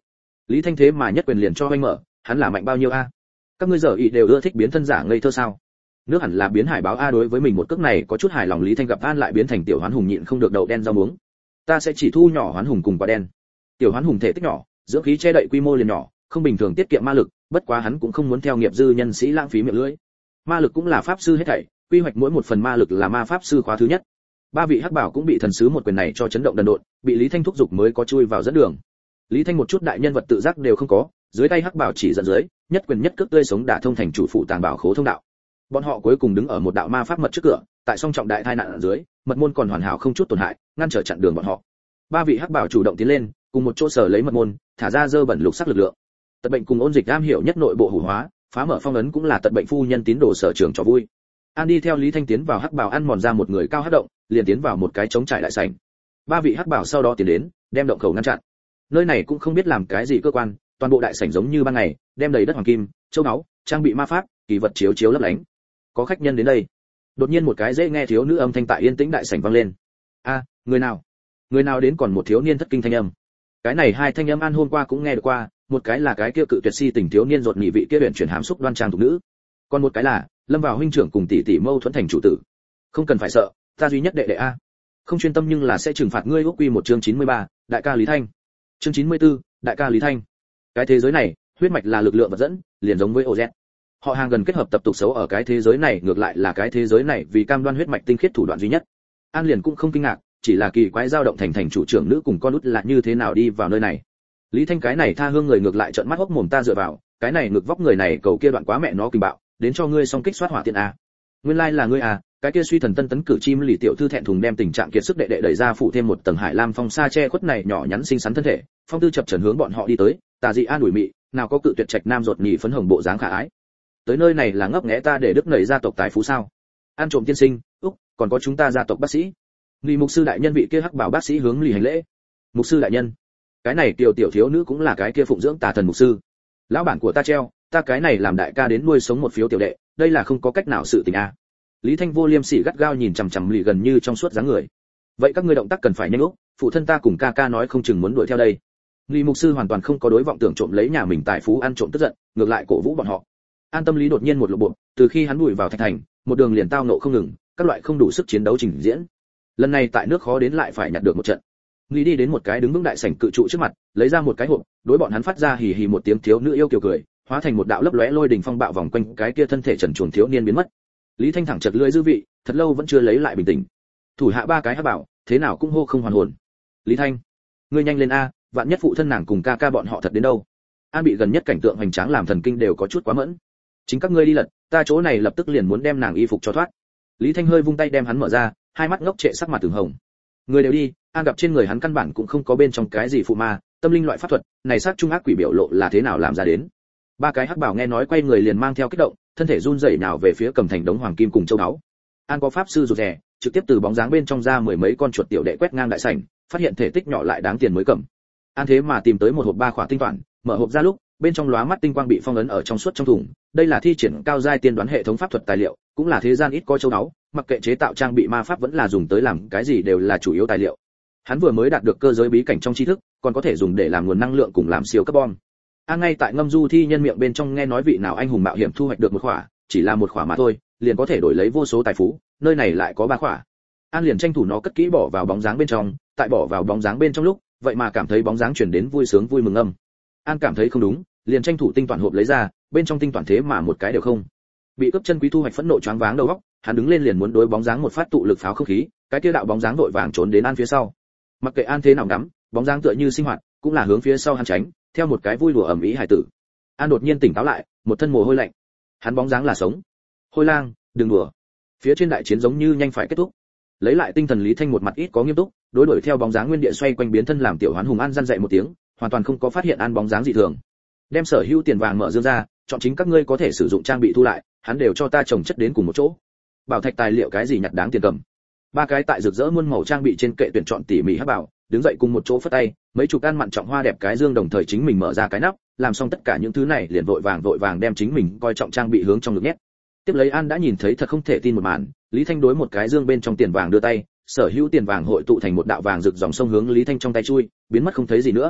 Lý Thanh thế mà nhất quyền liền cho anh mở, hắn là mạnh bao nhiêu a? Các ngươi giờ ý đều ưa thích biến thân giả ngây thơ sao? Nước hẳn là biến hải báo a. Đối với mình một cước này có chút hài lòng, Lý Thanh gặp An lại biến thành tiểu hoán hùng nhịn không được đậu đen rau muống. Ta sẽ chỉ thu nhỏ hoán hùng cùng quả đen. Tiểu hoán hùng thể tích nhỏ, dưỡng khí che đậy quy mô liền nhỏ, không bình thường tiết kiệm ma lực, bất quá hắn cũng không muốn theo nghiệp dư nhân sĩ lãng phí miệng lưỡi. Ma lực cũng là pháp sư hết thảy, quy hoạch mỗi một phần ma lực là ma pháp sư khóa thứ nhất. Ba vị hắc bảo cũng bị thần sứ một quyền này cho chấn động đần độn, bị Lý Thanh thúc giục mới có chui vào dẫn đường. Lý Thanh một chút đại nhân vật tự giác đều không có, dưới tay hắc bảo chỉ dẫn dưới, nhất quyền nhất cước tươi sống đả thông thành chủ phụ tàng bảo khố thông đạo. Bọn họ cuối cùng đứng ở một đạo ma pháp mật trước cửa, tại song trọng đại tai nạn ở dưới, mật môn còn hoàn hảo không chút tổn hại, ngăn trở chặn đường bọn họ. Ba vị hắc bảo chủ động tiến lên, cùng một chỗ sở lấy mật môn, thả ra dơ bẩn lục sắc lực lượng. Tật bệnh cùng ôn dịch am hiểu nhất nội bộ hủ hóa, phá mở phong ấn cũng là tật bệnh phu nhân tín đồ sở trường trò vui. An đi theo Lý Thanh tiến vào hắc bảo ăn mòn ra một người cao hắc động, liền tiến vào một cái trống trải đại sảnh. Ba vị hắc bảo sau đó tiến đến, đem động khẩu ngăn chặn. Nơi này cũng không biết làm cái gì cơ quan, toàn bộ đại sảnh giống như ban ngày, đem đầy đất hoàng kim, châu báu, trang bị ma pháp, kỳ vật chiếu chiếu lấp lánh. Có khách nhân đến đây. Đột nhiên một cái dễ nghe thiếu nữ âm thanh tại yên tĩnh đại sảnh vang lên. A, người nào? Người nào đến? Còn một thiếu niên thất kinh thanh âm. Cái này hai thanh âm An hôm qua cũng nghe được qua, một cái là cái kia cự tuyệt si tình thiếu niên rột nhị vị kia huyền chuyển hàm xúc đoan trang thuộc nữ, còn một cái là lâm vào huynh trưởng cùng tỷ tỷ mâu thuẫn thành chủ tử. Không cần phải sợ, ta duy nhất đệ đệ a. Không chuyên tâm nhưng là sẽ trừng phạt ngươi. Úc quy một chương chín mươi ba, đại ca Lý Thanh. Chương chín mươi tư, đại ca Lý Thanh. Cái thế giới này, huyết mạch là lực lượng vật dẫn, liền giống với ô dét. Họ hàng gần kết hợp tập tục xấu ở cái thế giới này, ngược lại là cái thế giới này vì cam đoan huyết mạch tinh khiết thủ đoạn duy nhất. An liền cũng không kinh ngạc, chỉ là kỳ quái dao động thành thành chủ trưởng nữ cùng con út là như thế nào đi vào nơi này. Lý Thanh cái này tha hương người ngược lại trợn mắt hốc mồm, ta dựa vào, cái này ngược vóc người này cầu kia đoạn quá mẹ nó kinh bạo, đến cho ngươi song kích soát hỏa tiện a. Nguyên lai là ngươi à, cái kia suy thần tân tấn cử chim lì tiểu thư thẹn thùng đem tình trạng kiệt sức đệ đệ đẩy ra phụ thêm một tầng hải lam phong sa che khuất này nhỏ nhắn xinh xắn thân thể, phong tư chập chờn hướng bọn họ đi tới, tà dị an ủi mị, nào có cự tuyệt trạch nam ruột nhì phấn hồng bộ dáng khả ái. Tới nơi này là ngấp nghé ta để đức nảy gia tộc tài phú sao? An trộm tiên sinh, úc, còn có chúng ta gia tộc bác sĩ. Lý mục sư đại nhân vị kia hắc bảo bác sĩ hướng lì hành lễ. Mục sư đại nhân. Cái này tiểu tiểu thiếu nữ cũng là cái kia phụng dưỡng tà thần mục sư. Lão bản của ta treo, ta cái này làm đại ca đến nuôi sống một phiếu tiểu đệ, đây là không có cách nào sự tình a. Lý Thanh vô liêm sỉ gắt gao nhìn chằm chằm lì gần như trong suốt dáng người. Vậy các ngươi động tác cần phải nhanh úc, phụ thân ta cùng ca ca nói không chừng muốn đuổi theo đây. Lý mục sư hoàn toàn không có đối vọng tưởng trộm lấy nhà mình tài phú ăn trộm tức giận, ngược lại cổ vũ bọn họ. An tâm lý đột nhiên một lộ bộ, từ khi hắn đuổi vào thạch thành, một đường liền tao nộ không ngừng, các loại không đủ sức chiến đấu trình diễn. Lần này tại nước khó đến lại phải nhặt được một trận. Lý đi đến một cái đứng vững đại sảnh cự trụ trước mặt, lấy ra một cái hộp, đối bọn hắn phát ra hì hì một tiếng, thiếu nữ yêu kiều cười, hóa thành một đạo lấp lóe lôi đình phong bạo vòng quanh cái kia thân thể trần truồng thiếu niên biến mất. Lý Thanh thẳng chật lưỡi dư vị, thật lâu vẫn chưa lấy lại bình tĩnh. Thủ hạ ba cái hắc bảo, thế nào cũng hô không hoàn hồn. Lý Thanh, ngươi nhanh lên a, vạn nhất phụ thân nàng cùng ca ca bọn họ thật đến đâu. An bị gần nhất cảnh tượng hoành tráng làm thần kinh đều có chút quá mẫn. Chính các ngươi đi lật, ta chỗ này lập tức liền muốn đem nàng y phục cho thoát. Lý Thanh hơi vung tay đem hắn mở ra, hai mắt ngốc trệ sắc mặt từng hồng. Người đều đi, An gặp trên người hắn căn bản cũng không có bên trong cái gì phụ ma, tâm linh loại pháp thuật, này sát trung ác quỷ biểu lộ là thế nào làm ra đến. Ba cái hắc bảo nghe nói quay người liền mang theo kích động, thân thể run rẩy nào về phía cầm thành đống hoàng kim cùng châu báu. An có pháp sư rụt rè, trực tiếp từ bóng dáng bên trong ra mười mấy con chuột tiểu đệ quét ngang đại sảnh, phát hiện thể tích nhỏ lại đáng tiền mới cầm. An thế mà tìm tới một hộp ba khỏa tinh toàn, mở hộp ra lúc, bên trong lóa mắt tinh quang bị phong ấn ở trong suốt trong thùng, đây là thi triển cao giai tiên đoán hệ thống pháp thuật tài liệu, cũng là thế gian ít có châu báu, mặc kệ chế tạo trang bị ma pháp vẫn là dùng tới làm cái gì đều là chủ yếu tài liệu. Hắn vừa mới đạt được cơ giới bí cảnh trong tri thức, còn có thể dùng để làm nguồn năng lượng cùng làm siêu cấp bom. An ngay tại ngâm du thi nhân miệng bên trong nghe nói vị nào anh hùng mạo hiểm thu hoạch được một khỏa, chỉ là một khỏa mà thôi, liền có thể đổi lấy vô số tài phú, nơi này lại có ba khỏa. An liền tranh thủ nó cất kỹ bỏ vào bóng dáng bên trong, tại bỏ vào bóng dáng bên trong lúc, vậy mà cảm thấy bóng dáng truyền đến vui sướng vui mừng âm. An cảm thấy không đúng, liền tranh thủ tinh toàn hộp lấy ra, bên trong tinh toàn thế mà một cái đều không. Bị cướp chân quý thu hoạch phẫn nộ choáng váng đầu óc, hắn đứng lên liền muốn đối bóng dáng một phát tụ lực pháo không khí, cái kia đạo bóng dáng vội vàng trốn đến An phía sau. Mặc kệ An thế nào ngắm, bóng dáng tựa như sinh hoạt, cũng là hướng phía sau hắn tránh, theo một cái vui đùa ầm ĩ hải tử. An đột nhiên tỉnh táo lại, một thân mồ hôi lạnh. Hắn bóng dáng là sống. Hôi lang, đừng đùa. Phía trên đại chiến giống như nhanh phải kết thúc. Lấy lại tinh thần Lý Thanh một mặt ít có nghiêm túc, đối đuổi theo bóng dáng nguyên địa xoay quanh biến thân làm tiểu hoán hùng An răn dậy một tiếng, hoàn toàn không có phát hiện An bóng dáng dị thường. Đem sở hữu tiền vàng mở dương ra, chọn chính các ngươi có thể sử dụng trang bị thu lại, hắn đều cho ta chồng chất đến cùng một chỗ. Bảo thạch tài liệu cái gì nhặt đáng tiền cầm. Ba cái tại rực rỡ muôn màu trang bị trên kệ tuyển chọn tỉ mỉ hắc bảo, đứng dậy cùng một chỗ phất tay, mấy chục căn mặn trọng hoa đẹp cái dương đồng thời chính mình mở ra cái nắp, làm xong tất cả những thứ này liền vội vàng vội vàng đem chính mình coi trọng trang bị hướng trong ngực nhét. Tiếp lấy An đã nhìn thấy thật không thể tin một màn, Lý Thanh đối một cái dương bên trong tiền vàng đưa tay, sở hữu tiền vàng hội tụ thành một đạo vàng rực dòng sông hướng Lý Thanh trong tay chui, biến mất không thấy gì nữa.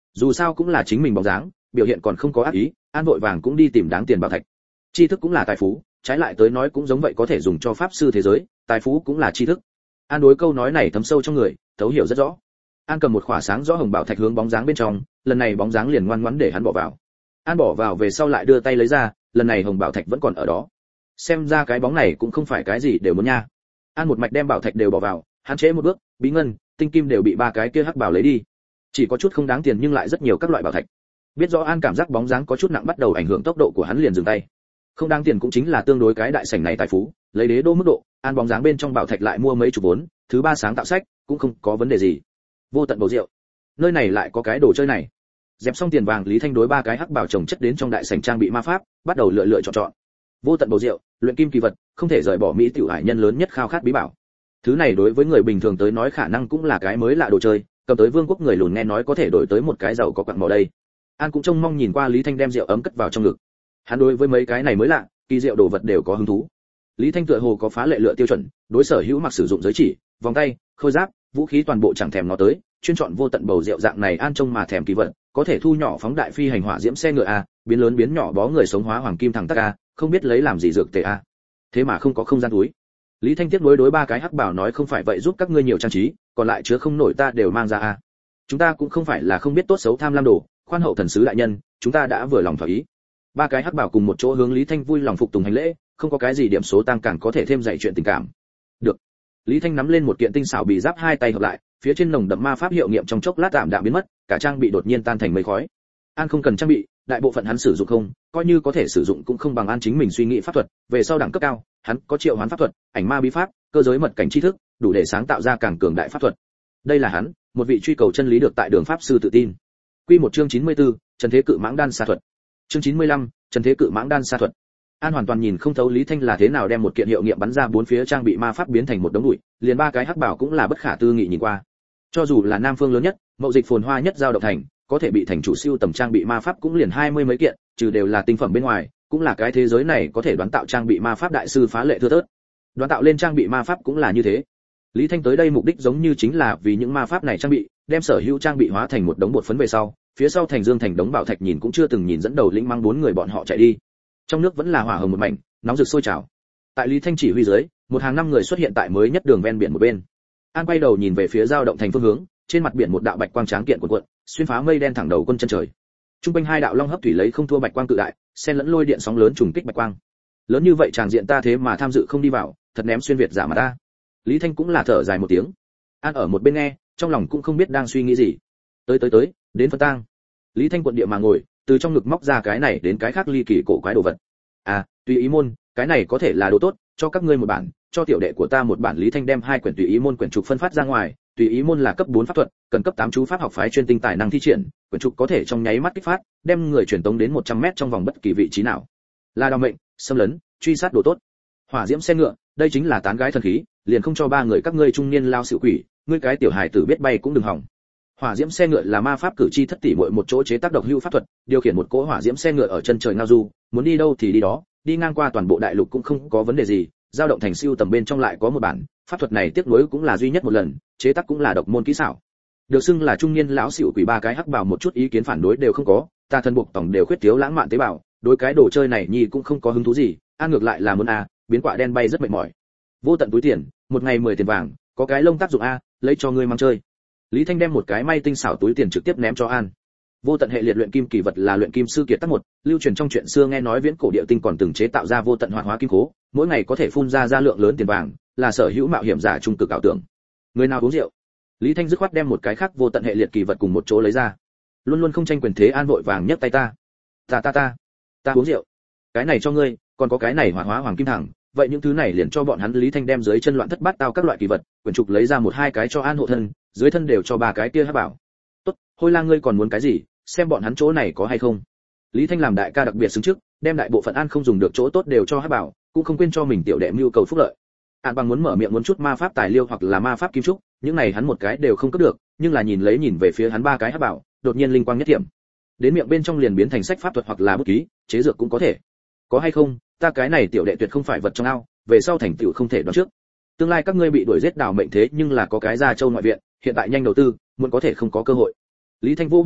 Dù sao cũng là chính mình bóng dáng, biểu hiện còn không có ác ý, An vội vàng cũng đi tìm đáng tiền bảo thạch. Tri thức cũng là tài phú, trái lại tới nói cũng giống vậy có thể dùng cho pháp sư thế giới, tài phú cũng là tri thức. An đối câu nói này thấm sâu trong người, thấu hiểu rất rõ. An cầm một khỏa sáng rõ hồng bảo thạch hướng bóng dáng bên trong, lần này bóng dáng liền ngoan ngoãn để hắn bỏ vào. An bỏ vào về sau lại đưa tay lấy ra, lần này hồng bảo thạch vẫn còn ở đó. Xem ra cái bóng này cũng không phải cái gì đều muốn nha. An một mạch đem bảo thạch đều bỏ vào, hắn trễ một bước, bí ngân, tinh kim đều bị ba cái kia hắc bảo lấy đi. Chỉ có chút không đáng tiền nhưng lại rất nhiều các loại bảo thạch. Biết rõ An cảm giác bóng dáng có chút nặng bắt đầu ảnh hưởng tốc độ của hắn liền dừng tay. Không đáng tiền cũng chính là tương đối cái đại sảnh này tài phú, lấy đế đô mức độ, An bóng dáng bên trong bảo thạch lại mua mấy chục vốn, thứ ba sáng tạo sách, cũng không có vấn đề gì. Vô tận bầu rượu. Nơi này lại có cái đồ chơi này. Dẹp xong tiền vàng, Lý Thanh đối ba cái hắc bảo chồng chất đến trong đại sảnh trang bị ma pháp, bắt đầu lựa lựa chọn chọn. Vô tận bầu rượu, luyện kim kỳ vật, không thể rời bỏ mỹ tiểu hải nhân lớn nhất khao khát bí bảo. Thứ này đối với người bình thường tới nói khả năng cũng là cái mới lạ đồ chơi, cầm tới vương quốc người lùn nghe nói có thể đổi tới một cái giàu có quặng mỏ đây. An cũng trông mong nhìn qua Lý Thanh đem rượu ấm cất vào trong ngực. Hắn đối với mấy cái này mới lạ, kỳ diệu đồ vật đều có hứng thú. Lý Thanh tựa hồ có phá lệ lựa tiêu chuẩn, đối sở hữu mặc sử dụng giới chỉ, vòng tay, khôi giáp, vũ khí toàn bộ chẳng thèm nó tới, chuyên chọn vô tận bầu rượu dạng này An trông mà thèm kỳ vật, có thể thu nhỏ phóng đại phi hành hỏa diễm xe ngựa a, biến lớn biến nhỏ bó người sống hóa hoàng kim thẳng tắc a, không biết lấy làm gì dược tề a. Thế mà không có không gian túi. Lý Thanh tiếp nối đối ba cái hắc bảo nói không phải vậy giúp các ngươi nhiều trang trí, còn lại chứa không nổi ta đều mang ra a. Chúng ta cũng không phải là không biết tốt xấu tham lam đồ, khoan hậu thần sứ đại nhân, chúng ta đã vừa lòng thỏa ý. Ba cái hắc bảo cùng một chỗ hướng Lý Thanh vui lòng phục tùng hành lễ, không có cái gì điểm số tăng càng có thể thêm dạy chuyện tình cảm. Được. Lý Thanh nắm lên một kiện tinh xảo bì giáp hai tay hợp lại, phía trên nồng đậm ma pháp hiệu nghiệm trong chốc lát tạm đạm biến mất, cả trang bị đột nhiên tan thành mây khói. An không cần trang bị, đại bộ phận hắn sử dụng không, coi như có thể sử dụng cũng không bằng An chính mình suy nghĩ pháp thuật, về sau đẳng cấp cao, hắn có triệu hoán pháp thuật, ảnh ma bí pháp, cơ giới mật cảnh tri thức, đủ để sáng tạo ra càng cường đại pháp thuật. Đây là hắn, một vị truy cầu chân lý được tại đường pháp sư tự tin. Quy một chương chín mươi tư, Trần Thế Cự Mãng Đan Sa thuật. Chương chín mươi lăm, Trần Thế Cự Mãng Đan Sa thuật. An hoàn toàn nhìn không thấu Lý Thanh là thế nào đem một kiện hiệu nghiệm bắn ra bốn phía trang bị ma pháp biến thành một đống bụi, liền ba cái hắc bảo cũng là bất khả tư nghị nhìn qua. Cho dù là Nam Phương lớn nhất, mậu dịch phồn hoa nhất giao động thành, có thể bị thành chủ siêu tầm trang bị ma pháp cũng liền hai mươi mấy kiện, trừ đều là tinh phẩm bên ngoài, cũng là cái thế giới này có thể đoán tạo trang bị ma pháp đại sư phá lệ thưa thớt. Đoán tạo lên trang bị ma pháp cũng là như thế. Lý Thanh tới đây mục đích giống như chính là vì những ma pháp này trang bị, đem sở hữu trang bị hóa thành một đống bột phấn về sau, phía sau thành dương thành đống bảo thạch nhìn cũng chưa từng nhìn dẫn đầu lĩnh mang bốn người bọn họ chạy đi. Trong nước vẫn là hỏa hồng một mảnh, nóng rực sôi trào. Tại Lý Thanh chỉ huy dưới, một hàng năm người xuất hiện tại mới nhất đường ven biển một bên. An quay đầu nhìn về phía giao động thành phương hướng, trên mặt biển một đạo bạch quang tráng kiện cuộn cuộn, xuyên phá mây đen thẳng đầu quân chân trời. Trung quanh hai đạo long hấp thủy lấy không thua bạch quang cự đại, xen lẫn lôi điện sóng lớn trùng kích bạch quang. Lớn như vậy tràng diện ta thế mà tham dự không đi vào, thật ném xuyên việt giả mà ta. Lý Thanh cũng là thở dài một tiếng. An ở một bên nghe, trong lòng cũng không biết đang suy nghĩ gì. Tới tới tới, đến phân tang. Lý Thanh quận địa mà ngồi, từ trong ngực móc ra cái này đến cái khác ly kỳ cổ quái đồ vật. À, tùy ý môn, cái này có thể là đồ tốt, cho các ngươi một bản, cho tiểu đệ của ta một bản. Lý Thanh đem hai quyển tùy ý môn quyển trục phân phát ra ngoài. Tùy ý môn là cấp bốn pháp thuật, cần cấp tám chú pháp học phái chuyên tinh tài năng thi triển, quyển trục có thể trong nháy mắt kích phát, đem người truyền tống đến một trăm mét trong vòng bất kỳ vị trí nào. Là đào mệnh, xâm lấn, truy sát đồ tốt. Hỏa diễm xe ngựa, đây chính là tán gái thần khí, liền không cho ba người các ngươi trung niên lao xỉu quỷ, ngươi cái tiểu hài tử biết bay cũng đừng hỏng. Hỏa diễm xe ngựa là ma pháp cử chi thất tỷ muội một chỗ chế tác độc hữu pháp thuật, điều khiển một cỗ hỏa diễm xe ngựa ở chân trời ngao du, muốn đi đâu thì đi đó, đi ngang qua toàn bộ đại lục cũng không có vấn đề gì. Giao động thành siêu tầm bên trong lại có một bản, pháp thuật này tiếc nuối cũng là duy nhất một lần, chế tác cũng là độc môn kỹ xảo. Được xưng là trung niên lão xỉu quỷ ba cái hắc bảo một chút ý kiến phản đối đều không có, ta thân buộc tổng đều khuyết thiếu lãng mạn tế bào, đối cái đồ chơi này nhi cũng không có hứng thú gì, An ngược lại là muốn a, biến quả đen bay rất mệt mỏi. Vô tận túi tiền, một ngày mười tiền vàng, có cái lông tác dụng a, lấy cho ngươi mang chơi. Lý Thanh đem một cái may tinh xảo túi tiền trực tiếp ném cho An. Vô tận hệ liệt luyện kim kỳ vật là luyện kim sư kiệt tác một, lưu truyền trong chuyện xưa nghe nói viễn cổ địa tinh còn từng chế tạo ra vô tận hoạt hóa kim cố, mỗi ngày có thể phun ra ra lượng lớn tiền vàng, là sở hữu mạo hiểm giả trung cực ảo tưởng. Người nào uống rượu? Lý Thanh dứt khoát đem một cái khác vô tận hệ liệt kỳ vật cùng một chỗ lấy ra. Luôn luôn không tranh quyền thế An vội vàng nhấc tay ta. Ta ta ta, ta uống rượu. Cái này cho ngươi, còn có cái này hoạt hóa hoàng kim thẳng, vậy những thứ này liền cho bọn hắn. Lý Thanh đem dưới chân loạn thất bát tao các loại kỳ vật, quyển trục lấy ra một hai cái cho An hộ thân, dưới thân đều cho ba cái kia hắc bảo. Tốt, Hôi Lang ngươi còn muốn cái gì, xem bọn hắn chỗ này có hay không. Lý Thanh làm đại ca đặc biệt xứng trước, đem đại bộ phận An không dùng được chỗ tốt đều cho hắc bảo, cũng không quên cho mình tiểu đệ mưu cầu phúc lợi. An bằng muốn mở miệng muốn chút ma pháp tài liêu hoặc là ma pháp kim trúc, những này hắn một cái đều không cấp được, nhưng là nhìn lấy nhìn về phía hắn ba cái hắc bảo, đột nhiên linh quang nhất điểm. Đến miệng bên trong liền biến thành sách pháp thuật hoặc là bút ký, chế dược cũng có thể. Có hay không, ta cái này tiểu đệ tuyệt không phải vật trong ao, về sau thành tựu không thể đoán trước. Tương lai các ngươi bị đuổi giết đảo mệnh thế nhưng là có cái gia châu ngoại viện, hiện tại nhanh đầu tư, muốn có thể không có cơ hội. Lý Thanh Vũ bộ ngực,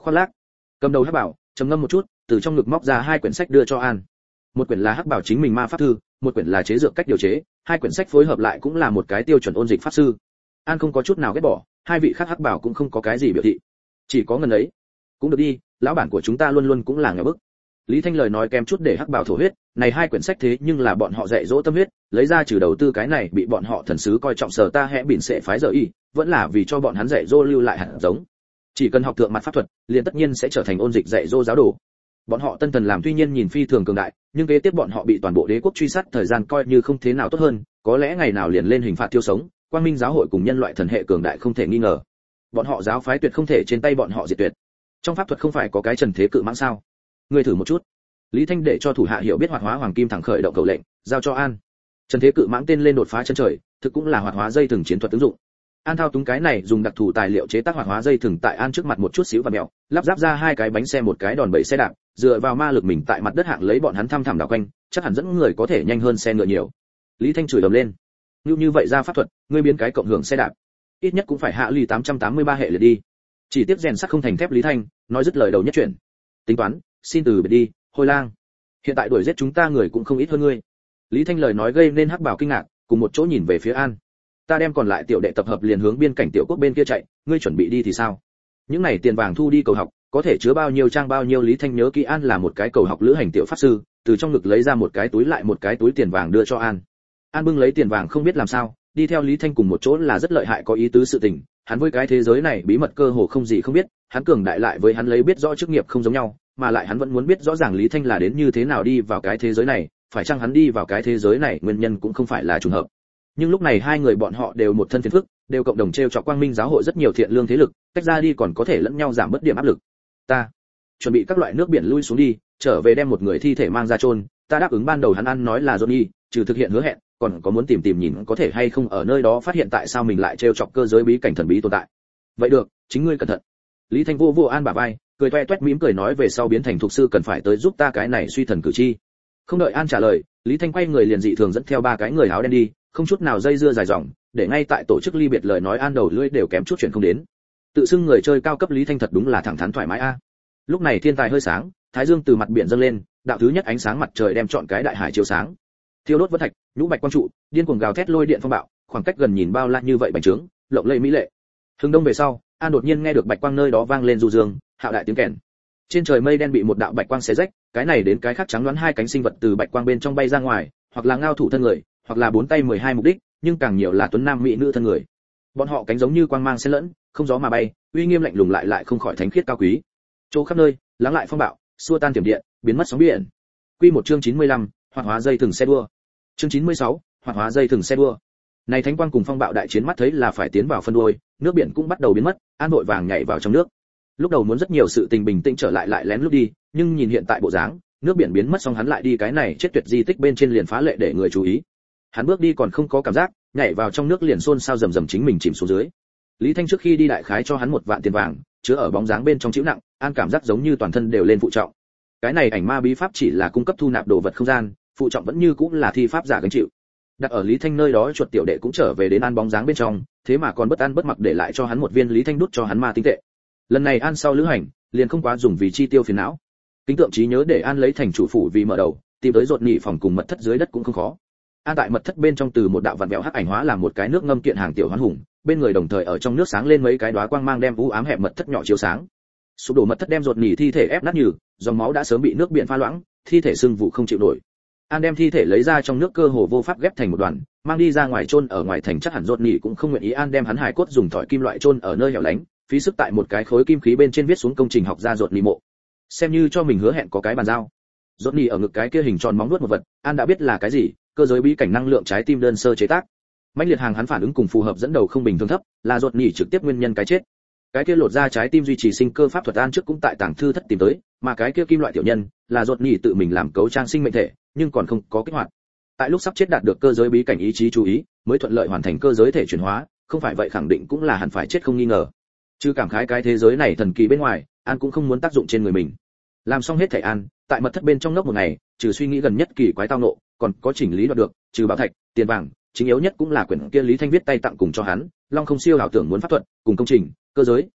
Khoác lác. Cầm đầu hắc bảo trầm ngâm một chút, từ trong ngực móc ra hai quyển sách đưa cho An. Một quyển là hắc bảo chính mình ma pháp thư, một quyển là chế dược cách điều chế, hai quyển sách phối hợp lại cũng là một cái tiêu chuẩn ôn dịch pháp sư. An không có chút nào ghét bỏ, hai vị khác hắc bảo cũng không có cái gì biểu thị, chỉ có ngần ấy. Cũng được đi, lão bản của chúng ta luôn luôn cũng là nghèo bức. Lý Thanh lời nói kém chút để hắc bảo thổ huyết, này hai quyển sách thế nhưng là bọn họ dạy dỗ tâm huyết, lấy ra trừ đầu tư cái này bị bọn họ thần sứ coi trọng sở ta hẽ bỉn sẽ phái giờ y, vẫn là vì cho bọn hắn dạy dỗ lưu lại hạt giống. Chỉ cần học thượng mặt pháp thuật, liền tất nhiên sẽ trở thành ôn dịch dạy dỗ giáo đồ. Bọn họ tân thần làm tuy nhiên nhìn phi thường cường đại, nhưng kế tiếp bọn họ bị toàn bộ đế quốc truy sát thời gian coi như không thế nào tốt hơn, có lẽ ngày nào liền lên hình phạt tiêu sống, quang minh giáo hội cùng nhân loại thần hệ cường đại không thể nghi ngờ. Bọn họ giáo phái tuyệt không thể trên tay bọn họ diệt tuyệt. Trong pháp thuật không phải có cái trần thế cự mãng sao? Ngươi thử một chút. Lý Thanh để cho thủ hạ hiểu biết hoạt hóa hoàng kim thẳng khởi động cầu lệnh, giao cho An. Trần thế cự mãng tên lên đột phá chân trời, thực cũng là hoạt hóa dây thừng chiến thuật ứng dụng. An thao túng cái này dùng đặc thù tài liệu chế tác hoạt hóa dây thừng tại An trước mặt một chút xíu và mèo, lắp ráp ra hai cái bánh xe một cái đòn bẩy xe đạp, dựa vào ma lực mình tại mặt đất hạng lấy bọn hắn thăm thẳm đảo quanh, chắc hẳn dẫn người có thể nhanh hơn xe ngựa nhiều. Lý Thanh chửi ầm lên, như như vậy ra pháp thuật, ngươi biến cái cộng hưởng xe đạp, ít nhất cũng phải hạ ly tám trăm tám mươi ba hệ liệt đi. Chỉ tiếp rèn sắt không thành thép Lý Thanh, nói dứt lời đầu nhất chuyển. Tính toán, xin từ biệt đi, hôi lang. Hiện tại đuổi giết chúng ta người cũng không ít hơn ngươi. Lý Thanh lời nói gây nên hắc bảo kinh ngạc, cùng một chỗ nhìn về phía An. Ta đem còn lại tiểu đệ tập hợp liền hướng biên cảnh tiểu quốc bên kia chạy, ngươi chuẩn bị đi thì sao? Những này tiền vàng thu đi cầu học, có thể chứa bao nhiêu trang bao nhiêu. Lý Thanh nhớ kỹ An là một cái cầu học lữ hành tiểu pháp sư, từ trong ngực lấy ra một cái túi lại một cái túi tiền vàng đưa cho An. An bưng lấy tiền vàng không biết làm sao, đi theo Lý Thanh cùng một chỗ là rất lợi hại có ý tứ sự tình, hắn với cái thế giới này bí mật cơ hồ không gì không biết, hắn cường đại lại với hắn lấy biết rõ chức nghiệp không giống nhau, mà lại hắn vẫn muốn biết rõ ràng Lý Thanh là đến như thế nào đi vào cái thế giới này, phải chăng hắn đi vào cái thế giới này nguyên nhân cũng không phải là trùng hợp. Nhưng lúc này hai người bọn họ đều một thân phiền phức, đều cộng đồng treo chọc quang minh giáo hội rất nhiều thiện lương thế lực, cách ra đi còn có thể lẫn nhau giảm bớt điểm áp lực. Ta chuẩn bị các loại nước biển lui xuống đi, trở về đem một người thi thể mang ra chôn, ta đáp ứng ban đầu hắn ăn nói là Johnny, trừ thực hiện hứa hẹn, còn có muốn tìm tìm nhìn có thể hay không ở nơi đó phát hiện tại sao mình lại treo chọc cơ giới bí cảnh thần bí tồn tại. Vậy được, chính ngươi cẩn thận. Lý Thanh vô vô An bả vai, cười toe toét mỉm cười nói về sau biến thành thuộc sư cần phải tới giúp ta cái này suy thần cử chi. Không đợi An trả lời, Lý Thanh quay người liền dị thường dẫn theo ba cái người áo đen đi, không chút nào dây dưa dài dòng, để ngay tại tổ chức ly biệt lời nói An đầu lưỡi đều kém chút chuyện không đến. Tự xưng người chơi cao cấp Lý Thanh thật đúng là thẳng thắn thoải mái a. Lúc này thiên tài hơi sáng, thái dương từ mặt biển dâng lên, đạo thứ nhất ánh sáng mặt trời đem trọn cái đại hải chiếu sáng. Thiêu đốt vân thạch, nhũ bạch quang trụ, điên cuồng gào thét lôi điện phong bạo, khoảng cách gần nhìn bao la như vậy bành trướng, lộng lẫy mỹ lệ. Hưng đông về sau, An đột nhiên nghe được bạch quang nơi đó vang lên du dương, hạo đại tiếng kèn. Trên trời mây đen bị một đạo bạch quang xé rách, cái này đến cái khác trắng đoán hai cánh sinh vật từ bạch quang bên trong bay ra ngoài, hoặc là ngao thủ thân người, hoặc là bốn tay mười hai mục đích, nhưng càng nhiều là tuấn nam mỹ nữ thân người. Bọn họ cánh giống như quang mang xen lẫn, không gió mà bay, uy nghiêm lạnh lùng lại lại không khỏi thánh khiết cao quý. Chỗ khắp nơi, lắng lại phong bạo, xua tan tiềm điện, biến mất sóng biển. Quy một chương chín mươi lăm, hoạt hóa dây thừng xe đua. Chương chín mươi sáu, hoạt hóa dây thừng xe đua. Này thánh quang cùng phong bạo đại chiến mắt thấy là phải tiến vào phân đuôi, nước biển cũng bắt đầu biến mất, An vội vàng nhảy vào trong nước. Lúc đầu muốn rất nhiều sự tình bình tĩnh trở lại lại lén lút đi, nhưng nhìn hiện tại bộ dáng, nước biển biến mất xong hắn lại đi cái này chết tuyệt di tích bên trên liền phá lệ để người chú ý. Hắn bước đi còn không có cảm giác, nhảy vào trong nước liền xôn xao rầm rầm chính mình chìm xuống dưới. Lý Thanh trước khi đi đại khái cho hắn một vạn tiền vàng, chứa ở bóng dáng bên trong chịu nặng, An cảm giác giống như toàn thân đều lên phụ trọng. Cái này ảnh ma bí pháp chỉ là cung cấp thu nạp đồ vật không gian, phụ trọng vẫn như cũng là thi pháp giả gánh chịu. Đặt ở Lý Thanh nơi đó chuột tiểu đệ cũng trở về đến An bóng dáng bên trong, thế mà còn bất ăn bất mặc để lại cho hắn một viên Lý Thanh đút cho hắn ma tinh tệ. Lần này An sau lữ hành, liền không quá dùng vì chi tiêu phiền não. Kính tượng trí nhớ để An lấy thành chủ phủ vì mở đầu, tìm tới rột nhị phòng cùng mật thất dưới đất cũng không khó. An tại mật thất bên trong từ một đạo vặn vẹo hắc ảnh hóa làm một cái nước ngâm kiện hàng tiểu hoán hùng, bên người đồng thời ở trong nước sáng lên mấy cái đóa quang mang đem u ám hẹp mật thất nhỏ chiếu sáng. Sụp đổ mật thất đem rột nhị thi thể ép nát nhừ, dòng máu đã sớm bị nước biển pha loãng, thi thể sưng vụ không chịu nổi. An đem thi thể lấy ra trong nước cơ hồ vô pháp ghép thành một đoàn, mang đi ra ngoài chôn ở ngoài thành chắc hẳn rột nhị cũng không nguyện ý An đem hắn hài cốt dùng thỏi kim loại chôn ở nơi hẻo lánh, phí sức tại một cái khối kim khí bên trên viết xuống công trình học ra rột nhị mộ. Xem như cho mình hứa hẹn có cái bàn giao. Rột nhị ở ngực cái kia hình tròn móng vuốt một vật, An đã biết là cái gì, cơ giới bí cảnh năng lượng trái tim đơn sơ chế tác. Mãnh liệt hàng hắn phản ứng cùng phù hợp dẫn đầu không bình thường thấp, là rột nhị trực tiếp nguyên nhân cái chết. Cái kia lột ra trái tim duy trì sinh cơ pháp thuật An trước cũng tại tàng thư thất tìm tới, mà cái kia kim loại tiểu nhân là rột nhị tự mình làm cấu trang sinh mệnh thể, nhưng còn không có kích hoạt. Tại lúc sắp chết đạt được cơ giới bí cảnh ý chí chú ý, mới thuận lợi hoàn thành cơ giới thể chuyển hóa, không phải vậy khẳng định cũng là hẳn phải chết không nghi ngờ. Chứ cảm khái cái thế giới này thần kỳ bên ngoài, An cũng không muốn tác dụng trên người mình. Làm xong hết thảy An, tại mật thất bên trong ngốc một ngày, trừ suy nghĩ gần nhất kỳ quái tao nộ, còn có chỉnh lý đoạt được, trừ bảo thạch, tiền vàng, chính yếu nhất cũng là quyển kia Lý Thanh viết tay tặng cùng cho hắn, Long không siêu ảo tưởng muốn pháp thuật, cùng công trình, cơ giới,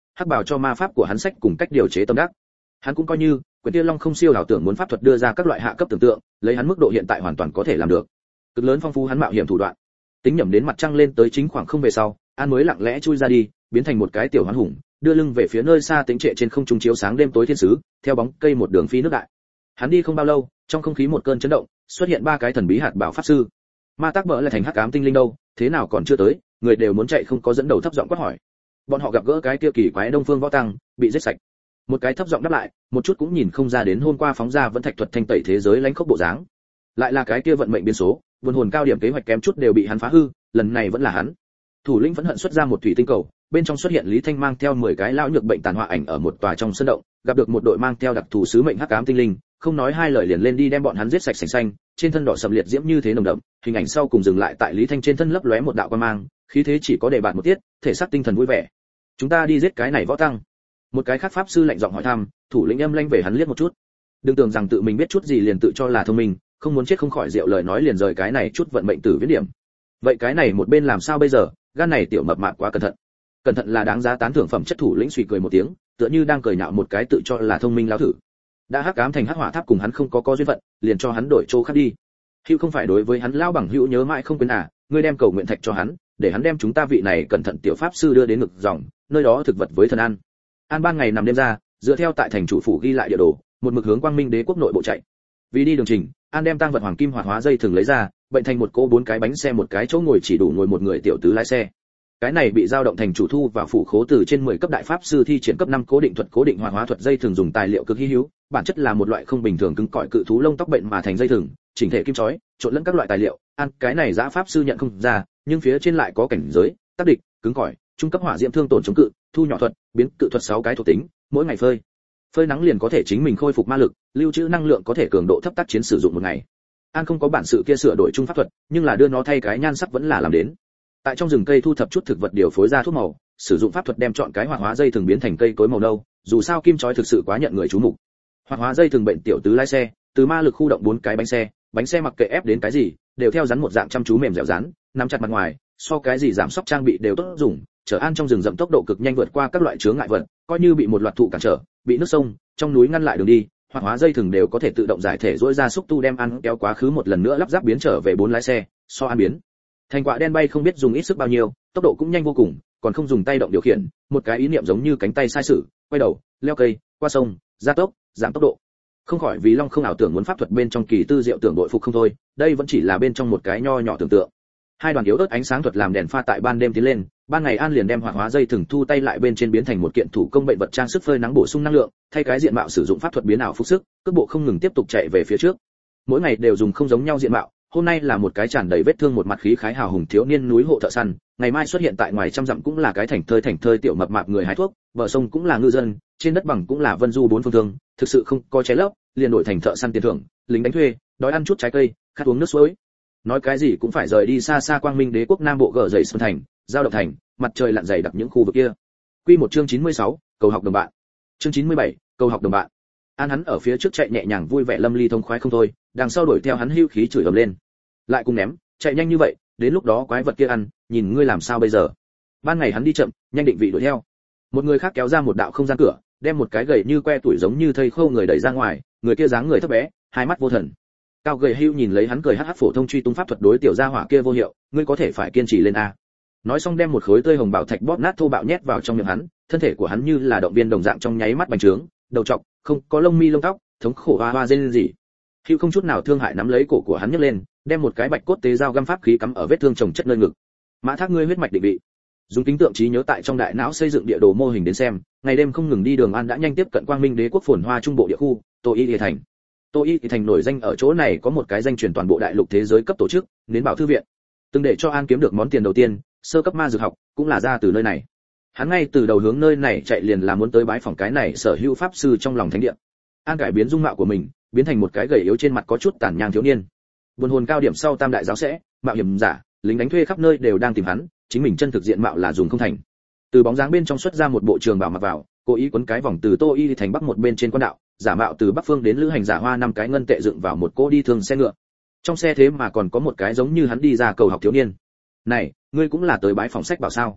hắc bào cho ma pháp của hắn sách cùng cách điều chế tâm đắc. Hắn cũng coi như quyển Tiên Long không siêu ảo tưởng muốn pháp thuật đưa ra các loại hạ cấp tưởng tượng, lấy hắn mức độ hiện tại hoàn toàn có thể làm được. Cực lớn phong phú hắn mạo hiểm thủ đoạn. Tính nhẩm đến mặt trăng lên tới chính khoảng không về sau, An mới lặng lẽ chui ra đi, biến thành một cái tiểu hoán hùng, đưa lưng về phía nơi xa tĩnh trệ trên không trung chiếu sáng đêm tối thiên sứ, theo bóng cây một đường phi nước đại. Hắn đi không bao lâu, trong không khí một cơn chấn động, xuất hiện ba cái thần bí hạt bảo pháp sư. Ma Tác Bỡ là thành hắc ám tinh linh đâu, thế nào còn chưa tới? Người đều muốn chạy không có dẫn đầu thấp giọng quát hỏi. Bọn họ gặp gỡ cái kia kỳ quái Đông Phương Võ Tăng, bị giết sạch. Một cái thấp giọng đáp lại, một chút cũng nhìn không ra đến hôm qua phóng ra vẫn thạch thuật thanh tẩy thế giới lãnh khốc bộ dáng. Lại là cái kia vận mệnh biến số, vườn hồn cao điểm kế hoạch kém chút đều bị hắn phá hư, lần này vẫn là hắn. Thủ lĩnh vẫn hận xuất ra một thủy tinh cầu, bên trong xuất hiện Lý Thanh mang theo mười cái lão nhược bệnh tàn họa ảnh ở một tòa trong sân động, gặp được một đội mang theo đặc thù sứ mệnh hắc ám tinh linh, không nói hai lời liền lên đi đem bọn hắn giết sạch sành xanh, trên thân đỏ sầm liệt diễm như thế nồng đậm, hình ảnh sau cùng dừng lại tại Lý Thanh trên thân lấp lóe một đạo quang mang, khí thế chỉ có để bạn một tiết, thể xác tinh thần vui vẻ. Chúng ta đi giết cái này võ tăng. Một cái khác pháp sư lạnh giọng hỏi thăm, thủ lĩnh âm lanh về hắn liếc một chút. Đừng tưởng rằng tự mình biết chút gì liền tự cho là thông minh, không muốn chết không khỏi rượu lời nói liền rời cái này chút vận mệnh tử viễn điểm. Vậy cái này một bên làm sao bây giờ, gan này tiểu mập mạp quá cẩn thận. Cẩn thận là đáng giá tán thưởng phẩm chất. Thủ lĩnh suy cười một tiếng, tựa như đang cười nhạo một cái tự cho là thông minh lão thử. Đã hắc ám thành hắc hỏa tháp cùng hắn không có có duyên phận, liền cho hắn đổi chỗ khác đi. Hữu không phải đối với hắn lao bằng hữu nhớ mãi không quên à, ngươi đem cầu nguyện thạch cho hắn, để hắn đem chúng ta vị này cẩn thận tiểu pháp sư đưa đến ngực dòng, nơi đó thực vật với thần an. An ban ngày nằm đêm ra, dựa theo tại thành chủ phủ ghi lại địa đồ, một mực hướng Quang Minh Đế quốc nội bộ chạy. Vì đi đường trình, An đem tang vật hoàng kim hoạt hóa dây thường lấy ra, bệnh thành một cỗ bốn cái bánh xe một cái chỗ ngồi chỉ đủ ngồi một người tiểu tứ lái xe. Cái này bị giao động thành chủ thu vào phủ khố từ trên mười cấp đại pháp sư thi triển cấp năm cố định thuật cố định hoạt hóa thuật dây thường dùng tài liệu cực hi hữu, bản chất là một loại không bình thường cứng cỏi cự thú lông tóc bệnh mà thành dây thường, chỉnh thể kim chói, trộn lẫn các loại tài liệu, An cái này giã pháp sư nhận không ra, nhưng phía trên lại có cảnh giới, tác địch, cứng cỏi, trung cấp hỏa diễm thương tổn chống cự, thu nhỏ thuật, biến cự thuật sáu cái thuộc tính, mỗi ngày phơi. Phơi nắng liền có thể chính mình khôi phục ma lực, lưu trữ năng lượng có thể cường độ thấp tác chiến sử dụng một ngày. An không có bản sự kia sửa đổi trung pháp thuật, nhưng là đưa nó thay cái nhan sắc vẫn là làm đến. Tại trong rừng cây thu thập chút thực vật điều phối ra thuốc màu, sử dụng pháp thuật đem chọn cái hoạt hóa dây thường biến thành cây cối màu nâu, dù sao kim chói thực sự quá nhận người chú mục. Hoạt hóa dây thường bệnh tiểu tứ lái xe, từ ma lực khu động bốn cái bánh xe, bánh xe mặc kệ ép đến cái gì, đều theo rắn một dạng chăm chú mềm dẻo rắn, nắm chặt mặt ngoài, so cái gì giảm sóc trang bị đều tốt dùng, chở An trong rừng rậm tốc độ cực nhanh vượt qua các loại chướng ngại vật, coi như bị một loạt thụ cản trở, bị nước sông, trong núi ngăn lại đường đi, hoạt hóa dây thường đều có thể tự động giải thể rỗi ra xúc tu đem An kéo quá khứ một lần nữa lắp ráp biến trở về bốn lái xe, so An biến thành quả đen bay không biết dùng ít sức bao nhiêu, tốc độ cũng nhanh vô cùng, còn không dùng tay động điều khiển, một cái ý niệm giống như cánh tay sai sử, quay đầu, leo cây, qua sông, gia tốc, giảm tốc độ. Không khỏi vì Long không ảo tưởng muốn pháp thuật bên trong kỳ tư diệu tưởng đội phục không thôi, đây vẫn chỉ là bên trong một cái nho nhỏ tưởng tượng. Hai đoàn yếu ớt ánh sáng thuật làm đèn pha tại ban đêm tiến lên, ban ngày An liền đem hoạt hóa dây thừng thu tay lại bên trên biến thành một kiện thủ công bệnh vật trang sức phơi nắng bổ sung năng lượng, thay cái diện mạo sử dụng pháp thuật biến ảo phục sức, cước bộ không ngừng tiếp tục chạy về phía trước. Mỗi ngày đều dùng không giống nhau diện mạo, hôm nay là một cái tràn đầy vết thương một mặt khí khái hào hùng thiếu niên núi hộ thợ săn, ngày mai xuất hiện tại ngoài trăm dặm cũng là cái thành thơi thành thơi tiểu mập mạp người hái thuốc, bờ sông cũng là ngư dân, trên đất bằng cũng là vân du bốn phương thương, thực sự không có trái lấp, liền đổi thành thợ săn tiền thưởng, lính đánh thuê, đói ăn chút trái cây, khát uống nước suối. Nói cái gì cũng phải rời đi xa xa Quang Minh Đế quốc Nam Bộ gờ dậy sơn thành, giao động thành, mặt trời lặn dày đặc những khu vực kia. Quy một chương chín mươi sáu, cầu học đồng bạn. Chương chín mươi bảy, cầu học đồng bạn. An hắn ở phía trước chạy nhẹ nhàng vui vẻ lâm ly thông khoái không thôi, đằng sau đuổi theo hắn hưu khí chửi ầm lên. Lại cùng ném, chạy nhanh như vậy, đến lúc đó quái vật kia ăn, nhìn ngươi làm sao bây giờ. Ban ngày hắn đi chậm, nhanh định vị đuổi theo. Một người khác kéo ra một đạo không gian cửa, đem một cái gầy như que tuổi giống như thây khô người đẩy ra ngoài, người kia dáng người thấp bé, hai mắt vô thần. Cao gầy hưu nhìn lấy hắn cười hắc hắc phổ thông truy tung pháp thuật đối tiểu gia hỏa kia vô hiệu, ngươi có thể phải kiên trì lên a. Nói xong đem một khối tươi hồng bảo thạch bóp nát thô bạo nhét vào trong miệng hắn, thân thể của hắn như là động viên đồng dạng trong nháy mắt bành trướng, đầu trọc, không có lông mi lông tóc, thống khổ hoa hoa rên gì. Hưu không chút nào thương hại nắm lấy cổ của hắn nhấc lên, đem một cái bạch cốt tế dao găm pháp khí cắm ở vết thương chồng chất nơi ngực. Mã Thác ngươi huyết mạch định vị. Dùng kính tượng trí nhớ tại trong đại não xây dựng địa đồ mô hình đến xem, ngày đêm không ngừng đi đường An đã nhanh tiếp cận Quang Minh Đế quốc phồn hoa trung bộ địa khu, Tô Y Thị thành. Tô Y Thị thành nổi danh ở chỗ này có một cái danh truyền toàn bộ đại lục thế giới cấp tổ chức, Nến Bảo thư viện. Từng để cho An kiếm được món tiền đầu tiên, sơ cấp ma dược học, cũng là ra từ nơi này. Hắn ngay từ đầu hướng nơi này chạy liền là muốn tới bái phỏng cái này sở hữu pháp sư trong lòng thánh địa. An cải biến dung mạo của mình, biến thành một cái gầy yếu trên mặt có chút tàn nhang thiếu niên. Buồn hồn cao điểm sau tam đại giáo sẽ, mạo hiểm giả, lính đánh thuê khắp nơi đều đang tìm hắn, chính mình chân thực diện mạo là dùng không thành. Từ bóng dáng bên trong xuất ra một bộ trường bào mặc vào, cố ý quấn cái vòng từ Tô Y thành bắc một bên trên quan đạo, giả mạo từ bắc phương đến lữ hành giả hoa năm cái ngân tệ dựng vào một cỗ đi thường xe ngựa. Trong xe thế mà còn có một cái giống như hắn đi ra cầu học thiếu niên. Này, ngươi cũng là tới bái phòng sách bảo sao?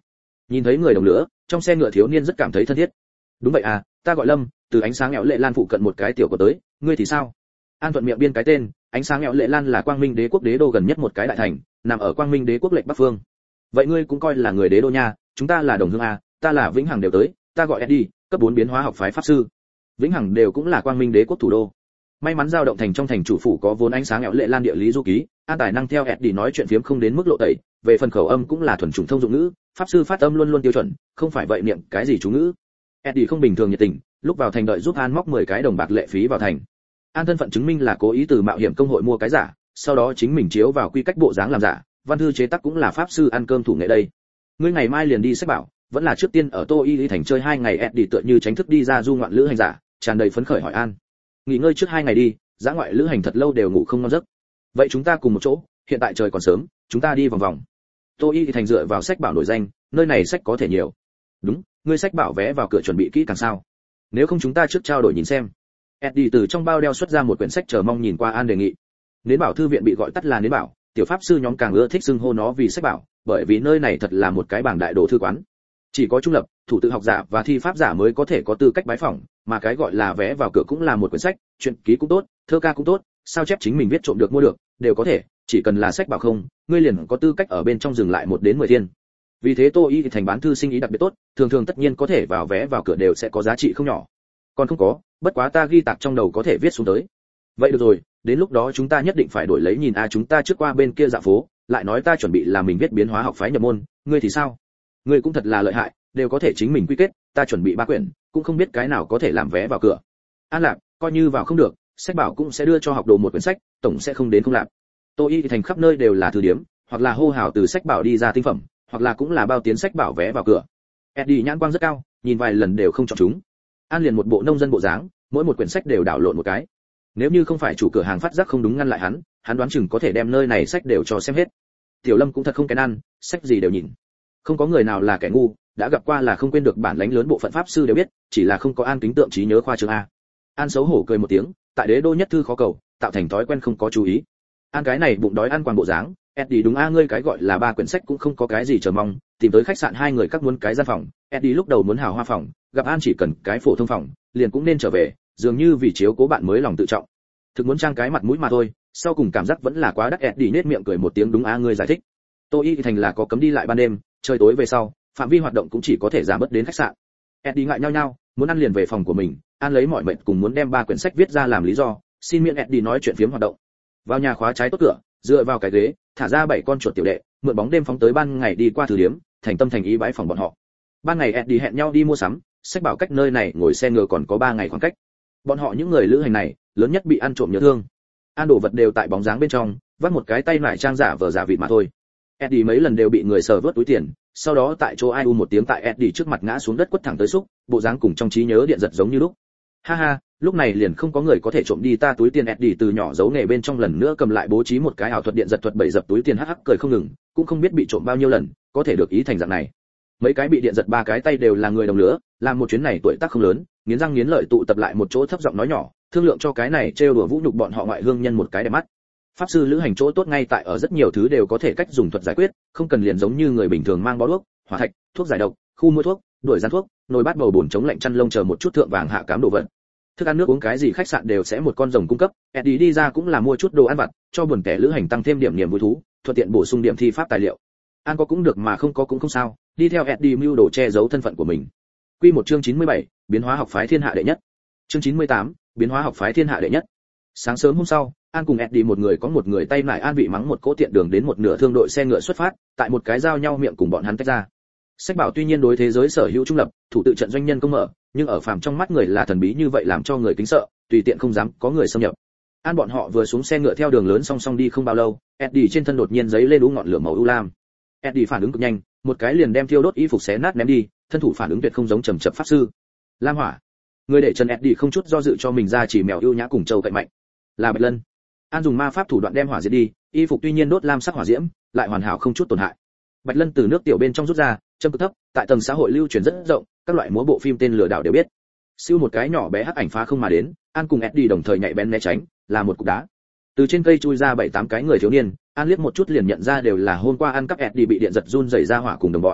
Nhìn thấy người đồng lửa, trong xe ngựa thiếu niên rất cảm thấy thân thiết. Đúng vậy à, ta gọi Lâm, từ ánh sáng nghèo lệ lan phụ cận một cái tiểu của tới, ngươi thì sao? An thuận miệng biên cái tên, ánh sáng nghèo lệ lan là Quang Minh Đế quốc đế đô gần nhất một cái đại thành, nằm ở Quang Minh Đế quốc lệch bắc phương. Vậy ngươi cũng coi là người đế đô nha, chúng ta là đồng hương à, ta là Vĩnh Hằng đều tới, ta gọi Eddie, cấp bốn biến hóa học phái pháp sư. Vĩnh Hằng đều cũng là Quang Minh Đế quốc thủ đô. May mắn giao động thành trong thành chủ phủ có vốn ánh sáng nghèo lệ lan địa lý du ký, an tài năng theo Eddie nói chuyện phiếm không đến mức lộ tẩy, về phần khẩu âm cũng là thuần chủng thông dụng ngữ, pháp sư phát âm luôn luôn tiêu chuẩn, không phải vậy niệm cái gì chú ngữ. Eddie không bình thường nhiệt tình, lúc vào thành đợi giúp An móc mười cái đồng bạc lệ phí vào thành. An thân phận chứng minh là cố ý từ mạo hiểm công hội mua cái giả, sau đó chính mình chiếu vào quy cách bộ dáng làm giả, văn thư chế tác cũng là pháp sư ăn cơm thủ nghệ đây. Ngươi ngày mai liền đi sách bảo, vẫn là trước tiên ở Tô Y thành chơi hai ngày. Eddie tựa như tránh thức đi ra du ngoạn lữ hành giả, tràn đầy phấn khởi hỏi An. Nghỉ ngơi trước hai ngày đi, dã ngoại lữ hành thật lâu đều ngủ không ngon giấc. Vậy chúng ta cùng một chỗ, hiện tại trời còn sớm, chúng ta đi vòng vòng. Tô Y thành dựa vào sách bảo nổi danh, nơi này sách có thể nhiều. Đúng, ngươi sách bảo vé vào cửa chuẩn bị kỹ càng sao? Nếu không chúng ta trước trao đổi nhìn xem. Eddie từ trong bao đeo xuất ra một quyển sách chờ mong nhìn qua An đề nghị. Nến bảo thư viện bị gọi tắt là Nến bảo, tiểu pháp sư nhóm càng ưa thích xưng hô nó vì sách bảo, bởi vì nơi này thật là một cái bảng đại đồ thư quán. Chỉ có trung lập, thủ tự học giả và thi pháp giả mới có thể có tư cách bái phỏng, mà cái gọi là vé vào cửa cũng là một quyển sách, truyện ký cũng tốt, thơ ca cũng tốt, sao chép chính mình viết trộm được mua được, đều có thể, chỉ cần là sách bảo không, ngươi liền có tư cách ở bên trong dừng lại một đến mười thiên. Vì thế Tô Y thì thành bán thư sinh ý đặc biệt tốt, thường thường tất nhiên có thể vào vé vào cửa đều sẽ có giá trị không nhỏ. Còn không có, bất quá ta ghi tạc trong đầu có thể viết xuống tới. Vậy được rồi, đến lúc đó chúng ta nhất định phải đổi lấy nhìn a chúng ta trước qua bên kia dạ phố, lại nói ta chuẩn bị là mình viết biến hóa học phái nhập môn, ngươi thì sao? Ngươi cũng thật là lợi hại, đều có thể chính mình quy kết, ta chuẩn bị ba quyển, cũng không biết cái nào có thể làm vé vào cửa. An Lạc, coi như vào không được, sách bảo cũng sẽ đưa cho học đồ một quyển sách, tổng sẽ không đến không làm. Tô Y thì thành khắp nơi đều là thư điếm, hoặc là hô hào từ sách bảo đi ra tinh phẩm, hoặc là cũng là bao tiến sách bảo vé vào cửa. Eddie nhãn quang rất cao, nhìn vài lần đều không chọn chúng. An liền một bộ nông dân bộ dáng, mỗi một quyển sách đều đảo lộn một cái. Nếu như không phải chủ cửa hàng phát giác không đúng ngăn lại hắn, hắn đoán chừng có thể đem nơi này sách đều cho xem hết. Tiểu Lâm cũng thật không kén ăn, sách gì đều nhìn. Không có người nào là kẻ ngu, đã gặp qua là không quên được, bản lãnh lớn bộ phận pháp sư đều biết, chỉ là không có An kính tượng trí nhớ khoa trương a. An xấu hổ cười một tiếng, tại đế đô nhất thư khó cầu, tạo thành thói quen không có chú ý. An cái này bụng đói ăn quàng bộ dáng, Eddie đúng a ngươi cái gọi là ba quyển sách cũng không có cái gì chờ mong, tìm tới khách sạn hai người các muốn cái gian phòng. Eddie lúc đầu muốn hào hoa phòng, gặp An chỉ cần cái phổ thông phòng, liền cũng nên trở về, dường như vì chiếu cố bạn mới lòng tự trọng. Thực muốn trang cái mặt mũi mà thôi, sau cùng cảm giác vẫn là quá đắt. Eddie nết miệng cười một tiếng, đúng a ngươi giải thích. Tô Y thành là có cấm đi lại ban đêm, trời tối về sau, phạm vi hoạt động cũng chỉ có thể giảm bớt đến khách sạn. Eddie ngại nhau nhau, muốn ăn liền về phòng của mình, An lấy mọi mệnh cùng muốn đem ba quyển sách viết ra làm lý do, xin miễn Eddie nói chuyện phiếm hoạt động. Vào nhà khóa trái tốt cửa, dựa vào cái ghế, thả ra bảy con chuột tiểu đệ, mượn bóng đêm phóng tới ban ngày đi qua thử điếm, thành tâm thành ý bái phòng bọn họ. Ban ngày Eddie hẹn nhau đi mua sắm, sách bảo cách nơi này ngồi xe ngựa còn có ba ngày khoảng cách. Bọn họ những người lữ hành này, lớn nhất bị ăn trộm nhớ thương. An đồ vật đều tại bóng dáng bên trong, vắt một cái tay lại trang giả vờ giả vịt mà thôi. Eddie mấy lần đều bị người sờ vớt túi tiền, sau đó tại chỗ ai u một tiếng tại Eddie trước mặt ngã xuống đất quất thẳng tới xúc, bộ dáng cùng trong trí nhớ điện giật giống như lúc. Ha ha, lúc này liền không có người có thể trộm đi ta túi tiền. Eddie từ nhỏ giấu nghề bên trong lần nữa cầm lại bố trí một cái ảo thuật điện giật thuật bảy dập túi tiền, hắc hắc cười không ngừng, cũng không biết bị trộm bao nhiêu lần, có thể được ý thành dạng này. Mấy cái bị điện giật ba cái tay đều là người đồng lứa, làm một chuyến này tuổi tác không lớn, nghiến răng nghiến lợi tụ tập lại một chỗ thấp giọng nói nhỏ, thương lượng cho cái này trêu đùa vũ nhục bọn họ ngoại hương nhân một cái đẹp mắt. Pháp sư lữ hành chỗ tốt ngay tại ở rất nhiều thứ đều có thể cách dùng thuật giải quyết, không cần liền giống như người bình thường mang bó thuốc, hỏa thạch, thuốc giải độc, khu mua thuốc, đuổi gian thuốc, nồi bát bầu bồn chống lạnh chăn lông chờ một chút thượng vàng hạ cám đồ vật. Thức ăn nước uống cái gì khách sạn đều sẽ một con rồng cung cấp. Eddie đi ra cũng là mua chút đồ ăn vặt, cho buồn kẻ lữ hành tăng thêm điểm niềm vui thú, thuận tiện bổ sung điểm thi pháp tài liệu. An có cũng được mà không có cũng không sao, đi theo Eddie mưu đồ che giấu thân phận của mình. Quy một chương chín mươi bảy, biến hóa học phái thiên hạ đệ nhất. Chương chín mươi tám, biến hóa học phái thiên hạ đệ nhất. Sáng sớm hôm sau, An cùng Eddie một người có một người tay nải An vị mắng một cỗ tiện đường đến một nửa thương đội xe ngựa xuất phát, tại một cái giao nhau miệng cùng bọn hắn tách ra. Sách bảo tuy nhiên đối thế giới sở hữu trung lập, thủ tự trận doanh nhân công mở, nhưng ở phàm trong mắt người là thần bí như vậy làm cho người kính sợ, tùy tiện không dám có người xâm nhập. An bọn họ vừa xuống xe ngựa theo đường lớn song song đi không bao lâu, Eddie trên thân đột nhiên giấy lên ú ngọn lửa màu u lam. Eddie phản ứng cực nhanh, một cái liền đem thiêu đốt y phục xé nát ném đi, thân thủ phản ứng tuyệt không giống trầm chậm pháp sư. Lam hỏa. Người để chân Eddie không chút do dự cho mình ra chỉ mèo ưu nhã cùng châu cậy mạnh. Là Bạch Lân. An dùng ma pháp thủ đoạn đem hỏa diệt đi, y phục tuy nhiên đốt lam sắc hỏa diễm, lại hoàn hảo không chút tổn hại. Bạch Lân từ nước tiểu bên trong rút ra, châm cực thấp, tại tầng xã hội lưu truyền rất rộng, các loại múa bộ phim tên lừa đảo đều biết. Siêu một cái nhỏ bé hắc ảnh phá không mà đến, An cùng Eddie đồng thời nhảy bén né tránh, là một cục đá. Từ trên cây chui ra bảy tám cái người thiếu niên, An liếc một chút liền nhận ra đều là hôm qua ăn cắp. Eddie bị điện giật run rẩy ra hỏa cùng đồng bọn.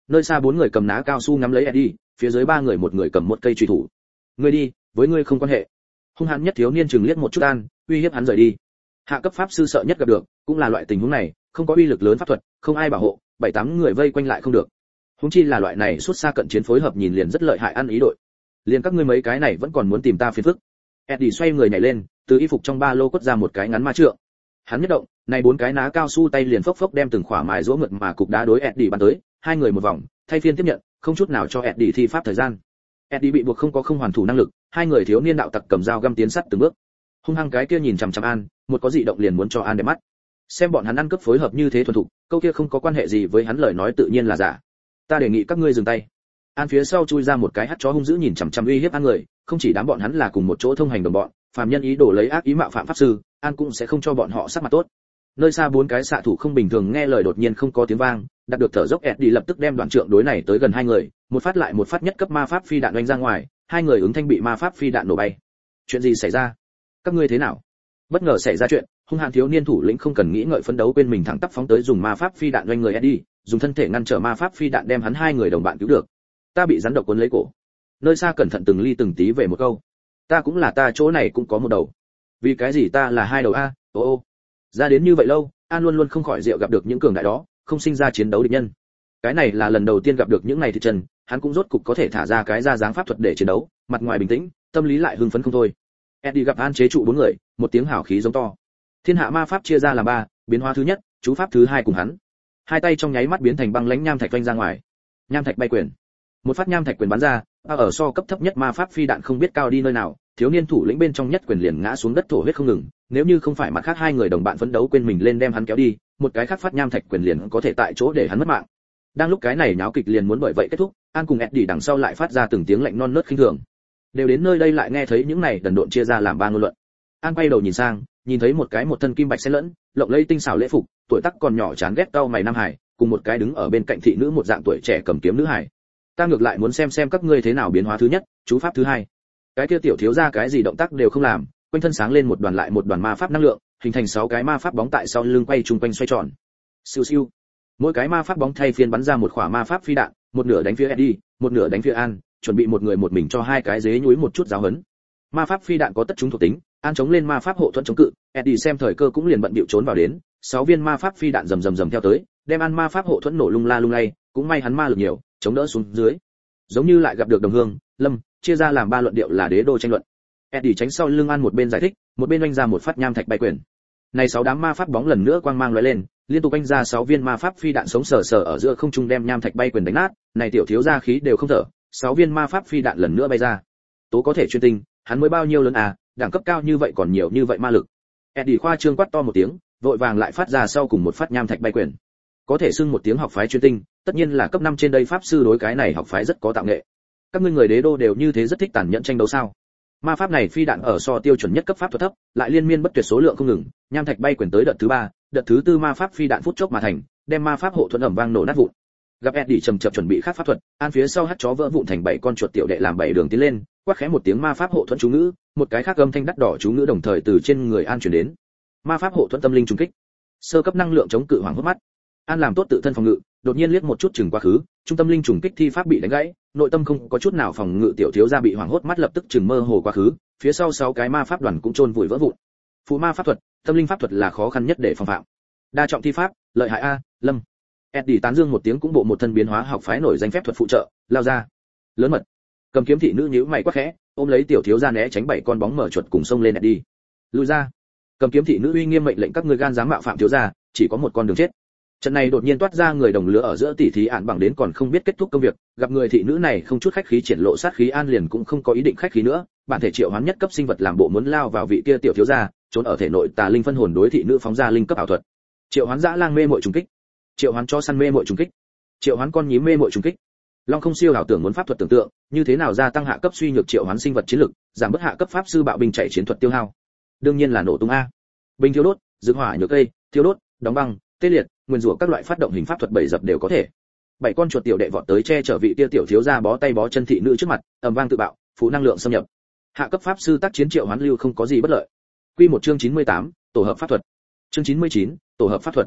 Nơi xa bốn người cầm ná cao su ngắm lấy Eddie, phía dưới ba người một người cầm một cây chùy thủ. Ngươi đi, với ngươi không quan hệ. Hung hãn nhất thiếu niên chừng liếc một chút An, uy hiếp hắn rời đi. Hạ cấp pháp sư sợ nhất gặp được, cũng là loại tình huống này, không có uy lực lớn pháp thuật, không ai bảo hộ, bảy tám người vây quanh lại không được. Huống chi là loại này suốt xa cận chiến phối hợp nhìn liền rất lợi hại ăn ý đội. Liền các ngươi mấy cái này vẫn còn muốn tìm ta phiền phức. Eddie xoay người nhảy lên, từ y phục trong ba lô quất ra một cái ngắn ma trượng. Hắn nhất động, này bốn cái ná cao su tay liền phốc phốc đem từng khỏa mài rũa mượt mà cục đá đối Eddie bắn tới, hai người một vòng, thay phiên tiếp nhận, không chút nào cho Eddie thi pháp thời gian. Eddie bị buộc không có không hoàn thủ năng lực, hai người thiếu niên đạo tặc cầm dao găm tiến sắt từng bước. Hung hăng cái kia nhìn chằm chằm An, một có dị động liền muốn cho An để mắt. Xem bọn hắn ăn cướp phối hợp như thế thuần thục, câu kia không có quan hệ gì với hắn lời nói tự nhiên là giả. Ta đề nghị các ngươi dừng tay. An phía sau chui ra một cái hắt chó hung dữ nhìn chằm chằm uy hiếp An người, không chỉ đám bọn hắn là cùng một chỗ thông hành đồng bọn, phàm nhân ý đồ lấy ác ý mạo phạm pháp sư, An cũng sẽ không cho bọn họ sắc mặt tốt. Nơi xa bốn cái xạ thủ không bình thường nghe lời đột nhiên không có tiếng vang, đạt được thở dốc Eddie lập tức đem đoạn trượng đối này tới gần hai người, một phát lại một phát nhất cấp ma pháp phi đạn đánh ra ngoài, hai người ứng thanh bị ma pháp phi đạn nổ bay. Chuyện gì xảy ra? Các ngươi thế nào? Bất ngờ xảy ra chuyện, hung hãn thiếu niên thủ lĩnh không cần nghĩ ngợi phấn đấu quên mình thẳng tắp phóng tới dùng ma pháp phi đạn doanh người Eddie, dùng thân thể ngăn trở ma pháp phi đạn đem hắn hai người đồng bạn cứu được. Ta bị rắn độc cuốn lấy cổ. Nơi xa cẩn thận từng ly từng tí về một câu. Ta cũng là ta chỗ này cũng có một đầu. Vì cái gì ta là hai đầu a? Ô ô. Ra đến như vậy lâu, An luôn luôn không khỏi rượu gặp được những cường đại đó, không sinh ra chiến đấu địch nhân. Cái này là lần đầu tiên gặp được những này thì trần, hắn cũng rốt cục có thể thả ra cái ra dáng pháp thuật để chiến đấu, mặt ngoài bình tĩnh, tâm lý lại hưng phấn không thôi. Eddie gặp An chế trụ bốn người, một tiếng hào khí giống to. Thiên hạ ma pháp chia ra làm ba, biến hóa thứ nhất, chú pháp thứ hai cùng hắn. Hai tay trong nháy mắt biến thành băng lãnh nham thạch vanh ra ngoài. Nham thạch bay quyền. Một phát nham thạch quyền bắn ra, ở so cấp thấp nhất ma pháp phi đạn không biết cao đi nơi nào, thiếu niên thủ lĩnh bên trong nhất quyền liền ngã xuống đất thổ huyết không ngừng, nếu như không phải mặt khác hai người đồng bạn phấn đấu quên mình lên đem hắn kéo đi, một cái khác phát nham thạch quyền liền có thể tại chỗ để hắn mất mạng. Đang lúc cái này nháo kịch liền muốn bởi vậy kết thúc, An cùng Eddie đằng sau lại phát ra từng tiếng lạnh non nớt khinh thường. Đều đến nơi đây lại nghe thấy những này đần độn chia ra làm ba ngôn luận. An quay đầu nhìn sang, nhìn thấy một cái một thân kim bạch xen lẫn, lộng lẫy tinh xảo lễ phục, tuổi tác còn nhỏ chán ghét cau mày nam hải, cùng một cái đứng ở bên cạnh thị nữ một dạng tuổi trẻ cầm kiếm nữ hải. Ta ngược lại muốn xem xem các ngươi thế nào biến hóa thứ nhất, chú pháp thứ hai. Cái kia tiểu thiếu gia cái gì động tác đều không làm, quanh thân sáng lên một đoàn lại một đoàn ma pháp năng lượng, hình thành sáu cái ma pháp bóng tại sau lưng quay trung quanh xoay tròn. Siêu siêu. Mỗi cái ma pháp bóng thay phiên bắn ra một quả ma pháp phi đạn, một nửa đánh phía Eddie, một nửa đánh phía An, chuẩn bị một người một mình cho hai cái dế nhúi một chút giáo huấn. Ma pháp phi đạn có tất chúng thuộc tính, An chống lên ma pháp hộ thuẫn chống cự, Eddie xem thời cơ cũng liền bận bịu trốn vào đến, sáu viên ma pháp phi đạn rầm rầm rầm theo tới, đem An ma pháp hộ thuẫn nổ lung la lung lay, cũng may hắn ma lực nhiều, chống đỡ xuống dưới. Giống như lại gặp được đồng hương, Lâm, chia ra làm ba luận điệu là đế đô tranh luận. Eddie tránh sau lưng An một bên giải thích, một bên oanh ra một phát nham thạch bay quyền. Này sáu đám ma pháp bóng lần nữa quang mang lóe lên, liên tục oanh ra sáu viên ma pháp phi đạn sống sờ sờ ở giữa không trung đem nham thạch bay quyền đánh nát, này tiểu thiếu gia khí đều không thở, sáu viên ma pháp phi đạn lần nữa bay ra. Tố có thể chuyên tinh, hắn mới bao nhiêu lớn à, đẳng cấp cao như vậy còn nhiều như vậy ma lực. Eddie khoa trương quát to một tiếng, vội vàng lại phát ra sau cùng một phát nham thạch bay quyền. Có thể xưng một tiếng học phái chuyên tinh, tất nhiên là cấp năm trên đây pháp sư đối cái này học phái rất có tạo nghệ. Các ngươi người đế đô đều như thế rất thích tàn nhẫn tranh đấu sao? Ma pháp này phi đạn ở so tiêu chuẩn nhất cấp pháp thuật thấp, lại liên miên bất tuyệt số lượng không ngừng, nham thạch bay quyền tới đợt thứ ba, đợt thứ tư ma pháp phi đạn phút chốc mà thành, đem ma pháp hộ thuẫn ầm vang nổ nát vụn. Gặp Eddie trầm chậm chuẩn bị khác pháp thuật, An phía sau hắt chó vỡ vụn thành bảy con chuột tiểu đệ làm bảy đường tiến lên, quát khẽ một tiếng ma pháp hộ thuẫn chú ngữ, một cái khác âm thanh đắt đỏ chú ngữ đồng thời từ trên người An truyền đến. Ma pháp hộ thuẫn tâm linh trùng kích. Sơ cấp năng lượng chống cự hoàng hốt mắt. An làm tốt tự thân phòng ngự, đột nhiên liếc một chút chừng quá khứ, trung tâm linh trùng kích thi pháp bị đánh gãy, nội tâm không có chút nào phòng ngự tiểu thiếu gia bị hoảng hốt mắt lập tức chừng mơ hồ quá khứ, phía sau sáu cái ma pháp đoàn cũng chôn vùi vỡ vụn. Phụ ma pháp thuật, tâm linh pháp thuật là khó khăn nhất để phòng phạm. Đa trọng thi pháp, lợi hại a, Lâm. Eddie tán dương một tiếng cũng bộ một thân biến hóa học phái nổi danh phép thuật phụ trợ, lao ra. Lớn mật. Cầm kiếm thị nữ nhíu mày quắc khẽ, ôm lấy tiểu thiếu gia né tránh bảy con bóng mở chuột cùng xông lên Eddie. Lùi ra. Cầm kiếm thị nữ uy nghiêm mệnh lệnh các ngươi gan dám mạo phạm thiếu gia, chỉ có một con đường chết. Trận này đột nhiên toát ra người đồng lứa ở giữa tỷ thí án bằng đến còn không biết kết thúc công việc, gặp người thị nữ này không chút khách khí triển lộ sát khí An liền cũng không có ý định khách khí nữa, bản thể triệu hoán nhất cấp sinh vật làm bộ muốn lao vào vị kia tiểu thiếu gia, trốn ở thể nội tà linh phân hồn đối thị nữ phóng ra linh cấp ảo thuật. Triệu hoán dã lang mê muội trùng kích, triệu hoán cho săn mê muội trùng kích, triệu hoán con nhím mê muội trùng kích. Long không siêu ảo tưởng muốn pháp thuật tưởng tượng, như thế nào gia tăng hạ cấp suy nhược triệu hoán sinh vật chiến lực, giảm bớt hạ cấp pháp sư bạo binh chạy chiến thuật tiêu hao. Đương nhiên là nổ tung a. Bình thiêu đốt, dựng hỏa nhược cây, thiêu đốt, đóng băng, tê liệt, nguyên rủa các loại phát động hình pháp thuật bảy dập đều có thể. Bảy con chuột tiểu đệ vọt tới che chở vị kia tiểu thiếu gia bó tay bó chân thị nữ trước mặt, ầm vang tự bạo, phú năng lượng xâm nhập. Hạ cấp pháp sư tác chiến triệu hoán lưu không có gì bất lợi. Quy một chương chín mươi tám, tổ hợp pháp thuật. Chương chín mươi chín, tổ hợp pháp thuật.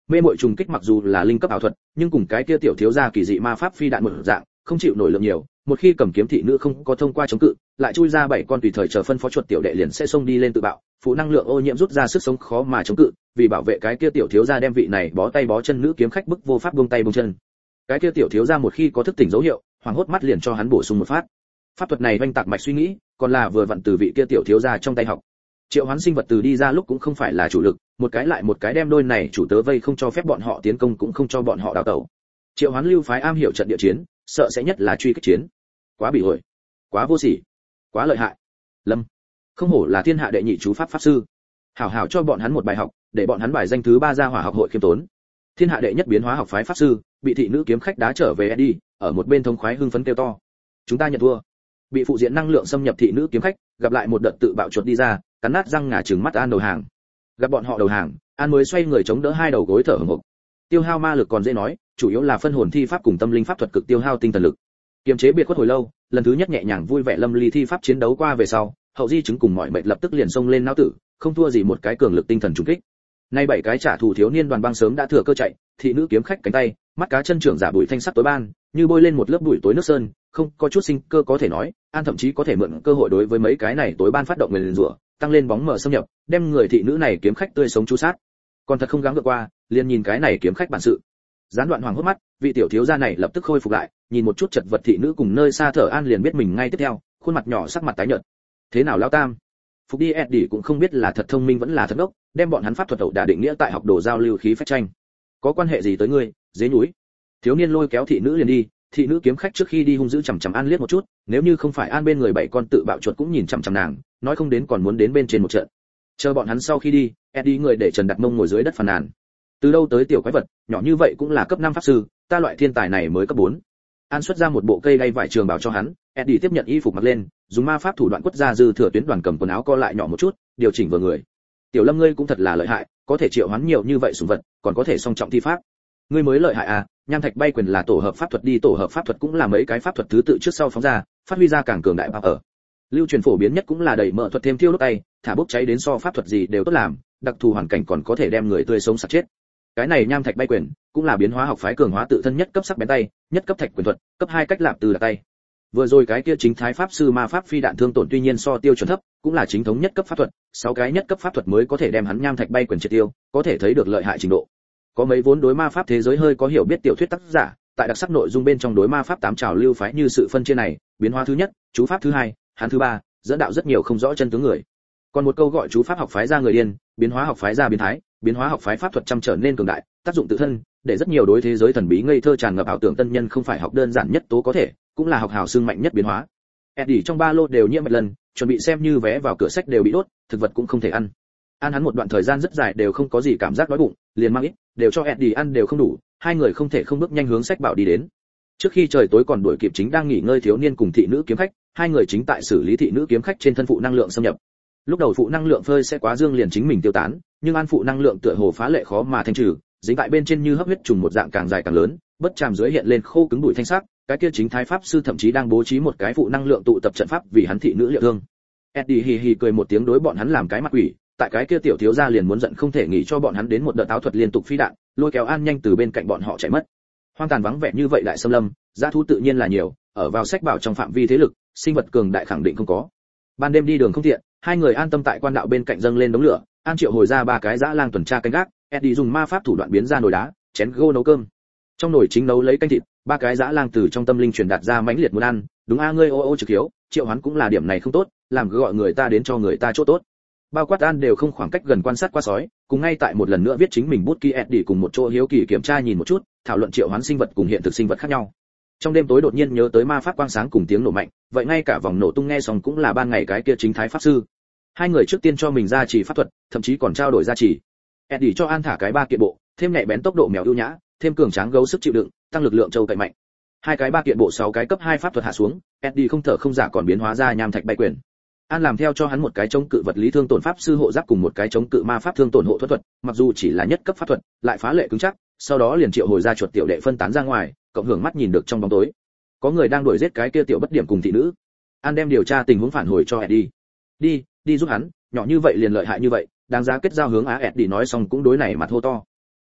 Mê muội trùng kích mặc dù là linh cấp ảo thuật, nhưng cùng cái kia tiểu thiếu gia kỳ dị ma pháp phi đạn một dạng, không chịu nổi lượng nhiều, một khi cầm kiếm thị nữ không có thông qua chống cự, lại chui ra bảy con tùy thời chờ phân phó chuột tiểu đệ liền sẽ xông đi lên tự bạo, phụ năng lượng ô nhiễm rút ra sức sống khó mà chống cự, vì bảo vệ cái kia tiểu thiếu gia đem vị này bó tay bó chân nữ kiếm khách bức vô pháp buông tay buông chân. Cái kia tiểu thiếu gia một khi có thức tỉnh dấu hiệu, hoàng hốt mắt liền cho hắn bổ sung một phát. Pháp thuật này vanh tạc mạch suy nghĩ, còn là vừa vặn từ vị kia tiểu thiếu gia trong tay học. Triệu Hoán sinh vật từ đi ra lúc cũng không phải là chủ lực, một cái lại một cái đem đôi này chủ tớ vây không cho phép bọn họ tiến công cũng không cho bọn họ đào tẩu. Triệu Hoán lưu phái am hiểu trận địa chiến, sợ sẽ nhất là truy kích chiến. Quá bị ổi, quá vô sỉ, quá lợi hại. Lâm, không hổ là thiên hạ đệ nhị chú pháp pháp sư. Hảo hảo cho bọn hắn một bài học, để bọn hắn bài danh thứ ba ra hỏa học hội khiêm tốn. Thiên hạ đệ nhất biến hóa học phái pháp sư, bị thị nữ kiếm khách đá trở về đi, ở một bên thống khoái hưng phấn kêu to. Chúng ta nhận thua. Bị phụ diện năng lượng xâm nhập thị nữ kiếm khách, gặp lại một đợt tự bạo chuột đi ra, cắn nát răng ngà trừng mắt An đầu hàng. Gặp bọn họ đầu hàng, An mới xoay người chống đỡ hai đầu gối thở hổn hộc. Tiêu hao ma lực còn dễ nói, chủ yếu là phân hồn thi pháp cùng tâm linh pháp thuật cực tiêu hao tinh thần lực. Kiềm chế biệt khuất hồi lâu, lần thứ nhất nhẹ nhàng vui vẻ lâm ly thi pháp chiến đấu qua về sau, hậu di chứng cùng mọi mệt lập tức liền xông lên não tử, không thua gì một cái cường lực tinh thần trùng kích. Nay bảy cái trả thù thiếu niên đoàn băng sớm đã thừa cơ chạy, thị nữ kiếm khách cánh tay, mắt cá chân trưởng giả bụi thanh sắc tối ban, như bôi lên một lớp bụi tối nước sơn, không có chút sinh cơ có thể nói, An thậm chí có thể mượn cơ hội đối với mấy cái này tối ban phát động nguyền rủa, tăng lên bóng mờ xâm nhập, đem người thị nữ này kiếm khách tươi sống chu sát. Còn thật không gắng vượt qua, liền nhìn cái này kiếm khách bản sự. Gián đoạn hoàng hốt mắt, vị tiểu thiếu gia này lập tức khôi phục lại, nhìn một chút chật vật thị nữ cùng nơi xa thở An liền biết mình ngay tiếp theo, khuôn mặt nhỏ sắc mặt tái nhợt. Thế nào lão tam? Phục đi Eddie cũng không biết là thật thông minh vẫn là thật ngốc, đem bọn hắn pháp thuật ẩu đả định nghĩa tại học đồ giao lưu khí phách tranh. Có quan hệ gì tới ngươi, dế núi? Thiếu niên lôi kéo thị nữ liền đi, thị nữ kiếm khách trước khi đi hung dữ chằm chằm An liếc một chút, nếu như không phải An bên người bảy con tự bạo chuột cũng nhìn chằm chằm nàng, nói không đến còn muốn đến bên trên một trận. Chờ bọn hắn sau khi đi, Eddie người để Trần đặt mông ngồi dưới đất phàn nàn. Từ đâu tới tiểu quái vật, nhỏ như vậy cũng là cấp năm pháp sư, ta loại thiên tài này mới cấp bốn. An xuất ra một bộ cây đay vải trường bảo cho hắn, Eddie tiếp nhận y phục mặc lên, dùng ma pháp thủ đoạn quất ra dư thừa tuyến đoàn cầm quần áo co lại nhỏ một chút, điều chỉnh vừa người. Tiểu Lâm ngươi cũng thật là lợi hại, có thể triệu hoán nhiều như vậy sủng vật, còn có thể song trọng thi pháp. Ngươi mới lợi hại à, nham thạch bay quyền là tổ hợp pháp thuật đi, tổ hợp pháp thuật cũng là mấy cái pháp thuật thứ tự trước sau phóng ra, phát huy ra càng cường đại pháp ở. Lưu truyền phổ biến nhất cũng là đẩy mở thuật thêm thiêu đốt tay, thả bốc cháy đến so pháp thuật gì đều tốt làm, đặc thù hoàn cảnh còn có thể đem người tươi sống sặc chết. Cái này nham thạch bay quyền cũng là biến hóa học phái cường hóa tự thân nhất cấp sắc bén tay, nhất cấp thạch quyền thuật, cấp hai cách lạp từ là tay. Vừa rồi cái kia chính thái pháp sư ma pháp phi đạn thương tổn tuy nhiên so tiêu chuẩn thấp, cũng là chính thống nhất cấp pháp thuật, sáu cái nhất cấp pháp thuật mới có thể đem hắn nham thạch bay quyền triệt tiêu, có thể thấy được lợi hại trình độ. Có mấy vốn đối ma pháp thế giới hơi có hiểu biết tiểu thuyết tác giả, tại đặc sắc nội dung bên trong đối ma pháp tám trào lưu phái như sự phân chia này, biến hóa thứ nhất, chú pháp thứ hai, hắn thứ ba, dẫn đạo rất nhiều không rõ chân tướng người. Còn một câu gọi chú pháp học phái ra người điên, biến hóa học phái ra biến thái, biến hóa học phái pháp thuật chăm trở nên cường đại, tác dụng tự thân, để rất nhiều đối thế giới thần bí ngây thơ tràn ngập ảo tưởng tân nhân không phải học đơn giản nhất tố có thể, cũng là học hào xương mạnh nhất biến hóa. Eddie trong ba lô đều nhiễm một lần, chuẩn bị xem như vé vào cửa sách đều bị đốt, thực vật cũng không thể ăn. Ăn hắn một đoạn thời gian rất dài đều không có gì cảm giác đói bụng, liền mang ít, đều cho Eddie ăn đều không đủ, hai người không thể không bước nhanh hướng sách bảo đi đến. Trước khi trời tối còn đuổi kịp chính đang nghỉ ngơi thiếu niên cùng thị nữ kiếm khách, hai người chính tại xử lý thị nữ kiếm khách trên thân phụ năng lượng xâm nhập. Lúc đầu phụ năng lượng phơi sẽ quá dương liền chính mình tiêu tán, nhưng an phụ năng lượng tựa hồ phá lệ khó mà thanh trừ, dính tại bên trên như hấp huyết trùng một dạng càng dài càng lớn, bất tràm dưới hiện lên khô cứng bụi thanh sắc, cái kia chính thái pháp sư thậm chí đang bố trí một cái phụ năng lượng tụ tập trận pháp vì hắn thị nữ liệu thương. Eddie hì hì cười một tiếng đối bọn hắn làm cái mặt quỷ, tại cái kia tiểu thiếu gia liền muốn giận không thể nghỉ cho bọn hắn đến một đợt áo thuật liên tục phi đạn, lôi kéo An nhanh từ bên cạnh bọn họ chạy mất. Hoang tàn vắng vẻ như vậy đại xâm lâm, dã thú tự nhiên là nhiều, ở vào sách bảo trong phạm vi thế lực, sinh vật cường đại khẳng định không có. Ban đêm đi đường không tiện, hai người an tâm tại quan đạo bên cạnh dâng lên đống lửa, An triệu hồi ra ba cái dã lang tuần tra canh gác, Eddie dùng ma pháp thủ đoạn biến ra nồi đá, chén gô nấu cơm. Trong nồi chính nấu lấy canh thịt, ba cái dã lang từ trong tâm linh truyền đạt ra mãnh liệt muốn ăn, đúng a ngươi ô ô trực hiếu, triệu hắn cũng là điểm này không tốt, làm cứ gọi người ta đến cho người ta chỗ tốt. Bao quát An đều không khoảng cách gần quan sát qua sói, cùng ngay tại một lần nữa viết chính mình bút ký Eddie cùng một chỗ hiếu kỳ kiểm tra nhìn một chút, thảo luận triệu hoán sinh vật cùng hiện thực sinh vật khác nhau. Trong đêm tối đột nhiên nhớ tới ma pháp quang sáng cùng tiếng nổ mạnh, vậy ngay cả vòng nổ tung nghe xong cũng là ban ngày cái kia chính thái pháp sư. Hai người trước tiên cho mình ra chỉ pháp thuật, thậm chí còn trao đổi ra chỉ. Eddie cho An thả cái ba kiện bộ, thêm nhạy bén tốc độ mèo ưu nhã, thêm cường tráng gấu sức chịu đựng, tăng lực lượng châu cậy mạnh. Hai cái ba kiện bộ sáu cái cấp hai pháp thuật hạ xuống, Eddie không thở không giả còn biến hóa ra nham thạch bay quyền. An làm theo cho hắn một cái chống cự vật lý thương tổn pháp sư hộ giáp cùng một cái chống cự ma pháp thương tổn hộ thuật thuật, mặc dù chỉ là nhất cấp pháp thuật, lại phá lệ cứng chắc, sau đó liền triệu hồi ra chuột tiểu đệ phân tán ra ngoài, cộng hưởng mắt nhìn được trong bóng tối. Có người đang đuổi giết cái kia tiểu bất điểm cùng thị nữ. An đem điều tra tình huống phản hồi cho Eddie. Đi, đi giúp hắn, nhỏ như vậy liền lợi hại như vậy, đáng giá kết giao hướng á Eddie nói xong cũng đối này mặt hô to.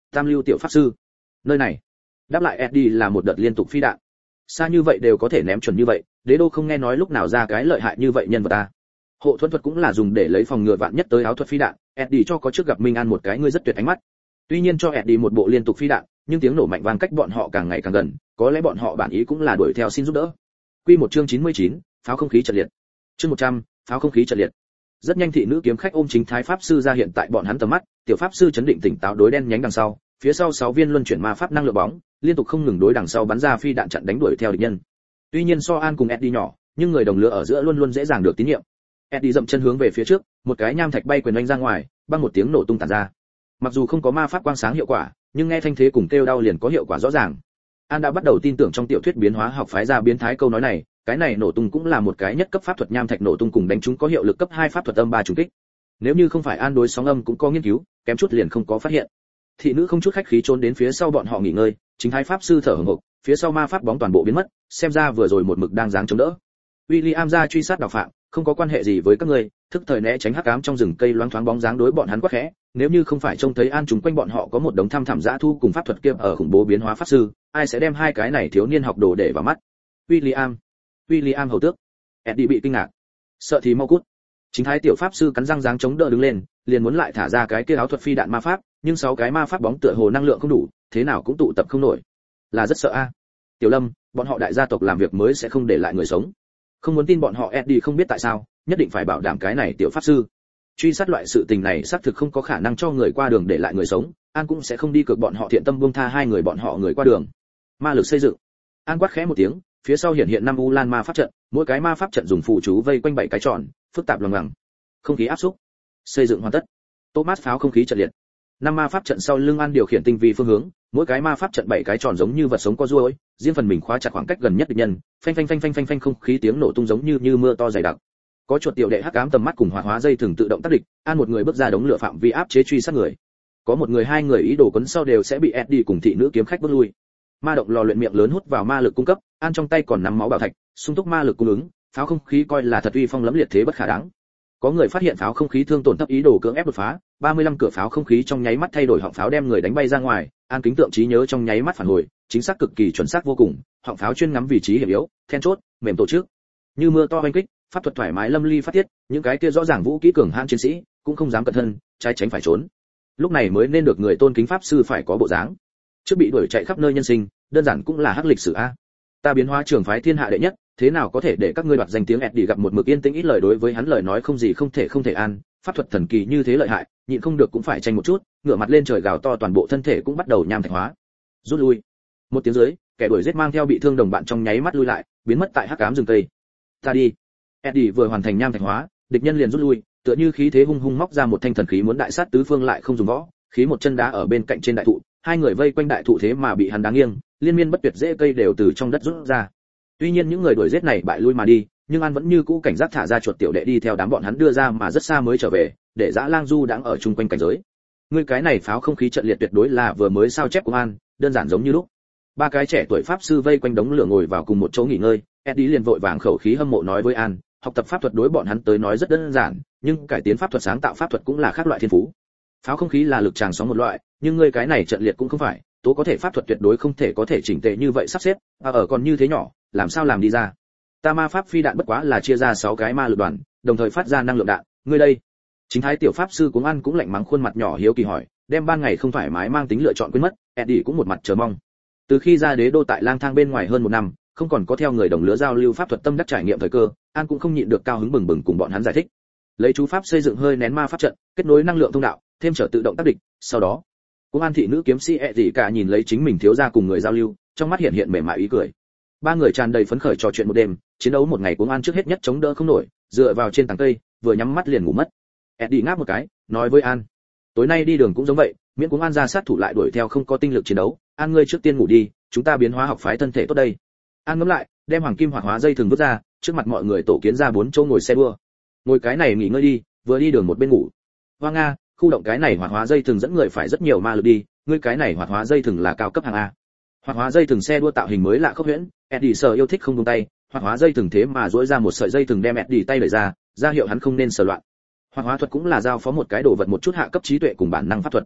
Tam lưu tiểu pháp sư. Nơi này. Đáp lại Eddie là một đợt liên tục phi đạn. Xa như vậy đều có thể ném chuẩn như vậy, Đế Đô không nghe nói lúc nào ra cái lợi hại như vậy nhân vật ta. Hộ thuẫn thuật cũng là dùng để lấy phòng ngừa vạn nhất tới áo thuật phi đạn, Eddie cho có trước gặp Minh An một cái ngươi rất tuyệt ánh mắt. Tuy nhiên cho Eddie một bộ liên tục phi đạn, nhưng tiếng nổ mạnh vang cách bọn họ càng ngày càng gần, có lẽ bọn họ bản ý cũng là đuổi theo xin giúp đỡ. Quy một chương chín mươi chín, pháo không khí trận liệt. Chương một trăm, pháo không khí trận liệt. Rất nhanh thị nữ kiếm khách ôm chính thái pháp sư ra hiện tại bọn hắn tầm mắt, tiểu pháp sư chấn định tỉnh táo đối đen nhánh đằng sau, phía sau sáu viên luân chuyển ma pháp năng lượng bóng, liên tục không ngừng đối đằng sau bắn ra phi đạn chặn đánh đuổi theo địch nhân. Tuy nhiên so An cùng Eddie nhỏ, nhưng người đồng lứa ở giữa luôn luôn dễ dàng được tín nhiệm. Eddie dậm chân hướng về phía trước, một cái nham thạch bay quyền oanh ra ngoài, băng một tiếng nổ tung tản ra. Mặc dù không có ma pháp quang sáng hiệu quả, nhưng nghe thanh thế cùng kêu đau liền có hiệu quả rõ ràng. An đã bắt đầu tin tưởng trong tiểu thuyết biến hóa học phái ra biến thái câu nói này, cái này nổ tung cũng là một cái nhất cấp pháp thuật nham thạch nổ tung cùng đánh chúng có hiệu lực cấp hai pháp thuật âm ba trùng kích. Nếu như không phải An đối sóng âm cũng có nghiên cứu, kém chút liền không có phát hiện. Thị nữ không chút khách khí trốn đến phía sau bọn họ nghỉ ngơi, chính thái pháp sư thở hổn hộc, phía sau ma pháp bóng toàn bộ biến mất, xem ra vừa rồi một mực đang giáng chống đỡ. William ra truy sát đào phạm, không có quan hệ gì với các ngươi, thức thời né tránh hắc ám trong rừng cây loáng thoáng bóng dáng đối bọn hắn quát khẽ, nếu như không phải trông thấy An chúng quanh bọn họ có một đống thăm thẳm dã thu cùng pháp thuật kia ở khủng bố biến hóa pháp sư, ai sẽ đem hai cái này thiếu niên học đồ để vào mắt. William, William hầu tước. Eddie bị kinh ngạc. Sợ thì mau cút. Chính thái tiểu pháp sư cắn răng giáng chống đỡ đứng lên, liền muốn lại thả ra cái kia áo thuật phi đạn ma pháp, nhưng sáu cái ma pháp bóng tựa hồ năng lượng không đủ, thế nào cũng tụ tập không nổi. Là rất sợ a. Tiểu Lâm, bọn họ đại gia tộc làm việc mới sẽ không để lại người sống. Không muốn tin bọn họ Eddie không biết tại sao, nhất định phải bảo đảm cái này tiểu pháp sư. Truy sát loại sự tình này xác thực không có khả năng cho người qua đường để lại người sống, An cũng sẽ không đi cược bọn họ thiện tâm buông tha hai người bọn họ người qua đường. Ma lực xây dựng. An quát khẽ một tiếng, phía sau hiện hiện năm u lan ma pháp trận, mỗi cái ma pháp trận dùng phụ chú vây quanh bảy cái tròn, phức tạp lằng ngằng. Không khí áp xúc. Xây dựng hoàn tất. Thomas pháo không khí trận liệt. Năm ma pháp trận sau lưng An điều khiển tinh vi phương hướng, mỗi cái ma pháp trận bảy cái tròn giống như vật sống có ruồi, riêng phần mình khóa chặt khoảng cách gần nhất địch nhân, phanh phanh phanh phanh phanh phanh không khí tiếng nổ tung giống như như mưa to dày đặc. Có chuột tiểu đệ hắc ám tầm mắt cùng hoạt hóa dây thường tự động tác địch, An một người bước ra đống lửa phạm vi áp chế truy sát người. Có một người hai người ý đồ quấn sau đều sẽ bị Eddie cùng thị nữ kiếm khách bước lui. Ma động lò luyện miệng lớn hút vào ma lực cung cấp, An trong tay còn nắm máu bảo thạch, sung túc ma lực cung ứng, pháo không khí coi là thật uy phong lẫm liệt thế bất khả đáng. Có người phát hiện pháo không khí thương tổn thấp ý đồ cưỡng ép đột phá, ba mươi lăm cửa pháo không khí trong nháy mắt thay đổi họng pháo đem người đánh bay ra ngoài, An kính tượng trí nhớ trong nháy mắt phản hồi, chính xác cực kỳ chuẩn xác vô cùng, họng pháo chuyên ngắm vị trí hiểm yếu, then chốt, mềm tổ chức. Như mưa to oanh kích, pháp thuật thoải mái lâm ly phát tiết, những cái kia rõ ràng vũ kỹ cường hãn chiến sĩ cũng không dám cẩn thân, trái tránh phải trốn. Lúc này mới nên được người tôn kính pháp sư phải có bộ dáng. Trước bị đuổi chạy khắp nơi nhân sinh, đơn giản cũng là hắc lịch sử a. Ta biến hóa trường phái thiên hạ đệ nhất, thế nào có thể để các ngươi đoạt danh tiếng Eddie gặp một mực yên tĩnh ít lời đối với hắn lời nói không gì không thể không thể an, pháp thuật thần kỳ như thế lợi hại, nhịn không được cũng phải tranh một chút, ngửa mặt lên trời gào to toàn bộ thân thể cũng bắt đầu nham thạch hóa. Rút lui. Một tiếng dưới, kẻ đuổi giết mang theo bị thương đồng bạn trong nháy mắt lui lại, biến mất tại hắc ám rừng cây. Ta đi. Eddie vừa hoàn thành nham thạch hóa, địch nhân liền rút lui, tựa như khí thế hung hung móc ra một thanh thần khí muốn đại sát tứ phương lại không dùng võ, khí một chân đá ở bên cạnh trên đại thụ, hai người vây quanh đại thụ thế mà bị hắn đá nghiêng, liên miên bất tuyệt rễ cây đều từ trong đất rút ra. Tuy nhiên những người đuổi giết này bại lui mà đi, nhưng An vẫn như cũ cảnh giác thả ra chuột tiểu đệ đi theo đám bọn hắn đưa ra mà rất xa mới trở về, để dã lang du đang ở chung quanh cảnh giới. Ngươi cái này pháo không khí trận liệt tuyệt đối là vừa mới sao chép của An, đơn giản giống như lúc. Ba cái trẻ tuổi pháp sư vây quanh đống lửa ngồi vào cùng một chỗ nghỉ ngơi, Eddie liền vội vàng khẩu khí hâm mộ nói với An, học tập pháp thuật đối bọn hắn tới nói rất đơn giản, nhưng cải tiến pháp thuật sáng tạo pháp thuật cũng là khác loại thiên phú. Pháo không khí là lực tràng sóng một loại, nhưng ngươi cái này trận liệt cũng không phải, tố có thể pháp thuật tuyệt đối không thể có thể chỉnh tề như vậy sắp xếp, à ở còn như thế nhỏ, làm sao làm đi ra. Ta ma pháp phi đạn bất quá là chia ra sáu cái ma lực đoàn, đồng thời phát ra năng lượng đạn, ngươi đây. Chính thái tiểu pháp sư cũng ăn cũng lạnh mắng khuôn mặt nhỏ hiếu kỳ hỏi, đem ban ngày không thoải mái mang tính lựa chọn quên mất, Eddie cũng một mặt chờ mong. Từ khi ra đế đô tại lang thang bên ngoài hơn một năm, không còn có theo người đồng lứa giao lưu pháp thuật tâm đắc trải nghiệm thời cơ, An cũng không nhịn được cao hứng bừng bừng cùng bọn hắn giải thích. Lấy chú pháp xây dựng hơi nén ma pháp trận, kết nối năng lượng thông đạo, thêm trở tự động tác địch, sau đó, cũng An thị nữ kiếm sĩ ẹ gì cả nhìn lấy chính mình thiếu gia cùng người giao lưu, trong mắt hiện hiện mềm mại ý cười. Ba người tràn đầy phấn khởi trò chuyện một đêm, chiến đấu một ngày cũng An trước hết nhất chống đỡ không nổi, dựa vào trên tảng cây, vừa nhắm mắt liền ngủ mất. Eddie ngáp một cái, nói với An, tối nay đi đường cũng giống vậy, miễn cũng An ra sát thủ lại đuổi theo không có tinh lực chiến đấu, An ngươi trước tiên ngủ đi, chúng ta biến hóa học phái thân thể tốt đây. An ngẫm lại, đem hoàng kim hoạt hóa dây thường vứt ra, trước mặt mọi người tổ kiến ra bốn chỗ ngồi xe đua. Ngồi cái này nghỉ ngơi đi, vừa đi đường một bên ngủ. Hoa Nga, khu động cái này hoạt hóa dây thường dẫn người phải rất nhiều ma lực đi, ngươi cái này hoạt hóa dây thường là cao cấp hàng A. Hoạt hóa dây thường xe đua tạo hình mới lạ khốc huyễn, Eddie sờ yêu thích không buông tay, hoạt hóa dây thường thế mà duỗi ra một sợi dây thường đem Eddie tay đẩy ra, ra hiệu hắn không nên sờ loạn. Hoạt hóa thuật cũng là giao phó một cái đồ vật một chút hạ cấp trí tuệ cùng bản năng pháp thuật.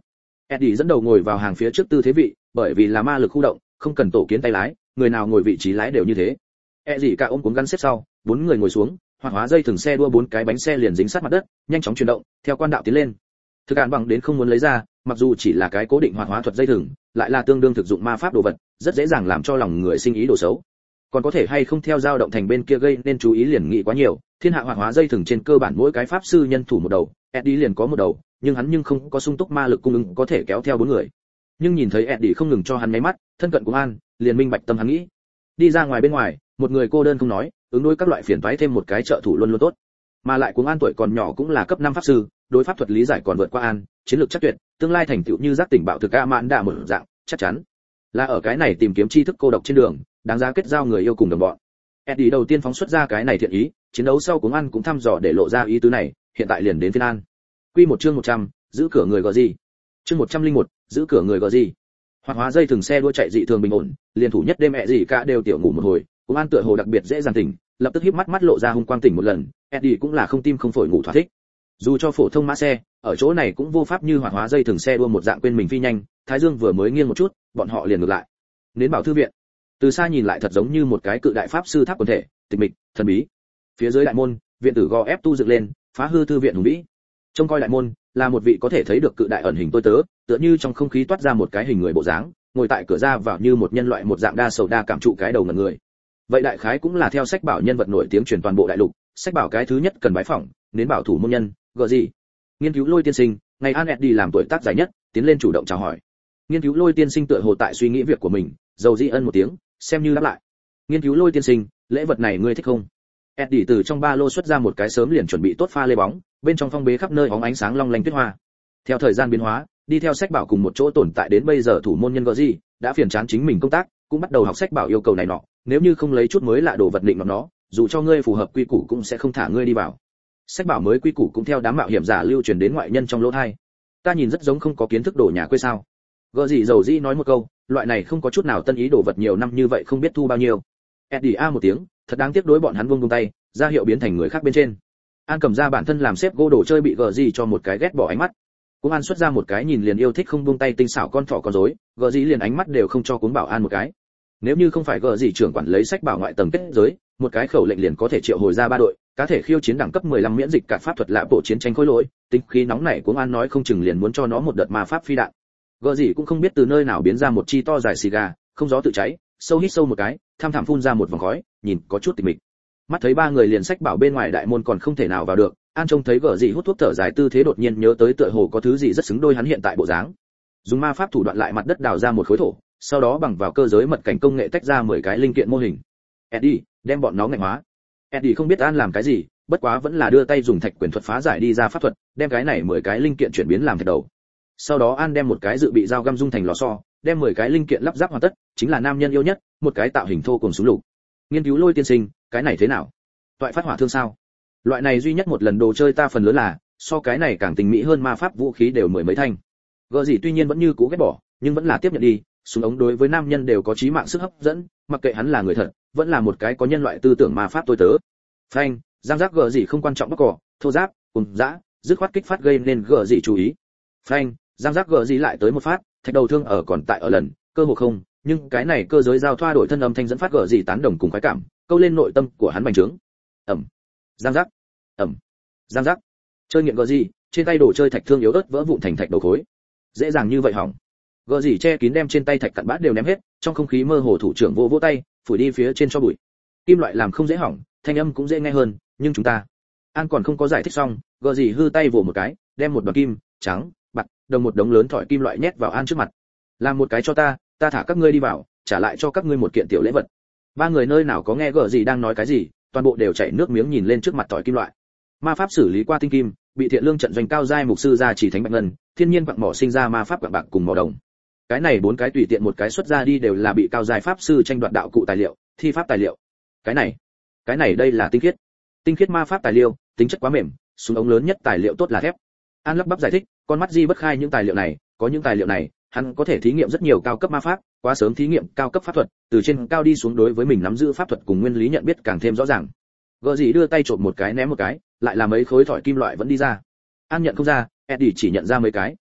Eddie dẫn đầu ngồi vào hàng phía trước tư thế vị, bởi vì là ma lực khu động, không cần tổ kiến tay lái, người nào ngồi vị trí lái đều như thế. Eddie cả ôm cuốn gắn xếp sau, bốn người ngồi xuống, hoạt hóa dây thừng xe đua bốn cái bánh xe liền dính sát mặt đất, nhanh chóng chuyển động, theo quan đạo tiến lên. Thực án bằng đến không muốn lấy ra, mặc dù chỉ là cái cố định hoạt hóa thuật dây thừng, lại là tương đương thực dụng ma pháp đồ vật, rất dễ dàng làm cho lòng người sinh ý đồ xấu. Còn có thể hay không theo dao động thành bên kia gây nên chú ý liền nghĩ quá nhiều, thiên hạ hoạt hóa dây thừng trên cơ bản mỗi cái pháp sư nhân thủ một đầu, Eddie liền có một đầu, nhưng hắn nhưng không có sung túc ma lực cung ứng có thể kéo theo bốn người. Nhưng nhìn thấy Eddie không ngừng cho hắn nháy mắt, thân cận của An, liền minh bạch tâm hắn nghĩ. Đi ra ngoài bên ngoài, một người cô đơn không nói, ứng đối các loại phiền toái thêm một cái trợ thủ luôn luôn tốt. Mà lại Cuồng An tuổi còn nhỏ cũng là cấp năm pháp sư, đối pháp thuật lý giải còn vượt qua An, chiến lược chắc tuyệt, tương lai thành tựu như giác tỉnh bạo thực a mãn đa một dạng, chắc chắn là ở cái này tìm kiếm tri thức cô độc trên đường, đáng giá kết giao người yêu cùng đồng bọn. Eddie đầu tiên phóng xuất ra cái này thiện ý, chiến đấu sau Cuồng An cũng thăm dò để lộ ra ý tứ này, hiện tại liền đến phiên An. Quy một chương một trăm, giữ cửa người gờ gì. Chương một trăm lẻ một, giữ cửa người gờ gì. Hoạt hóa dây thường xe đua chạy dị thường bình ổn, liên thủ nhất đêm mẹ gì cả đều tiểu ngủ một hồi, Cuồng An tựa hồ đặc biệt dễ dàng tỉnh, lập tức híp mắt mắt lộ ra hung quang tỉnh một lần, Eddie cũng là không tim không phổi ngủ thỏa thích. Dù cho phổ thông mã xe, ở chỗ này cũng vô pháp như hoạt hóa dây thường xe đua một dạng quên mình phi nhanh, Thái Dương vừa mới nghiêng một chút, bọn họ liền ngược lại. Đến bảo thư viện. Từ xa nhìn lại thật giống như một cái cự đại pháp sư tháp quần thể, tịch mịch, thần bí. Phía dưới đại môn, viện tử gò ép tu dựng lên, phá hư thư viện hùng vĩ. Trông coi đại môn, là một vị có thể thấy được cự đại ẩn hình tôi tớ, tựa như trong không khí toát ra một cái hình người bộ dáng, ngồi tại cửa ra vào như một nhân loại một dạng đa sầu đa cảm trụ cái đầu ngẩn người. Vậy đại khái cũng là theo sách bảo nhân vật nổi tiếng truyền toàn bộ đại lục, sách bảo cái thứ nhất cần bái phỏng, đến bảo thủ môn nhân, gờ gì? Nghiên cứu Lôi tiên sinh, ngày An Eddie làm tuổi tác dài nhất, tiến lên chủ động chào hỏi. Nghiên cứu Lôi tiên sinh tựa hồ tại suy nghĩ việc của mình, dầu dĩ ân một tiếng, xem như đáp lại. Nghiên cứu Lôi tiên sinh, lễ vật này ngươi thích không? Eddie từ trong ba lô xuất ra một cái sớm liền chuẩn bị tốt pha lê bóng, bên trong phong bế khắp nơi bóng ánh sáng long lanh tuyết hoa. Theo thời gian biến hóa, đi theo sách bảo cùng một chỗ tồn tại đến bây giờ thủ môn nhân gờ gì, đã phiền chán chính mình công tác, cũng bắt đầu học sách bảo yêu cầu này nọ, nếu như không lấy chút mới lạ đồ vật định nó nó, dù cho ngươi phù hợp quy củ cũng sẽ không thả ngươi đi vào. Sách bảo mới quy củ cũng theo đám mạo hiểm giả lưu truyền đến ngoại nhân trong lỗ tai. Ta nhìn rất giống không có kiến thức đồ nhà quê sao? Gờ gì dầu dĩ nói một câu, loại này không có chút nào tân ý đồ vật nhiều năm như vậy không biết thu bao nhiêu. Eddie a một tiếng, thật đáng tiếc đối bọn hắn buông buông tay, ra hiệu biến thành người khác bên trên. An cầm ra bản thân làm xếp gỗ đồ chơi bị gờ gì cho một cái ghét bỏ ánh mắt. Cũng An xuất ra một cái nhìn liền yêu thích không buông tay tinh xảo con thỏ con rối, gờ gì liền ánh mắt đều không cho cuốn bảo An một cái. Nếu như không phải gờ gì trưởng quản lấy sách bảo ngoại tầng kết giới, một cái khẩu lệnh liền có thể triệu hồi ra ba đội, cá thể khiêu chiến đẳng cấp mười lăm miễn dịch cả pháp thuật lạ bộ chiến tranh khối lỗi, tính khí nóng nảy của An nói không chừng liền muốn cho nó một đợt ma pháp phi đạn. Gờ gì cũng không biết từ nơi nào biến ra một chi to dài xì gà, không gió tự cháy, sâu hít sâu một cái, tham thảm phun ra một vòng khói, nhìn có chút tịch mịch. Mắt thấy ba người liền sách bảo bên ngoài đại môn còn không thể nào vào được, An trông thấy gờ gì hút thuốc thở dài tư thế đột nhiên nhớ tới tựa hồ có thứ gì rất xứng đôi hắn hiện tại bộ dáng. Dùng ma pháp thủ đoạn lại mặt đất đào ra một khối thổ, sau đó bằng vào cơ giới mật cảnh công nghệ tách ra mười cái linh kiện mô hình. Eddie, đem bọn nó ngạnh hóa. Eddie không biết An làm cái gì, bất quá vẫn là đưa tay dùng thạch quyền thuật phá giải đi ra pháp thuật, đem cái này mười cái linh kiện chuyển biến làm thạch đầu. Sau đó An đem một cái dự bị dao găm dung thành lò xo, đem mười cái linh kiện lắp ráp hoàn tất, chính là nam nhân yêu nhất, một cái tạo hình thô cùng súng lục. Nghiên cứu Lôi tiên sinh, cái này thế nào? Toại phát hỏa thương sao? Loại này duy nhất một lần đồ chơi ta phần lớn là, so cái này càng tình mỹ hơn ma pháp vũ khí đều mười mấy thanh. Gỡ gì tuy nhiên vẫn như cũ ghét bỏ, nhưng vẫn là tiếp nhận đi, súng ống đối với nam nhân đều có chí mạng sức hấp dẫn, mặc kệ hắn là người thật, vẫn là một cái có nhân loại tư tưởng ma pháp tôi tớ. Phanh, giang giác gỡ gì không quan trọng bóc cỏ, thô giáp, cùng dã, dứt khoát kích phát gây nên gỡ gì chú ý. Phanh, giang giác gỡ gì lại tới một phát, thạch đầu thương ở còn tại ở lần, cơ hồ không, nhưng cái này cơ giới giao thoa đổi thân âm thanh dẫn phát gỡ gì tán đồng cùng khoái cảm, câu lên nội tâm của hắn bành trướng. Ẩm, giang giác, ẩm, giang giác. Chơi nghiện gỡ gì, trên tay đồ chơi thạch thương yếu ớt vỡ vụn thành thạch đầu khối. Dễ dàng như vậy hỏng. Gỡ gì che kín đem trên tay thạch cặn bát đều ném hết, trong không khí mơ hồ thủ trưởng vô vỗ tay, phủi đi phía trên cho bụi. Kim loại làm không dễ hỏng, thanh âm cũng dễ nghe hơn, nhưng chúng ta. An còn không có giải thích xong, gỡ gì hư tay vồ một cái, đem một đoạn kim, trắng, bạc, đồng một đống lớn thỏi kim loại nhét vào An trước mặt. Làm một cái cho ta, ta thả các ngươi đi vào, trả lại cho các ngươi một kiện tiểu lễ vật. Ba người nơi nào có nghe gỡ gì đang nói cái gì, toàn bộ đều chảy nước miếng nhìn lên trước mặt thỏi kim loại. Ma pháp xử lý qua tinh kim, bị thiện lương trận doanh cao giai mục sư ra chỉ thánh bạch ngân, thiên nhiên quặng mỏ sinh ra ma pháp quặng bạc cùng mỏ đồng. Cái này bốn cái tùy tiện một cái xuất ra đi đều là bị cao giai pháp sư tranh đoạt đạo cụ tài liệu, thi pháp tài liệu. Cái này, cái này đây là tinh khiết. Tinh khiết ma pháp tài liệu, tính chất quá mềm, súng ống lớn nhất tài liệu tốt là thép. An lắp bắp giải thích, con mắt Di bất khai những tài liệu này, có những tài liệu này, hắn có thể thí nghiệm rất nhiều cao cấp ma pháp, quá sớm thí nghiệm cao cấp pháp thuật, từ trên cao đi xuống đối với mình nắm giữ pháp thuật cùng nguyên lý nhận biết càng thêm rõ ràng. Gỡ gì đưa tay trộm một cái ném một cái, lại là mấy khối thỏi kim loại vẫn đi ra. An nhận không ra, Eddie chỉ nhận ra mấy cái,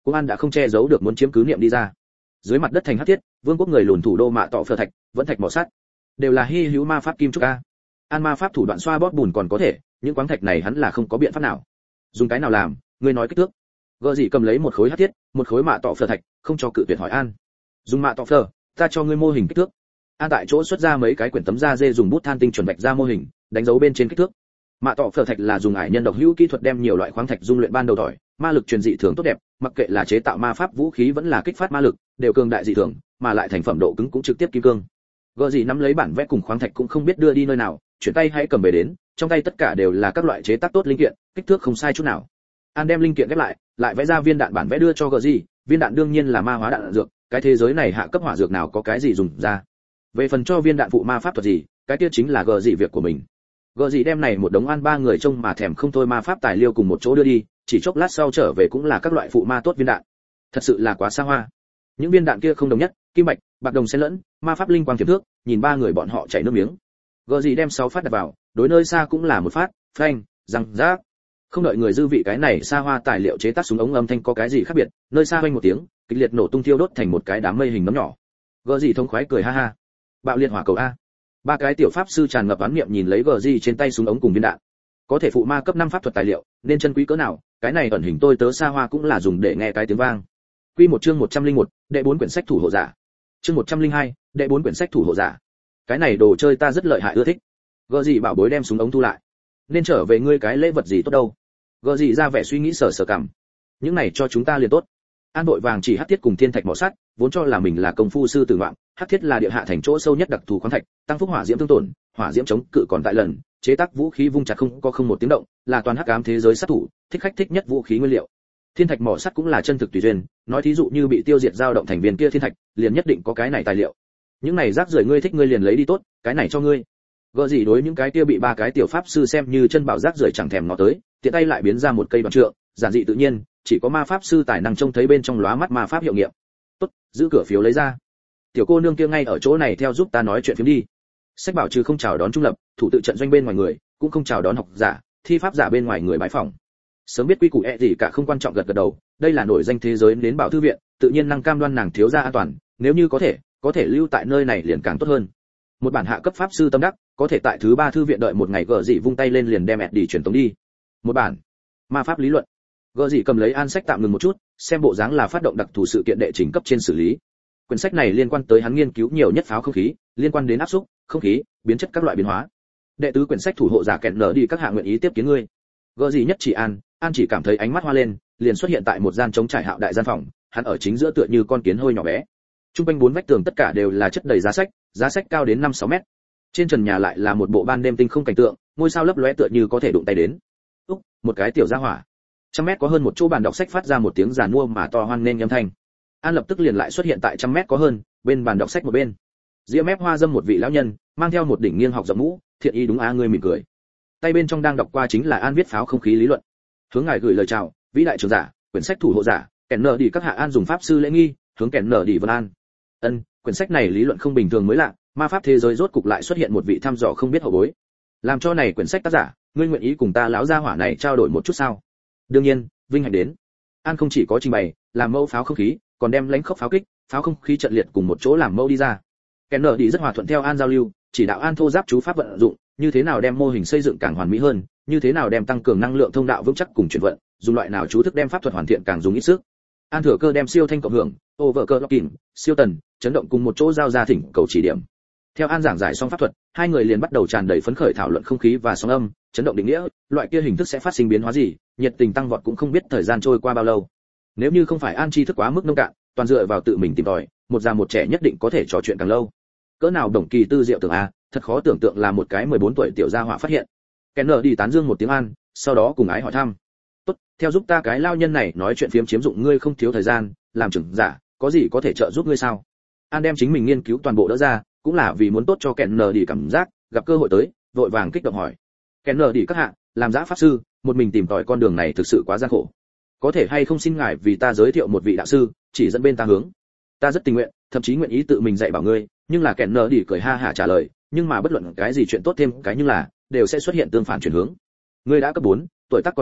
Công an đã không che giấu được muốn chiếm cứ niệm đi ra. Dưới mặt đất thành hắc thiết, vương quốc người lùn thủ đô mạ tọ phơ thạch, vẫn thạch mỏ sắt, đều là hy hữu ma pháp kim trúc a. An ma pháp thủ đoạn xoa bóp bùn còn có thể, những khoáng thạch này hắn là không có biện pháp nào. Dùng cái nào làm, ngươi nói kích thước. Gợ gì cầm lấy một khối hắc thiết, một khối mạ tọ phơ thạch, không cho cự tuyệt hỏi An. Dùng mạ tọ phơ, ta cho ngươi mô hình kích thước. An tại chỗ xuất ra mấy cái quyển tấm da dê dùng bút than tinh chuẩn vạch ra mô hình, đánh dấu bên trên kích thước. Mạ tọ phở thạch là dùng ải nhân độc hữu kỹ thuật đem nhiều loại khoáng thạch dung luyện ban đầu tỏi, ma lực truyền dị thường tốt đẹp, mặc kệ là chế tạo ma pháp vũ khí vẫn là kích phát ma lực, đều cường đại dị thường, mà lại thành phẩm độ cứng cũng trực tiếp kim cương. Gợ gì nắm lấy bản vẽ cùng khoáng thạch cũng không biết đưa đi nơi nào, chuyển tay hãy cầm về đến, trong tay tất cả đều là các loại chế tác tốt linh kiện, kích thước không sai chút nào. An đem linh kiện ghép lại, lại vẽ ra viên đạn bản vẽ đưa cho gợ gì, viên đạn đương nhiên là ma hóa đạn dược, cái thế giới này hạ cấp hỏa dược nào có cái gì dùng ra. Về phần cho viên đạn phụ ma pháp thuật gì, cái kia chính là gợ gì việc của mình. Gợ gì đem này một đống An ba người trông mà thèm không thôi ma pháp tài liệu cùng một chỗ đưa đi, chỉ chốc lát sau trở về cũng là các loại phụ ma tốt viên đạn. Thật sự là quá xa hoa. Những viên đạn kia không đồng nhất, kim bạch, bạc đồng xen lẫn, ma pháp linh quang tiềm thước, nhìn ba người bọn họ chảy nước miếng. Gợ gì đem sáu phát đặt vào, đối nơi xa cũng là một phát, phanh, răng rác. Không đợi người dư vị cái này xa hoa tài liệu chế tác súng ống âm thanh có cái gì khác biệt, nơi xa vang một tiếng, kịch liệt nổ tung thiêu đốt thành một cái đám mây hình nấm nhỏ. Gợ gì thông khoái cười ha ha. Bạo liệt hỏa cầu a. Ba cái tiểu pháp sư tràn ngập oán niệm nhìn lấy gờ gì trên tay súng ống cùng viên đạn. Có thể phụ ma cấp năm pháp thuật tài liệu, nên chân quý cỡ nào, cái này ẩn hình tôi tớ xa hoa cũng là dùng để nghe cái tiếng vang. Quy một chương một trăm linh một, đệ bốn quyển sách thủ hộ giả. Chương một trăm linh hai, đệ bốn quyển sách thủ hộ giả. Cái này đồ chơi ta rất lợi hại ưa thích. Gờ gì bảo bối đem súng ống thu lại. Nên trở về ngươi cái lễ vật gì tốt đâu. Gờ gì ra vẻ suy nghĩ sở sở cảm. Những này cho chúng ta liền tốt. An đội vàng chỉ hắc thiết cùng thiên thạch mỏ sắt, vốn cho là mình là công phu sư tử ngoạn, hắc thiết là địa hạ thành chỗ sâu nhất đặc thù khoáng thạch, tăng phúc hỏa diễm thương tổn, hỏa diễm chống cự còn tại lần, chế tác vũ khí vung chặt không có không một tiếng động, là toàn hắc ám thế giới sát thủ, thích khách thích nhất vũ khí nguyên liệu. Thiên thạch mỏ sắt cũng là chân thực tùy duyên, nói thí dụ như bị tiêu diệt dao động thành viên kia thiên thạch, liền nhất định có cái này tài liệu. Những này rác rưởi ngươi thích ngươi liền lấy đi tốt, cái này cho ngươi. Gỡ gì đối những cái kia bị ba cái tiểu pháp sư xem như chân bảo rác rưởi chẳng thèm nó tới, tiện tay lại biến ra một cây bằng trượng, giản dị tự nhiên, chỉ có ma pháp sư tài năng trông thấy bên trong lóa mắt ma pháp hiệu nghiệm. Tốt, giữ cửa phiếu lấy ra. Tiểu cô nương kia ngay ở chỗ này theo giúp ta nói chuyện phiếm đi. Sách bảo trừ không chào đón trung lập, thủ tự trận doanh bên ngoài người, cũng không chào đón học giả, thi pháp giả bên ngoài người bái phỏng. Sớm biết quy củ ẹ gì cả không quan trọng gật gật đầu, đây là nổi danh thế giới đến bảo thư viện, tự nhiên năng cam đoan nàng thiếu gia an toàn, nếu như có thể, có thể lưu tại nơi này liền càng tốt hơn. Một bản hạ cấp pháp sư tâm đắc, có thể tại thứ ba thư viện đợi một ngày gở dị vung tay lên liền đem ẹt đi truyền tống đi. Một bản ma pháp lý luận. Gở dị cầm lấy An sách tạm ngừng một chút, xem bộ dáng là phát động đặc thù sự kiện đệ trình cấp trên xử lý. Quyển sách này liên quan tới hắn nghiên cứu nhiều nhất pháo không khí, liên quan đến áp xúc, không khí, biến chất các loại biến hóa. Đệ tứ quyển sách thủ hộ giả kẹn nở đi các hạ nguyện ý tiếp kiến ngươi. Gở dị nhất chỉ An, An chỉ cảm thấy ánh mắt hoa lên, liền xuất hiện tại một gian trống trải hạo đại gian phòng, hắn ở chính giữa tựa như con kiến hơi nhỏ bé. Trung quanh bốn vách tường tất cả đều là chất đầy giá sách, giá sách cao đến năm sáu mét. Trên trần nhà lại là một bộ ban đêm tinh không cảnh tượng, ngôi sao lấp lóe tựa như có thể đụng tay đến. Úc, một cái tiểu gia hỏa. Trăm mét có hơn một chỗ bàn đọc sách phát ra một tiếng giàn mua mà to hoan nên âm thanh. An lập tức liền lại xuất hiện tại trăm mét có hơn, bên bàn đọc sách một bên. Ria mép hoa dâm một vị lão nhân, mang theo một đỉnh nghiêng học rộng mũ, thiện ý đúng a ngươi mỉm cười. Tay bên trong đang đọc qua chính là An viết pháo không khí lý luận. Hướng ngài gửi lời chào, vĩ đại trưởng giả, quyển sách thủ hộ giả, kẻn nở đi các hạ An dùng pháp sư lễ nghi, hướng kẻn nở đi vân an. Ân, quyển sách này lý luận không bình thường mới lạ, ma pháp thế giới rốt cục lại xuất hiện một vị thăm dò không biết hậu bối. Làm cho này quyển sách tác giả, ngươi nguyện ý cùng ta lão gia hỏa này trao đổi một chút sao? Đương nhiên, vinh hạnh đến. An không chỉ có trình bày, làm mẫu pháo không khí, còn đem lãnh khốc pháo kích, pháo không khí trận liệt cùng một chỗ làm mẫu đi ra. Kẻn nở đi rất hòa thuận theo An giao lưu, chỉ đạo An thô giáp chú pháp vận dụng, như thế nào đem mô hình xây dựng càng hoàn mỹ hơn, như thế nào đem tăng cường năng lượng thông đạo vững chắc cùng chuyển vận, dùng loại nào chú thức đem pháp thuật hoàn thiện càng dùng ít sức. An thừa cơ đem siêu thanh cộng hưởng, overclocking, siêu tần, chấn động cùng một chỗ giao ra thỉnh cầu chỉ điểm. Theo An giảng giải xong pháp thuật, hai người liền bắt đầu tràn đầy phấn khởi thảo luận không khí và sóng âm, chấn động định nghĩa, loại kia hình thức sẽ phát sinh biến hóa gì, nhiệt tình tăng vọt cũng không biết thời gian trôi qua bao lâu. Nếu như không phải An tri thức quá mức nông cạn, toàn dựa vào tự mình tìm tòi, một già một trẻ nhất định có thể trò chuyện càng lâu. Cỡ nào đồng kỳ tư diệu tưởng a, thật khó tưởng tượng là một cái mười bốn tuổi tiểu gia hỏa phát hiện. Kenner đi tán dương một tiếng An, sau đó cùng ái hỏi thăm. "Tốt, theo giúp ta cái lao nhân này nói chuyện phiếm chiếm dụng ngươi không thiếu thời gian, làm trưởng giả, có gì có thể trợ giúp ngươi sao?" An đem chính mình nghiên cứu toàn bộ đỡ ra, cũng là vì muốn tốt cho Kenner đi cảm giác, gặp cơ hội tới, vội vàng kích động hỏi. "Kenner đi các hạ, làm dã pháp sư, một mình tìm tòi con đường này thực sự quá gian khổ. Có thể hay không xin ngài vì ta giới thiệu một vị đạo sư, chỉ dẫn bên ta hướng?" "Ta rất tình nguyện, thậm chí nguyện ý tự mình dạy bảo ngươi." Nhưng là Kenner đi cười ha hả trả lời, "Nhưng mà bất luận cái gì chuyện tốt thêm cái nhưng là đều sẽ xuất hiện tương phản chuyển hướng. Ngươi đã cấp bốn, tuổi tác còn nhỏ,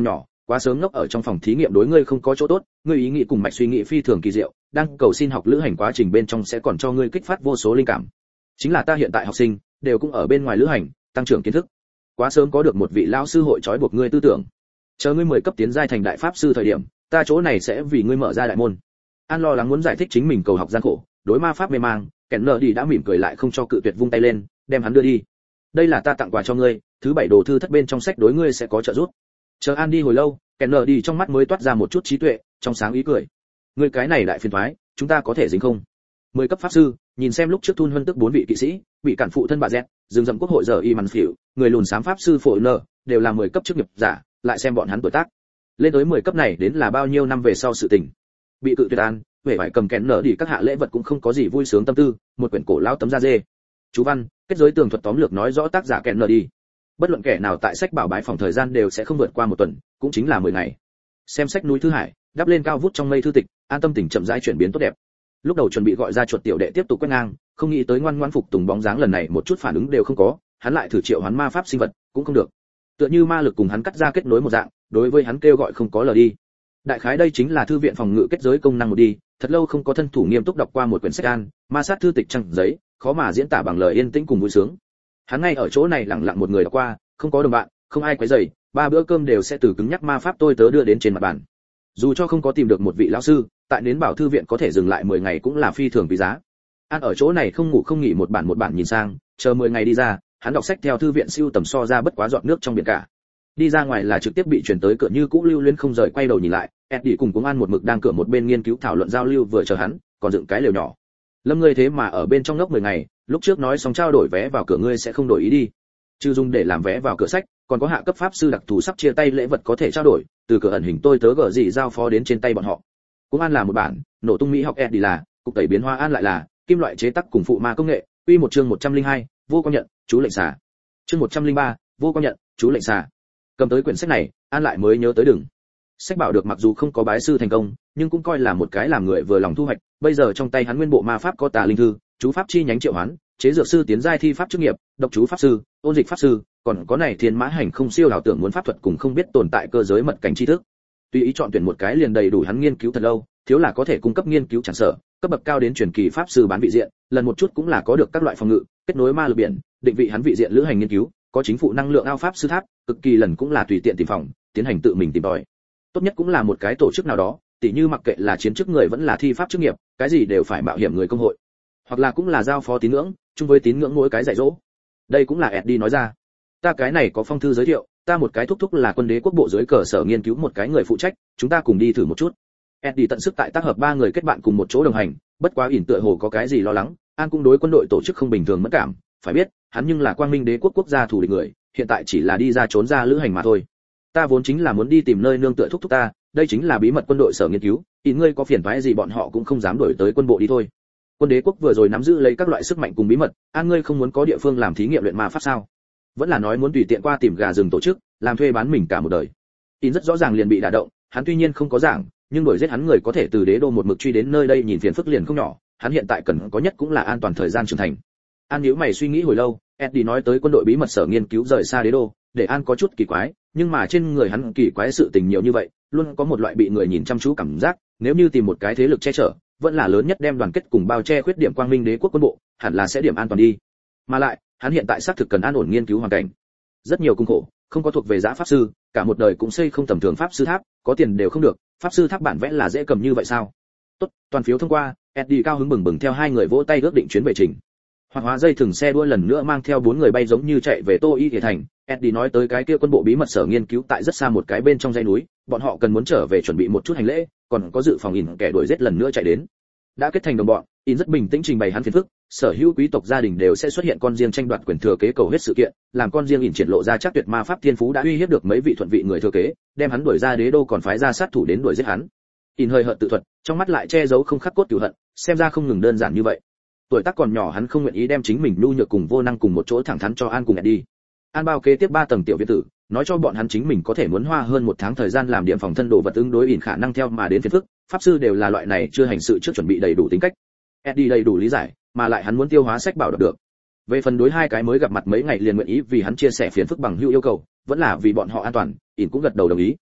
quá sớm ngốc ở trong phòng thí nghiệm đối ngươi không có chỗ tốt, ngươi ý nghĩ cùng mạch suy nghĩ phi thường kỳ diệu, đang cầu xin học lữ hành quá trình bên trong sẽ còn cho ngươi kích phát vô số linh cảm. Chính là ta hiện tại học sinh đều cũng ở bên ngoài lữ hành, tăng trưởng kiến thức. Quá sớm có được một vị lão sư hội trói buộc ngươi tư tưởng. Chờ ngươi mười cấp tiến giai thành đại pháp sư thời điểm, ta chỗ này sẽ vì ngươi mở ra đại môn. An lo lắng muốn giải thích chính mình cầu học gian khổ, đối ma pháp mê mang, kẻn nợ đi đã mỉm cười lại không cho cự tuyệt, vung tay lên, đem hắn đưa đi. Đây là ta tặng quà cho ngươi, thứ bảy đồ thư thất bên trong sách đối ngươi sẽ có trợ giúp. Chờ An đi hồi lâu, kẻn nợ đi trong mắt mới toát ra một chút trí tuệ, trong sáng ý cười. Ngươi cái này đại phiền toái, chúng ta có thể dính không? Mười cấp pháp sư, nhìn xem lúc trước thun huân tức bốn vị kỵ sĩ, bị cản phụ thân bà Z, dừng dậm quốc hội giờ y màn phiểu, người lùn xám pháp sư phổi nợ, đều là mười cấp chức nghiệp giả, lại xem bọn hắn tuổi tác. Lên tới mười cấp này đến là bao nhiêu năm về sau sự tình. Bị cự tuyệt An, vẻ vải cầm kén nở đi các hạ lễ vật cũng không có gì vui sướng tâm tư, một quyển cổ lão tấm da dê. Chú văn, kết giới tường thuật tóm lược nói rõ tác giả kén nở đi. Bất luận kẻ nào tại sách bảo bái phòng thời gian đều sẽ không vượt qua một tuần, cũng chính là mười ngày. Xem sách núi Thư Hải, đắp lên cao vút trong mây thư tịch, an tâm tình chậm rãi chuyển biến tốt đẹp. Lúc đầu chuẩn bị gọi ra chuột tiểu đệ tiếp tục quét ngang, không nghĩ tới ngoan ngoãn phục tùng bóng dáng lần này một chút phản ứng đều không có, hắn lại thử triệu hoán ma pháp sinh vật, cũng không được. Tựa như ma lực cùng hắn cắt ra kết nối một dạng, đối với hắn kêu gọi không có lời đi. Đại khái đây chính là thư viện phòng ngự kết giới công năng một đi, thật lâu không có thân thủ nghiêm túc đọc qua một quyển sách an, ma sát thư tịch trăng giấy, khó mà diễn tả bằng lời yên tĩnh cùng vui sướng. Hắn ngay ở chỗ này lặng lặng một người đọc qua, không có đồng bạn, không ai quấy rầy, ba bữa cơm đều sẽ từ cứng nhắc ma pháp tôi tớ đưa đến trên mặt bàn. Dù cho không có tìm được một vị lão sư, tại đến bảo thư viện có thể dừng lại mười ngày cũng là phi thường quý giá. An ở chỗ này không ngủ không nghỉ một bản một bản nhìn sang, chờ mười ngày đi ra, hắn đọc sách theo thư viện siêu tầm so ra bất quá giọt nước trong biển cả. Đi ra ngoài là trực tiếp bị chuyển tới cửa như cũ lưu luyến không rời, quay đầu nhìn lại, Eddie cùng Cung An một mực đang cửa một bên nghiên cứu thảo luận giao lưu vừa chờ hắn, còn dựng cái lều nhỏ. Lâm ngươi thế mà ở bên trong ngốc mười ngày, lúc trước nói xong trao đổi vé vào cửa ngươi sẽ không đổi ý đi. Chứ dùng để làm vé vào cửa sách, còn có hạ cấp pháp sư đặc thù sắp chia tay lễ vật có thể trao đổi, từ cửa ẩn hình tôi tớ gở gì giao phó đến trên tay bọn họ. Cung An là một bản, nổ tung mỹ học Eddie là, cục tẩy biến hóa An lại là, kim loại chế tác cùng phụ ma công nghệ, quy một chương một trăm linh hai, vô công nhận, chú lệnh xả. Chương một trăm linh ba, vô công nhận, chú lệnh xả. Cầm tới quyển sách này, An lại mới nhớ tới đừng. Sách bảo được mặc dù không có bái sư thành công, nhưng cũng coi là một cái làm người vừa lòng thu hoạch, bây giờ trong tay hắn nguyên bộ ma pháp có tà linh thư, chú pháp chi nhánh triệu hoán, chế dược sư tiến giai thi pháp chức nghiệp, độc chú pháp sư, ôn dịch pháp sư, còn có này thiên mã hành không siêu ảo tưởng muốn pháp thuật cùng không biết tồn tại cơ giới mật cảnh tri thức. Tùy ý chọn tuyển một cái liền đầy đủ hắn nghiên cứu thật lâu, thiếu là có thể cung cấp nghiên cứu chẳng sở, cấp bậc cao đến truyền kỳ pháp sư bán vị diện, lần một chút cũng là có được các loại phòng ngự, kết nối ma lực biển, định vị hắn vị diện lữ hành nghiên cứu, có chính phủ năng lượng ao pháp sư tháp, cực kỳ lần cũng là tùy tiện tìm phòng, tiến hành tự mình tìm tòi. Tốt nhất cũng là một cái tổ chức nào đó, tỉ như mặc kệ là chiến chức người vẫn là thi pháp chức nghiệp, cái gì đều phải mạo hiểm người công hội, hoặc là cũng là giao phó tín ngưỡng, chung với tín ngưỡng mỗi cái dạy dỗ. Đây cũng là Eddie nói ra. Ta cái này có phong thư giới thiệu, ta một cái thúc thúc là quân đế quốc bộ dưới cờ sở nghiên cứu một cái người phụ trách, chúng ta cùng đi thử một chút. Eddie tận sức tại tác hợp ba người kết bạn cùng một chỗ đồng hành, bất quá ỉn tựa hồ có cái gì lo lắng, An cũng đối quân đội tổ chức không bình thường mất cảm, phải biết, hắn nhưng là quang minh đế quốc quốc gia thủ lĩnh người, hiện tại chỉ là đi ra trốn ra lữ hành mà thôi. Ta vốn chính là muốn đi tìm nơi nương tựa thúc thúc ta, đây chính là bí mật quân đội sở nghiên cứu, ỉn ngươi có phiền toái gì bọn họ cũng không dám đổi tới quân bộ đi thôi. Quân đế quốc vừa rồi nắm giữ lấy các loại sức mạnh cùng bí mật, An ngươi không muốn có địa phương làm thí nghiệm luyện ma pháp sao? Vẫn là nói muốn tùy tiện qua tìm gà rừng tổ chức, làm thuê bán mình cả một đời. ỉn rất rõ ràng liền bị đả động, hắn tuy nhiên không có giảng, nhưng đuổi giết hắn người có thể từ đế đô một mực truy đến nơi đây nhìn phiền phức liền không nhỏ, hắn hiện tại cần có nhất cũng là an toàn thời gian trưởng thành. An nhíu mày suy nghĩ hồi lâu, Eddie nói tới quân đội bí mật sở nghiên cứu rời xa đế đô, để An có chút kỳ quái, nhưng mà trên người hắn kỳ quái sự tình nhiều như vậy, luôn có một loại bị người nhìn chăm chú cảm giác, nếu như tìm một cái thế lực che chở, vẫn là lớn nhất đem đoàn kết cùng bao che khuyết điểm quang minh đế quốc quân bộ, hẳn là sẽ điểm an toàn đi. Mà lại, hắn hiện tại xác thực cần an ổn nghiên cứu hoàn cảnh. Rất nhiều cung khổ, không có thuộc về giã pháp sư, cả một đời cũng xây không tầm thường pháp sư tháp, có tiền đều không được, pháp sư tháp bản vẽ là dễ cầm như vậy sao? Tốt, toàn phiếu thông qua, Eddie cao hứng bừng bừng theo hai người vỗ tay ước định chuyến về trình. Hoạt hóa dây thừng xe đua lần nữa mang theo bốn người bay giống như chạy về Tô Y Thể thành. Eddie nói tới cái kia quân bộ bí mật sở nghiên cứu tại rất xa một cái bên trong dãy núi, bọn họ cần muốn trở về chuẩn bị một chút hành lễ, còn có dự phòng ỉn kẻ đuổi giết lần nữa chạy đến. Đã kết thành đồng bọn, ỉn rất bình tĩnh trình bày hắn phiền phức, sở hữu quý tộc gia đình đều sẽ xuất hiện con riêng tranh đoạt quyền thừa kế cầu hết sự kiện, làm con riêng ỉn triển lộ ra chắc tuyệt ma pháp thiên phú đã uy hiếp được mấy vị thuận vị người thừa kế, đem hắn đuổi ra đế đô còn phái ra sát thủ đến đuổi giết hắn. ỉn hơi hợt tự thuật, trong mắt lại che giấu không khắc cốt cửu hận, xem ra không ngừng đơn giản như vậy. Tuổi tác còn nhỏ hắn không nguyện ý đem chính mình nhu nhược cùng vô năng cùng một chỗ thẳng thắn cho An cùng Eddie. An bao kế tiếp ba tầng tiểu viện tử, nói cho bọn hắn chính mình có thể muốn hoa hơn một tháng thời gian làm điểm phòng thân đồ vật ứng đối ỉn khả năng theo mà đến phiền phức, pháp sư đều là loại này chưa hành sự trước chuẩn bị đầy đủ tính cách. Eddie đầy đủ lý giải, mà lại hắn muốn tiêu hóa sách bảo đọc được. Về phần đối hai cái mới gặp mặt mấy ngày liền nguyện ý vì hắn chia sẻ phiền phức bằng hữu yêu cầu, vẫn là vì bọn họ an toàn, ỉn cũng gật đầu đồng ý.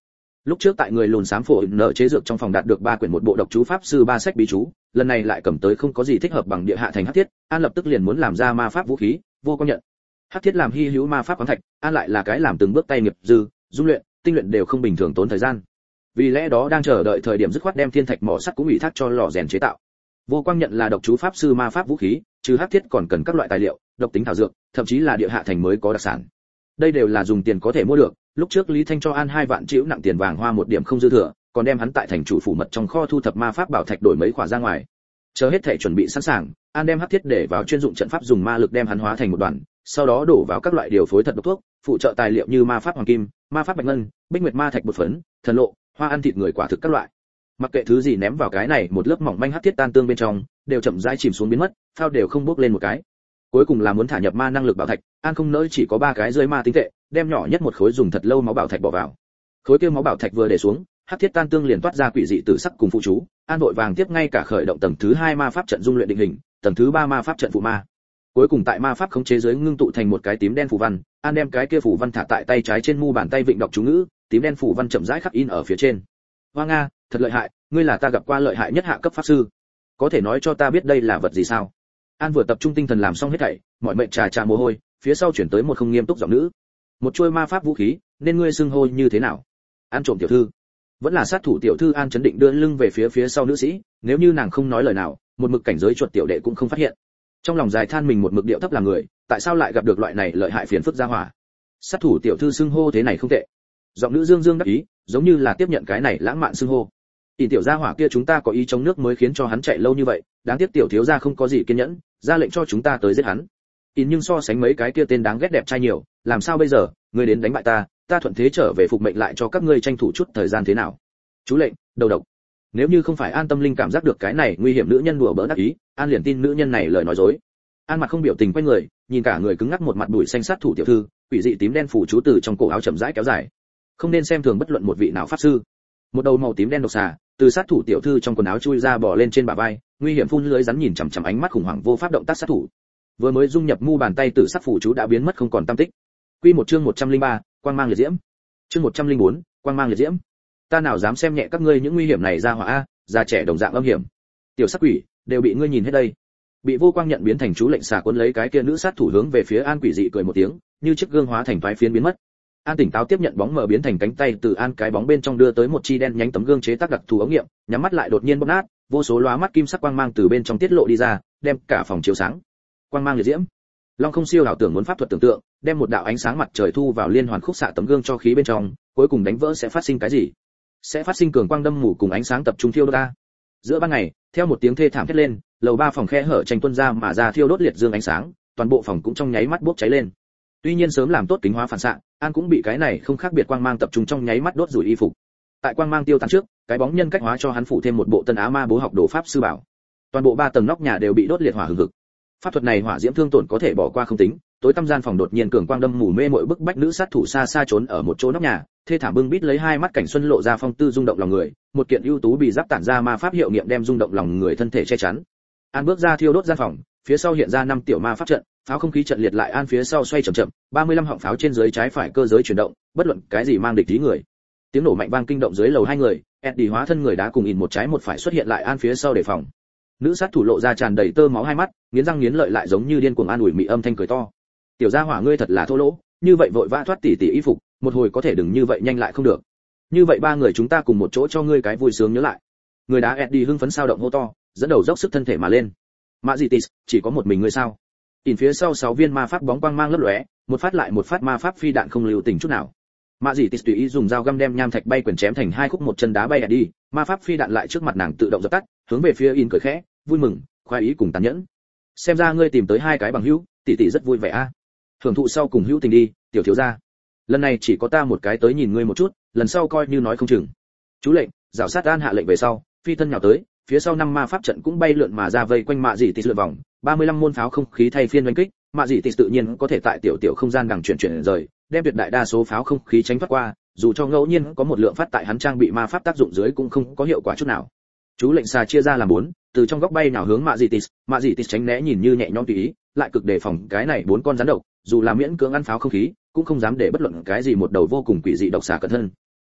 Lúc trước tại người lùn xám phổ nợ chế dược trong phòng đạt được ba quyển một bộ độc chú pháp sư ba sách bí chú, lần này lại cầm tới không có gì thích hợp bằng địa hạ thành hắc thiết, An lập tức liền muốn làm ra ma pháp vũ khí, vô công nhận. Hắc thiết làm hy hữu ma pháp khoáng thạch, An lại là cái làm từng bước tay nghiệp dư, dung luyện, tinh luyện đều không bình thường tốn thời gian. Vì lẽ đó đang chờ đợi thời điểm dứt khoát đem thiên thạch mỏ sắt cũng ủy thác cho lò rèn chế tạo. Vô quang nhận là độc chú pháp sư ma pháp vũ khí, trừ hắc thiết còn cần các loại tài liệu, độc tính thảo dược, thậm chí là địa hạ thành mới có đặc sản. Đây đều là dùng tiền có thể mua được, lúc trước Lý Thanh cho An hai vạn chĩu nặng tiền vàng hoa một điểm không dư thừa, còn đem hắn tại thành chủ phủ mật trong kho thu thập ma pháp bảo thạch đổi mấy khỏa ra ngoài. Chờ hết thể chuẩn bị sẵn sàng, An đem hắc thiết để vào chuyên dụng trận pháp dùng ma lực đem hắn hóa thành một đoàn, sau đó đổ vào các loại điều phối thật độc thuốc, phụ trợ tài liệu như ma pháp hoàng kim, ma pháp bạch ngân, bích nguyệt ma thạch bột phấn, thần lộ, hoa ăn thịt người quả thực các loại. Mặc kệ thứ gì ném vào cái này một lớp mỏng manh hắc thiết tan tương bên trong, đều chậm rãi chìm xuống biến mất, phao đều không bốc lên một cái. Cuối cùng là muốn thả nhập ma năng lực bảo thạch, An không nỡ chỉ có ba cái rơi ma tinh tệ, đem nhỏ nhất một khối dùng thật lâu máu bảo thạch bỏ vào. Khối kia máu bảo thạch vừa để xuống, hắc thiết tan tương liền toát ra quỷ dị tử sắc cùng phụ chú, An vội vàng tiếp ngay cả khởi động tầng thứ hai ma pháp trận dung luyện định hình, tầng thứ ba ma pháp trận phụ ma. Cuối cùng tại ma pháp khống chế dưới ngưng tụ thành một cái tím đen phù văn, An đem cái kia phù văn thả tại tay trái trên mu bàn tay vịnh đọc chú ngữ, tím đen phù văn chậm rãi khắc in ở phía trên. Hoa Nga, thật lợi hại, ngươi là ta gặp qua lợi hại nhất hạ cấp pháp sư. Có thể nói cho ta biết đây là vật gì sao? An vừa tập trung tinh thần làm xong hết thảy, mọi mệnh trà trà mồ hôi, phía sau chuyển tới một không nghiêm túc giọng nữ. Một chuôi ma pháp vũ khí, nên ngươi xưng hô như thế nào? An trộm tiểu thư, vẫn là sát thủ tiểu thư? An chấn định đưa lưng về phía phía sau nữ sĩ, nếu như nàng không nói lời nào, một mực cảnh giới chuột tiểu đệ cũng không phát hiện. Trong lòng dài than mình một mực điệu thấp làm người, tại sao lại gặp được loại này lợi hại phiền phức gia hỏa? Sát thủ tiểu thư xưng hô thế này không tệ. Giọng nữ dương dương đắc ý, giống như là tiếp nhận cái này lãng mạn xưng hô. Ỷ tiểu gia hỏa kia chúng ta có ý chống nước mới khiến cho hắn chạy lâu như vậy, đáng tiếc tiểu thiếu gia không có gì kiên nhẫn, ra lệnh cho chúng ta tới giết hắn. Ỉn nhưng so sánh mấy cái kia tên đáng ghét đẹp trai nhiều, làm sao bây giờ, ngươi đến đánh bại ta, ta thuận thế trở về phục mệnh lại cho các ngươi tranh thủ chút thời gian thế nào? Chú lệnh, đầu độc. Nếu như không phải An tâm linh cảm giác được cái này nguy hiểm nữ nhân đùa bỡn đắc ý, An liền tin nữ nhân này lời nói dối. An mặt không biểu tình quay người, nhìn cả người cứng ngắc một mặt bụi xanh sát thủ tiểu thư, quỷ dị tím đen phủ chú từ trong cổ áo chậm rãi kéo dài. Không nên xem thường bất luận một vị nào pháp sư. Một đầu màu tím đen độc xà từ sát thủ tiểu thư trong quần áo chui ra bò lên trên bả vai, nguy hiểm phun lưới rắn nhìn chằm chằm ánh mắt khủng hoảng vô pháp động tác sát thủ. Vừa mới dung nhập mu bàn tay tử sắc phủ chú đã biến mất không còn tăm tích. Quy một chương một trăm lẻ ba, quang mang liệt diễm. Chương một trăm lẻ bốn, quang mang liệt diễm. Ta nào dám xem nhẹ các ngươi những nguy hiểm này ra hỏa a, già trẻ đồng dạng âm hiểm. Tiểu sắc quỷ, đều bị ngươi nhìn hết đây. Bị vô quang nhận biến thành chú lệnh xà cuốn lấy cái kia nữ sát thủ hướng về phía An quỷ dị cười một tiếng, như chiếc gương hóa thành toái phiến biến mất. An tỉnh táo tiếp nhận bóng mờ biến thành cánh tay từ An cái bóng bên trong đưa tới một chi đen nhánh tấm gương chế tác đặc thù ống nghiệm, nhắm mắt lại đột nhiên bóp nát, vô số lóa mắt kim sắc quang mang từ bên trong tiết lộ đi ra, đem cả phòng chiếu sáng. Quang mang liệt diễm. Long không siêu ảo tưởng muốn pháp thuật tưởng tượng, đem một đạo ánh sáng mặt trời thu vào liên hoàn khúc xạ tấm gương cho khí bên trong, cuối cùng đánh vỡ sẽ phát sinh cái gì? Sẽ phát sinh cường quang đâm mù cùng ánh sáng tập trung thiêu đốt ta. Giữa ban ngày, theo một tiếng thê thảm thét lên, lầu ba phòng khe hở tranh tuôn ra mà ra thiêu đốt liệt dương ánh sáng, toàn bộ phòng cũng trong nháy mắt bốc cháy lên. Tuy nhiên sớm làm tốt kính hóa phản xạ, An cũng bị cái này không khác biệt quang mang tập trung trong nháy mắt đốt rủi y phục. Tại quang mang tiêu tan trước, cái bóng nhân cách hóa cho hắn phủ thêm một bộ tân á ma bố học đồ pháp sư bảo. Toàn bộ ba tầng nóc nhà đều bị đốt liệt hỏa hừng hực. Pháp thuật này hỏa diễm thương tổn có thể bỏ qua không tính, tối tăm gian phòng đột nhiên cường quang đâm mù mê mội bức bách nữ sát thủ xa xa trốn ở một chỗ nóc nhà, thê thảm bưng bít lấy hai mắt cảnh xuân lộ ra phong tư rung động lòng người, một kiện ưu tú bị giáp tản ra ma pháp hiệu nghiệm đem rung động lòng người thân thể che chắn. An bước ra thiêu đốt gian phòng, phía sau hiện ra năm tiểu ma pháp trận, pháo không khí trận liệt lại An phía sau xoay chậm chậm, ba mươi lăm họng pháo trên dưới trái phải cơ giới chuyển động, bất luận cái gì mang địch tí người. Tiếng nổ mạnh vang kinh động dưới lầu hai người, Eddie hóa thân người đá cùng ỉn một trái một phải xuất hiện lại An phía sau đề phòng. Nữ sát thủ lộ ra tràn đầy tơ máu hai mắt, nghiến răng nghiến lợi lại giống như điên cuồng an ủi mị âm thanh cười to. Tiểu gia hỏa ngươi thật là thô lỗ, như vậy vội vã thoát tỉ tỉ y phục, một hồi có thể đừng như vậy nhanh lại không được. Như vậy ba người chúng ta cùng một chỗ cho ngươi cái vui sướng nhớ lại. Người đá Eddie hưng phấn sao động hô to, dẫn đầu dốc sức thân thể mà lên. Mã Dị Tis, chỉ có một mình ngươi sao? Ỉn phía sau sáu viên ma pháp bóng quang mang lấp lóe, một phát lại một phát ma pháp phi đạn không lưu tình chút nào. Mã Dị Tis tùy ý dùng dao găm đem nham thạch bay quyền chém thành hai khúc, một chân đá bay đi, ma pháp phi đạn lại trước mặt nàng tự động dập tắt, hướng về phía Ỉn cười khẽ, vui mừng, khoái ý cùng tàn nhẫn. Xem ra ngươi tìm tới hai cái bằng hữu, tỷ tỷ rất vui vẻ a. À. Hưởng thụ sau cùng hữu tình đi, tiểu thiếu gia. Lần này chỉ có ta một cái tới nhìn ngươi một chút, lần sau coi như nói không chừng. Chú lệnh, rào sát An hạ lệnh về sau, phi thân nhào tới, phía sau năm ma pháp trận cũng bay lượn mà ra vây quanh Mạ Dị Tis lượn vòng, ba mươi lăm môn pháo không khí thay phiên đánh kích, Mạ Dị Tis tự nhiên có thể tại tiểu tiểu không gian đằng chuyển chuyển rời, đem tuyệt đại đa số pháo không khí tránh thoát qua, dù cho ngẫu nhiên có một lượng phát tại hắn trang bị ma pháp tác dụng dưới cũng không có hiệu quả chút nào. Chú lệnh xà chia ra làm bốn, từ trong góc bay nào hướng Mạ Dị Tis, Mạ Dị Tis tránh né nhìn như nhẹ nhõm tùy ý, lại cực đề phòng cái này bốn con rắn độc, dù là miễn cưỡng ăn pháo không khí, cũng không dám để bất luận cái gì một đầu vô cùng quỷ dị độc xà cẩn thân.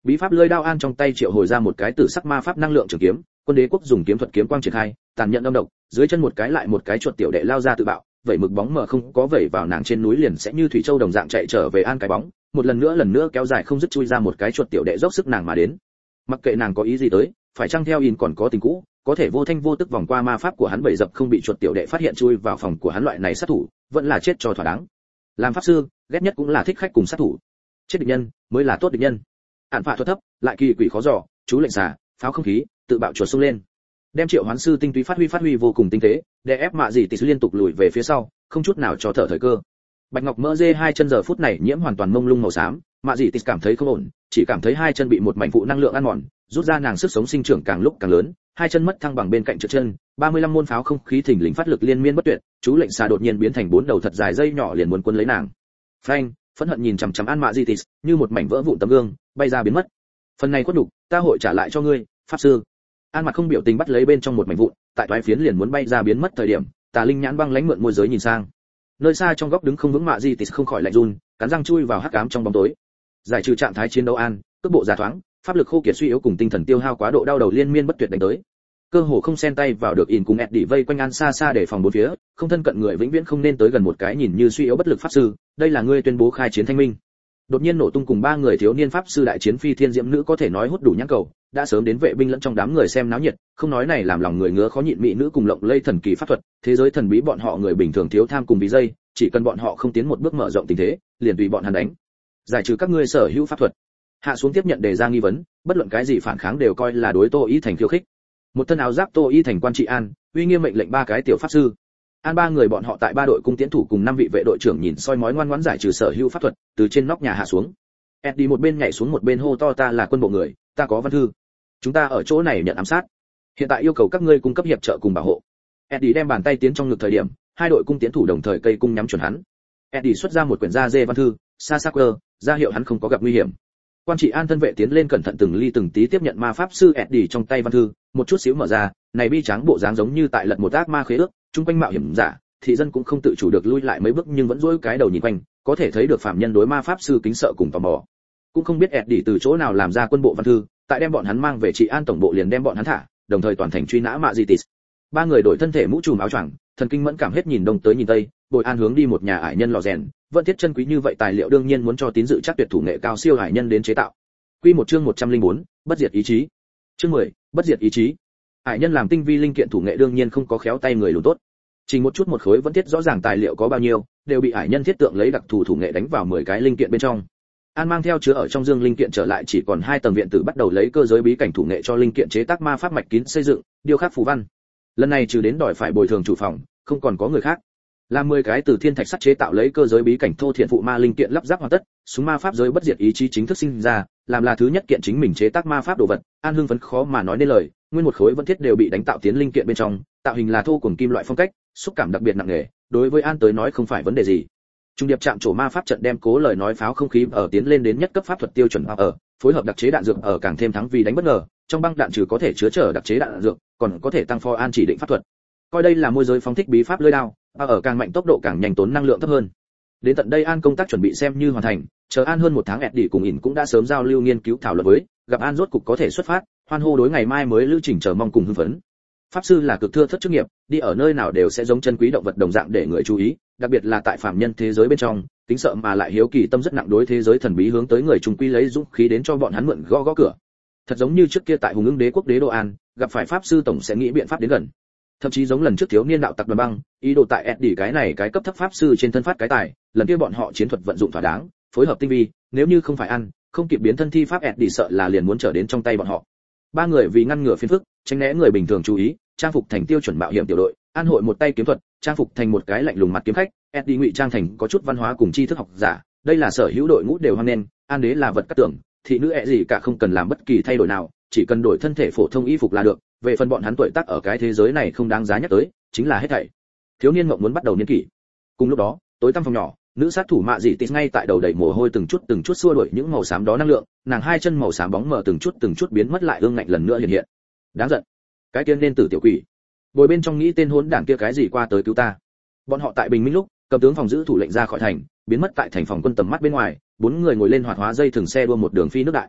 bí pháp lưỡi đao an trong tay triệu hồi ra một cái tử sắc ma pháp năng lượng trường kiếm, quân đế quốc dùng kiếm thuật kiếm quang triển khai, tàn nhẫn âm độc, dưới chân một cái lại một cái chuột tiểu đệ lao ra tự bạo, vẩy mực bóng mờ không có vẩy vào nàng trên núi liền sẽ như thủy châu đồng dạng chạy trở về an cái bóng, một lần nữa lần nữa kéo dài không dứt chui ra một cái chuột tiểu đệ dốc sức nàng mà đến. Mặc kệ nàng có ý gì tới, phải chăng theo in còn có tình cũ, có thể vô thanh vô tức vòng qua ma pháp của hắn bẩy dập không bị chuột tiểu đệ phát hiện chui vào phòng của hắn loại này sát thủ, vẫn là chết cho thỏa đáng. Làm pháp sư, ghét nhất cũng là thích khách cùng sát thủ. Chết địch nhân mới là tốt địch nhân. Ản phạ thuật thấp, lại kỳ quỷ khó dò, chú lệnh xả, pháo không khí, tự bạo chuột xông lên. Đem triệu hoán sư tinh túy phát huy phát huy vô cùng tinh tế, để ép mạ gì tỷ liên tục lùi về phía sau, không chút nào cho thở thời cơ. Bạch ngọc mỡ dê hai chân giờ phút này nhiễm hoàn toàn mông lung màu xám, mạ gì tỷ cảm thấy không ổn, chỉ cảm thấy hai chân bị một mảnh phụ năng lượng ăn mòn, rút ra nàng sức sống sinh trưởng càng lúc càng lớn, hai chân mất thăng bằng bên cạnh trượt chân, ba mươi lăm môn pháo không khí thình lình phát lực liên miên bất tuyệt, chú lệnh xà đột nhiên biến thành bốn đầu thật dài dây nhỏ liền muốn cuốn lấy nàng. Phanh, phẫn hận nhìn chằm chằm An Mạ Di Tis, như một mảnh vỡ vụn tấm gương, bay ra biến mất. Phần này khuất nhục, ta hội trả lại cho ngươi, pháp sư. An Mặt không biểu tình bắt lấy bên trong một mảnh vụn, tại toái phiến liền muốn bay ra biến mất thời điểm, Tà Linh nhãn băng lãnh mượn môi giới nhìn sang. Nơi xa trong góc đứng không vững Mạ Di Tis không khỏi lạnh run, cắn răng chui vào hắc ám trong bóng tối. Giải trừ trạng thái chiến đấu an, cước bộ giả thoáng, pháp lực khô kiệt suy yếu cùng tinh thần tiêu hao quá độ đau đầu liên miên bất tuyệt đánh tới. Cơ hồ không xen tay vào được in cùng Eddie vây quanh An xa xa để phòng bốn phía, không thân cận người vĩnh viễn không nên tới gần một cái nhìn như suy yếu bất lực pháp sư, đây là ngươi tuyên bố khai chiến thanh minh. Đột nhiên nổ tung cùng ba người thiếu niên pháp sư đại chiến phi thiên diễm nữ có thể nói hút đủ nhãn cầu, đã sớm đến vệ binh lẫn trong đám người xem náo nhiệt, không nói này làm lòng người ngứa khó nhịn mỹ nữ cùng lộng lây thần kỳ pháp thuật, thế giới thần bí bọn họ người bình thường thiếu tham cùng vì dây, chỉ cần bọn họ không tiến một bước mở rộng tình thế, liền tùy bọn hắn đánh. Giải trừ các ngươi sở hữu pháp thuật. Hạ xuống tiếp nhận đề ra nghi vấn, bất luận cái gì phản kháng đều coi là đối Tô Ý Thành khiêu khích. Một thân áo giáp Tô Ý Thành quan trị an, uy nghiêm mệnh lệnh ba cái tiểu pháp sư. An ba người bọn họ tại ba đội cung tiễn thủ cùng năm vị vệ đội trưởng nhìn soi mói ngoan ngoãn giải trừ sở hữu pháp thuật, từ trên nóc nhà hạ xuống. Eddie một bên nhảy xuống một bên hô to ta là quân bộ người, ta có văn thư. Chúng ta ở chỗ này nhận ám sát. Hiện tại yêu cầu các ngươi cung cấp hiệp trợ cùng bảo hộ. Eddie đem bàn tay tiến trong ngực thời điểm, hai đội cung tiễn thủ đồng thời cây cung nhắm chuẩn hắn. Eddie xuất ra một quyển da dê văn thư, sa sắc cơ, ra hiệu hắn không có gặp nguy hiểm. Quan trị an thân vệ tiến lên cẩn thận từng ly từng tí tiếp nhận ma pháp sư Eddie trong tay văn thư, một chút xíu mở ra, này bi tráng bộ dáng giống như tại lật một ác ma khế ước, trung quanh mạo hiểm giả, thị dân cũng không tự chủ được lui lại mấy bước nhưng vẫn duỗi cái đầu nhìn quanh, có thể thấy được phạm nhân đối ma pháp sư kính sợ cùng tò mò. Cũng không biết Eddie từ chỗ nào làm ra quân bộ văn thư, tại đem bọn hắn mang về trị an tổng bộ liền đem bọn hắn thả, đồng thời toàn thành truy nã Mạ Di Tis. Ba người đổi thân thể mũ trùm áo choàng, thần kinh mẫn cảm hết nhìn đông tới nhìn tây, bồi an hướng đi một nhà ải nhân lò rèn, vẫn thiết chân quý như vậy tài liệu đương nhiên muốn cho tín dự chắc tuyệt thủ nghệ cao siêu ải nhân đến chế tạo. Quy một chương một trăm lẻ bốn, bất diệt ý chí. Chương mười, bất diệt ý chí. Ải nhân làm tinh vi linh kiện thủ nghệ đương nhiên không có khéo tay người lùn tốt. Chỉ một chút một khối vẫn thiết rõ ràng tài liệu có bao nhiêu, đều bị ải nhân thiết tượng lấy đặc thù thủ nghệ đánh vào mười cái linh kiện bên trong. An mang theo chứa ở trong dương linh kiện trở lại chỉ còn hai tầng viện tử bắt đầu lấy cơ giới bí cảnh thủ nghệ cho linh kiện chế tác ma pháp mạch kín xây dựng, điêu khắc phù văn. Lần này trừ đến đòi phải bồi thường chủ phòng, không còn có người khác. Làm mười cái từ thiên thạch sắt chế tạo lấy cơ giới bí cảnh thô thiện phụ ma linh kiện lắp ráp hoàn tất, súng ma pháp giới bất diệt ý chí chính thức sinh ra, làm là thứ nhất kiện chính mình chế tác ma pháp đồ vật. An hưng phấn khó mà nói nên lời, nguyên một khối vẫn thiết đều bị đánh tạo tiến linh kiện bên trong, tạo hình là thô cùng kim loại phong cách, xúc cảm đặc biệt nặng nề, đối với An tới nói không phải vấn đề gì. Trung điệp chạm trổ ma pháp trận đem cố lời nói pháo không khí ở tiến lên đến nhất cấp pháp thuật tiêu chuẩn ở, phối hợp đặc chế đạn dược ở càng thêm thắng vì đánh bất ngờ, trong băng đạn trừ có thể chứa chở đặc chế đạn dược, còn có thể tăng phó An chỉ định pháp thuật. Coi đây là môi giới phóng thích bí pháp lưỡi đao, ở càng mạnh tốc độ càng nhanh tốn năng lượng thấp hơn. Đến tận đây An công tác chuẩn bị xem như hoàn thành, chờ An hơn một tháng Eddie cùng ỉn cũng đã sớm giao lưu nghiên cứu thảo luận với, gặp An rốt cục có thể xuất phát, hoan hô đối ngày mai mới lưu trình chờ mong cùng hưng phấn. Pháp sư là cực thưa thất chức nghiệp, đi ở nơi nào đều sẽ giống chân quý động vật đồng dạng để người chú ý, đặc biệt là tại phàm nhân thế giới bên trong, tính sợ mà lại hiếu kỳ tâm rất nặng đối thế giới thần bí hướng tới người trùng quy lấy dũng khí đến cho bọn hắn mượn gõ gõ cửa. Thật giống như trước kia tại Hùng Ưng Đế quốc đế đô An, gặp phải pháp sư tổng sẽ nghĩ biện pháp đến gần. Thậm chí giống lần trước thiếu niên đạo tặc đoàn băng, ý đồ tại Eddie cái này cái cấp thấp pháp sư trên thân phát cái tài, lần kia bọn họ chiến thuật vận dụng thỏa đáng, phối hợp tinh vi, nếu như không phải ăn, không kịp biến thân thi pháp Eddie sợ là liền muốn trở đến trong tay bọn họ. Ba người vì ngăn ngừa phiền phức, tránh né người bình thường chú ý, trang phục thành tiêu chuẩn mạo hiểm tiểu đội, An hội một tay kiếm thuật, trang phục thành một cái lạnh lùng mặt kiếm khách, Eddie ngụy trang thành có chút văn hóa cùng tri thức học giả, đây là sở hữu đội ngũ đều hoan nghênh, An đế là vật cát tưởng, thị nữ ẹ gì cả không cần làm bất kỳ thay đổi nào, chỉ cần đổi thân thể phổ thông y phục là được, về phần bọn hắn tuổi tác ở cái thế giới này không đáng giá nhắc tới, chính là hết thảy. Thiếu niên mộng muốn bắt đầu niên kỷ. Cùng lúc đó, tối tăm phòng nhỏ, nữ sát thủ Mạ Dị Tít ngay tại đầu đầy mồ hôi từng chút từng chút xua đuổi những màu xám đó năng lượng, nàng hai chân màu xám bóng mờ từng chút từng chút biến mất lại ương ngạnh lần nữa hiện hiện. Đáng giận, cái tiên nên tử tiểu quỷ. Bồi bên trong nghĩ tên hỗn đảng kia cái gì qua tới cứu ta. Bọn họ tại bình minh lúc, cầm tướng phòng giữ thủ lệnh ra khỏi thành, biến mất tại thành phòng quân tầm mắt bên ngoài, bốn người ngồi lên hoạt hóa dây thường xe đua một đường phi nước đại.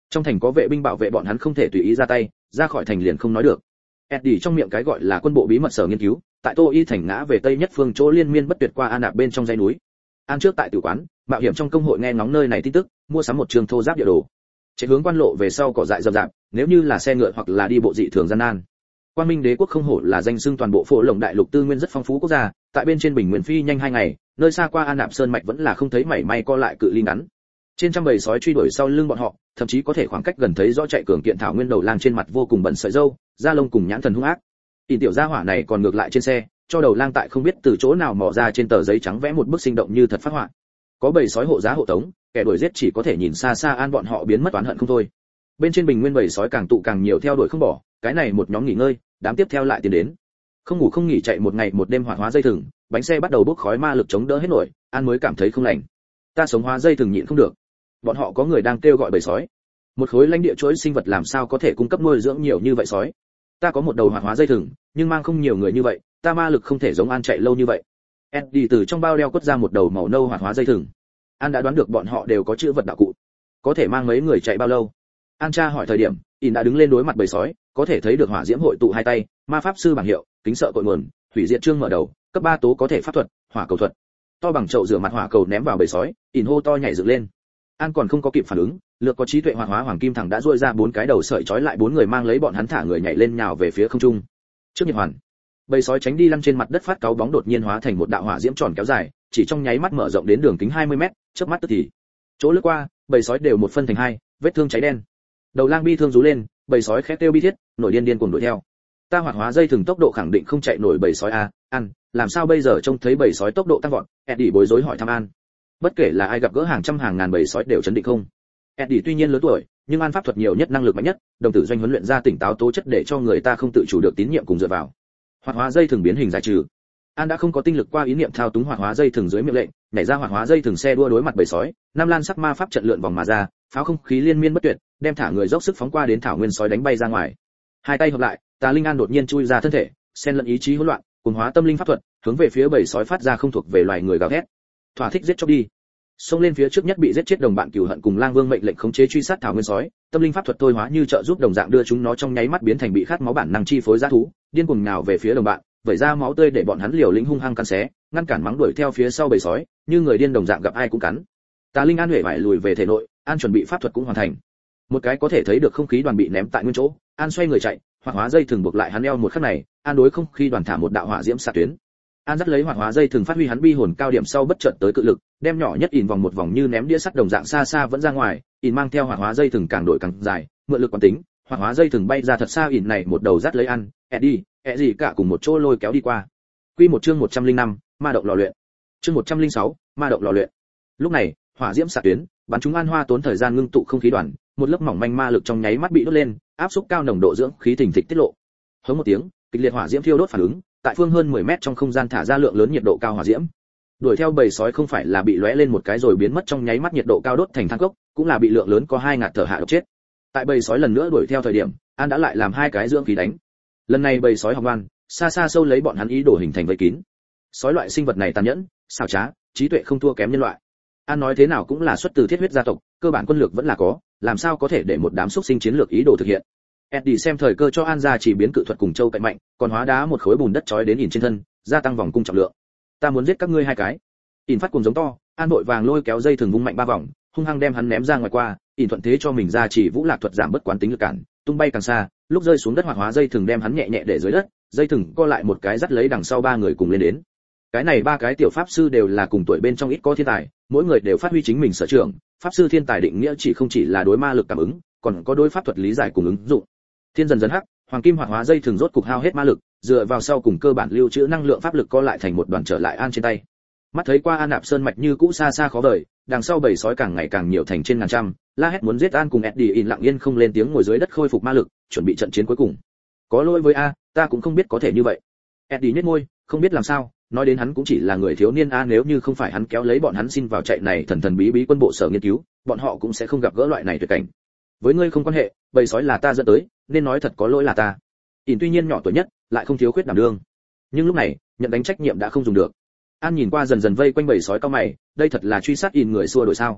Trong thành có vệ binh bảo vệ bọn hắn không thể tùy ý ra tay, ra khỏi thành liền không nói được. Eddie trong miệng cái gọi là quân bộ bí mật sở nghiên cứu, tại Tô Y thành ngã về tây nhất phương chỗ liên miên bất tuyệt qua An Nạp bên trong dãy núi. An trước tại tử quán, mạo hiểm trong công hội nghe ngóng nơi này tin tức, mua sắm một trường thô giáp địa đồ. Chạy hướng quan lộ về sau cỏ dại rậm rạp, nếu như là xe ngựa hoặc là đi bộ dị thường gian nan. Quang Minh Đế quốc không hổ là danh xưng toàn bộ phổ lồng đại lục tư nguyên rất phong phú quốc gia, tại bên trên bình nguyên phi nhanh hai ngày, nơi xa qua An Nạp sơn mạch vẫn là không thấy mảy may co lại cự ly ngắn. Trên trăm bầy sói truy đuổi sau lưng bọn họ, thậm chí có thể khoảng cách gần thấy rõ chạy cường kiện thảo nguyên đầu lang trên mặt vô cùng bẩn sợi râu, da lông cùng nhãn thần hung ác. Ỉn tiểu gia hỏa này còn ngược lại trên xe, cho đầu lang tại không biết từ chỗ nào mò ra trên tờ giấy trắng vẽ một bức sinh động như thật phát họa. Có bầy sói hộ giá hộ tống, kẻ đuổi giết chỉ có thể nhìn xa xa an bọn họ biến mất oán hận không thôi. Bên trên bình nguyên bầy sói càng tụ càng nhiều theo đuổi không bỏ, cái này một nhóm nghỉ ngơi, đám tiếp theo lại tiến đến. Không ngủ không nghỉ chạy một ngày một đêm hoạt hóa dây thừng, bánh xe bắt đầu bốc khói ma lực chống đỡ hết nổi, an mới cảm thấy không lành. Ta sống hóa dây thừng nhịn không được. Bọn họ có người đang kêu gọi bầy sói. Một khối lãnh địa chuỗi sinh vật làm sao có thể cung cấp nuôi dưỡng nhiều như vậy sói? Ta có một đầu hoạt hóa dây thừng, nhưng mang không nhiều người như vậy, ta ma lực không thể giống an chạy lâu như vậy. Eddie từ trong bao đeo quất ra một đầu màu nâu hoạt hóa dây thừng. An đã đoán được bọn họ đều có chữ vật đạo cụ, có thể mang mấy người chạy bao lâu. An tra hỏi thời điểm, In đã đứng lên đối mặt bầy sói, có thể thấy được hỏa diễm hội tụ hai tay, ma pháp sư bảng hiệu, kính sợ cội nguồn, hủy diệt chương mở đầu, cấp ba tố có thể pháp thuật, hỏa cầu thuật. To bằng chậu rửa mặt hỏa cầu ném vào bầy sói, In hô to nhảy dựng lên. An còn không có kịp phản ứng, lược có trí tuệ hoạt hóa hoàng kim thẳng đã duỗi ra bốn cái đầu sợi trói lại bốn người mang lấy bọn hắn thả người nhảy lên nhào về phía không trung. Trước nhiệt hoàn, bầy sói tránh đi lăn trên mặt đất phát cáu bóng đột nhiên hóa thành một đạo hỏa diễm tròn kéo dài, chỉ trong nháy mắt mở rộng đến đường kính hai mươi mét, chớp mắt tức thì. Chỗ lướt qua, bầy sói đều một phân thành hai, vết thương cháy đen. Đầu lang bi thương rú lên, bầy sói khét kêu bi thiết, nổi điên điên cuồng đuổi theo. Ta hoạt hóa dây thừng tốc độ khẳng định không chạy nổi bầy sói a, An, làm sao bây giờ trông thấy bầy sói tốc độ tăng vọt? Eddie bối rối hỏi thăm An. Bất kể là ai gặp gỡ hàng trăm hàng ngàn bầy sói đều chấn định không. Eddie tuy nhiên lớn tuổi, nhưng An pháp thuật nhiều nhất năng lực mạnh nhất, đồng tử doanh huấn luyện ra tỉnh táo tố chất để cho người ta không tự chủ được tín nhiệm cùng dựa vào. Hoạt hóa dây thừng biến hình giải trừ. An đã không có tinh lực qua ý niệm thao túng hoạt hóa dây thừng dưới miệng lệnh, nhảy ra hoạt hóa dây thừng xe đua đối mặt bầy sói, Nam Lan sắc ma pháp trận lượn vòng mà ra, pháo không khí liên miên bất tuyệt, đem thả người dốc sức phóng qua đến thảo nguyên sói đánh bay ra ngoài. Hai tay hợp lại, Tà Linh An đột nhiên chui ra thân thể, xen lẫn ý chí hỗn loạn, cùng hóa tâm linh pháp thuật, hướng về phía bầy sói phát ra không thuộc về loài người gào thét. Thỏa thích giết chóc đi. Xông lên phía trước nhất bị giết chết đồng bạn cừu hận cùng Lang Vương mệnh lệnh khống chế truy sát thảo nguyên sói, tâm linh pháp thuật thôi hóa như trợ giúp đồng dạng đưa chúng nó trong nháy mắt biến thành bị khát máu bản năng chi phối dã thú, điên cuồng nào về phía đồng bạn, vẩy ra máu tươi để bọn hắn liều lĩnh hung hăng cắn xé, ngăn cản mắng đuổi theo phía sau bầy sói, như người điên đồng dạng gặp ai cũng cắn. Tà Linh An huệ vải lùi về thể nội, An chuẩn bị pháp thuật cũng hoàn thành. Một cái có thể thấy được không khí đoàn bị ném tại nguyên chỗ, An xoay người chạy, hoạt hóa dây thường buộc lại hắn eo một khắc này, An đối không khí đoàn thả một đạo hỏa diễm xạ tuyến. An dắt lấy hoạt hóa dây thường phát huy hắn bi hồn cao điểm sau bất chợt tới cự lực, đem nhỏ nhất ỉn vòng một vòng như ném đĩa sắt đồng dạng xa xa vẫn ra ngoài, ỉn mang theo hoạt hóa dây thường càng đổi càng dài, mượn lực quán tính, hoạt hóa dây thường bay ra thật xa, ỉn này một đầu dắt lấy An, Eddie, ẹ gì cả cùng một chỗ lôi kéo đi qua. Quy một chương một trăm linh năm, ma động lò luyện. Chương một trăm linh sáu, ma động lò luyện. Lúc này, hỏa diễm xạ tuyến, bắn chúng An Hoa tốn thời gian ngưng tụ không khí đoàn, một lớp mỏng manh ma lực trong nháy mắt bị đốt lên, áp xúc cao nồng độ dưỡng khí thình thịch tiết lộ. Hống một tiếng, kịch liệt hỏa diễm thiêu đốt phản ứng, tại phương hơn mười mét trong không gian thả ra lượng lớn nhiệt độ cao hỏa diễm. Đuổi theo bầy sói không phải là bị lóe lên một cái rồi biến mất trong nháy mắt nhiệt độ cao đốt thành than cốc, cũng là bị lượng lớn có hai ngạt thở hạ độc chết. Tại bầy sói lần nữa đuổi theo thời điểm, An đã lại làm hai cái dưỡng khí đánh. Lần này bầy sói học ngoan, xa xa sâu lấy bọn hắn ý đồ hình thành vây kín. Sói loại sinh vật này tàn nhẫn, xảo trá, trí tuệ không thua kém nhân loại. An nói thế nào cũng là xuất từ thiết huyết gia tộc, cơ bản quân lược vẫn là có, làm sao có thể để một đám xúc sinh chiến lược ý đồ thực hiện. Eddie xem thời cơ cho An ra chỉ biến cự thuật cùng châu cạnh mạnh, còn hóa đá một khối bùn đất trói đến ỉn trên thân, gia tăng vòng cung trọng lượng. Ta muốn giết các ngươi hai cái. ỉn phát cùng giống to, An vội vàng lôi kéo dây thường vung mạnh ba vòng, hung hăng đem hắn ném ra ngoài qua, ỉn thuận thế cho mình ra chỉ vũ lạc thuật giảm bất quán tính lực cản, tung bay càng xa, lúc rơi xuống đất hoạt hóa dây thường đem hắn nhẹ nhẹ để dưới đất, dây thừng co lại một cái dắt lấy đằng sau ba người cùng lên đến. Cái này ba cái tiểu pháp sư đều là cùng tuổi bên trong ít có thiên tài, mỗi người đều phát huy chính mình sở trường, pháp sư thiên tài định nghĩa chỉ không chỉ là đối ma lực cảm ứng, còn có đối pháp thuật lý giải cùng ứng dụng. Thiên dần dần hắc, hoàng kim hoạt hóa dây thường rốt cục hao hết ma lực, dựa vào sau cùng cơ bản lưu trữ năng lượng pháp lực co lại thành một đoàn trở lại An trên tay. Mắt thấy qua An Nạp sơn mạch như cũ xa xa khó vời, đằng sau bầy sói càng ngày càng nhiều thành trên ngàn trăm, la hét muốn giết An cùng Eddie in lặng yên không lên tiếng ngồi dưới đất khôi phục ma lực, chuẩn bị trận chiến cuối cùng. Có lỗi với A, ta cũng không biết có thể như vậy. Eddie nhếch môi, không biết làm sao, nói đến hắn cũng chỉ là người thiếu niên A, nếu như không phải hắn kéo lấy bọn hắn xin vào chạy này thần thần bí bí quân bộ sở nghiên cứu, bọn họ cũng sẽ không gặp gỡ loại này tuyệt cảnh. Với ngươi không quan hệ, bầy sói là ta dẫn tới, nên nói thật có lỗi là ta. Ỉn tuy nhiên nhỏ tuổi nhất, lại không thiếu khuyết đảm đương. Nhưng lúc này, nhận đánh trách nhiệm đã không dùng được. An nhìn qua dần dần vây quanh bầy sói cao mày, đây thật là truy sát Ỉn người xua đổi sao?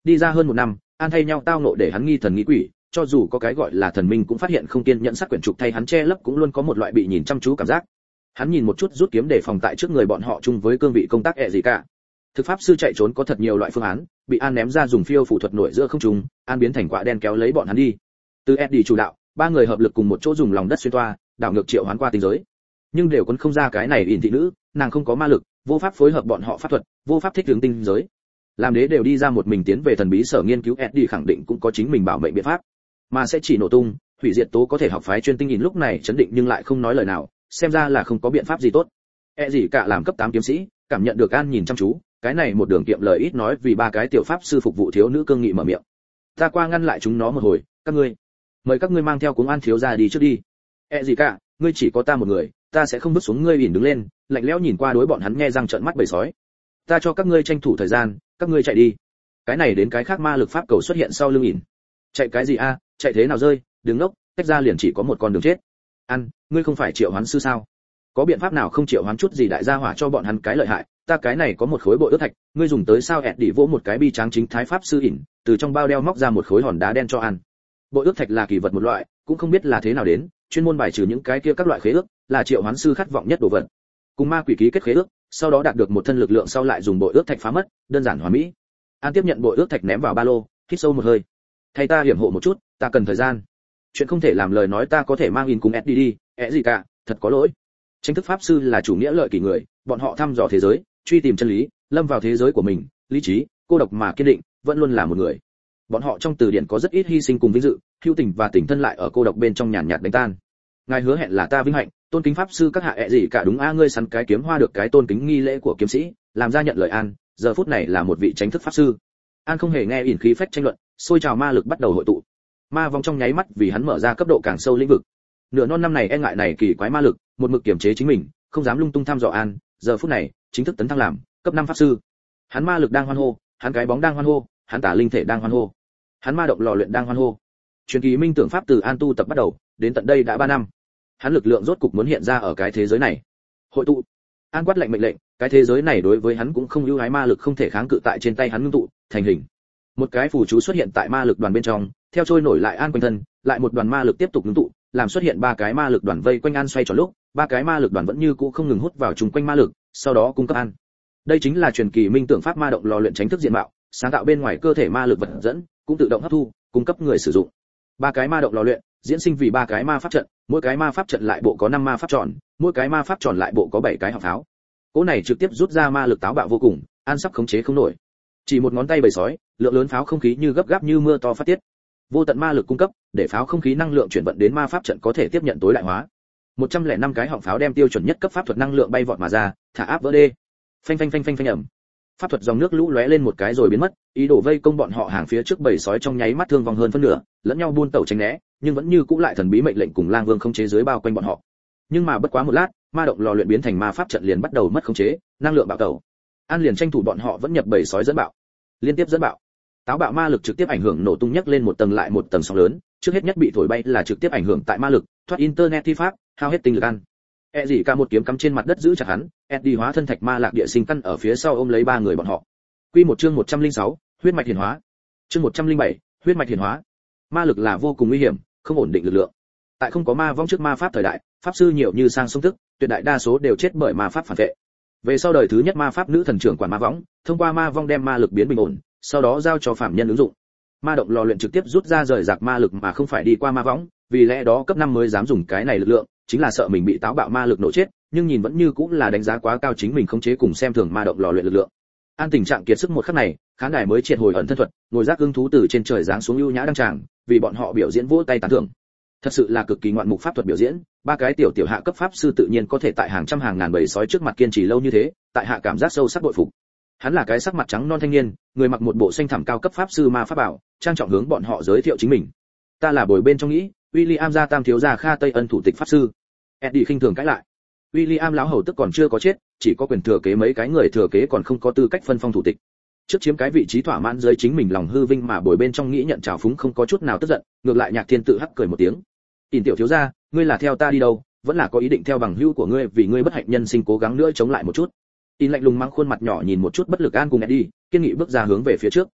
đi ra hơn một năm, An thay nhau tao nộ để hắn nghi thần nghi quỷ, cho dù có cái gọi là thần minh cũng phát hiện không kiên nhẫn sát quyển trục thay hắn che lấp cũng luôn có một loại bị nhìn chăm chú cảm giác. Hắn nhìn một chút rút kiếm đề phòng tại trước người bọn họ chung với cương vị công tác ẹ gì cả. Thực pháp sư chạy trốn có thật nhiều loại phương án, bị An ném ra dùng phiêu phù thuật nổi giữa không trung, An biến thành quả đen kéo lấy bọn hắn đi. Từ Eddie chủ đạo, ba người hợp lực cùng một chỗ dùng lòng đất xuyên toa, đảo ngược triệu hoán qua tinh giới. Nhưng đều quấn không ra cái này ỉn thị nữ, nàng không có ma lực, vô pháp phối hợp bọn họ pháp thuật, vô pháp thích ứng tinh giới. Làm đế đều đi ra một mình tiến về thần bí sở nghiên cứu, Eddie khẳng định cũng có chính mình bảo mệnh biện pháp, mà sẽ chỉ nổ tung, hủy diệt tố có thể học phái chuyên tinh nhìn lúc này chấn định nhưng lại không nói lời nào, xem ra là không có biện pháp gì tốt. E gì cả làm cấp tám kiếm sĩ, cảm nhận được An nhìn chăm chú, cái này một đường kiệm lời ít nói vì ba cái tiểu pháp sư phục vụ thiếu nữ cương nghị mở miệng. Ta qua ngăn lại chúng nó một hồi, các ngươi, mời các ngươi mang theo cuống An thiếu gia đi trước đi. E gì cả, ngươi chỉ có ta một người, ta sẽ không bước xuống. Ngươi ỉn đứng lên, lạnh lẽo nhìn qua đối bọn hắn nghe răng trợn mắt bầy sói. Ta cho các ngươi tranh thủ thời gian, các ngươi chạy đi. Cái này đến cái khác ma lực pháp cầu xuất hiện sau lưng ỉn. Chạy cái gì a, chạy thế nào rơi, đứng ngốc, tách ra liền chỉ có một con đường chết. Ăn, ngươi không phải triệu hoán sư sao? Có biện pháp nào không triệu hoán chút gì đại gia hỏa cho bọn hắn cái lợi hại? Ta cái này có một khối bội ước thạch, ngươi dùng tới sao? Ẹt đi vỗ một cái bi tráng chính thái pháp sư ỉn, từ trong bao đeo móc ra một khối hòn đá đen cho ăn. Bội ước thạch là kỳ vật một loại, cũng không biết là thế nào đến, chuyên môn bài trừ những cái kia các loại khế ước, là triệu hoán sư khát vọng nhất đồ vật. Cùng ma quỷ ký kết khế ước, sau đó đạt được một thân lực lượng sau lại dùng bội ước thạch phá mất, đơn giản hoàn mỹ. An tiếp nhận bội ước thạch ném vào ba lô, hít sâu một hơi. Thay ta hiểm hộ một chút, ta cần thời gian. Chuyện không thể làm lời nói ta có thể mang in cùng ét đi đi, ẹ gì cả, thật có lỗi. Tranh thức pháp sư là chủ nghĩa lợi kỷ người, bọn họ thăm dò thế giới, truy tìm chân lý, lâm vào thế giới của mình, lý trí, cô độc mà kiên định, vẫn luôn là một người. Bọn họ trong từ điển có rất ít hy sinh cùng vinh dự, hữu tình và tình thân lại ở cô độc bên trong nhàn nhạt đánh tan. Ngài hứa hẹn là ta vinh hạnh, tôn kính pháp sư các hạ. Ẹ gì cả đúng a, ngươi săn cái kiếm hoa được cái tôn kính nghi lễ của kiếm sĩ, làm ra nhận lời An, giờ phút này là một vị tranh thức pháp sư. An không hề nghe ỉn khí phách tranh luận, xôi trào ma lực bắt đầu hội tụ. Ma vong trong nháy mắt vì hắn mở ra cấp độ càng sâu lĩnh vực. Nửa non năm này e ngại này kỳ quái ma lực, một mực kiềm chế chính mình, không dám lung tung thăm dò An, giờ phút này, chính thức tấn thăng làm cấp năm pháp sư. Hắn ma lực đang hoan hô, hắn cái bóng đang hoan hô, hắn tả linh thể đang hoan hô, hắn ma động lò luyện đang hoan hô. Truyền kỳ minh tưởng pháp từ An tu tập bắt đầu, đến tận đây đã ba năm. Hắn lực lượng rốt cục muốn hiện ra ở cái thế giới này. Hội tụ. An quát lệnh mệnh lệnh, cái thế giới này đối với hắn cũng không ưu ái, ma lực không thể kháng cự tại trên tay hắn ngưng tụ, thành hình. Một cái phù chú xuất hiện tại ma lực đoàn bên trong, theo trôi nổi lại An quanh thân, lại một đoàn ma lực tiếp tục ngưng tụ, làm xuất hiện ba cái ma lực đoàn vây quanh An xoay tròn lúc, ba cái ma lực đoàn vẫn như cũ không ngừng hút vào chung quanh ma lực, sau đó cung cấp An. Đây chính là truyền kỳ minh tưởng pháp ma động lò luyện tránh thức diện mạo, sáng tạo bên ngoài cơ thể ma lực vật dẫn, cũng tự động hấp thu, cung cấp người sử dụng. Ba cái ma động lò luyện, diễn sinh vì ba cái ma pháp trận, mỗi cái ma pháp trận lại bộ có năm ma pháp tròn, mỗi cái ma pháp tròn lại bộ có bảy cái họng pháo. Cỗ này trực tiếp rút ra ma lực táo bạo vô cùng, An sắp khống chế không nổi. Chỉ một ngón tay bầy sói, lượng lớn pháo không khí như gấp gáp như mưa to phát tiết. Vô tận ma lực cung cấp, để pháo không khí năng lượng chuyển vận đến ma pháp trận có thể tiếp nhận tối đại hóa. một trăm lẻ năm cái họng pháo đem tiêu chuẩn nhất cấp pháp thuật năng lượng bay vọt mà ra, thả áp vỡ đê. Phanh phanh phanh phanh phanh ầm. Pháp thuật dòng nước lũ lóe lên một cái rồi biến mất, ý đồ vây công bọn họ hàng phía trước bầy sói trong nháy mắt thương vong hơn phân nửa, lẫn nhau buôn tẩu tránh né, nhưng vẫn như cũ lại thần bí mệnh lệnh cùng lang vương không chế dưới bao quanh bọn họ. Nhưng mà bất quá một lát, ma động lò luyện biến thành ma pháp trận liền bắt đầu mất khống chế, năng lượng bạo tẩu. An liền tranh thủ bọn họ vẫn nhập bầy sói dẫn bạo, liên tiếp dẫn bạo. Táo bạo ma lực trực tiếp ảnh hưởng nổ tung nhấc lên một tầng lại một tầng sóng lớn, trước hết nhất bị thổi bay là trực tiếp ảnh hưởng tại ma lực, thoát internet thi pháp, hao hết tinh lực An. E gì cả một kiếm cắm trên mặt đất giữ chặt hắn, Eddie hóa thân thạch ma lạc địa sinh căn ở phía sau ôm lấy ba người bọn họ. Quy một chương một trăm lẻ sáu, huyết mạch hiển hóa. Chương một trăm lẻ bảy, huyết mạch hiển hóa. Ma lực là vô cùng nguy hiểm, không ổn định lực lượng. Tại không có ma vong trước ma pháp thời đại, pháp sư nhiều như sang sông thức, tuyệt đại đa số đều chết bởi ma pháp phản vệ. Về sau đời thứ nhất ma pháp nữ thần trưởng quản ma võng, thông qua ma vong đem ma lực biến bình ổn, sau đó giao cho phạm nhân ứng dụng. Ma động lò luyện trực tiếp rút ra rời rạc ma lực mà không phải đi qua ma võng, vì lẽ đó cấp năm mới dám dùng cái này lực lượng, chính là sợ mình bị táo bạo ma lực nổ chết, nhưng nhìn vẫn như cũng là đánh giá quá cao chính mình khống chế cùng xem thường ma động lò luyện lực lượng. An tình trạng kiệt sức một khắc này, khán đài mới triệt hồi ẩn thân thuật, ngồi giác ưng thú từ trên trời giáng xuống ưu nhã đăng tràng, vì bọn họ biểu diễn vỗ tay tán thưởng. Thật sự là cực kỳ ngoạn mục pháp thuật biểu diễn, ba cái tiểu tiểu hạ cấp pháp sư tự nhiên có thể tại hàng trăm hàng ngàn bầy sói trước mặt kiên trì lâu như thế, tại hạ cảm giác sâu sắc bội phục. Hắn là cái sắc mặt trắng non thanh niên, người mặc một bộ xanh thẳm cao cấp pháp sư ma pháp bảo, trang trọng hướng bọn họ giới thiệu chính mình. Ta là bồi bên trong nghĩ, William gia tam thiếu gia Kha Tây Ân thủ tịch pháp sư. Eddie khinh thường cãi lại. William lão hầu tức còn chưa có chết, chỉ có quyền thừa kế mấy cái người thừa kế còn không có tư cách phân phong thủ tịch. Trước chiếm cái vị trí thỏa mãn dưới chính mình lòng hư vinh mà bồi bên trong nghĩ nhận trào phúng không có chút nào tức giận, ngược lại Nhạc Thiên tự hắc cười một tiếng. "Ỉn tiểu thiếu gia, ngươi là theo ta đi đâu, vẫn là có ý định theo bằng hữu của ngươi vì ngươi bất hạnh nhân sinh cố gắng nữa chống lại một chút." In lạnh lùng mang khuôn mặt nhỏ nhìn một chút bất lực An cùng Eddie, kiên nghị bước ra hướng về phía trước.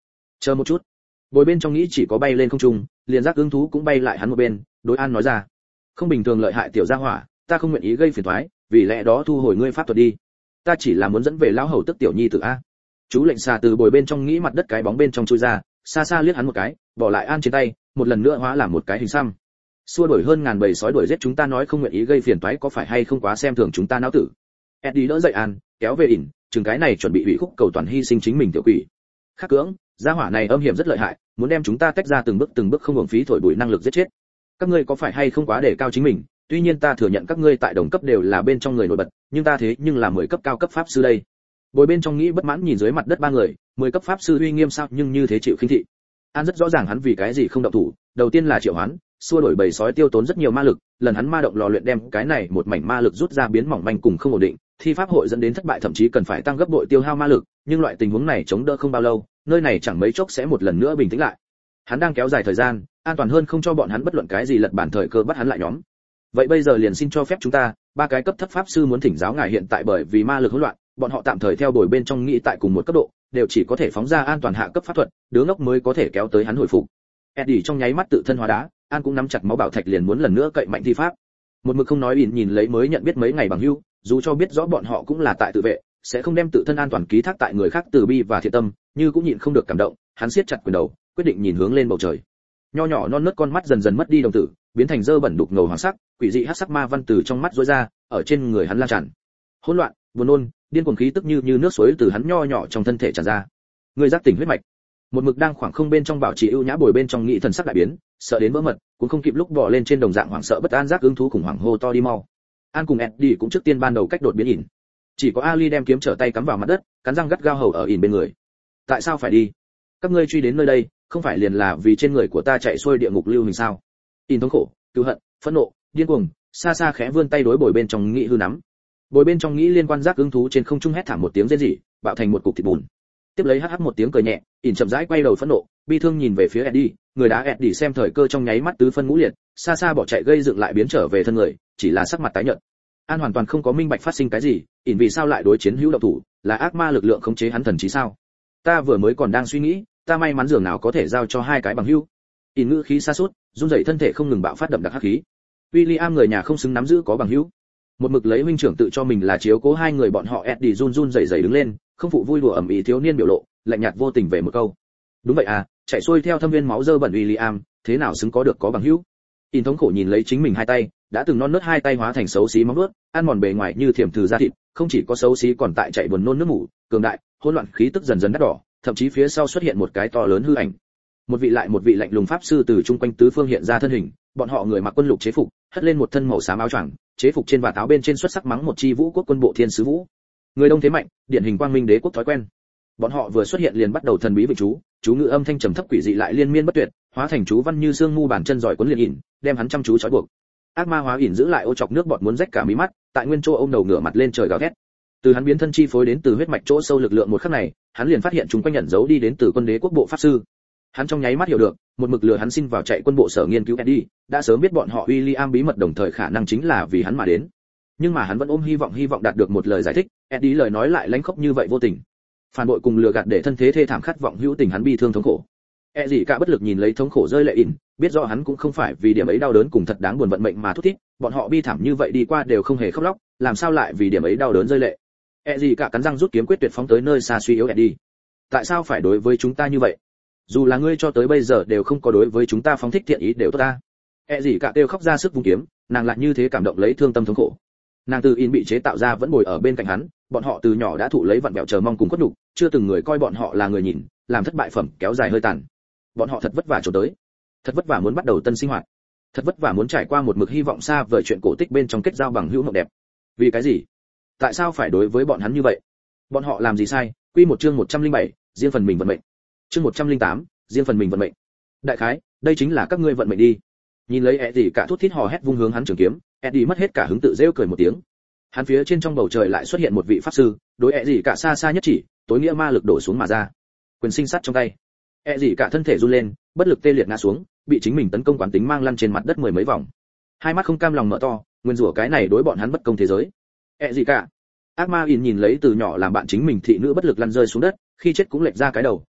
Chờ một chút. Bồi bên trong nghĩ chỉ có bay lên không trung, liền giác ưng thú cũng bay lại hắn một bên, đối An nói ra. Không bình thường lợi hại tiểu gia hỏa, ta không nguyện ý gây phiền toái, vì lẽ đó thu hồi ngươi pháp thuật đi. Ta chỉ là muốn dẫn về lão hầu tức tiểu nhi tử a. Chú lệnh xà từ bồi bên trong nghĩ mặt đất cái bóng bên trong chui ra, xa xa liếc hắn một cái, bỏ lại An trên tay, một lần nữa hóa làm một cái hình xăm. Xua đuổi hơn ngàn bầy sói đuổi giết chúng ta nói không nguyện ý gây phiền toái có phải hay không quá xem thường chúng ta não tử. Eddie đỡ dậy An, kéo về ỉn, chừng cái này chuẩn bị ủy khúc cầu toàn hy sinh chính mình tiểu quỷ. Khắc cưỡng, gia hỏa này âm hiểm rất lợi hại, muốn đem chúng ta tách ra từng bước từng bước không hưởng phí thổi bụi năng lực giết chết. Các ngươi có phải hay không quá đề cao chính mình? Tuy nhiên ta thừa nhận các ngươi tại đồng cấp đều là bên trong người nổi bật, nhưng ta thế nhưng là mười cấp cao cấp pháp sư đây. Bồi bên trong nghĩ bất mãn nhìn dưới mặt đất ba người, mười cấp pháp sư uy nghiêm sao nhưng như thế chịu khinh thị. An rất rõ ràng hắn vì cái gì không động thủ, đầu tiên là triệu hoán, xua đuổi bầy sói tiêu tốn rất nhiều ma lực, lần hắn ma động lò luyện đem cái này một mảnh ma lực rút ra biến mỏng manh cùng không ổn định, thi pháp hội dẫn đến thất bại thậm chí cần phải tăng gấp bội tiêu hao ma lực, nhưng loại tình huống này chống đỡ không bao lâu, nơi này chẳng mấy chốc sẽ một lần nữa bình tĩnh lại. Hắn đang kéo dài thời gian, an toàn hơn không cho bọn hắn bất luận cái gì lật bản thời cơ bắt hắn lại nhóm. Vậy bây giờ liền xin cho phép chúng ta, ba cái cấp thấp pháp sư muốn thỉnh giáo ngài hiện tại bởi vì ma lực hỗn loạn, bọn họ tạm thời theo đuổi bên trong nghĩ tại cùng một cấp độ, đều chỉ có thể phóng ra an toàn hạ cấp pháp thuật, đứa ngốc mới có thể kéo tới hắn hồi phục. Eddie trong nháy mắt tự thân hóa đá, An cũng nắm chặt máu bảo thạch liền muốn lần nữa cậy mạnh thi pháp. Một mực không nói ỉn nhìn lấy mới nhận biết mấy ngày bằng hữu, dù cho biết rõ bọn họ cũng là tại tự vệ, sẽ không đem tự thân an toàn ký thác tại người khác từ bi và thiện tâm, như cũng nhịn không được cảm động, hắn siết chặt quyền đầu, quyết định nhìn hướng lên bầu trời. Nho nhỏ non nớt con mắt dần dần mất đi đồng tử, biến thành dơ bẩn đục ngầu hoàng sắc, quỷ dị hắc sắc ma văn từ trong mắt rối ra, ở trên người hắn lan tràn. Hỗn loạn, buồn nôn, điên cuồng khí tức như như nước suối từ hắn nho nhỏ trong thân thể tràn ra. Người giác tỉnh huyết mạch. Một mực đang khoảng không bên trong bảo trì ưu nhã bồi bên trong nghị thần sắc đại biến, sợ đến vỡ mật, cũng không kịp lúc bò lên trên đồng dạng hoảng sợ bất an giác ứng thú khủng hoảng hô to đi mau. An cùng Eddie cũng trước tiên ban đầu cách đột biến ỉn. Chỉ có Ali đem kiếm trở tay cắm vào mặt đất, cắn răng gắt gao hầu ở ỉn bên người. Tại sao phải đi? Các ngươi truy đến nơi đây, không phải liền là vì trên người của ta chạy xuôi địa ngục lưu hình sao? ỉn thống khổ, cứu hận, phẫn nộ, điên cuồng, xa xa khẽ vươn tay đối bồi bên trong nghĩ hư nắm. Bồi bên trong nghĩ liên quan giác ứng thú trên không trung hét thảm một tiếng rên rỉ, bạo thành một cục thịt bùn. Tiếp lấy hắc hắc một tiếng cười nhẹ, ỉn chậm rãi quay đầu phẫn nộ, bi thương nhìn về phía Eddie, người đá Eddie xem thời cơ trong nháy mắt tứ phân ngũ liệt, xa xa bỏ chạy gây dựng lại biến trở về thân người, chỉ là sắc mặt tái nhợt. An hoàn toàn không có minh bạch phát sinh cái gì, ỉn vì sao lại đối chiến hữu động thủ, là ác ma lực lượng khống chế hắn thần trí sao? Ta vừa mới còn đang suy nghĩ, ta may mắn dường nào có thể giao cho hai cái bằng hữu. ỉn ngữ khí xa sút, run rẩy thân thể không ngừng bạo phát đậm đặc hắc khí. William người nhà không xứng nắm giữ có bằng hữu. Một mực lấy huynh trưởng tự cho mình là chiếu cố hai người bọn họ Eddie run run rẩy rẩy đứng lên, không phụ vui đùa ẩm ý thiếu niên biểu lộ, lạnh nhạt vô tình về một câu. Đúng vậy à, chạy xuôi theo thâm viên máu dơ bẩn William, thế nào xứng có được có bằng hữu? In thống khổ nhìn lấy chính mình hai tay, đã từng non nớt hai tay hóa thành xấu xí móng vuốt, ăn mòn bề ngoài như thiểm thử da thịt, không chỉ có xấu xí còn tại chạy buồn nôn nước mủ, cường đại, hỗn loạn khí tức dần dần đắt đỏ, thậm chí phía sau xuất hiện một cái to lớn hư ảnh. Một vị lại một vị lạnh lùng pháp sư từ trung quanh tứ phương hiện ra thân hình, bọn họ người mặc quân lục chế phục, hất lên một thân màu xám áo choàng, chế phục trên và áo bên trên xuất sắc mắng một chi vũ quốc quân bộ thiên sứ vũ. Người đông thế mạnh, điển hình quang minh đế quốc thói quen. Bọn họ vừa xuất hiện liền bắt đầu thần bí vị chú, chú ngữ âm thanh trầm thấp quỷ dị lại liên miên bất tuyệt, hóa thành chú văn như xương mu bàn chân giỏi cuốn liền ỉn, đem hắn chăm chú trói buộc. Ác ma hóa ỉn giữ lại ô chọc nước bọt muốn rách cả mí mắt, tại nguyên chỗ ôm đầu ngửa mặt lên trời gào thét. Từ hắn biến thân chi phối đến từ huyết mạch chỗ sâu lực lượng một khắc này, hắn liền phát hiện chúng quanh nhận dấu đi đến từ quân đế quốc bộ pháp sư. Hắn trong nháy mắt hiểu được, một mực lừa hắn xin vào chạy quân bộ sở nghiên cứu Eddie, đã sớm biết bọn họ William bí mật đồng thời khả năng chính là vì hắn mà đến. Nhưng mà hắn vẫn ôm hy vọng hy vọng đạt được một lời giải thích, Eddie lời nói lại lánh khóc như vậy vô tình. Phản bội cùng lừa gạt để thân thế thê thảm khát vọng hữu tình hắn bi thương thống khổ. E gì cả bất lực nhìn lấy thống khổ rơi lệ ỉn, biết rõ hắn cũng không phải vì điểm ấy đau đớn cùng thật đáng buồn vận mệnh mà thút thít, bọn họ bi thảm như vậy đi qua đều không hề khóc lóc, làm sao lại vì điểm ấy đau đớn rơi lệ. E gì cả cắn răng rút kiếm quyết tuyệt phóng tới nơi xa suy yếu Eddie. Tại sao phải đối với chúng ta như vậy? Dù là ngươi cho tới bây giờ đều không có đối với chúng ta phóng thích thiện ý đều tốt ta. E gì cả đều khóc ra sức vung kiếm, nàng lại như thế cảm động lấy thương tâm thống khổ. Nàng từ in bị chế tạo ra vẫn ngồi ở bên cạnh hắn, bọn họ từ nhỏ đã thụ lấy vặn vẹo chờ mong cùng khuất nhục, chưa từng người coi bọn họ là người nhìn, làm thất bại phẩm kéo dài hơi tàn. Bọn họ thật vất vả trốn tới, thật vất vả muốn bắt đầu tân sinh hoạt, thật vất vả muốn trải qua một mực hy vọng xa vời chuyện cổ tích bên trong kết giao bằng hữu mộng đẹp. Vì cái gì? Tại sao phải đối với bọn hắn như vậy? Bọn họ làm gì sai? Quy một chương một trăm lẻ bảy, riêng phần mình vận mệnh. Chương một trăm lẻ tám, riêng phần mình vận mệnh. Đại khái, đây chính là các ngươi vận mệnh đi. Nhìn lấy Eddie cả thút thít hò hét vung hướng hắn trường kiếm, Eddie mất hết cả hứng tự rêu cười một tiếng. Hắn phía trên trong bầu trời lại xuất hiện một vị pháp sư, đối Eddie cả xa xa nhất chỉ, tối nghĩa ma lực đổ xuống mà ra. Quyền sinh sắt trong tay. Eddie cả thân thể run lên, bất lực tê liệt ngã xuống, bị chính mình tấn công quán tính mang lăn trên mặt đất mười mấy vòng. Hai mắt không cam lòng mở to, nguyên rủa cái này đối bọn hắn bất công thế giới. Eddie cả. Ác ma in nhìn lấy từ nhỏ làm bạn chính mình thị nữ bất lực lăn rơi xuống đất, khi chết cũng lệch ra cái đầu,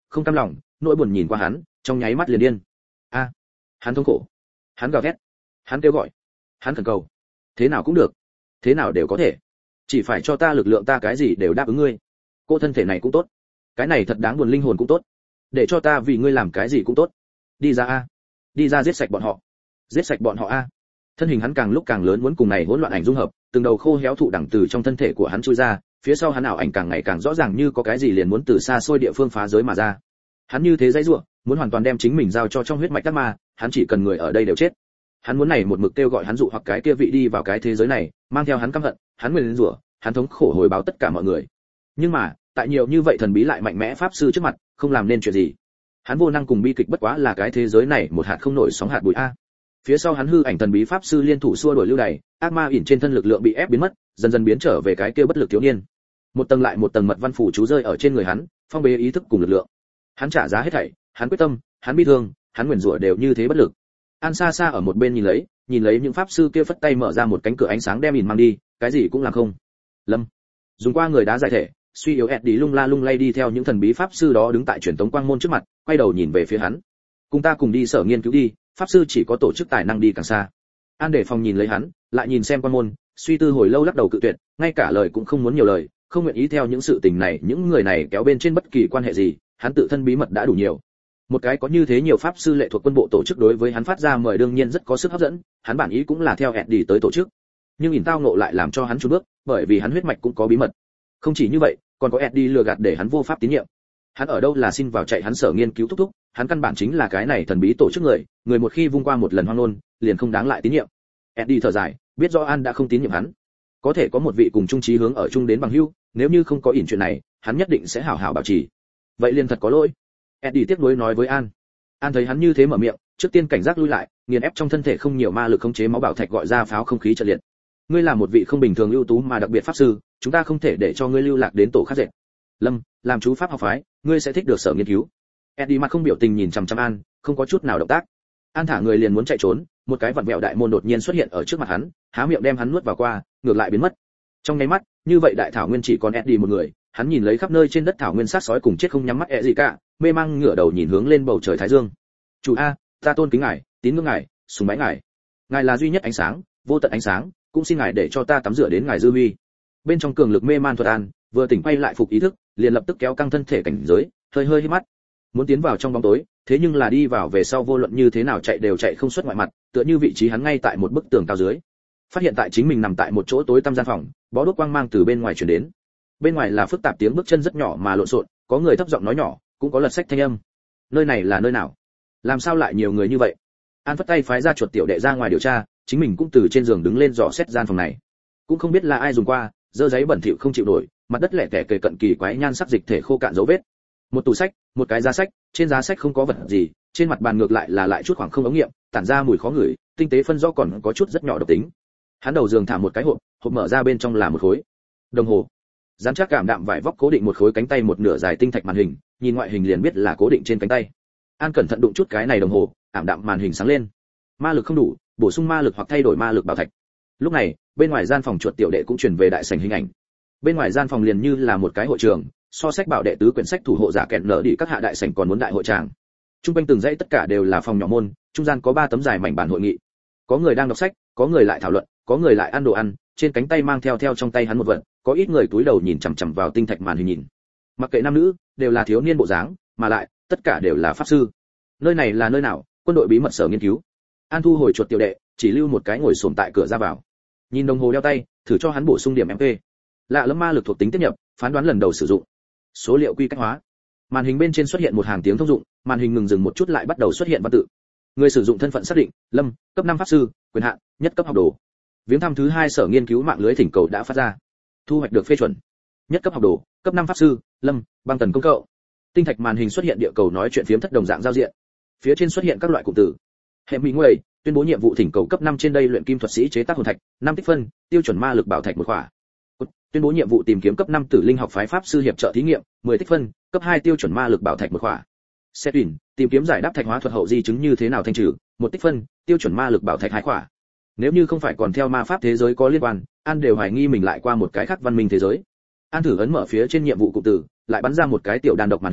không cam lòng, nỗi buồn nhìn qua hắn, trong nháy mắt liền điên. A, hắn thống khổ, hắn gào thét, hắn kêu gọi, hắn khẩn cầu. Thế nào cũng được, thế nào đều có thể. Chỉ phải cho ta lực lượng, ta cái gì đều đáp ứng ngươi. Cô thân thể này cũng tốt, cái này thật đáng buồn linh hồn cũng tốt, để cho ta vì ngươi làm cái gì cũng tốt. Đi ra a, đi ra giết sạch bọn họ, giết sạch bọn họ a. Thân hình hắn càng lúc càng lớn, muốn cùng này hỗn loạn ảnh dung hợp, từng đầu khô héo thụ đẳng từ trong thân thể của hắn chui ra, phía sau hắn ảo ảnh càng ngày càng rõ ràng, như có cái gì liền muốn từ xa xôi địa phương phá giới mà ra. Hắn như thế dãy rủa, muốn hoàn toàn đem chính mình giao cho trong huyết mạch các ma, hắn chỉ cần người ở đây đều chết. Hắn muốn này một mực kêu gọi hắn dụ hoặc cái kia vị đi vào cái thế giới này, mang theo hắn căm hận, hắn nguyền rủa, hắn thống khổ hồi báo tất cả mọi người. Nhưng mà, tại nhiều như vậy thần bí lại mạnh mẽ pháp sư trước mặt, không làm nên chuyện gì. Hắn vô năng cùng bi kịch bất quá là cái thế giới này một hạt không nổi sóng hạt bụi a. Phía sau hắn hư ảnh thần bí pháp sư liên thủ xua đuổi lưu đày, ác ma ỉn trên thân lực lượng bị ép biến mất, dần dần biến trở về cái kia bất lực thiếu niên. Một tầng lại một tầng mật văn phủ chú rơi ở trên người hắn, phong bế ý thức cùng lực lượng. Hắn trả giá hết thảy, hắn quyết tâm, hắn bi thương, hắn nguyền rủa đều như thế bất lực. An xa xa ở một bên nhìn lấy, nhìn lấy những pháp sư kia phất tay mở ra một cánh cửa ánh sáng đem ỉn mang đi, cái gì cũng làm không. Lâm, dùng qua người đá giải thể, suy yếu ẹt đi lung la lung lay đi theo những thần bí pháp sư đó đứng tại truyền tống quang môn trước mặt, quay đầu nhìn về phía hắn. Cùng ta cùng đi sở nghiên cứu đi, pháp sư chỉ có tổ chức tài năng đi càng xa. An để phòng nhìn lấy hắn, lại nhìn xem quang môn, suy tư hồi lâu lắc đầu cự tuyệt, ngay cả lời cũng không muốn nhiều lời, không nguyện ý theo những sự tình này, những người này kéo bên trên bất kỳ quan hệ gì, hắn tự thân bí mật đã đủ nhiều. Một cái có như thế nhiều pháp sư lệ thuộc quân bộ tổ chức đối với hắn phát ra mời đương nhiên rất có sức hấp dẫn, hắn bản ý cũng là theo ẹt đi tới tổ chức. Nhưng nhìn tao ngộ lại làm cho hắn chùn bước, bởi vì hắn huyết mạch cũng có bí mật. Không chỉ như vậy, còn có ẹt đi lừa gạt để hắn vô pháp tín nhiệm. Hắn ở đâu là xin vào chạy hắn sở nghiên cứu thúc thúc, hắn căn bản chính là cái này thần bí tổ chức người, người một khi vung qua một lần hoang ngôn, liền không đáng lại tín nhiệm. Eddie thở dài, biết rõ An đã không tín nhiệm hắn, có thể có một vị cùng chung chí hướng ở chung đến bằng hữu, nếu như không có ỉn chuyện này, hắn nhất định sẽ hảo hảo bảo trì. Vậy liền thật có lỗi. Eddie tiếc nuối nói với An. An thấy hắn như thế mở miệng, trước tiên cảnh giác lui lại, nghiền ép trong thân thể không nhiều ma lực khống chế máu bảo thạch gọi ra pháo không khí trận liệt. Ngươi là một vị không bình thường ưu tú mà đặc biệt pháp sư, chúng ta không thể để cho ngươi lưu lạc đến tổ khác dệt. Lâm, làm chú pháp học phái, ngươi sẽ thích được sở nghiên cứu. Eddie mặt không biểu tình nhìn chằm chằm An, không có chút nào động tác. An thả người liền muốn chạy trốn, một cái vặn vẹo đại môn đột nhiên xuất hiện ở trước mặt hắn, há miệng đem hắn nuốt vào qua, ngược lại biến mất. Trong nháy mắt, như vậy đại thảo nguyên chỉ còn Eddie một người, hắn nhìn lấy khắp nơi trên đất thảo nguyên sát sói cùng chết không nhắm mắt ẹ gì cả, mê mang ngửa đầu nhìn hướng lên bầu trời thái dương. Chủ a, ta tôn kính ngài, tín ngưỡng ngài, sùng bái ngài. Ngài là duy nhất ánh sáng, vô tận ánh sáng, cũng xin ngài để cho ta tắm rửa đến ngài dư huy. Bên trong cường lực mê man thuật An, vừa tỉnh quay lại phục ý thức, liền lập tức kéo căng thân thể cảnh giới, hơi hơi hít mắt, muốn tiến vào trong bóng tối, thế nhưng là đi vào về sau vô luận như thế nào chạy đều chạy không xuất ngoại mặt, tựa như vị trí hắn ngay tại một bức tường cao dưới. Phát hiện tại chính mình nằm tại một chỗ tối tăm gian phòng, bó đuốc quang mang từ bên ngoài truyền đến. Bên ngoài là phức tạp tiếng bước chân rất nhỏ mà lộn xộn, có người thấp giọng nói nhỏ, cũng có lật sách thanh âm. Nơi này là nơi nào? Làm sao lại nhiều người như vậy? An phất tay phái ra chuột tiểu đệ ra ngoài điều tra, chính mình cũng từ trên giường đứng lên dò xét gian phòng này. Cũng không biết là ai dùng qua, dơ giấy bẩn thỉu không chịu nổi, mặt đất lẻ tẻ kề cận kỳ quái nhan sắc dịch thể khô cạn dấu vết. Một tủ sách, một cái giá sách, trên giá sách không có vật gì, trên mặt bàn ngược lại là lại chút khoảng không ống nghiệm, tản ra mùi khó ngửi, tinh tế phân rõ còn có chút rất nhỏ độc tính. Hắn đầu giường thả một cái hộp, hộp mở ra bên trong là một khối đồng hồ. Dán chắc cảm đạm vải vóc cố định một khối cánh tay một nửa dài tinh thạch màn hình, nhìn ngoại hình liền biết là cố định trên cánh tay. An cẩn thận đụng chút cái này đồng hồ, ảm đạm màn hình sáng lên. Ma lực không đủ, bổ sung ma lực hoặc thay đổi ma lực bảo thạch. Lúc này, bên ngoài gian phòng chuột tiểu đệ cũng truyền về đại sảnh hình ảnh. Bên ngoài gian phòng liền như là một cái hội trường, so sách bảo đệ tứ quyển sách thủ hộ giả kẹn nở đi các hạ đại sảnh còn muốn đại hội tràng. Trung quanh từng dãy tất cả đều là phòng nhỏ môn, trung gian có ba tấm dài mảnh bàn hội nghị. Có người đang đọc sách, có người lại thảo luận, có người lại ăn đồ ăn, trên cánh tay mang theo theo trong tay hắn một vật, có ít người túi đầu nhìn chằm chằm vào tinh thạch màn hình nhìn. Mặc kệ nam nữ, đều là thiếu niên bộ dáng, mà lại tất cả đều là pháp sư. Nơi này là nơi nào? Quân đội bí mật sở nghiên cứu. An thu hồi chuột tiểu đệ, chỉ lưu một cái ngồi xổm tại cửa ra vào. Nhìn đồng hồ đeo tay, thử cho hắn bổ sung điểm em pê. Lạ lẫm ma lực thuộc tính tiếp nhập, phán đoán lần đầu sử dụng. Số liệu quy cách hóa. Màn hình bên trên xuất hiện một hàng tiếng thông dụng, màn hình ngừng dừng một chút lại bắt đầu xuất hiện văn tự. Người sử dụng thân phận xác định, Lâm, cấp năm pháp sư, quyền hạn, nhất cấp học đồ. Viếng thăm thứ hai sở nghiên cứu mạng lưới thỉnh cầu đã phát ra. Thu hoạch được phê chuẩn. Nhất cấp học đồ, cấp năm pháp sư, Lâm, băng tần công cậu. Tinh thạch màn hình xuất hiện địa cầu nói chuyện phiếm thất đồng dạng giao diện. Phía trên xuất hiện các loại cụm từ. Hệ mỹ nguy, tuyên bố nhiệm vụ thỉnh cầu cấp năm trên đây luyện kim thuật sĩ chế tác hồn thạch, năm tích phân, tiêu chuẩn ma lực bảo thạch một khỏa. Tuyên bố nhiệm vụ tìm kiếm cấp năm tử linh học phái pháp sư hiệp trợ thí nghiệm, mười tích phân, cấp hai tiêu chuẩn ma lực bảo thạch một khỏa. Xét tuyển, tìm kiếm giải đáp thạch hóa thuật hậu di chứng như thế nào thanh trừ, một tích phân, tiêu chuẩn ma lực bảo thạch hai khỏa. Nếu như không phải còn theo ma pháp thế giới có liên quan, An đều hoài nghi mình lại qua một cái khác văn minh thế giới. An thử ấn mở phía trên nhiệm vụ cụm từ, lại bắn ra một cái tiểu đàn độc màn hình,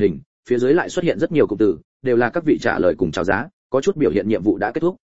phía dưới lại xuất hiện rất nhiều cụm từ, đều là các vị trả lời cùng chào giá, có chút biểu hiện nhiệm vụ đã kết thúc.